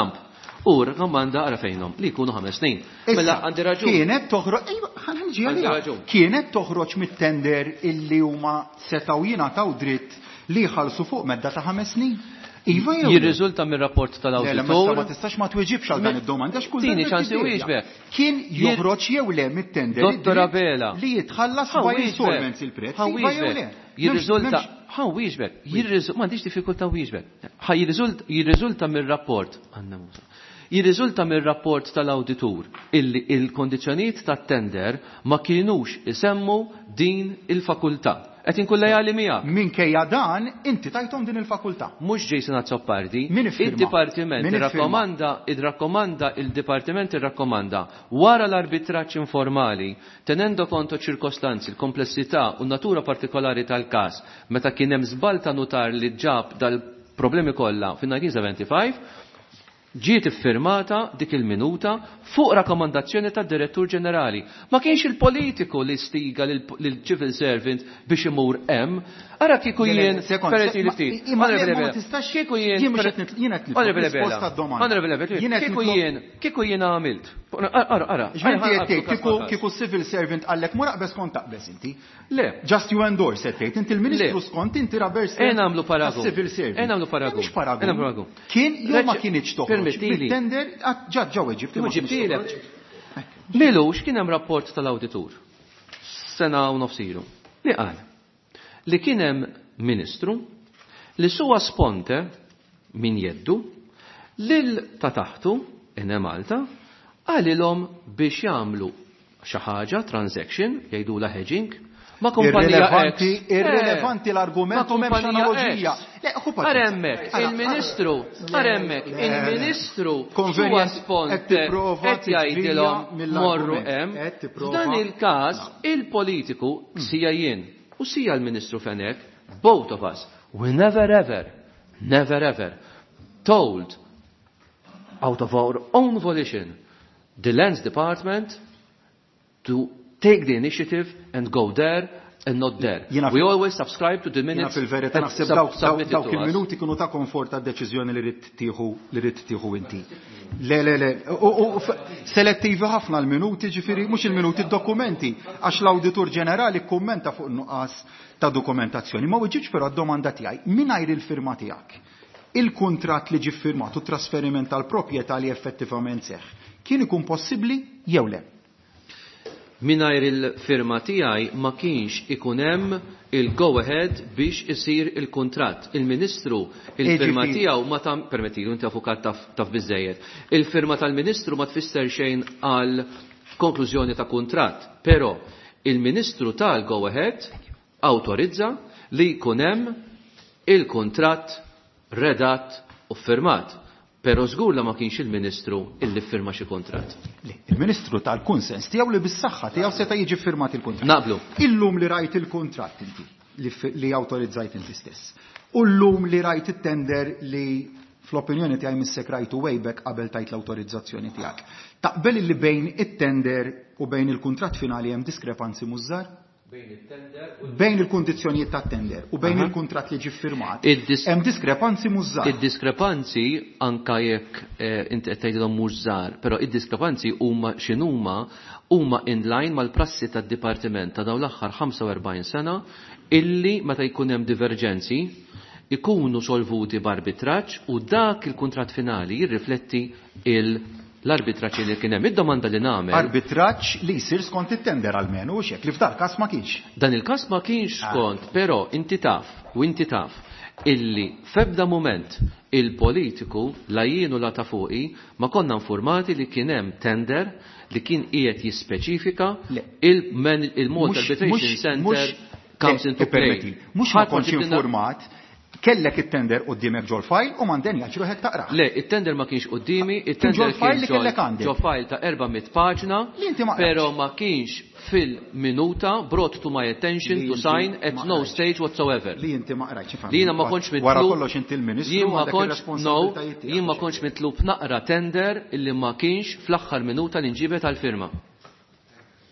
U rakkomanda ara fejnhom li jkunu ħames snin. Mela għandi raġun. Kienet toħroġ, ejwa, ħanħiġi għalija. Kienet toħroġ mit-tender illi huma setgħu jingħataw dritt li jħallsu fuq medda ta' ħames snin. Iva jew. Jirriżulta mir-rapport tal-awditur. Ma tistax ma tweġibx għal dan id-domanda x'kull Tini ċansi wieġbek. Kien joħroġ jew le mit-tender Dottora Bela. li jitħallas by installments il-prezz. Iva jew le. Jirriżulta ħaw wieġbek. Jirriżulta m'għandix diffikultà wieġbek. Ħa jirriżulta mir-rapport. Għandna Musa. Jirriżulta mir-rapport tal-awditur illi il-kondizzjonijiet tat-tender ma kienux isemmu din il-fakultà. Qed inkun lejali miegħek. Minkejja dan inti tajthom din il-fakultà. Mhux Jason Azzopardi. Min iffirma? Id-dipartiment irrakkomanda, id-rakkomanda, il-dipartiment irrakkomanda wara l-arbitraġġ informali, tenendo konto ċirkostanzi, l-komplessità u natura partikolari tal-każ, meta kien hemm żball ta' notar li ġab dal-problemi kollha fin-nineteen seventy-five, ġiet iffirmata dik il-minuta fuq rakkomandazzjoni tad-Direttur Ġenerali. Ma kienx il-politiku li stiga lil civil servant biex imur hemm. Ara kieku jien pereti li ftit. Kieku jien kieku jien kieku jien għamilt. Ara, ara. Kieku civil servant għallek mu raqbes kont taqbes inti. Le. Just you endorse it. Inti il-Ministru skont inti rabers. E nagħmlu paragun. Civil servant. E nagħmlu paragun. Mhux paragun. Kien jew ma kienx toħroġ. Tender ġa ġew Eġipti. Milux kien hemm rapport tal-awditur. Sena u nofsiru. Li qal li kien hemm ministru li suwa sponte min jeddu lil ta' taħtu inhe Malta għalilhom biex jagħmlu xi ħaġa transaction jgħidula hedging ma kumpanija irrelevanti l-argument u m'hemmx analoġija. Aremmek, il-Ministru, aremmek, il-Ministru huwa sponte qed jgħidilhom morru hemm. F'dan il-każ il-politiku sija jien u sija l-Ministru fenek, both of us, we never ever, never ever told out of our own volition the Lands Department to take the initiative and go there and not there. We always subscribe to the minutes. Fil-verità naħseb dawk il-minuti kienu ta' komfort ta' deċiżjoni li rid tieħu li rid tieħu inti. Le le le, selettivi ħafna l-minuti ġifieri mhux il-minuti d-dokumenti għax l-Awditur Ġenerali kkummenta fuq nuqqas ta' dokumentazzjoni. Ma weġġibx però d-domanda tiegħi mingħajr il-firma tiegħek. Il-kuntratt li ġie firmat u trasferiment tal-proprjetà li effettivament seħħ kien ikun possibbli jew le? Minajr il-firma tiegħi ma kienx ikun hemm il-go-ahead biex isir il-kuntratt. Il-Ministru, il-firma tiegħu ma ta' permettilu inti avukat taf biżejjed. Il-firma tal-Ministru ma tfisser xejn għal konklużjoni ta' kuntratt, però il-Ministru tal-go-ahead awtorizza li jkun hemm il-kuntratt redat u firmat. Pero żgur la ma kienx il-Ministru illi firma xi kontratt. Il-Ministru tal-kunsens tiegħu li bis-saħħa tiegħu seta' jiġi firmat il-kuntratt. Naqblu. Illum li rajt il-kuntratt inti li awtorizzajt inti stess. U llum li rajt it-tender li fl-opinjoni tiegħi missek rajtu wejbek qabel tajt l-awtorizzazzjoni tiegħek. Taqbel li bejn it-tender u bejn il-kuntratt finali hemm diskrepanzi mużżar? Bejn il-kundizzjonijiet tat-tender u bejn il-kuntratt li ġie firmat. Hemm diskrepanzi mużżar. Id-diskrepanzi anke jekk inti qed tgħidilhom mhux żgħar, però id-diskrepanzi huma x'inhuma huma in line mal-prassi tad-dipartiment ta' dawn l-aħħar ħamsa u erbgħin sena illi meta jkun hemm diverġenzi ikunu solvuti b'arbitraġġ u dak il-kuntratt finali jirrifletti il- l-arbitraċ li kien hemm id-domanda li nagħmel. Arbitraċ li jsir skont it-tender għalmenu u xek li f'dak każ ma kienx. Dan il-każ ma kienx skont, però inti taf u inti taf illi f'ebda moment il-politiku la jien u la ta' fuqi ma konna informati li kien hemm tender li kien qiegħed jispeċifika il-Malta Arbitration Center comes into play. Mhux ma kontx informat kellek it-tender qudiemek ġol file u m'għandek jaġru hekk taqra. Le, it-tender ma kienx qudiemi, it-tender kien ġol file ta' erba' paġna, però ma kienx fil-minuta brought to my attention to sign at no stage whatsoever. Li inti ma qrajtx Li jiena ma kontx mitlub. Wara kollox inti l-Ministru għandek ir-responsabilitajiet. Jien ma kontx mitlub naqra tender illi ma kienx fl-aħħar minuta li nġibet għall-firma.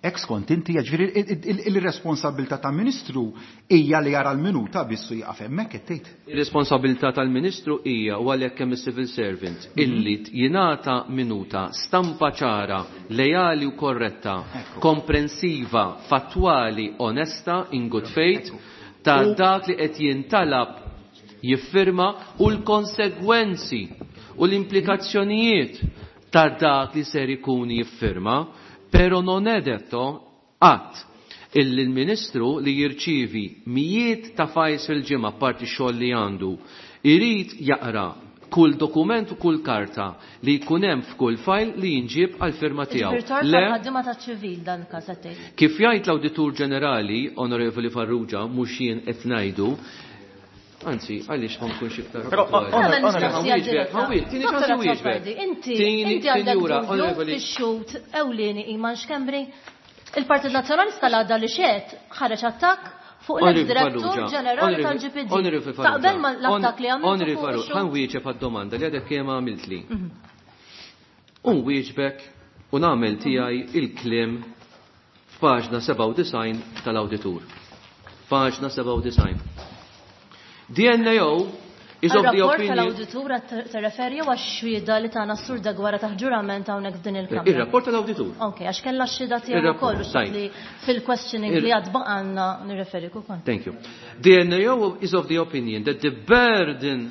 Eks kont inti ġifieri il-responsabilità tal-Ministru hija li jara l-minuta biss u jaqaf hemmhekk qed tgħid. Ir-responsabilità tal-Ministru hija u għalhekk hemm is-civil servant illi jingħata minuta stampa ċara, lejali u korretta, komprensiva, fattwali, onesta, in good faith, ta' dak li qed jintalab jiffirma u l-konsegwenzi u l-implikazzjonijiet ta' dak li ser ikun jiffirma. Pero non è detto għat il-Ministru li jirċivi mijiet ta' fajs fil-ġimgħa parti xogħol li għandu irid jaqra kull dokument u kull karta li jkun hemm f'kull fajl li jinġib għal firma tiegħu. Le ta' ċivil dan każ qed. Kif jgħid l-Awditur Ġenerali, Onorevoli Farrugia, mhux jien qed ngħidu, anzi, għalix ma nkunx iktar. Però Inti inti għandek fix-xut ewlieni Iman Xkembri, il-Partit Nazzjonalista l-għadda li xiet ħareġ attakk fuq l-Direttur Ġenerali tal-G P D. Taqbel ma l-attakk li għamil. Onri Farrugia, ħan wieġeb għad-domanda li għadek kemm għamilt li. Un wieġbek u nagħmel tiegħi il-kliem f'paġna seba' u disgħin tal-Awditur. Paġna seba' u disgħin. D N A O is of the opinion... tal-Awditur t-referi għax xhieda li tagħna s-sur Dagwara ta' ġurament hawnhekk f'din il-Kamra. Ir-rapport tal-Awditur. Ok, għax kellha x-xhieda tiegħu wkoll li fil-questioning li għad baqgħna nirreferi ukoll. Thank you. D N A O is of the opinion that the burden,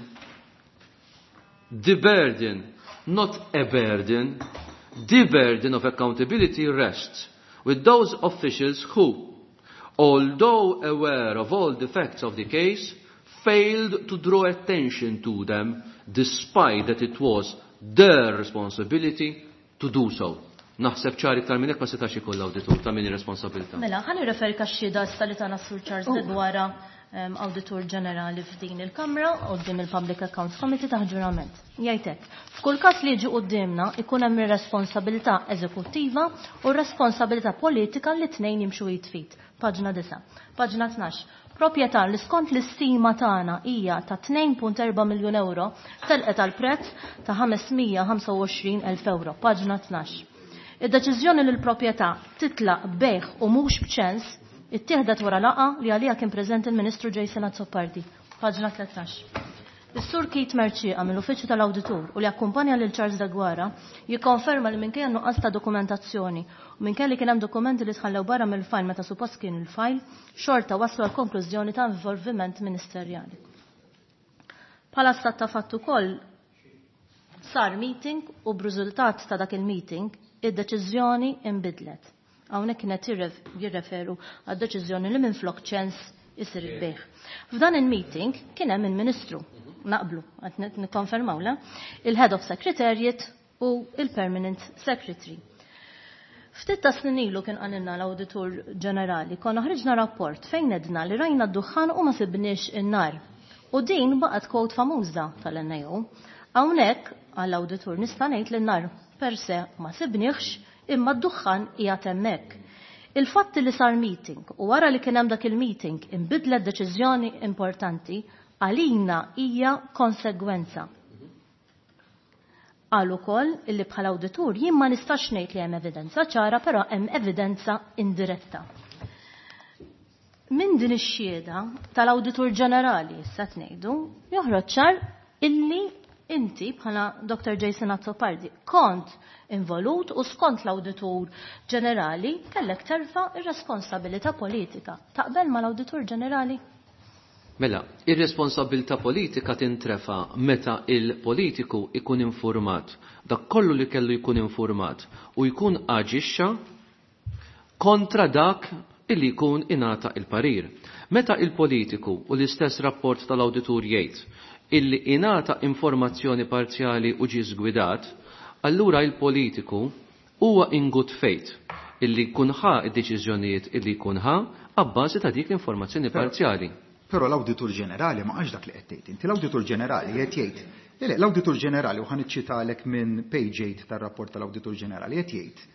the burden, not a burden, the burden of accountability rests with those officials who, although aware of all the facts of the case, failed to draw attention to them despite that it was their responsibility to do so. Naħseb ċari iktar minn hekk ma setax ikoll awditur ta' min ir-responsabilità. Mela, ħani referi kax-xhieda issa li tagħna Sur Charles Dagwara, Awditur Ġenerali f'din il-Kamra quddiem il-Public Accounts Committee ta' ġurament. Jgħid hekk. F'kull każ li jiġi qudiemna ikun hemm ir-responsabilità eżekuttiva u r-responsabilità politika li tnejn jimxu jitfit. Paġna disa'. Paġna tnax. Proprjetà li skont l-istima tagħna hija ta' two punt four miljun euro telqet għal prezz ta' ħamesmija ħamsa u għoxrin elf euro. Paġna tnax. Id-deċiżjoni li l-proprjetà titlaq bejħ u mhux b'ċens ittieħdet wara laqgħa li għaliha kien preżenti il-Ministru Jason Azzopardi. Paġna tlettax. Is-Sur Keith Merċieqa mill-Uffiċċju tal-Awditur u li akkumpanja lil Charles Dagwara jikkonferma li minkejja nuqqas ta' dokumentazzjoni u minkejja li kien hemm dokumenti li tħallew barra mill-fajl meta suppost kien il-fajl, xorta waslu għal konklużjoni ta' involviment ministerjali. Bħala stat ta' fatt ukoll sar meeting u b'riżultat ta' dak il-meeting id-deċiżjoni inbidlet. Hawnhekk kienet jirreferu għad-deċiżjoni li minflok ċens isir il-bejħ. F'dan il-meeting kien hemm il-Ministru naqblu, għat nikkonfermawla, il-Head of Secretariat u il-Permanent Secretary. Ftit ta' snin ilu kien għalilna l-Awditur Ġenerali, konna ħriġna rapport fejn edna li rajna d-duħħan u ma sibniex in-nar. U din baqgħet kwot famuża tal-N A O. Hawnhekk għall-Awditur nista' ngħid li n-nar per se ma sibniex imma d-duħħan qiegħed hemmhekk. Il-fatt li sar meeting u wara li kien hemm dak il-meeting inbidlet deċiżjoni importanti għalina hija konsegwenza. Qal ukoll illi bħala awditur jien ma nistax ngħid li hemm evidenza ċara, però hemm evidenza indiretta. Min din ix-xhieda tal-Awditur Ġenerali issa tngħidu joħroġ ċar illi inti bħala Doctor Jason Azzopardi kont involut u skont l-Awditur Ġenerali kellek terfa' ir-responsabilità politika. Taqbel mal-Awditur Ġenerali? Mela, ir-responsabilità politika tintrefa meta il-politiku ikun informat, dak kollu li kellu jkun informat u jkun aġixxa kontra dak illi jkun inata il-parir. Meta il-politiku u l-istess rapport tal-awditur jgħid illi inata informazzjoni parzjali u ġi żgwidat, allura il-politiku huwa in good faith illi jkun ħa id-deċiżjonijiet illi jkun ħa abbażi ta' dik l-informazzjoni parzjali. Però l-Awditur Ġenerali ma għax dak li qed tgħid. Inti l-Awditur Ġenerali qed jgħid. L-Awditur Ġenerali u ħaniċċitalek minn page eight tar-rapport tal-Awditur Ġenerali qed jgħid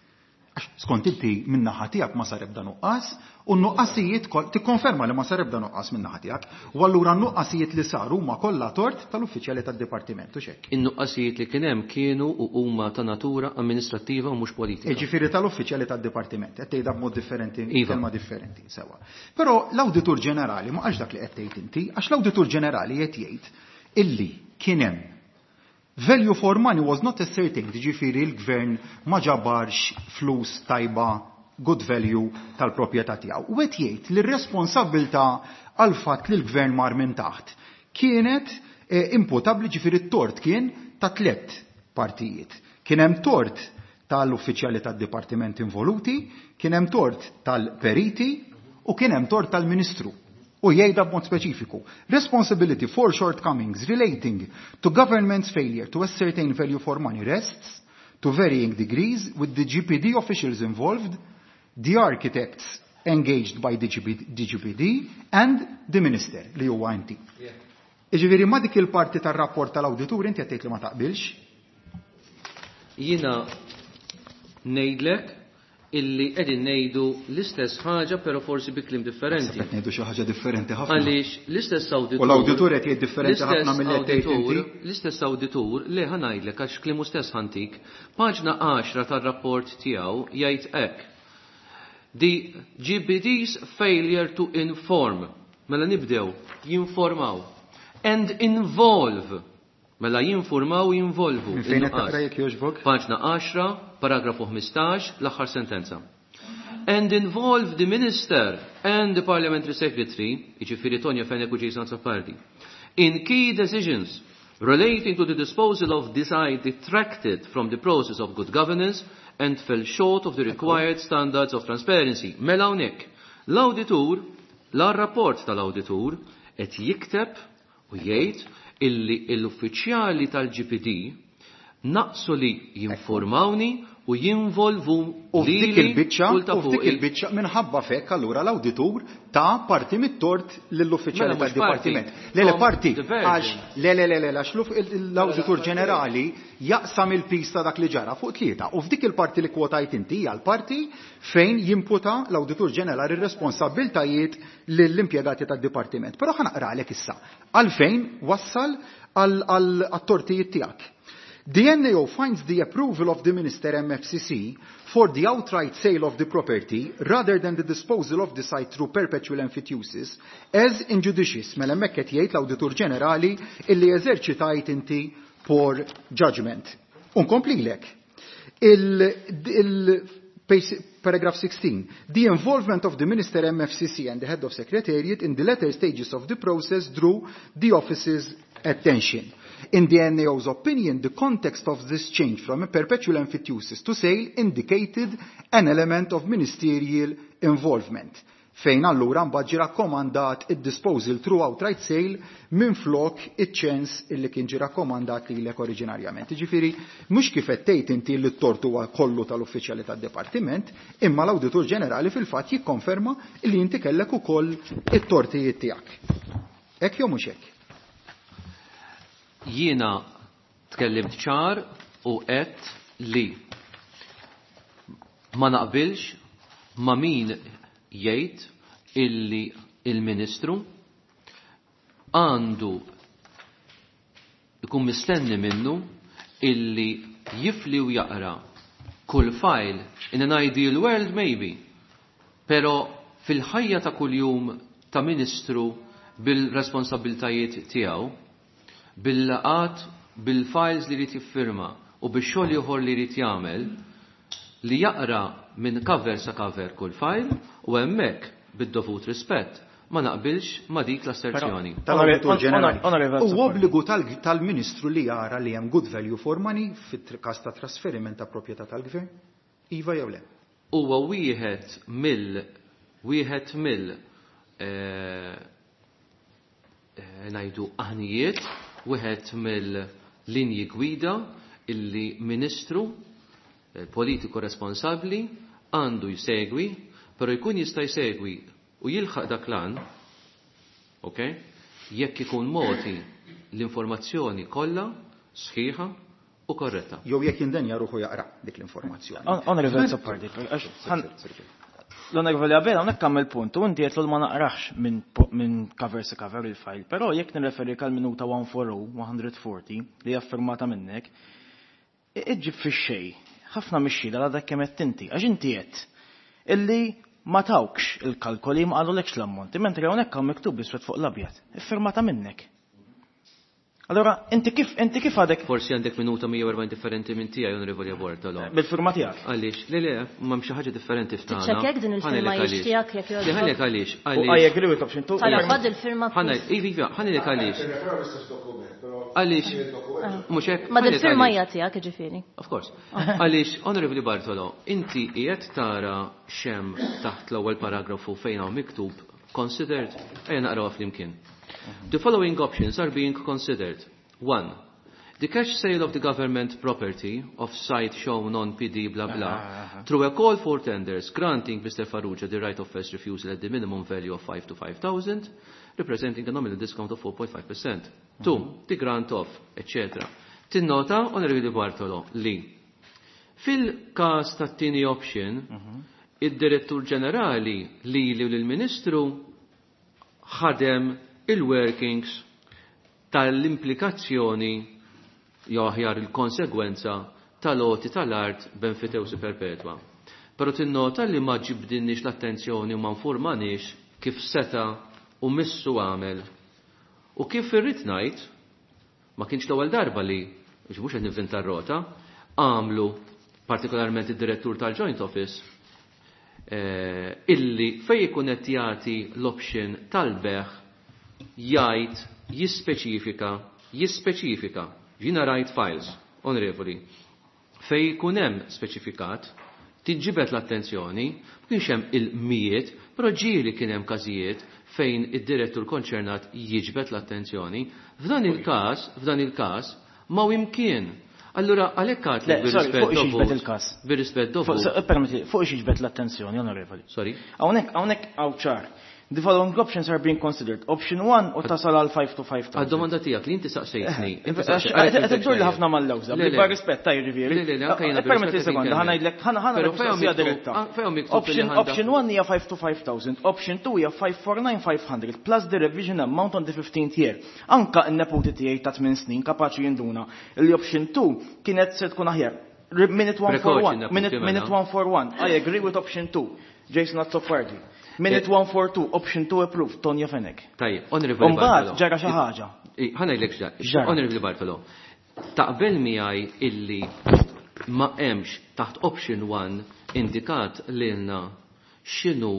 Skont inti min-naħa tiegħek ma sar ebda nuqqas u n-nuqqasijiet tikkonferma li ma sar ebda nuqqas min-naħa tiegħek. U allura n-nuqqasijiet li saru huma kollha tort tal-uffiċjali tad-dipartiment u x'hekk. In-nuqqasijiet li kien hemm kienu u huma ta' natura amministrattiva u mhux politika. Jiġifieri tal-uffiċjali tad-dipartiment qed tgħidha b'mod differenti, kelma differenti sewa. Però l-Awditur Ġenerali ma għax dak li qed tgħid inti, għax l-Awditur Ġenerali qed jgħid illi kien hemm value for money was not ascertained, ġifiri l-gvern ma ġabarx flus tajba good value tal-proprjetà tiegħu. U qed jgħid li r-responsabbilta għal fatt li l-gvern mar minn taħt kienet imputabbli, ġifiri t-tort kien ta' tliet partijiet. Kien hemm tort tal-uffiċjali tad-dipartiment involuti, kien hemm tort tal-periti u kien hemm tort tal-Ministru. U jgħidha b'mod speċifiku. Responsibility for shortcomings relating to government's failure to ascertain value for money rests to varying degrees with the G P D officials involved, the architects engaged by the G P D and the minister li huwa inti. Iġifieri ma dik il-parti tar-rapport tal-awditur inti qed tgħid li ma taqbilx? Jiena ngħidlek illi qegħdin ngħidu l-istess ħaġa però forsi bi kliem differenti. Qed ngħidu xi ħaġa differenti ħafna. Għaliex l-istess awditur. U l-awditur qed jgħid differenti ħafna milli qed tgħid inti. L-istess awditur li ħa ngħidlek għax kliemu stess ħantik, paġna għaxra tar-rapport tiegħu jgħid hekk. The G B D's failure to inform, mela nibdew, jinformaw, and involve, mela jinformaw jinvolvu. Fejn qed taqra jekk jogħġbok? Paġna għaxra, paragrafu ħmistax, l-aħħar sentenza. And involve the minister and the parliamentary secretary, jiġifieri Tonja Fenek u Jason Sapardi, in key decisions relating to the disposal of decide detracted from the process of good governance and fell short of the required standards of transparency. Mela hawnhekk, l-awditur, l-rapport tal-awditur qed jikteb u jgħid illi l-uffiċjali tal-G P D naqsu li jinformawni u jinvolvu u f'dik il-biċċa u f'dik il-biċċa minħabba fekk allura l-awditur ta' parti mit-tort lill-uffiċjali tad-dipartiment. Le le parti għax le le le le għax l-awditur ġenerali jaqsam il-pista dak li ġara fuq tlieta u f'dik il-parti li kwotajt inti hija l-parti fejn jimputa l-awditur ġenerali r-responsabbiltajiet lill-impjegati tad-dipartiment. Però ħanaqra għalek issa għalfejn wassal għall-tortijiet tiegħek. The N A O finds the approval of the Minister M F C C for the outright sale of the property rather than the disposal of the site through perpetual emphyteusis as injudicious. Mela hemmhekk qed jgħid l-Awditur Ġenerali illi eżerċitajt inti for judgment. Unkomplilek. Il paragraph sixteen. The involvement of the Minister M F C C and the Head of Secretariat in the latter stages of the process drew the office's attention. In the N A O's opinion, the context of this change from a perpetual emphyteusis to sale indicated an element of ministerial involvement. Fejn allura mbagħad ġie rakkomandat id-disposal through outright sale minn flok iċ-ċens illi kien ġie rakkomandat lilek oriġinarjament. Jiġifieri mhux kif qed tgħid inti li t-tort huwa kollu tal-uffiċjali tad-dipartiment, imma l-Awditur Ġenerali fil-fatt jikkonferma li inti kellek ukoll it-tortijiet tiegħek. Hekk jew mhux hekk? Jiena tkellimt ċar u qed li ma naqbilx ma' min jgħid illi il-Ministru għandu ikun mistenni minnu illi jifli u jaqra kull file in an ideal world maybe, pero fil-ħajja ta' kuljum ta' Ministru bil-responsabiltajiet tiegħu bil-laqat, bil-files li rrit jiffirma u bil-xogħol ieħor li rrit jagħmel li jaqra minn cover sa cover kull file u hemmhekk bid-dovut rispett ma naqbilx ma dik l-asserzjoni. Tal-Awditur Ġenerali. U obbligu tal-Ministru li jara li hemm good value for money fit-każ ta' trasferiment ta' proprjetà tal-Gvern? Iva jew le? Huwa wieħed mill wieħed mill ngħidu aħnijiet wieħed mill-linji gwida illi Ministru politiku responsabbli għandu jsegwi, però jkun jista' jsegwi u jilħaq dak lan, jekk ikun moti l-informazzjoni kollha sħiħa u korretta. Jew jekk jindenja ruħu jaqra dik l-informazzjoni. Honorable Supporti, l-Onorevoli Abela, unek kammel punt, u inti jtlu ma naqraħx minn cover se cover il-file, pero jekk nirreferi kal-minuta one forty li affermata minnek, iġġib fi xej, ħafna mixxi dal dak kemm qed inti, għax inti qed illi ma tawkx il-kalkoli ma qalulekx l-ammonti, mentri hawnhekk hawn miktub biswed fuq l-abjad, iffirmata minnek. Allora, inti kif inti kif għadek? Forsi għandek minuta mija u erbgħin differenti minn tiegħi Onorevoli Abortolo. Bil-firma tiegħek. Għaliex, le le, m'hemm xi ħaġa differenti f'tagħna. Tiċċekkek din il-firma jixtieq jekk jogħġbok. Ħanilek għaliex. I agree with option two. Ħala ħadd il-firma. Ħana, iva, ħanilek għaliex. Għaliex, mhux hekk. Ma dil-firma hija tiegħek jiġifieri. Of course. Għaliex, Onorevoli Bartolo, inti qiegħed tara xem taħt l-ewwel paragrafu fejn hawn miktub considered, ejja naqrawha flimkien. The following options are being considered. One, the cash sale of the government property of site shown on P D blah blah through a call for tenders granting Mister Farrugia the right of first refusal at the minimum value of five to five thousand, representing a nominal discount of four point five percent. Two, the grant of, et cetera. Tinnota, Onorevoli Bartolo, li fil-kas ta' tini option, id-direttur ġenerali li li l-Ministru ħadem il-workings tal-implikazzjoni jew aħjar il-konsegwenza tal-oti tal-art benfitewsi perpetwa. Però tinnota li ma ġibdinniex l-attenzjoni u ma nfurmanix kif seta u missu għamel. U kif irrid ngħid, ma kienx l-ewwel darba li mhux qed nivvinta r-rota, għamlu partikolarment id-direttur tal-Joint Office illi fejn ikun qed jagħti l-option tal-beħ jgħid jispeċifika, jispeċifika, ġina rajt files, onorevoli, fej kunem speċifikat, tiġġibet l-attenzjoni, kienx hemm il-mijiet, però ġieli kien hemm każijiet fejn id-direttur konċernat jiġbet l-attenzjoni. F'dan il-każ, f'dan il-każ, ma imkien. Allura għalhekk għad li bir-rispett bir-rispett dovut. Permetti, fuq jiġbet l-attenzjoni, onorevoli. Sorry. Hawnhekk hawnhekk hawn ċar. The following options are being considered. Option one u tasal għal five to five thousand. Għad-domanda tijak li inti saqsejtni. Għed-dur li ħafna mal-lawza. Bil-bar rispetta jirrivjeri. Permetti sekonda, ħana jidlek, ħana ħana bil-saqsija diretta. Option one hija five to five thousand. Option two hija five four nine five hundred plus the revision amount on the fifteenth year. Anka n-nepoti tiegħi ta' tmien snin kapaċi jinduna li option two kienet se tkun aħjar. Minute one four one. Minute one four one. I agree with option two. Jason Azzopardi. Minute one four two, option two approved, Tonja Fenek. Tajjeb, Onorevoli Bartolo. Umbat, ġara xi ħaġa. Ħana jlek ġara. Onorevoli Bartolo, taqbel miegħi illi ma hemmx taħt option one indikat lilna x'inhu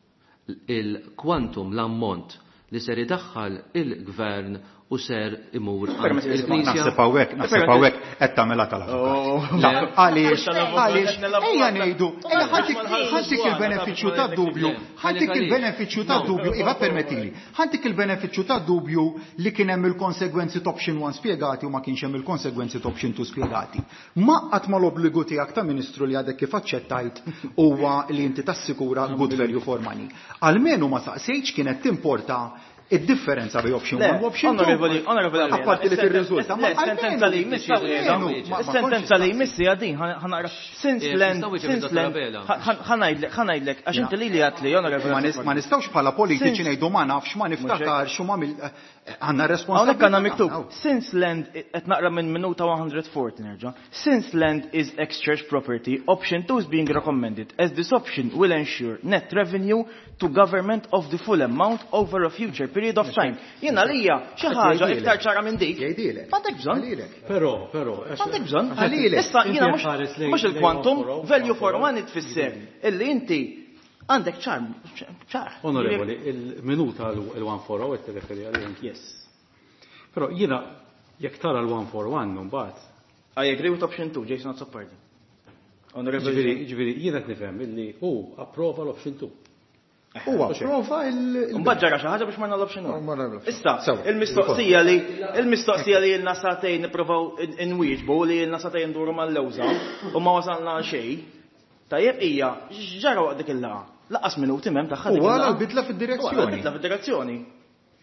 il-kwantum l-ammont li ser idaħħal il-gvern u ser imur il-Knisja. Naħseb hawnhekk, naħseb hawnhekk qed tagħmilha tal-avukat. Għaliex, għaliex, ejja ngħidu, ħantik il-benefiċċju tad-dubju, ħantik il-benefiċċju tad-dubju, iva permettili, ħantik il-benefiċċju tad-dubju li kien hemm il-konsegwenzi ta' option one spjegati u ma kienx hemm il-konsegwenzi ta' option two spjegati. Ma qatt ma l-obbligu tiegħek ta' Ministru li għadek kif aċċettajt huwa li inti tassikura good value for money. Almenu ma saqsejx kienet timporta id-differenza bej option one u option two. Apparti li tir-riżulta. Sentenza li jmissi sentenza li jmissi għadin ħanaqra since land since land ħanajdlek għax inti li li għatli onorevoli. Ma nistgħux bħala politiċi ngħidu ma nafx ma niftakarx u ma għandna responsabilità. Hawnhekk għandna miktub since land qed naqra minn minuta one forty nerġa'. Since land is ex-church property, option two is being recommended as this option will ensure net revenue to government of the full amount over a future period of time. Jiena lija xi ħaġa iktar ċara minn dik. Jgħidilek. M'għandek bżonn. Però, però. M'għandek bżonn. Issa jiena mhux il-quantum value for money tfisser illi inti għandek ċar ċar. Onorevoli, il-minuta l-one four oh qed tirreferi għalih. Yes. Però jiena jekk tara l-one four one mbagħad. I agree with option two, Jason Azzopardi. Onorevoli, ġifieri jiena qed nifhem illi hu approva l-option two. Huwa prova il- Mbagħad ġara xi ħaġa biex ma nagħlobx inhu. Issa, il-mistoqsija li il-mistoqsija li lna satejn nippruvaw inwieġbu li lna satejn nduru mal-lewża u ma wasalna xejn. Tajjeb hija ġara waqt dik il-laqgħa. Laqas minuti m'hemm tagħha dik il-laqgħa. Huwa l-bidla fid-direzzjoni. Bidla fid-direzzjoni.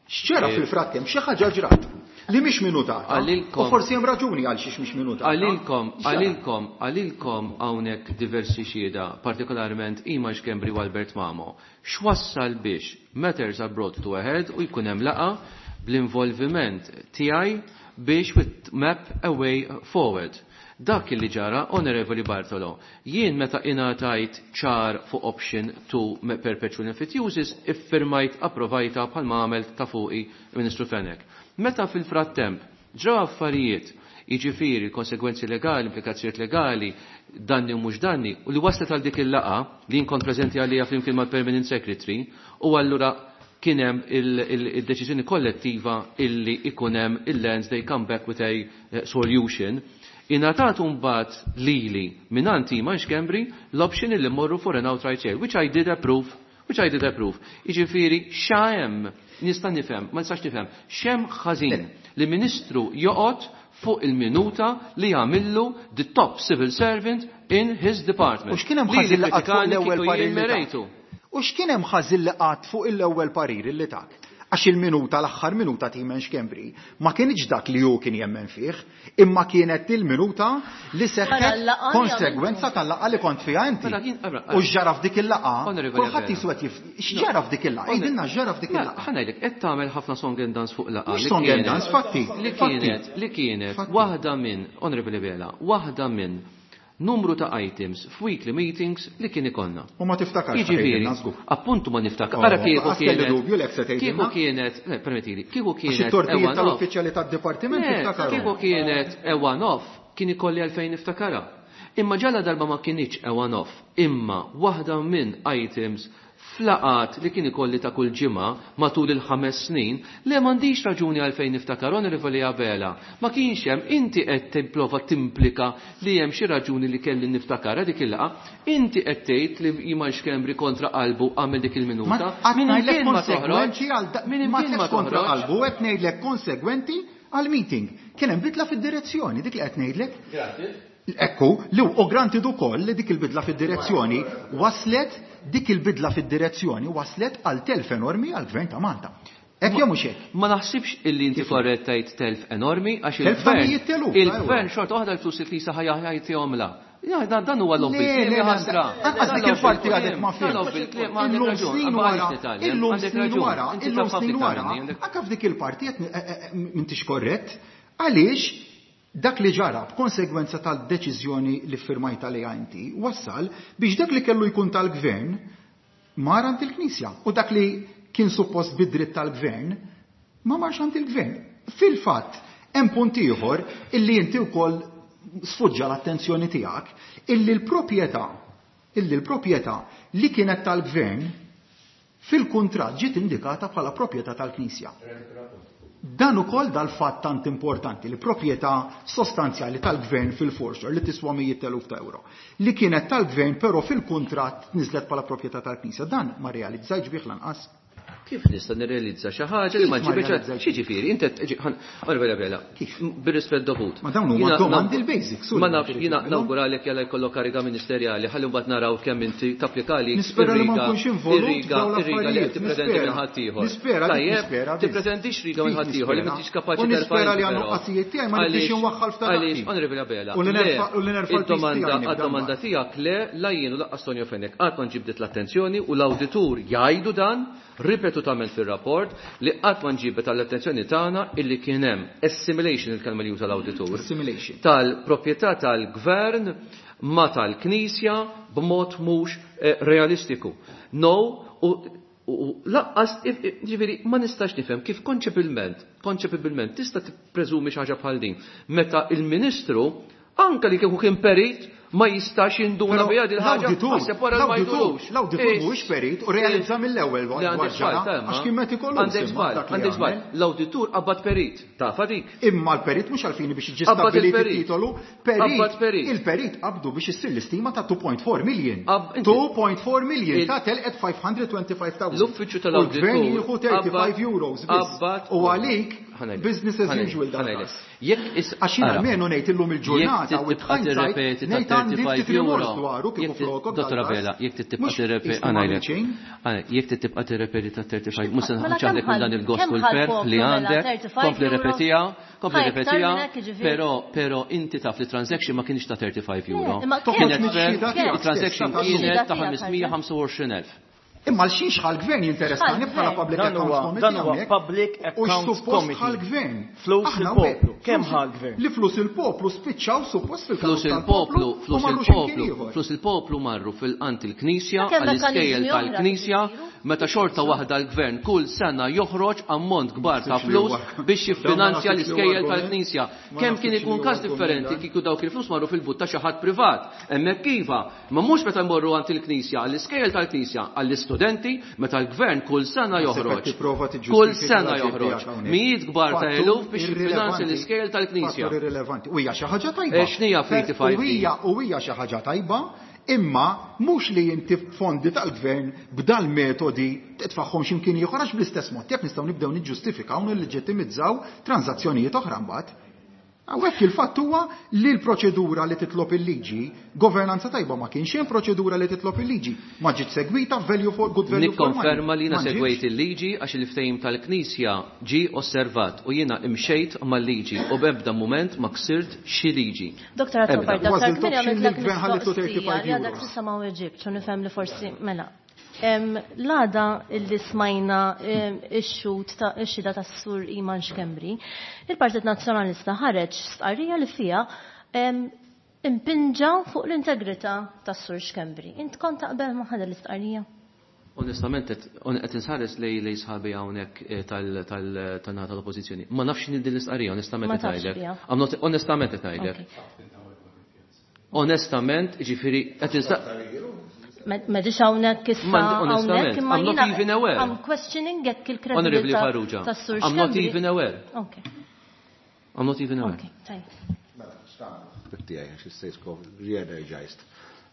X'ġara fil-frattem, xi ħaġa ġrat li mhix minutata. U forsi hemm raġuni għal xiex mhix minutata. Għalilkom, għalilkom, għalilkom hawnhekk diversi xhieda, partikolarment Ima Xkembri u Albert Mamo. X'wassal biex matters are brought to a head u jkun hemm laqa bl-involviment tiegħi biex with map a way forward. Dak li ġara, Onorevoli Bartolo, jien meta ingħatajt ċar fuq option to perpetual infant uses, iffirmajt approvajta bħalma għamelt ta' fuqi Ministru Fenek. Meta fil-frattemp ġew affarijiet, jiġifieri konsegwenzi legali, implikazzjonijiet legali, danni u mhux danni, u li waslet għal dik il-laqa li jien kont preżenti għalija flimkien mal-Permanent Secretary, u allura kien hemm il-deċiżjoni kollettiva illi ikun hemm il-lands they come back with a solution. Inatatu mbagħad lili minant Ima Xkembri l-option illi mmorru for an outright sale, which I did approve, which I did approve. Jiġifieri x'hemm nista' nifhem, ma nistax nifhem, x'hemm ħażin li Ministru joqgħod fuq il-minuta li jagħmillu the top civil servant in his department. U x'kien hemm ħażin li qatt fuq l-ewwel parir? U x'kien hemm ħażin li qatt fuq l-ewwel parir li tak? Għax il-minuta, l-aħħar minuta ta' Ima Xkembri, ma kienx dak li hu kien jemmen fih, imma kienet il-minuta li seħħet konsegwenza tal-laqgħa li kont fiha inti. U x'ġara f'dik il-laqgħa, kulħadd jiswed x'ġara f'dik il-laqgħa, jgħidilna x'ġara f'dik il-laqgħa. Ħa ngħidlek qed tagħmel ħafna song and dance fuq laqgħa. Song and dance fatti. Li kienet, li kienet waħda minn, Onorevoli Bela, waħda minn numru ta' items f'weekly meetings li kien ikollna. U ma tiftakarx. Jiġifieri, appuntu ma niftakar. Ara kieku kienet. Kieku kienet, permettili, kieku kienet. Xi tortijiet tal-uffiċjali tad-dipartiment tiftakar. Kieku kienet a one-off, kien ikolli għalfejn niftakara. Imma ġalla darba ma kienx a one-off, imma waħda minn items flaqat li kien ikolli ta' kull ġimgħa matul il-ħames snin li m'għandix raġuni għalfejn niftakar Onorevoli Abela. Ma kienx hemm inti qed tipprova timplika li hemm xi raġuni li kelli niftakar dik il-laqgħa, inti qed tgħid li Ima Xkembri kontra qalbu għamel dik il-minuta. Min imkien ma toħroġ min imkien kontra qalbu qed ngħidlek konsegwenti għall-meeting. Kien hemm bidla fid-direzzjoni dik li qed ngħidlek. Ekku, li u granted ukoll li dik il-bidla fid-direzzjoni waslet dik il-bidla fid-direzzjoni waslet għal telf enormi għal Gvern ta' Malta. Ekk jew mhux hekk. Ma naħsibx illi inti korrettajt telf enormi għax il-Gvern il-Gvern xorta waħda l-flus li saħa jaħjajtihom la. Ja, dan huwa l-lobby. Għaz dik il-parti għadek ma fil. Illum snin wara, illum snin wara, illum snin wara, anke f'dik il-parti qed m'intix korrett għaliex dak li ġara b'konsegwenza tal-deċiżjoni li firmajta li inti wassal biex dak li kellu jkun tal-Gvern mar għand il-Knisja u dak li kien suppost bid-dritt tal-Gvern ma marx għand il-Gvern. Fil-fatt hemm punt ieħor illi inti wkoll sfuġġa l-attenzjoni tiegħek illi l-proprjetà illi l-proprjetà li kienet tal-Gvern fil-kuntratt ġiet indikata bħala proprjetà tal-Knisja. Dan ukoll dal-fatt tant importanti li proprjetà sostanzjali tal-Gvern fil-Forxor li tiswa mijiet eluf ta' euro li kienet tal-Gvern però fil-kuntratt niżlet bħala proprjetà tal-Knisja. Dan ma realizzajx bih lanqas. Kif nista' nirrealizza xi ħaġa li ma ġibitx xi ġifieri inti Onorevoli Bela bir-rispett dovut. Ma dawn huma domandi l-basics. Ma nafx jiena nawguralek jalla jkollok kariga ministerjali ħalli mbagħad naraw kemm inti tapplikali nispera li ma nkunx involut dawn l-affarijiet tippreżenti minn ħadd ieħor. Nispera tajjeb tippreżentix riga minn ħadd ieħor li m'intix kapaċi terfa' nispera li għandu qasijiet tiegħi ma nibdix inwaħħal f'ta' għaliex Onorevoli Bela. U li nerfa' il-domanda għad-domanda tiegħek le la jien u laqqas Tonio Fenek qatt ma ġibdet l-attenzjoni u l-awditur jgħidu dan ripetutament fil-rapport li qatt ma nġibet tal-attenzjoni tagħna illi kien hemm assimilation il-kelma li juża l-awditur tal-proprjetà tal-Gvern ma tal-Knisja b'mod mhux realistiku. No, u laqqas ġifieri ma nistax nifhem kif konċepibilment, konċepibilment tista' tippreżumi xi ħaġa bħal din meta il-Ministru anke li kieku kien perit ma jistax induna bija din ħaġa l-awditur mhuwiex perit u realizza mill-ewwel għax kien met ikollu għandek żball, għandek żball. L-awditur qabad perit, tafa dik. Imma l-perit mhux għalfejn biex jiġi stabbilit it-titolu, perit il-perit qabdu biex issir l-istima ta' two point four million. two point four million ta' telqet five hundred twenty-five thousand. L-uffiċċju tal-awditur jieħu thirty-five euros biss. U għalik business as usual dan. Jekk is Għax jiena almenu ngħid illum il-ġurnata u tirrepeti ta' thirty-five euro. Dottor Abela, jekk tibqa' tirrepeti jekk tibqa' tirrepeti ta' thirty-five mhux se nħaċċaħdek minn dan il-gospel fair li għandek, kompli repetija, kompli repetija, però però inti taf li transaction ma kienx ta' thirty-five euro. Kienet transaction kienet ta' five hundred twenty-five elf. Imma l-xiex għal-gvern jinteressani bħala public accounts committee. Dan huwa public accounts committee. Għal-gvern. Flus il-poplu. Kemm għal-gvern? Li flus il-poplu spiċċaw suppost flus il-poplu, flus il-poplu, flus il-poplu marru fil-qant il-Knisja, għall-iskejjel tal-Knisja, meta xorta waħda l-gvern kull sena joħroġ ammont kbar ta' flus biex jiffinanzja l-iskejjel tal-Knisja. Kemm kien ikun każ differenti kieku dawk il-flus marru fil-but ta' xi ħadd privat. Hemmhekk kiva, ma mhux meta mmorru għand il-Knisja, għall-iskejjel tal-Knisja, għall-istudenti meta l-gvern kull sena joħroġ. Kull sena joħroġ. Mijiet kbar ta' eluf biex jiffinanzja l-iskejjel tal-Knisja. U hija xi ħaġa tajba. X'nija thirty-five U hija xi ħaġa tajba. Imma mhux li inti fondi tal-gvern b'dal metodi titfaħħom x'imkien ieħor għax bl-istess mod jekk nistgħu nibdew niġġustifikaw u nilleġittimizzaw transazzjonijiet oħra mbagħad. Hawnhekk il-fatt huwa li l-proċedura li titlob il-liġi, governanza tajba ma kienx hemm proċedura li titlob il-liġi. Ma ġiet segwita value for good value for money. Nikkonferma li jiena segwejt il-liġi għax il-ftehim tal-Knisja ġi osservat u jiena imxejt mal-liġi u b'ebda mument ma ksirt xi liġi. Doktor Attobar, daktar kien għamlet l-mistoqsija li għadak tista' ma weġibx u nifhem li forsi mela. L-għada illi smajna ix-xut ta' ix-xida tas-sur Iman Xkembri, il-Partit Nazzjonalista ħareġ stqarrija li fija impinġa fuq l-integrità tas-sur Xkembri. Int kont taqbel ma' ħada l-istqarrija? Onestament, qed insares lej lej sħabi hawnhekk tal-nata tal-oppożizzjoni. Ma nafx din l-istqarrija, onestament qed ngħidlek. Onestament qed ngħidlek. Onestament, ġifieri qed instaq Ma diċ hawnhekk issa hawnhekk imma I'm not even aware. I'm questioning jekk il-kredibilità tas-sur Xkembri. I'm not even aware. Okay. I'm not even aware. Okay, tajb. Mela, sta' tiegħi għax issejskom re-energized.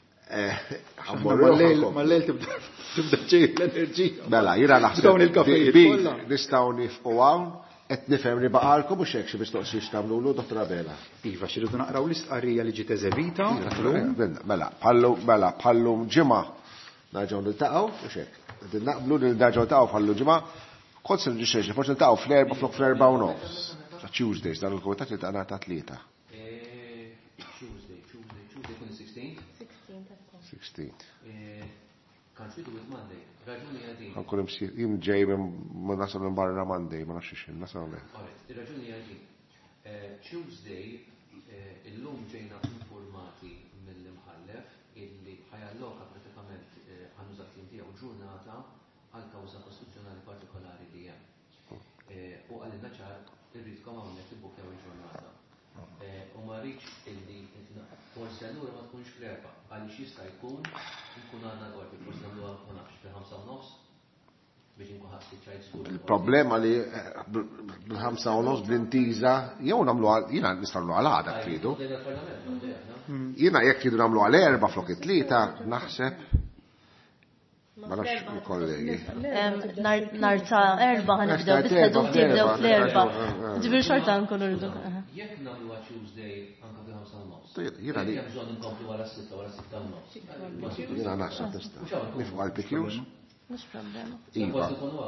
Ma l-lejl tibda ċej l-enerġija. Mela, jiena naħseb nistgħu nifqu hawn qed nifhem li baqalkom u x'hekk xi mistoqsijiet tagħmlu Dottor Abela. Iva, xiridu naqraw l-istqarrija li ġiet eżevita. Mela, bħallu mela bħallu ġimgħa narġgħu niltaqgħu u x'hekk. Qegħdin naqblu li narġgħu niltaqgħu bħallu ġimgħa. Kont se nġixxejx, forsi niltaqgħu fl-erba' flok fl-erba' u nofs. Tuesdays dan il-kumitat iltaqgħna ta' tlieta. Tuesday, Tuesday, Tuesday kun sixteenth? sixteenth. Can't we do it Monday? Raġuni għadin. Għankun imsir, jien ġej ma nasal minn barra Monday, ma nafx xin, nasal minn. Raġuni għadin. Tuesday, illum ġejna informati mill-imħallef illi ħajalloka pratikament għannużat l-intijaw ġurnata għal-kawza kostituzzjonali partikolari li jem. U għalli ċar irridkom għamnek tibbukjaw il-ġurnata. U ma rridx illi forsi allura ma tkunx fl-erba' għaliex jista' jkun nkun għandna qorti forsi nagħmlu ma nafx fil-ħamsa u nofs biex inkun ħadd ċajt skur. Il-problema li bil-ħamsa u nofs bl-intiża jew nagħmlu jiena nistgħu nagħmlu għal għada tridu. Jiena jekk tridu nagħmlu għal erba' flok it-tlieta naħseb ma nafx il-kollegi. Nar ta' erba' ħanibdew bis-seduti jibdew fl-erba'. Ġifier xorta nkunu rridu. Jekk nagħmlu Tuesday anke fil-ħamsa u nofs. Jiena li bżonn inkomplu wara s-sitta wara s-sitta u nofs. jiena naħseb nista' nifqu għal P Qs. Mhux problema. Iva.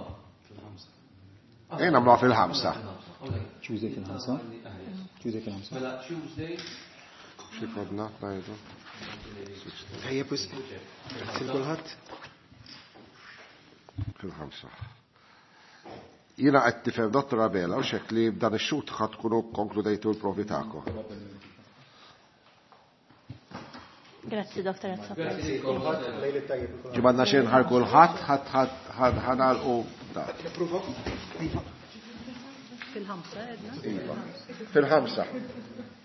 Ejn nagħmluha fil-ħamsa. Tuesday fil-ħamsa? Tuesday fil-ħamsa. Mela Tuesday. Xi kodna ngħidu. Ejja pwis. Kulħadd. Fil-ħamsa. Jiena qed tifhem Dottor Abela u xekk li b'dan ix-xut ħadd tkunu konkludejtu l-provi tagħkom. Grazzi, Doktor Attobar. Ġibanna xejn ħar kulħadd ħadd ħanalqu da. Fil-ħamsa edna? Fil-ħamsa.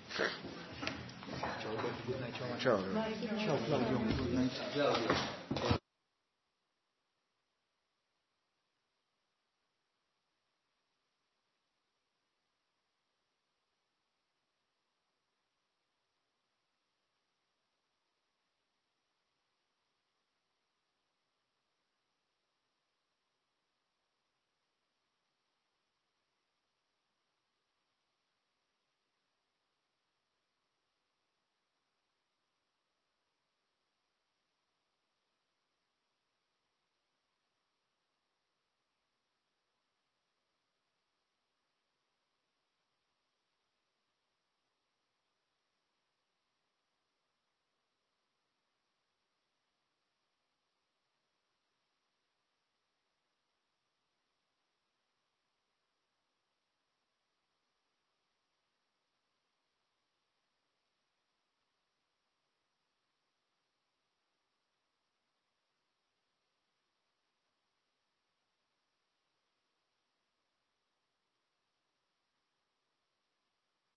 Ciao. Ciao, Claudio.